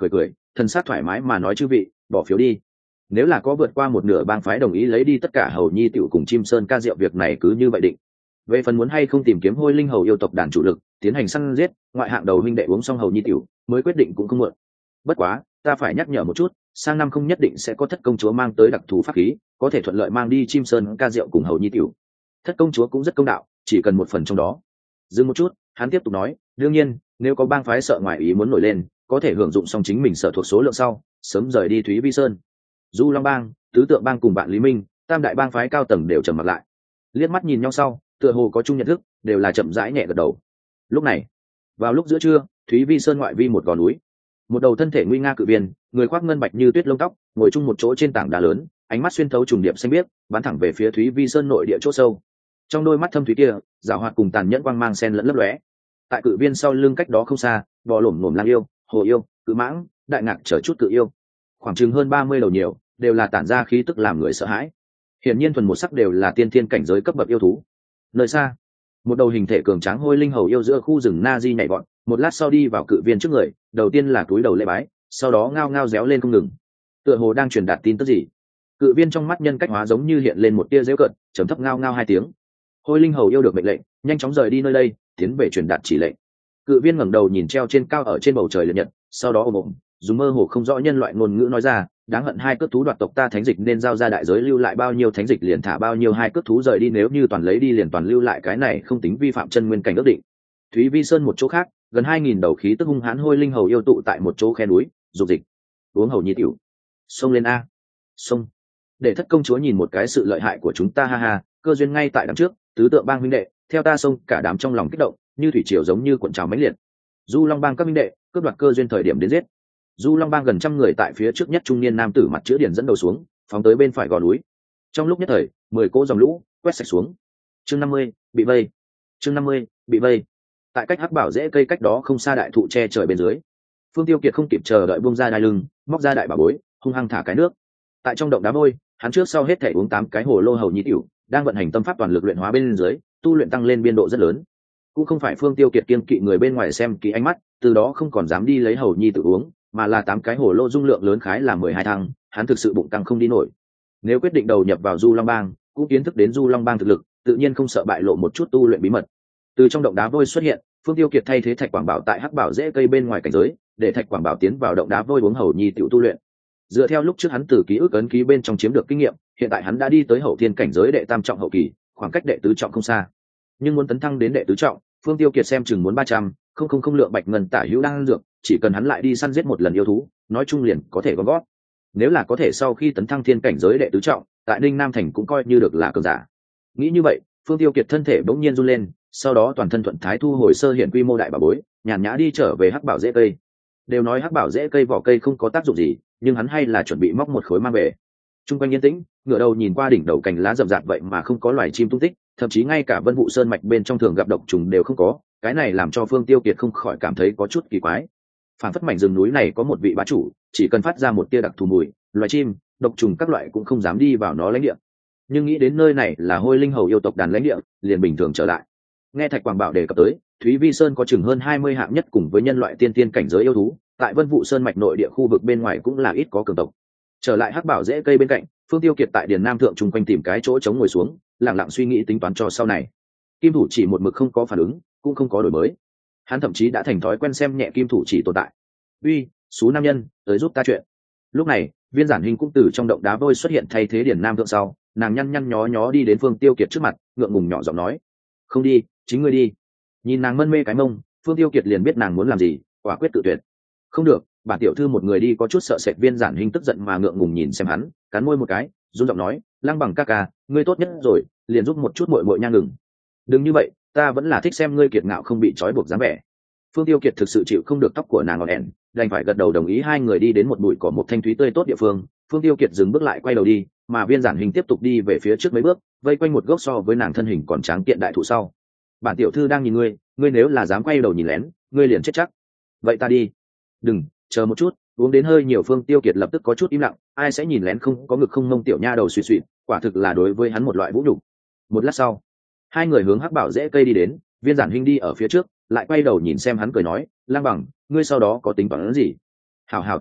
thần sắc thoải mái mà nói chư vị bỏ phiếu đi. Nếu là có vượt qua một nửa bang phái đồng ý lấy đi tất cả hầu nhi tiểu cùng chim sơn ca rượu, việc này cứ như vậy định. Về phần muốn hay không tìm kiếm hôi linh hầu yêu tộc đàn chủ lực tiến hành săn giết, ngoại hạng đầu huynh đệ uống xong hầu nhi tiểu mới quyết định cũng không muộn. Bất quá ta phải nhắc nhở một chút, sang năm không nhất định sẽ có thất công chúa mang tới đặc thù pháp khí có thể thuận lợi mang đi chim sơn ca rượu cùng hầu nhi tiểu. Thất công chúa cũng rất công đạo, chỉ cần một phần trong đó. Dừng một chút, hắn tiếp tục nói, đương nhiên nếu có bang phái sợ ngoài ý muốn nổi lên, có thể hưởng dụng xong chính mình sở thuộc số lượng sau sớm rời đi Thúy Vi Sơn. Du Long bang, tứ tượng bang cùng bạn Lý Minh, tam đại bang phái cao tầng đều trầm mặt lại, liếc mắt nhìn nhau sau tựa hồ có chung nhận thức, đều là chậm rãi nhẹ gật đầu. Lúc này vào lúc giữa trưa, Thúy Vi Sơn ngoại vi một gò núi, một đầu thân thể nguy nga cự viên, người khoác ngân bạch như tuyết lông tóc, ngồi chung một chỗ trên tảng đá lớn, ánh mắt xuyên thấu trùng điệp xanh biếc, bắn thẳng về phía Thúy Vi Sơn nội địa chỗ sâu. Trong đôi mắt thâm thúy kia, giảo hoạt cùng tàn nhẫn quang mang xen lẫn lấp lóe. Tại cự viên sau lưng cách đó không xa, bò lổm ngổm lang yêu, hồ yêu, cự mãng, đại ngạc chở chút cự yêu, khoảng chừng hơn ba mươi đầu nhiều, đều là tản ra khí tức làm người sợ hãi. Hiển nhiên thuần một sắc đều là tiên thiên cảnh giới cấp bậc yêu thú. Nơi xa, một đầu hình thể cường tráng hôi linh hầu yêu giữa khu rừng na di nhảy vọt, một lát sau đi vào cự viên trước người, đầu tiên là cúi đầu lễ bái, sau đó ngao ngao réo lên không ngừng, tựa hồ đang truyền đạt tin tức gì. Cự viên trong mắt nhân cách hóa giống như hiện lên một tia giễu cợt, trầm thấp ngao ngao hai tiếng. Hôi linh hầu yêu được mệnh lệnh, nhanh chóng rời đi nơi đây, tiến về truyền đạt chỉ lệnh. Cự viên ngẩng đầu nhìn treo trên cao ở trên bầu trời liệt nhật, sau đó ôm ôm, dùng mơ hồ không rõ nhân loại ngôn ngữ nói ra, đáng hận hai cước thú đoạt tộc ta thánh dịch nên giao ra đại giới, lưu lại bao nhiêu thánh dịch liền thả bao nhiêu hai cước thú rời đi, nếu như toàn lấy đi liền toàn lưu lại, cái này không tính vi phạm chân nguyên cảnh ước định. Thúy Vi Sơn một chỗ khác, gần hai nghìn đầu khí tức hung hãn hôi linh hầu yêu tụ tại một chỗ khe núi, dục dịch, uống hầu nhi tiểu. Xông lên a, xông! Để thất công chúa nhìn một cái sự lợi hại của chúng ta, ha ha, cơ duyên ngay tại đằng trước, tứ tượng bang huynh đệ, theo ta xông! Cả đám trong lòng kích động, như thủy triều giống như cuộn trào mãnh liệt. Du Long bang các huynh đệ, cướp đoạt cơ duyên thời điểm đến giết. Du Long bang gần trăm người tại phía trước nhất, trung niên nam tử mặt chữ điển dẫn đầu xuống, phóng tới bên phải gò núi. Trong lúc nhất thời, mười cỗ dòng lũ quét sạch xuống. Chương năm mươi, bị vây. Chương năm mươi, bị vây. Tại cách hắc bảo rễ cây cách đó không xa đại thụ che trời bên dưới, Phương Tiêu Kiệt không kịp chờ đợi buông ra đai lưng, móc ra đại bảo bối, hung hăng thả cái nước. Tại trong động đá vôi, hắn trước sau hết thể uống tám cái hồ lô hầu nhi tiểu, đang vận hành tâm pháp toàn lực luyện hóa bên dưới, tu luyện tăng lên biên độ rất lớn. Cũng không phải Phương Tiêu Kiệt kiêng kỵ người bên ngoài xem kỹ ánh mắt, từ đó không còn dám đi lấy hầu nhi tự uống, mà là tám cái hồ lô dung lượng lớn khái là mười hai thăng, hắn thực sự bụng tăng không đi nổi. Nếu quyết định đầu nhập vào Du Long bang, cũng kiến thức đến Du Long bang thực lực, tự nhiên không sợ bại lộ một chút tu luyện bí mật. Từ trong động đá vôi xuất hiện, Phương Tiêu Kiệt thay thế Thạch Quảng Bảo tại hắc bảo rễ cây bên ngoài cảnh giới, để Thạch Quảng Bảo tiến vào động đá vôi uống hầu nhi tiểu tu luyện. Dựa theo lúc trước hắn từ ký ức ấn ký bên trong chiếm được kinh nghiệm, hiện tại hắn đã đi tới hậu thiên cảnh giới đệ tam trọng hậu kỳ, khoảng cách đệ tứ trọng không xa. Nhưng muốn tấn thăng đến đệ tứ trọng, Phương Tiêu Kiệt xem chừng muốn ba trăm, không không không lượng bạch ngân tả hữu đang dược, chỉ cần hắn lại đi săn giết một lần yêu thú, nói chung liền có thể gom gót. Nếu là có thể sau khi tấn thăng thiên cảnh giới đệ tứ trọng, tại Ninh Nam thành cũng coi như được là cường giả. Nghĩ như vậy, Phương Tiêu Kiệt thân thể bỗng nhiên run lên, sau đó toàn thân thuận thái thu hồi sơ hiện quy mô đại bảo bối, nhàn nhã đi trở về hắc bảo rễ cây. Đều nói hắc bảo rễ cây vỏ cây không có tác dụng gì, nhưng hắn hay là chuẩn bị móc một khối mang về. Trung quanh yên tĩnh, ngửa đầu nhìn qua đỉnh đầu cành lá rậm rạp vậy mà không có loài chim tung tích, thậm chí ngay cả Vân Vũ Sơn mạch bên trong thường gặp độc trùng đều không có, cái này làm cho Phương Tiêu Kiệt không khỏi cảm thấy có chút kỳ quái. Phản phất mảnh rừng núi này có một vị bá chủ, chỉ cần phát ra một tia đặc thù mùi, loài chim, độc trùng các loại cũng không dám đi vào nó lãnh địa. Nhưng nghĩ đến nơi này là hôi linh hầu yêu tộc đàn lãnh địa, liền bình thường trở lại. Nghe Thạch Quảng Bảo đề cập tới, Thúy Vi Sơn có chừng hơn hai mươi hạng nhất cùng với nhân loại tiên tiên cảnh giới yêu thú, tại Vân Vũ Sơn mạch nội địa khu vực bên ngoài cũng là ít có cường tộc. Trở lại hắc bảo rễ cây bên cạnh, Phương Tiêu Kiệt tại Điền Nam thượng trung quanh tìm cái chỗ trống ngồi xuống, lặng lặng suy nghĩ tính toán cho sau này. Kim thủ chỉ một mực không có phản ứng, cũng không có đổi mới. Hắn thậm chí đã thành thói quen xem nhẹ kim thủ chỉ tồn tại. Uy, số nam nhân, tới giúp ta chuyện. Lúc này, Viên Giản Hình cũng từ trong động đá vôi xuất hiện thay thế Điền Nam thượng sau, nàng nhăn nhăn nhó nhó đi đến Phương Tiêu Kiệt trước mặt, ngượng ngùng nhỏ giọng nói: "Không đi, chính ngươi đi." Nhìn nàng mân mê cái mông, Phương Tiêu Kiệt liền biết nàng muốn làm gì, quả quyết tự tuyệt. "Không được, bản tiểu thư một người đi." Có chút sợ sệt Viên Giản Hình tức giận mà ngượng ngùng nhìn xem hắn, cắn môi một cái, run giọng nói: "Lăng Bằng ca ca, ngươi tốt nhất rồi, liền giúp một chút muội muội nha ngừng. Đừng như vậy, ta vẫn là thích xem ngươi kiệt ngạo không bị trói buộc dáng vẻ." Phương Tiêu Kiệt thực sự chịu không được tóc của nàng ngọn ẻn, đành phải gật đầu đồng ý. Hai người đi đến một bụi cỏ một thanh thúy tươi tốt địa phương, Phương Tiêu Kiệt dừng bước lại quay đầu đi, mà Viên Giản Hình tiếp tục đi về phía trước mấy bước, vây quanh một gốc so với nàng thân hình còn tráng kiện đại thụ sau. "Bản tiểu thư đang nhìn ngươi, ngươi nếu là dám quay đầu nhìn lén, ngươi liền chết chắc." "Vậy ta đi." "Đừng, chờ một chút." Uống đến hơi nhiều Phương Tiêu Kiệt lập tức có chút im lặng, ai sẽ nhìn lén không có ngực không mông tiểu nha đầu suy suy, quả thực là đối với hắn một loại vũ nhục. Một lát sau, hai người hướng hắc bảo rễ cây đi đến, Viên Giản Hình đi ở phía trước, lại quay đầu nhìn xem hắn cười nói: "Lang Bằng, ngươi sau đó có tính toán gì?" "Hảo hảo tu luyện,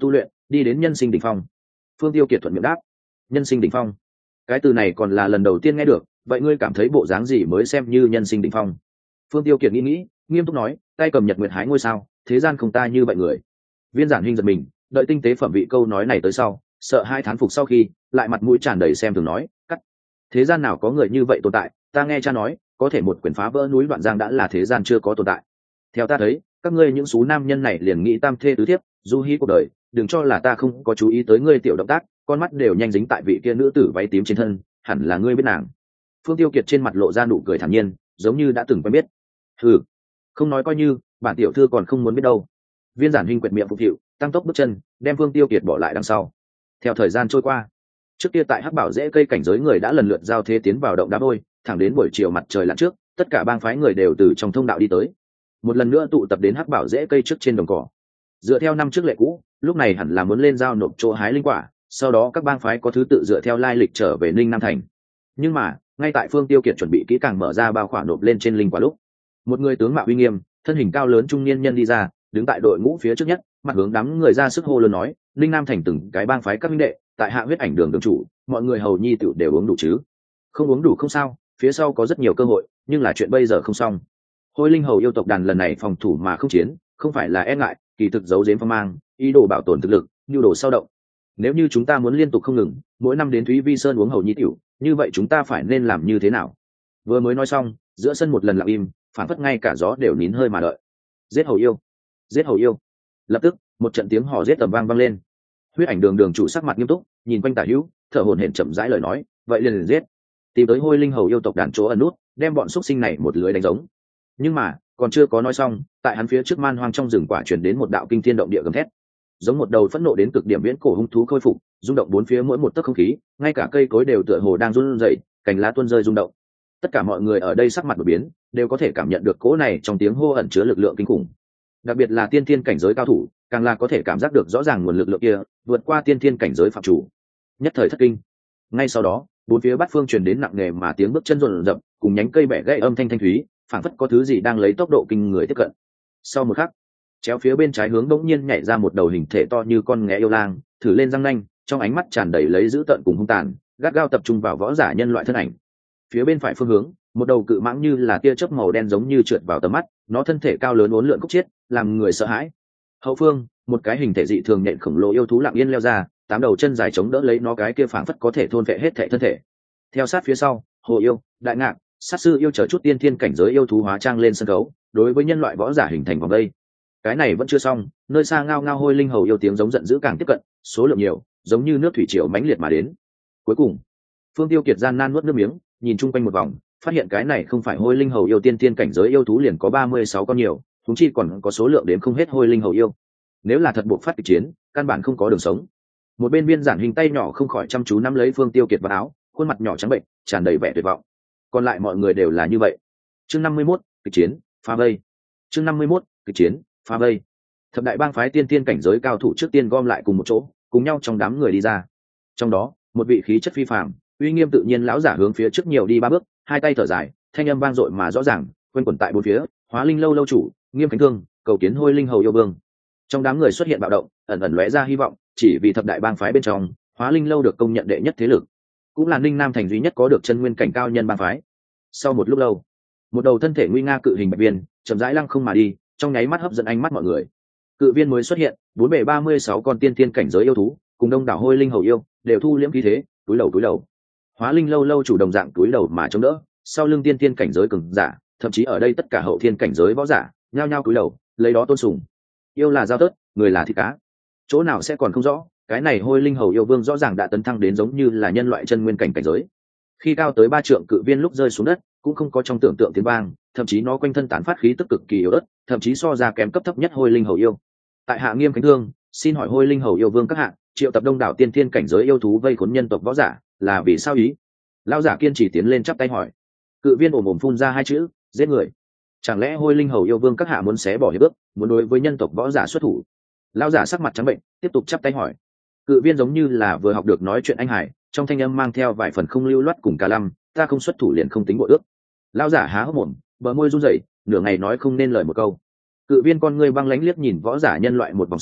đi đến nhân sinh đỉnh phong. Phương Tiêu Kiệt thuận miệng đáp. Nhân sinh đỉnh phong, cái từ này còn là lần đầu tiên nghe được, vậy ngươi cảm thấy bộ dáng gì mới xem như nhân sinh đỉnh phong? Phương Tiêu Kiệt nghĩ nghĩ, nghiêm túc nói, tay cầm nhật nguyệt hái ngôi sao, thế gian không ta như vậy người. Viên Giản Hinh giật mình, đợi tinh tế phẩm vị câu nói này tới sau, sợ hai thán phục sau khi, lại mặt mũi tràn đầy xem thường nói, cắt. Thế gian nào có người như vậy tồn tại, ta nghe cha nói, có thể một quyền phá vỡ núi Đoạn Giang đã là thế gian chưa có tồn tại. Theo ta thấy, các ngươi những số nam nhân này liền nghĩ tam thê tứ thiếp, du hí cuộc đời, đừng cho là ta không có chú ý tới ngươi tiểu động tác, con mắt đều nhanh dính tại vị kia nữ tử váy tím trên thân, hẳn là ngươi biết nàng. Phương Tiêu Kiệt trên mặt lộ ra nụ cười thản nhiên, giống như đã từng quen biết. Hừ, không nói coi như, bản tiểu thư còn không muốn biết đâu. Viên Giản Hinh quệt miệng phục hiệu, tăng tốc bước chân, đem Phương Tiêu Kiệt bỏ lại đằng sau. Theo thời gian trôi qua, trước kia tại Hắc Bảo Dễ cây cảnh giới người đã lần lượt giao thế tiến vào động đá vôi, thẳng đến buổi chiều mặt trời lặn trước, tất cả bang phái người đều từ trong thông đạo đi tới, một lần nữa tụ tập đến Hắc Bảo Dễ cây trước trên đồng cỏ. Dựa theo năm trước lệ cũ, lúc này hẳn là muốn lên giao nộp chỗ hái linh quả, sau đó các bang phái có thứ tự dựa theo lai lịch trở về Ninh Nam thành. Nhưng mà, ngay tại Phương Tiêu Kiệt chuẩn bị kỹ càng mở ra bao khỏa nộp lên trên linh quả lúc, một người tướng mạo uy nghiêm, thân hình cao lớn trung niên nhân đi ra, đứng tại đội ngũ phía trước nhất, mặt hướng đám người ra sức hô lớn nói, Ninh Nam thành từng cái bang phái các minh đệ, tại hạ huyết ảnh đường đường chủ, mọi người hầu nhi tiểu đều uống đủ chứ? Không uống đủ không sao, phía sau có rất nhiều cơ hội, nhưng là chuyện bây giờ không xong. Hôi linh hầu yêu tộc đàn lần này phòng thủ mà không chiến, không phải là e ngại, kỳ thực giấu giếm phong mang, ý đồ bảo tồn thực lực, nhu đồ sao động. Nếu như chúng ta muốn liên tục không ngừng, mỗi năm đến Thúy Vi Sơn uống hầu nhi tiểu, như vậy chúng ta phải nên làm như thế nào? Vừa mới nói xong, giữa sân một lần lặng im, phản phất ngay cả gió đều nín hơi mà đợi. Giết hầu yêu, giết hầu yêu. Lập tức, một trận tiếng hò giết tầm vang vang lên. Huyết ảnh đường đường chủ sắc mặt nghiêm túc, nhìn quanh tả hữu, thở hổn hển chậm rãi lời nói, vậy liền liền giết. Tìm tới hôi linh hầu yêu tộc đàn chỗ ẩn nút, đem bọn xuất sinh này một lưới đánh giống. Nhưng mà, còn chưa có nói xong, tại hắn phía trước man hoang trong rừng quả truyền đến một đạo kinh thiên động địa gầm thét, giống một đầu phẫn nộ đến cực điểm viễn cổ hung thú khôi phục, rung động bốn phía mỗi một tấc không khí, ngay cả cây cối đều tựa hồ đang run rẩy, cành lá tuôn rơi rung động. Tất cả mọi người ở đây sắc mặt đổi biến, đều có thể cảm nhận được cỗ này trong tiếng hô ẩn chứa lực lượng kinh khủng. Đặc biệt là tiên thiên cảnh giới cao thủ, càng là có thể cảm giác được rõ ràng nguồn lực lượng kia vượt qua tiên thiên cảnh giới phạm chủ. Nhất thời thất kinh. Ngay sau đó, bốn phía bát phương truyền đến nặng nề mà tiếng bước chân rộn rập, cùng nhánh cây bẻ gãy âm thanh thanh thúy, phảng phất có thứ gì đang lấy tốc độ kinh người tiếp cận. Sau một khắc, chéo phía bên trái hướng bỗng nhiên nhảy ra một đầu hình thể to như con nghé yêu lang, thử lên răng nanh, trong ánh mắt tràn đầy lấy dữ tợn cùng hung tàn, gắt gao tập trung vào võ giả nhân loại thân ảnh. Phía bên phải phương hướng, một đầu cự mãng như là tia chớp màu đen giống như trượt vào tầm mắt, nó thân thể cao lớn uốn lượn khúc chiết, làm người sợ hãi. Hậu phương, một cái hình thể dị thường nhện khổng lồ yêu thú lặng yên leo ra, tám đầu chân dài chống đỡ lấy nó cái kia phảng phất có thể thôn vệ hết thể thân thể. Theo sát phía sau, hồ yêu, đại ngạc, sát sư yêu chở chút tiên thiên cảnh giới yêu thú hóa trang lên sân khấu, đối với nhân loại võ giả hình thành vòng đây. Cái này vẫn chưa xong, nơi xa ngao ngao hôi linh hầu yêu tiếng giống giận dữ càng tiếp cận, số lượng nhiều, giống như nước thủy triều mãnh liệt mà đến. Cuối cùng, Phương Tiêu Kiệt gian nan nuốt nước miếng, nhìn chung quanh một vòng, phát hiện cái này không phải hôi linh hầu yêu tiên tiên cảnh giới yêu thú liền có ba mươi sáu con nhiều, chúng chi còn có số lượng đến không hết hôi linh hầu yêu. Nếu là thật buộc phát kịch chiến, căn bản không có đường sống. Một bên Viên Giản Hình tay nhỏ không khỏi chăm chú nắm lấy Phương Tiêu Kiệt vào áo, khuôn mặt nhỏ trắng bệnh, tràn đầy vẻ tuyệt vọng. Còn lại mọi người đều là như vậy. Chương năm mươi mốt, kịch chiến, phá vây. Chương năm mươi mốt, kịch chiến, phá vây. Thập đại bang phái tiên tiên cảnh giới cao thủ trước tiên gom lại cùng một chỗ, cùng nhau trong đám người đi ra. Trong đó, một vị khí chất phi phàm, uy nghiêm tự nhiên lão giả hướng phía trước nhiều đi ba bước, hai tay thở dài, thanh âm vang dội mà rõ ràng, quanh quẩn tại bốn phía. Hóa Linh lâu lâu chủ, Nghiêm Khánh Thương, cầu kiến hôi linh hầu yêu vương. Trong đám người xuất hiện bạo động, ẩn ẩn lóe ra hy vọng, chỉ vì thập đại bang phái bên trong, Hóa Linh lâu được công nhận đệ nhất thế lực, cũng là Ninh Nam thành duy nhất có được chân nguyên cảnh cao nhân bang phái. Sau một lúc lâu, một đầu thân thể nguy nga cự hình bạch viên chậm rãi lăng không mà đi, trong nháy mắt hấp dẫn ánh mắt mọi người. Cự viên mới xuất hiện, bốn bề ba mươi sáu con tiên tiên cảnh giới yêu thú, cùng đông đảo hôi linh hầu yêu, đều thu liễm khí thế, túi đầu túi đầu. Hóa Linh lâu lâu chủ đồng dạng túi đầu mà chống đỡ, sau lưng tiên tiên cảnh giới cường giả, thậm chí ở đây tất cả hậu thiên cảnh giới võ giả, nhao nhao túi đầu, lấy đó tôn sùng. Yêu là giao tớt, người là thịt cá. Chỗ nào sẽ còn không rõ, cái này hôi linh hầu yêu vương rõ ràng đã tấn thăng đến giống như là nhân loại chân nguyên cảnh cảnh giới. Khi cao tới ba trượng cự viên lúc rơi xuống đất, cũng không có trong tưởng tượng tiếng vang, thậm chí nó quanh thân tán phát khí tức cực kỳ yếu ớt, thậm chí so ra kém cấp thấp nhất hôi linh hầu yêu. Tại hạ Nghiêm Khánh Thương, xin hỏi hôi linh hầu yêu vương các hạ, triệu tập đông đảo tiên thiên cảnh giới yêu thú vây khốn nhân tộc võ giả, là vì sao ý? Lão giả kiên trì tiến lên chắp tay hỏi. Cự viên ồm ồm phun ra hai chữ, giết người. Chẳng lẽ hôi linh hầu yêu vương các hạ muốn xé bỏ hiệp ước, muốn đối với nhân tộc võ giả xuất thủ? Lão giả sắc mặt trắng bệnh, tiếp tục chắp tay hỏi. Cự viên giống như là vừa học được nói chuyện anh hải, trong thanh âm mang theo vài phần không lưu loát cùng cả lăm, ta không xuất thủ liền không tính bội ước. Lão giả há hốc mồm, bờ môi run rẩy, nửa ngày nói không nên lời một câu. Cự viên con ngươi băng lãnh liếc nhìn võ giả nhân loại một vòng sau,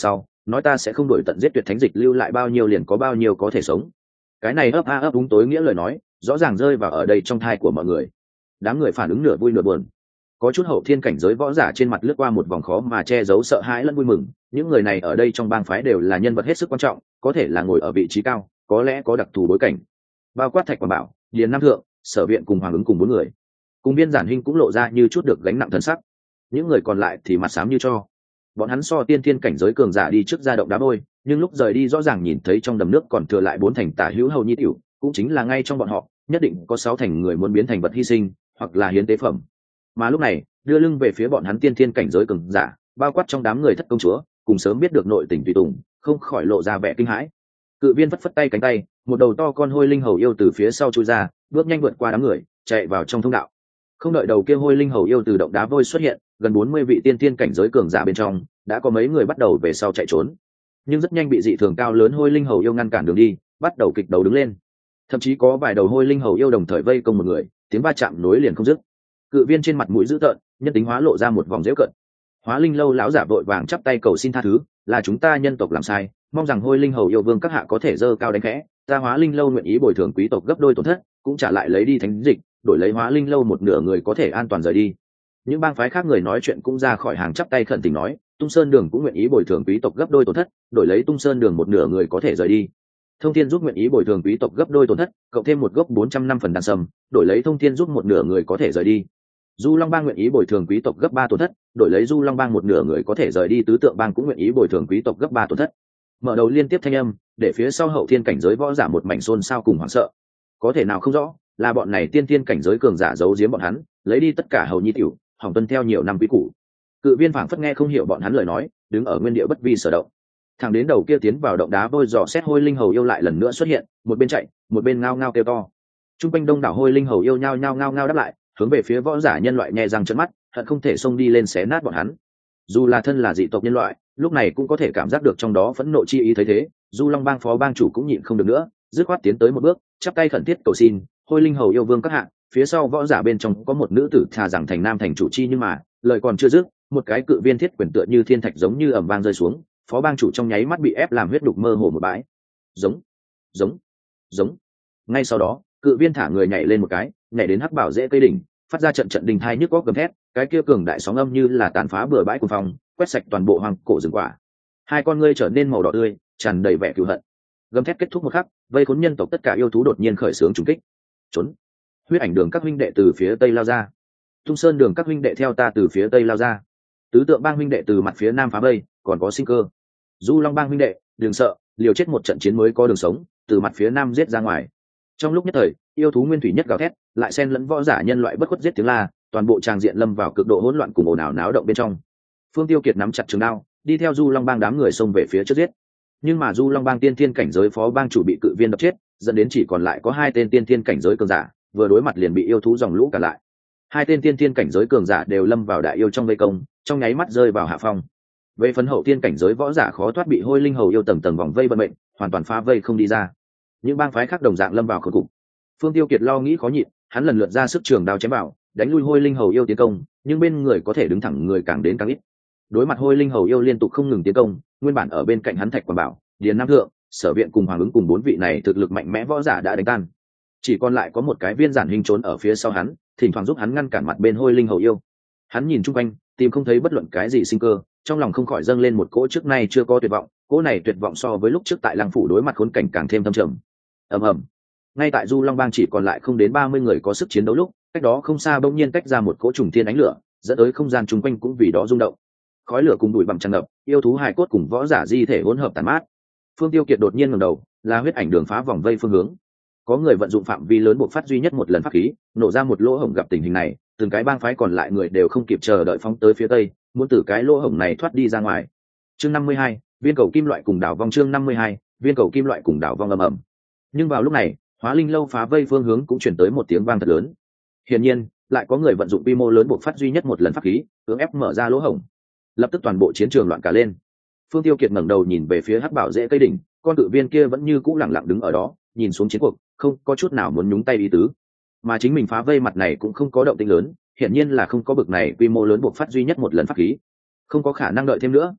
nói ta sẽ không đổi tận giết tuyệt thánh dịch lưu lại bao nhiêu liền có bao nhiêu có thể sống. Cái này ấp a ấp đúng tối nghĩa lời nói rõ ràng rơi vào ở đây trong thai của mọi người. Đám người phản ứng nửa vui nửa buồn, có chút hậu thiên cảnh giới võ giả trên mặt lướt qua một vòng khó mà che giấu sợ hãi lẫn vui mừng. Những người này ở đây trong bang phái đều là nhân vật hết sức quan trọng, có thể là ngồi ở vị trí cao, có lẽ có đặc thù bối cảnh, bao quát Thạch Quảng Bảo, Điền Nam Thượng, Sở Viện cùng Hoàng ứng cùng bốn người, cùng Biên Giản Hinh cũng lộ ra như chút được gánh nặng thần sắc. Những người còn lại thì mặt xám như cho. Bọn hắn so tiên thiên cảnh giới cường giả đi trước ra động đá vôi, nhưng lúc rời đi rõ ràng nhìn thấy trong đầm nước còn thừa lại bốn thành tả hữu hầu nhi tiểu, cũng chính là ngay trong bọn họ nhất định có sáu thành người muốn biến thành vật hy sinh hoặc là hiến tế phẩm. Mà lúc này đưa lưng về phía bọn hắn tiên thiên cảnh giới cường giả, bao quát trong đám người thất công chúa cùng sớm biết được nội tình tùy tùng, không khỏi lộ ra vẻ kinh hãi. Cự viên phất phất tay cánh tay, một đầu to con hôi linh hầu yêu từ phía sau chui ra, bước nhanh vượt qua đám người, chạy vào trong thông đạo. Không đợi đầu kia hôi linh hầu yêu từ động đá vôi xuất hiện, gần bốn mươi vị tiên tiên cảnh giới cường giả bên trong đã có mấy người bắt đầu về sau chạy trốn, nhưng rất nhanh bị dị thường cao lớn hôi linh hầu yêu ngăn cản đường đi, bắt đầu kịch đấu đứng lên. Thậm chí có vài đầu hôi linh hầu yêu đồng thời vây công một người, tiếng va chạm nối liền không dứt. Cự viên trên mặt mũi dữ tợn, nhân tính hóa lộ ra một vòng dễu cận. Hóa linh lâu lão giả vội vàng chắp tay cầu xin tha thứ, là chúng ta nhân tộc làm sai, mong rằng hôi linh hầu yêu vương các hạ có thể dơ cao đánh khẽ, ta hóa linh lâu nguyện ý bồi thường quý tộc gấp đôi tổn thất, cũng trả lại lấy đi thánh dịch, đổi lấy hóa linh lâu một nửa người có thể an toàn rời đi. Những bang phái khác người nói chuyện cũng ra khỏi hàng chắp tay khẩn tình nói, Tung Sơn Đường cũng nguyện ý bồi thường quý tộc gấp đôi tổn thất, đổi lấy Tung Sơn Đường một nửa người có thể rời đi. Thông Thiên giúp nguyện ý bồi thường quý tộc gấp đôi tổn thất, cộng thêm một gốc bốn trăm năm phần đàn sâm, đổi lấy Thông Thiên giúp một nửa người có thể rời đi. Du Long Bang nguyện ý bồi thường quý tộc gấp ba tổn thất, đổi lấy Du Long Bang một nửa người có thể rời đi. Tứ Tượng Bang cũng nguyện ý bồi thường quý tộc gấp ba tổn thất. Mở đầu liên tiếp thanh âm, để phía sau hậu thiên cảnh giới võ giả một mảnh xôn xao cùng hoảng sợ. Có thể nào không rõ, là bọn này tiên tiên cảnh giới cường giả giấu giếm bọn hắn, lấy đi tất cả hầu nhi tiểu, hỏng tuân theo nhiều năm quý củ. Cự viên phảng phất nghe không hiểu bọn hắn lời nói, đứng ở nguyên địa bất vi sở động. Thằng đến đầu kia tiến vào động đá vôi dò xét hôi linh hầu yêu lại lần nữa xuất hiện, một bên chạy, một bên ngao ngao kêu to. Trung quanh đông đảo hôi linh hầu yêu nhao nhao ngao ngao đáp lại, hướng về phía võ giả nhân loại nhẹ răng trợn mắt, hận không thể xông đi lên xé nát bọn hắn. Dù là thân là dị tộc nhân loại, lúc này cũng có thể cảm giác được trong đó phẫn nộ chi ý. Thấy thế, Du Long Bang phó bang chủ cũng nhịn không được nữa, dứt khoát tiến tới một bước, chắp tay khẩn thiết cầu xin, hôi linh hầu yêu vương các hạ, phía sau võ giả bên trong có một nữ tử thà rằng thành nam thành chủ chi, nhưng mà lời còn chưa dứt, một cái cự viên thiết quyền tựa như thiên thạch giống như ầm vang rơi xuống, phó bang chủ trong nháy mắt bị ép làm huyết đục mơ hồ một bãi. Giống, giống, giống. Ngay sau đó, cự viên thả người nhảy lên một cái, nhảy đến hắc bảo rễ cây đỉnh, phát ra trận trận đình thai nhức góc gầm thét, cái kia cường đại sóng âm như là tàn phá bừa bãi cuồng phong, quét sạch toàn bộ hoang cổ rừng quả. Hai con ngươi trở nên màu đỏ tươi, tràn đầy vẻ cừu hận. Gầm thét kết thúc một khắc, vây khốn nhân tộc tất cả yêu thú đột nhiên khởi xướng trùng kích. Trốn! Huyết ảnh đường các huynh đệ từ phía tây lao ra. Tung Sơn đường các huynh đệ theo ta từ phía tây lao ra. Tứ Tượng Bang huynh đệ từ mặt phía nam phá vây, còn có sinh cơ. Du Long Bang huynh đệ, đừng sợ, liều chết một trận chiến mới có đường sống, từ mặt phía nam giết ra ngoài. Trong lúc nhất thời, yêu thú nguyên thủy nhất gào thét, lại xen lẫn võ giả nhân loại bất khuất giết tiếng la, toàn bộ tràng diện lâm vào cực độ hỗn loạn cùng ồn ào náo động bên trong. Phương Tiêu Kiệt nắm chặt trường đao, đi theo Du Long Bang đám người xông về phía trước giết. Nhưng mà Du Long Bang tiên thiên cảnh giới phó bang chủ bị cự viên đập chết, dẫn đến chỉ còn lại có hai tên tiên thiên cảnh giới cường giả, vừa đối mặt liền bị yêu thú dòng lũ cản lại. Hai tên tiên thiên cảnh giới cường giả đều lâm vào đại yêu trong vây công, trong nháy mắt rơi vào hạ phong. Về phần hậu tiên cảnh giới võ giả khó thoát bị hôi linh hầu yêu tầng tầng vòng vây vận mệnh, hoàn toàn phá vây không đi ra. Những bang phái khác đồng dạng lâm vào khốn cục. Phương Tiêu Kiệt lo nghĩ khó nhịn, hắn lần lượt ra sức trường đao chém vào, đánh lui hôi linh hầu yêu tiến công, nhưng bên người có thể đứng thẳng người càng đến càng ít. Đối mặt hôi linh hầu yêu liên tục không ngừng tiến công, nguyên bản ở bên cạnh hắn Thạch Quảng Bảo, Điền Nam Thượng, Sở Viện cùng Hoàng ứng cùng bốn vị này thực lực mạnh mẽ võ giả đã đánh tan. Chỉ còn lại có một cái Viên Giản Hinh trốn ở phía sau hắn, thỉnh thoảng giúp hắn ngăn cản mặt bên hôi linh hầu yêu. Hắn nhìn chung quanh, tìm không thấy bất luận cái gì sinh cơ, trong lòng không khỏi dâng lên một cỗ trước nay chưa có tuyệt vọng. Cỗ này tuyệt vọng so với lúc trước tại Lăng phủ đối mặt khốn cảnh càng thêm thâm trầm. Ầm ầm. Ngay tại Du Long Bang chỉ còn lại không đến ba mươi người có sức chiến đấu lúc, cách đó không xa bỗng nhiên tách ra một cỗ trùng thiên ánh lửa, dẫn tới không gian chung quanh cũng vì đó rung động. Khói lửa cùng bụi bặm tràn ngập, yêu thú hài cốt cùng võ giả di thể hỗn hợp tàn mát. Phương Tiêu Kiệt đột nhiên ngẩng đầu, là huyết ảnh đường phá vòng vây phương hướng. Có người vận dụng phạm vi lớn buộc phát duy nhất một lần pháp khí, nổ ra một lỗ hổng. Gặp tình hình này, từng cái bang phái còn lại người đều không kịp chờ đợi phóng tới phía tây, muốn từ cái lỗ hổng này thoát đi ra ngoài. Chương năm mươi hai, viên cầu kim loại cùng đảo vong. Chương năm mươi hai, viên cầu kim loại cùng đảo vong ầm ầm. Nhưng vào lúc này, Hóa Linh lâu phá vây phương hướng cũng chuyển tới một tiếng vang thật lớn. Hiển nhiên, lại có người vận dụng quy mô lớn buộc phát duy nhất một lần pháp khí, cưỡng ép mở ra lỗ hổng. Lập tức toàn bộ chiến trường loạn cả lên. Phương Tiêu Kiệt ngẩng đầu nhìn về phía hắc bảo rễ cây đỉnh, con cự viên kia vẫn như cũ lặng lặng đứng ở đó, nhìn xuống chiến cuộc, không có chút nào muốn nhúng tay ý tứ. Mà chính mình phá vây mặt này cũng không có động tĩnh lớn, hiển nhiên là không có bực này quy mô lớn buộc phát duy nhất một lần pháp khí, không có khả năng đợi thêm nữa.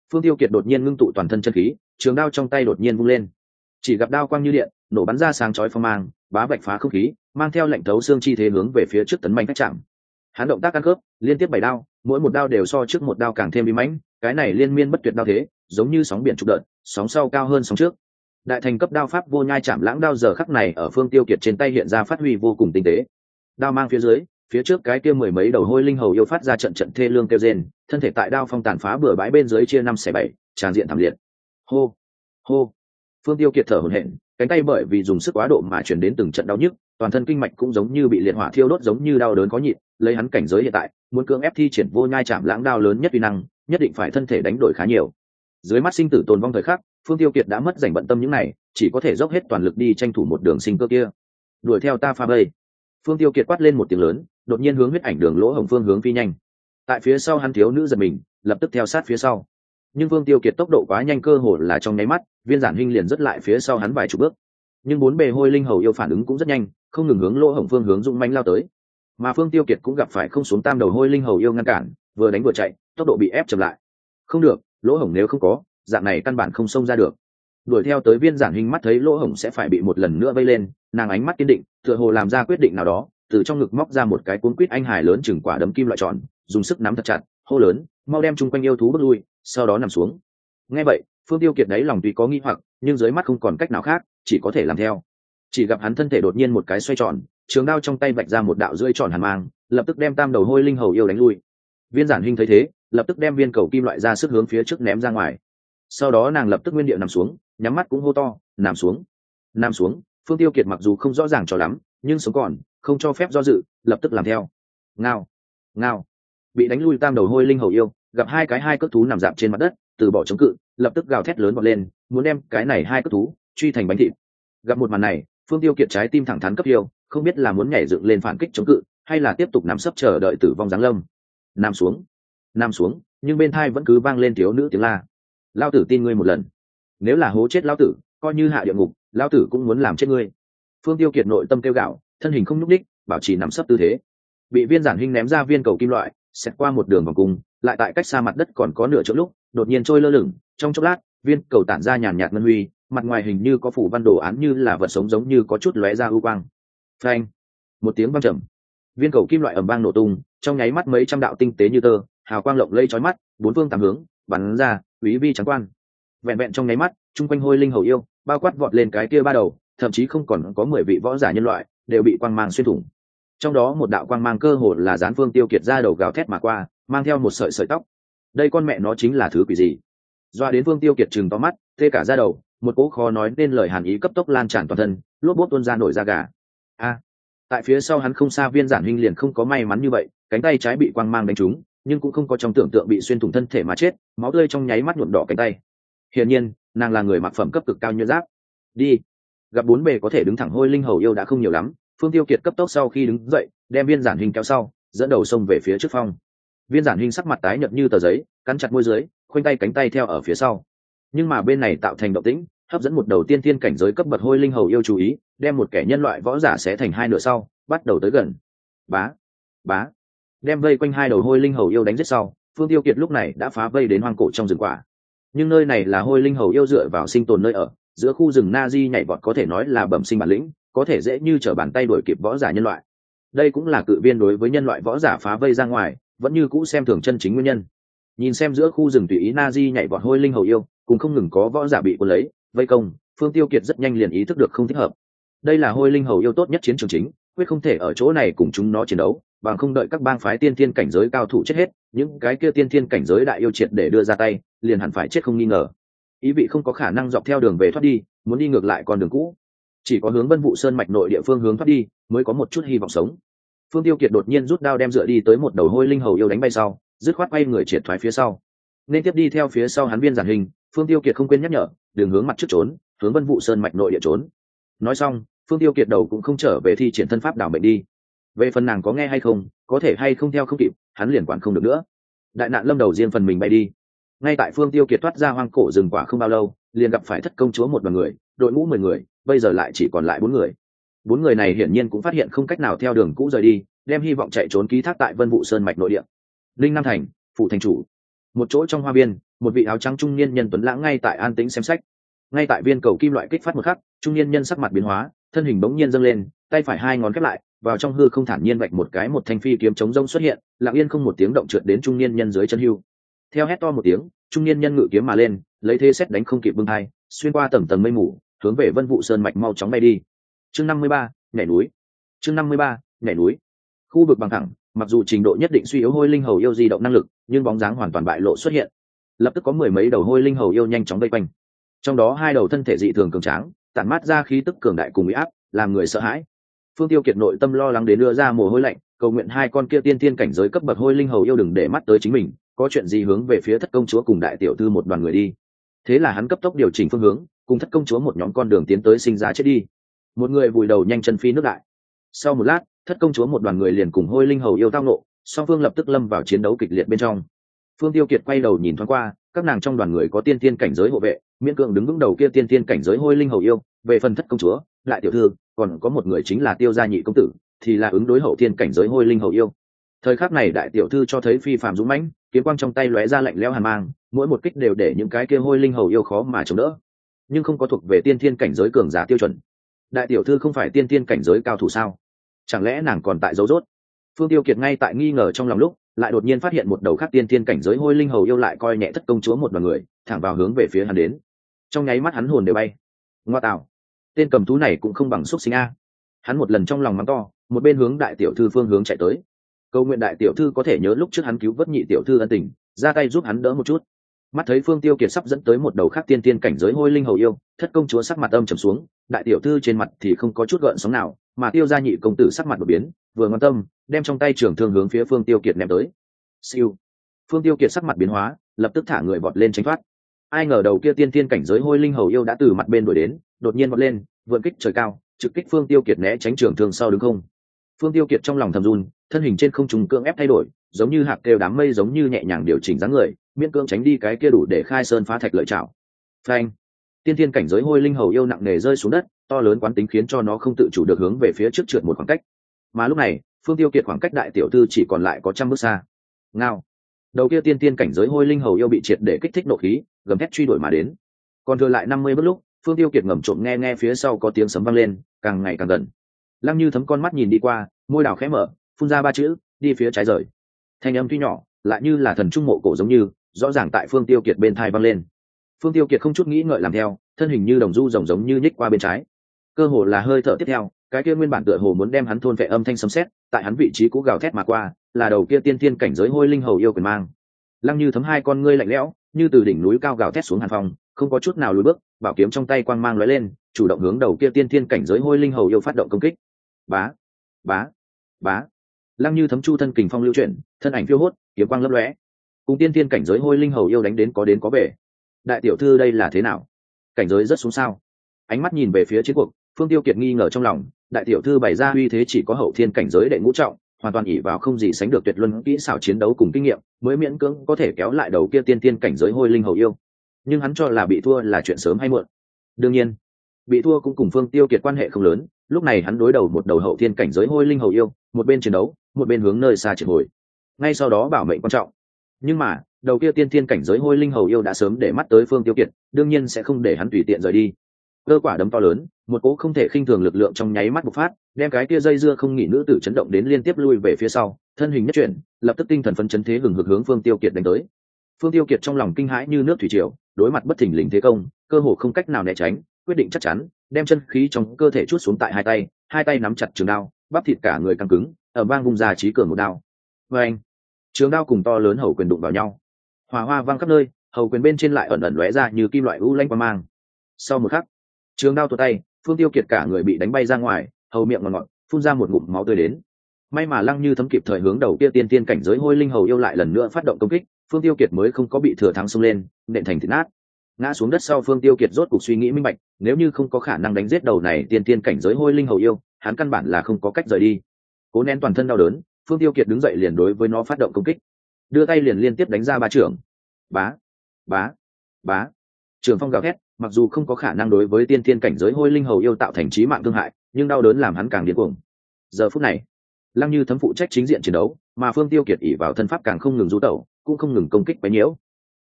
Phương Tiêu Kiệt đột nhiên ngưng tụ toàn thân chân khí, trường đao trong tay đột nhiên vung lên, chỉ gặp đao quang như điện nổ bắn ra sáng chói phong mang, bá vạch phá không khí, mang theo lệnh thấu xương chi thế hướng về phía trước tấn manh cách chạm. Hắn động tác ăn khớp, liên tiếp bảy đao, mỗi một đao đều so trước một đao càng thêm uy mãnh, cái này liên miên bất tuyệt đao thế, giống như sóng biển trục đợt, sóng sau cao hơn sóng trước. Đại thành cấp đao pháp vô nhai chạm lãng đao giờ khắc này ở Phương Tiêu Kiệt trên tay hiện ra phát huy vô cùng tinh tế. Đao mang phía dưới, phía trước cái kia mười mấy đầu hôi linh hầu yêu phát ra trận trận thê lương kêu rên, thân thể tại đao phong tàn phá bừa bãi bên dưới chia năm xẻ bảy, tràn diện thảm liệt. Hô, hô. Phương Tiêu Kiệt thở hổn hển, cánh tay bởi vì dùng sức quá độ mà chuyển đến từng trận đau nhức, toàn thân kinh mạch cũng giống như bị liệt hỏa thiêu đốt, giống như đau đớn khó nhịn. Lấy hắn cảnh giới hiện tại, muốn cưỡng ép thi triển vô nhai chạm lãng đao lớn nhất uy năng, nhất định phải thân thể đánh đổi khá nhiều. Dưới mắt sinh tử tồn vong thời khắc, Phương Tiêu Kiệt đã mất dành bận tâm những này, chỉ có thể dốc hết toàn lực đi tranh thủ một đường sinh cơ kia. Đuổi theo ta pha vây. Phương Tiêu Kiệt quát lên một tiếng lớn, đột nhiên hướng huyết ảnh đường lỗ hồng phương hướng phi nhanh. Tại phía sau hắn thiếu nữ giật mình, lập tức theo sát phía sau. Nhưng Phương Tiêu Kiệt tốc độ quá nhanh, cơ hồ là trong nháy mắt, Viên Giản Hinh liền rất lại phía sau hắn vài chục bước. Nhưng bốn bề hôi linh hầu yêu phản ứng cũng rất nhanh, không ngừng hướng lỗ hồng phương hướng dũng mãnh lao tới. Mà Phương Tiêu Kiệt cũng gặp phải không xuống tam đầu hôi linh hầu yêu ngăn cản, vừa đánh vừa chạy, tốc độ bị ép chậm lại. Không được, lỗ hổng nếu không có, dạng này căn bản không xông ra được. Đuổi theo tới Viên Giản Hinh mắt thấy lỗ hổng sẽ phải bị một lần nữa vây lên, nàng ánh mắt kiên định, tựa hồ làm ra quyết định nào đó, từ trong ngực móc ra một cái cuốn quýt anh hải lớn chừng quả đấm kim loại tròn, dùng sức nắm thật chặt, hô lớn, mau đem chung quanh yêu thú bước lui, sau đó nằm xuống. Nghe vậy, Phương Tiêu Kiệt đấy lòng tuy có nghi hoặc, nhưng dưới mắt không còn cách nào khác, chỉ có thể làm theo. Chỉ gặp hắn thân thể đột nhiên một cái xoay tròn, trường đao trong tay vạch ra một đạo rưỡi tròn hàn mang, lập tức đem tam đầu hôi linh hầu yêu đánh lui. Viên Giản Hinh thấy thế, lập tức đem viên cầu kim loại ra sức hướng phía trước ném ra ngoài. Sau đó nàng lập tức nguyên địa nằm xuống, nhắm mắt cũng hô to, nằm xuống, nằm xuống. Phương Tiêu Kiệt mặc dù không rõ ràng cho lắm, nhưng sống còn, không cho phép do dự, lập tức làm theo. Ngao, ngao. Bị đánh lui tam đầu hôi linh hầu yêu, gặp hai cái hai cước thú nằm dạp trên mặt đất, từ bỏ chống cự, lập tức gào thét lớn vọt lên, muốn đem cái này hai cước thú truy thành bánh thịt. Gặp một màn này, Phương Tiêu Kiệt trái tim thẳng thắn cấp yêu, không biết là muốn nhảy dựng lên phản kích chống cự, hay là tiếp tục nằm sấp chờ đợi tử vong giáng lâm. Nằm xuống, nằm xuống, nhưng bên tai vẫn cứ vang lên thiếu nữ tiếng la. Lao tử tin ngươi một lần, nếu là hố chết lão tử, coi như hạ địa ngục, lão tử cũng muốn làm chết ngươi. Phương Tiêu Kiệt nội tâm kêu gào, thân hình không nhúc nhích, bảo trì nằm sấp tư thế. Bị Viên Giản Hinh ném ra viên cầu kim loại, xẹt qua một đường vòng cung, lại tại cách xa mặt đất còn có nửa chỗ lúc, đột nhiên trôi lơ lửng, trong chốc lát, viên cầu tản ra nhàn nhạt ngân huy, mặt ngoài hình như có phủ văn đồ án, như là vật sống, giống như có chút lóe ra ưu quang. Phanh! Một tiếng vang trầm, viên cầu kim loại ầm vang nổ tung, trong nháy mắt mấy trăm đạo tinh tế như tơ, hào quang lộng lẫy chói mắt, bốn phương tám hướng bắn ra, quý vi trắng quan. Vẹn vẹn trong nháy mắt, chung quanh hôi linh hầu yêu bao quát vọt lên cái kia ba đầu, thậm chí không còn có mười vị võ giả nhân loại đều bị quang mang xuyên thủng. Trong đó một đạo quang mang cơ hồ là dán Phương Tiêu Kiệt ra đầu gào thét mà qua, mang theo một sợi sợi tóc. Đây con mẹ nó chính là thứ quỷ gì? Doa đến Phương Tiêu Kiệt trừng to mắt, tê cả da đầu, một cỗ khó nói nên lời hàn ý cấp tốc lan tràn toàn thân, lốp bốt tuôn ra nổi da gà. A! Tại phía sau hắn không xa Viên Giản Hinh liền không có may mắn như vậy, cánh tay trái bị quang mang đánh trúng, nhưng cũng không có trong tưởng tượng bị xuyên thủng thân thể mà chết, máu tươi trong nháy mắt nhuộm đỏ cánh tay. Hiển nhiên, nàng là người mặc phẩm cấp cực cao như giáp. Đi. Gặp bốn bề có thể đứng thẳng hôi linh hầu yêu đã không nhiều lắm, Phương Tiêu Kiệt cấp tốc sau khi đứng dậy, đem Viên Giản Hinh kéo sau, dẫn đầu xông về phía trước phong. Viên Giản Hinh sắc mặt tái nhợt như tờ giấy, cắn chặt môi dưới, khoanh tay cánh tay theo ở phía sau. Nhưng mà bên này tạo thành động tĩnh, hấp dẫn một đầu tiên thiên cảnh giới cấp bậc hôi linh hầu yêu chú ý, đem một kẻ nhân loại võ giả xé thành hai nửa sau, bắt đầu tới gần. Bá, bá, đem vây quanh hai đầu hôi linh hầu yêu đánh giết sau, Phương Tiêu Kiệt lúc này đã phá vây đến hoang cổ trong rừng quả. Nhưng nơi này là hôi linh hầu yêu dựa vào sinh tồn nơi ở, giữa khu rừng na di nhảy vọt có thể nói là bẩm sinh bản lĩnh, có thể dễ như trở bàn tay đuổi kịp võ giả nhân loại. Đây cũng là cự viên đối với nhân loại võ giả phá vây ra ngoài vẫn như cũ xem thường chân chính nguyên nhân. Nhìn xem giữa khu rừng tùy ý na di nhảy vọt hôi linh hầu yêu, cùng không ngừng có võ giả bị cuốn lấy vây công, Phương Tiêu Kiệt rất nhanh liền ý thức được không thích hợp. Đây là hôi linh hầu yêu tốt nhất chiến trường chính, quyết không thể ở chỗ này cùng chúng nó chiến đấu, bằng không đợi các bang phái tiên thiên cảnh giới cao thủ chết hết, những cái kia tiên thiên cảnh giới đại yêu triệt để đưa ra tay, liền hẳn phải chết không nghi ngờ. Ý vị không có khả năng dọc theo đường về thoát đi, muốn đi ngược lại con đường cũ, chỉ có hướng Vân Vũ Sơn mạch nội địa phương hướng thoát đi mới có một chút hy vọng sống. Phương Tiêu Kiệt đột nhiên rút đao đem dựa đi tới một đầu hôi linh hầu yêu đánh bay sau, dứt khoát quay người triệt thoái phía sau. Nên tiếp đi theo phía sau hắn Viên Giản Hinh, Phương Tiêu Kiệt không quên nhắc nhở, đường hướng mặt trước trốn, hướng Vân Vũ Sơn mạch nội địa trốn. Nói xong, Phương Tiêu Kiệt đầu cũng không trở về thi triển thân pháp đảo mệnh đi. Về phần nàng có nghe hay không, có thể hay không theo không kịp, hắn liền quản không được nữa. Đại nạn lâm đầu riêng phần mình bay đi. Ngay tại Phương Tiêu Kiệt thoát ra hoang cổ rừng quả không bao lâu, liền gặp phải thất công chúa một đoàn người, đội ngũ mười người, bây giờ lại chỉ còn lại bốn người. Bốn người này hiển nhiên cũng phát hiện không cách nào theo đường cũ rời đi, đem hy vọng chạy trốn ký thác tại Vân Vũ Sơn mạch nội địa. Linh Nam thành, phủ thành chủ. Một chỗ trong hoa viên, một vị áo trắng trung niên nhân tuấn lãng ngay tại an tĩnh xem sách. Ngay tại viên cầu kim loại kích phát một khắc, trung niên nhân sắc mặt biến hóa, thân hình bỗng nhiên dâng lên, tay phải hai ngón khép lại, vào trong hư không thản nhiên vạch một cái, một thanh phi kiếm chống rông xuất hiện, lặng yên không một tiếng động trượt đến trung niên nhân dưới chân hưu. Theo hét to một tiếng, trung niên nhân ngự kiếm mà lên, lấy thế xét đánh không kịp bưng hai, xuyên qua tầng tầng mây mù, hướng về Vân Vũ Sơn mạch mau chóng bay đi. Chương năm mươi ba, nhảy núi. Chương năm mươi ba, nhảy núi. Khu vực bằng thẳng, mặc dù trình độ nhất định suy yếu hôi linh hầu yêu di động năng lực, nhưng bóng dáng hoàn toàn bại lộ xuất hiện. Lập tức có mười mấy đầu hôi linh hầu yêu nhanh chóng vây quanh. Trong đó hai đầu thân thể dị thường cường tráng, tản mát ra khí tức cường đại cùng uy áp, làm người sợ hãi. Phương Tiêu Kiệt nội tâm lo lắng đến đưa ra mồ hôi lạnh, cầu nguyện hai con kia tiên tiên cảnh giới cấp bậc hôi linh hầu yêu đừng để mắt tới chính mình, có chuyện gì hướng về phía thất công chúa cùng đại tiểu thư một đoàn người đi. Thế là hắn cấp tốc điều chỉnh phương hướng, cùng thất công chúa một nhóm con đường tiến tới sinh ra chết đi. Một người vùi đầu nhanh chân phi nước đại. Sau một lát, thất công chúa một đoàn người liền cùng hôi linh hầu yêu tao nộ, song phương lập tức lâm vào chiến đấu kịch liệt bên trong. Phương Tiêu Kiệt quay đầu nhìn thoáng qua, các nàng trong đoàn người có tiên tiên cảnh giới hộ vệ, miễn cưỡng đứng vững đầu kia tiên tiên cảnh giới hôi linh hầu yêu. Về phần thất công chúa, lại tiểu thư, còn có một người chính là Tiêu gia nhị công tử, thì là ứng đối hậu tiên cảnh giới hôi linh hầu yêu. Thời khắc này đại tiểu thư cho thấy phi phàm dũng mãnh, kiếm quang trong tay lóe ra lạnh lẽo hàn mang, mỗi một kích đều để những cái kia hôi linh hầu yêu khó mà chống đỡ, nhưng không có thuộc về tiên tiên cảnh giới cường giả tiêu chuẩn. Đại tiểu thư không phải tiên tiên cảnh giới cao thủ sao? Chẳng lẽ nàng còn tại dấu rốt? Phương Tiêu Kiệt ngay tại nghi ngờ trong lòng lúc, lại đột nhiên phát hiện một đầu khác tiên tiên cảnh giới hôi linh hầu yêu lại coi nhẹ thất công chúa một đoàn người, thẳng vào hướng về phía hắn đến. Trong nháy mắt hắn hồn đều bay. Ngoa tạo, tên cầm thú này cũng không bằng xuất sinh a. Hắn một lần trong lòng mắng to, một bên hướng đại tiểu thư phương hướng chạy tới. Cầu nguyện đại tiểu thư có thể nhớ lúc trước hắn cứu vớt nhị tiểu thư ân tình, ra tay giúp hắn đỡ một chút. Mắt thấy Phương Tiêu Kiệt sắp dẫn tới một đầu khác tiên tiên cảnh giới hôi linh hầu yêu, thất công chúa sắc mặt âm trầm xuống, đại tiểu thư trên mặt thì không có chút gợn sóng nào, mà Tiêu gia nhị công tử sắc mặt đột biến, vừa ngoan tâm, đem trong tay trường thương hướng phía Phương Tiêu Kiệt ném tới. Siêu. Phương Tiêu Kiệt sắc mặt biến hóa, lập tức thả người vọt lên tránh thoát. Ai ngờ đầu kia tiên tiên cảnh giới hôi linh hầu yêu đã từ mặt bên đuổi đến, đột nhiên vọt lên, vượn kích trời cao, trực kích Phương Tiêu Kiệt né tránh trường thương sau đứng không. Phương Tiêu Kiệt trong lòng thầm run, thân hình trên không trung cưỡng ép thay đổi, giống như hạt kêu đám mây giống như nhẹ nhàng điều chỉnh dáng người, miễn cưỡng tránh đi cái kia đủ để khai sơn phá thạch lợi chảo. Phanh! Tiên tiên cảnh giới hôi linh hầu yêu nặng nề rơi xuống đất, to lớn quán tính khiến cho nó không tự chủ được hướng về phía trước trượt một khoảng cách. Mà lúc này, Phương Tiêu Kiệt khoảng cách đại tiểu thư chỉ còn lại có trăm bước xa. Ngao! Đầu kia tiên tiên cảnh giới hôi linh hầu yêu bị triệt để kích thích nộ khí, gầm thét truy đuổi mà đến. Còn thừa lại năm mươi bước lúc, Phương Tiêu Kiệt ngầm trộm nghe nghe phía sau có tiếng sấm vang lên, càng ngày càng gần. Lăng Như Thấm con mắt nhìn đi qua, môi đào khẽ mở, phun ra ba chữ, đi phía trái rời. Thanh âm tuy nhỏ, lại như là thần trung mộ cổ giống như, rõ ràng tại Phương Tiêu Kiệt bên tai vang lên. Phương Tiêu Kiệt không chút nghĩ ngợi làm theo, thân hình như đồng du rồng giống như nhích qua bên trái. Cơ hồ là hơi thở tiếp theo, cái kia nguyên bản tựa hồ muốn đem hắn thôn vệ âm thanh sấm sét, tại hắn vị trí cũ gào thét mà qua, là đầu kia tiên tiên cảnh giới hôi linh hầu yêu quyền mang. Lăng Như Thấm hai con ngươi lạnh lẽo, như từ đỉnh núi cao gào thét xuống hàn phong, không có chút nào lùi bước, bảo kiếm trong tay quang mang lóe lên, chủ động hướng đầu kia tiên tiên cảnh giới hôi linh hầu yêu phát động công kích. Bá, bá, bá. Lăng Như Thấm chu thân kình phong lưu chuyển, thân ảnh phiêu hốt, kiếm quang lấp lóe. Cùng tiên tiên cảnh giới hôi linh hầu yêu đánh đến có đến có về. Đại tiểu thư đây là thế nào? Cảnh giới rất xuống sao? Ánh mắt nhìn về phía chiến cuộc, Phương Tiêu Kiệt nghi ngờ trong lòng, đại tiểu thư bày ra uy thế chỉ có hậu thiên cảnh giới đệ ngũ trọng, hoàn toàn ỷ vào không gì sánh được tuyệt luân kỹ xảo chiến đấu cùng kinh nghiệm, mới miễn cưỡng có thể kéo lại đầu kia tiên tiên cảnh giới hôi linh hầu yêu. Nhưng hắn cho là bị thua là chuyện sớm hay muộn. Đương nhiên, bị thua cũng cùng Phương Tiêu Kiệt quan hệ không lớn, lúc này hắn đối đầu một đầu hậu thiên cảnh giới hôi linh hầu yêu, một bên chiến đấu, một bên hướng nơi xa triệt hồi. Ngay sau đó bảo mệnh quan trọng. Nhưng mà, đầu kia tiên tiên cảnh giới hôi linh hầu yêu đã sớm để mắt tới Phương Tiêu Kiệt, đương nhiên sẽ không để hắn tùy tiện rời đi. Cơ quả đấm to lớn, một cỗ không thể khinh thường lực lượng trong nháy mắt bộc phát, đem cái kia dây dưa không nghỉ nữ tử chấn động đến liên tiếp lui về phía sau, thân hình nhất chuyển, lập tức tinh thần phấn chấn thế hừng hực hướng Phương Tiêu Kiệt đánh tới. Phương Tiêu Kiệt trong lòng kinh hãi như nước thủy triều, đối mặt bất thình lình thế công, cơ hồ không cách nào né tránh, quyết định chắc chắn, đem chân khí trong cơ thể chuốt xuống tại hai tay, hai tay nắm chặt trường đao, bắp thịt cả người căng cứng, ở vang vùng ra chí cường một đao. Và anh, trường đao cùng to lớn hầu quyền đụng vào nhau, hỏa hoa vang khắp nơi, hầu quyền bên trên lại ẩn ẩn lóe ra như kim loại u lanh quang mang. Sau một khắc, trường đao tuột tay, Phương Tiêu Kiệt cả người bị đánh bay ra ngoài, hầu miệng ngọt ngọt, phun ra một ngụm máu tươi đến. May mà Lăng Như Thấm kịp thời hướng đầu kia tiên tiên cảnh giới hôi linh hầu yêu lại lần nữa phát động công kích, Phương Tiêu Kiệt mới không có bị thừa thắng xông lên, nện thành thịt nát. Ngã xuống đất sau, Phương Tiêu Kiệt rốt cục suy nghĩ minh bạch, nếu như không có khả năng đánh giết đầu này tiên tiên cảnh giới hôi linh hầu yêu, hắn căn bản là không có cách rời đi. Cố nén toàn thân đau đớn, Phương Tiêu Kiệt đứng dậy liền đối với nó phát động công kích, đưa tay liền liên tiếp đánh ra ba trưởng. Bá, bá, bá. Trường phong gào thét, mặc dù không có khả năng đối với tiên tiên cảnh giới hôi linh hầu yêu tạo thành chí mạng thương hại, nhưng đau đớn làm hắn càng điên cuồng. Giờ phút này, Lăng Như Thấm phụ trách chính diện chiến đấu, mà Phương Tiêu Kiệt ỷ vào thân pháp càng không ngừng du tẩu, cũng không ngừng công kích quấy nhiễu.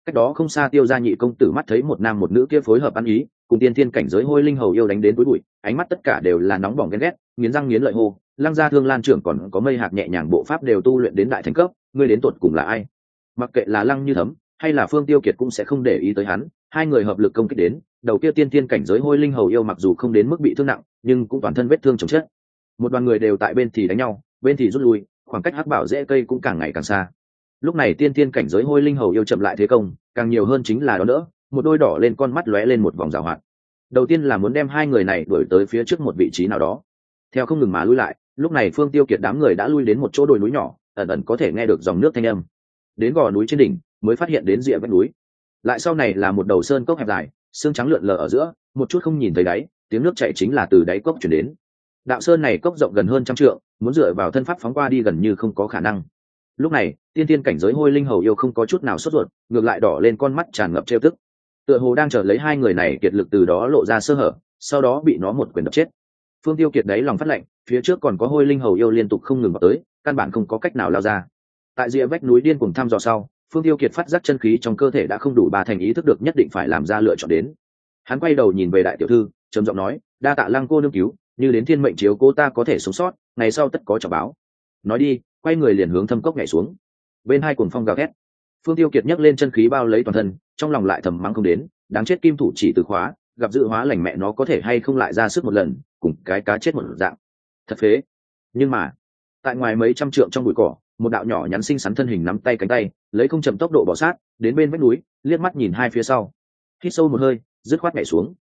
Cách đó không xa Tiêu gia nhị công tử mắt thấy một nam một nữ kia phối hợp ăn ý, cùng tiên thiên cảnh giới hôi linh hầu yêu đánh đến túi bụi, ánh mắt tất cả đều là nóng bỏng ghen ghét, nghiến răng nghiến lợi hô, Lăng gia Thương Lan trưởng còn có Mây Hạc nhẹ nhàng bộ pháp đều tu luyện đến đại thành cấp, ngươi đến tột cùng là ai? Mặc kệ là Lăng Như Thấm hay là Phương Tiêu Kiệt cũng sẽ không để ý tới hắn, hai người hợp lực công kích đến, đầu kia tiên thiên cảnh giới hôi linh hầu yêu mặc dù không đến mức bị thương nặng, nhưng cũng toàn thân vết thương chồng chất. Một đoàn người đều tại bên thì đánh nhau, bên thì rút lui, khoảng cách hắc bảo rễ cây cũng càng ngày càng xa. Lúc này tiên thiên cảnh giới hôi linh hầu yêu chậm lại thế công, càng nhiều hơn chính là đó nữa, một đôi đỏ lên con mắt lóe lên một vòng rào hoạt. Đầu tiên là muốn đem hai người này đuổi tới phía trước một vị trí nào đó. Theo không ngừng mà lui lại, lúc này Phương Tiêu Kiệt đám người đã lui đến một chỗ đồi núi nhỏ, ẩn ẩn có thể nghe được dòng nước thanh âm. Đến gò núi trên đỉnh, mới phát hiện đến rìa vách núi. Lại sau này là một đầu sơn cốc hẹp dài, xương trắng lượn lờ ở giữa, một chút không nhìn thấy đáy, tiếng nước chảy chính là từ đáy cốc truyền đến. Đạo sơn này cốc rộng gần hơn trăm trượng, muốn dựa vào thân pháp phóng qua đi gần như không có khả năng. Lúc này, tiên tiên cảnh giới hôi linh hầu yêu không có chút nào sốt ruột, ngược lại đỏ lên con mắt tràn ngập trêu tức. Tựa hồ đang chờ lấy hai người này kiệt lực từ đó lộ ra sơ hở, sau đó bị nó một quyền đập chết. Phương Tiêu Kiệt đấy lòng phát lệnh, phía trước còn có hôi linh hầu yêu liên tục không ngừng vào tới, căn bản không có cách nào lao ra. Tại rìa vách núi điên cuồng thăm dò sau, Phương Tiêu Kiệt phát giác chân khí trong cơ thể đã không đủ ba thành ý thức được nhất định phải làm ra lựa chọn đến. Hắn quay đầu nhìn về đại tiểu thư, trầm giọng nói, đa tạ Lăng cô nương cứu, như đến thiên mệnh chiếu cô ta có thể sống sót, ngày sau tất có trọng báo. Nói đi, quay người liền hướng thâm cốc nhảy xuống. Bên hai cuồng phong gào thét, Phương Tiêu Kiệt nhấc lên chân khí bao lấy toàn thân, trong lòng lại thầm mắng không đến, đáng chết kim thủ chỉ từ khóa, gặp dự hóa lành mẹ nó có thể hay không lại ra sức một lần, cùng cái cá chết một dạng. Thật phế. Nhưng mà, tại ngoài mấy trăm trượng trong bụi cỏ, một đạo nhỏ nhắn xinh xắn thân hình nắm tay cánh tay, lấy không chậm tốc độ bỏ sát, đến bên vách núi, liếc mắt nhìn hai phía sau. Hít sâu một hơi, dứt khoát nhảy xuống.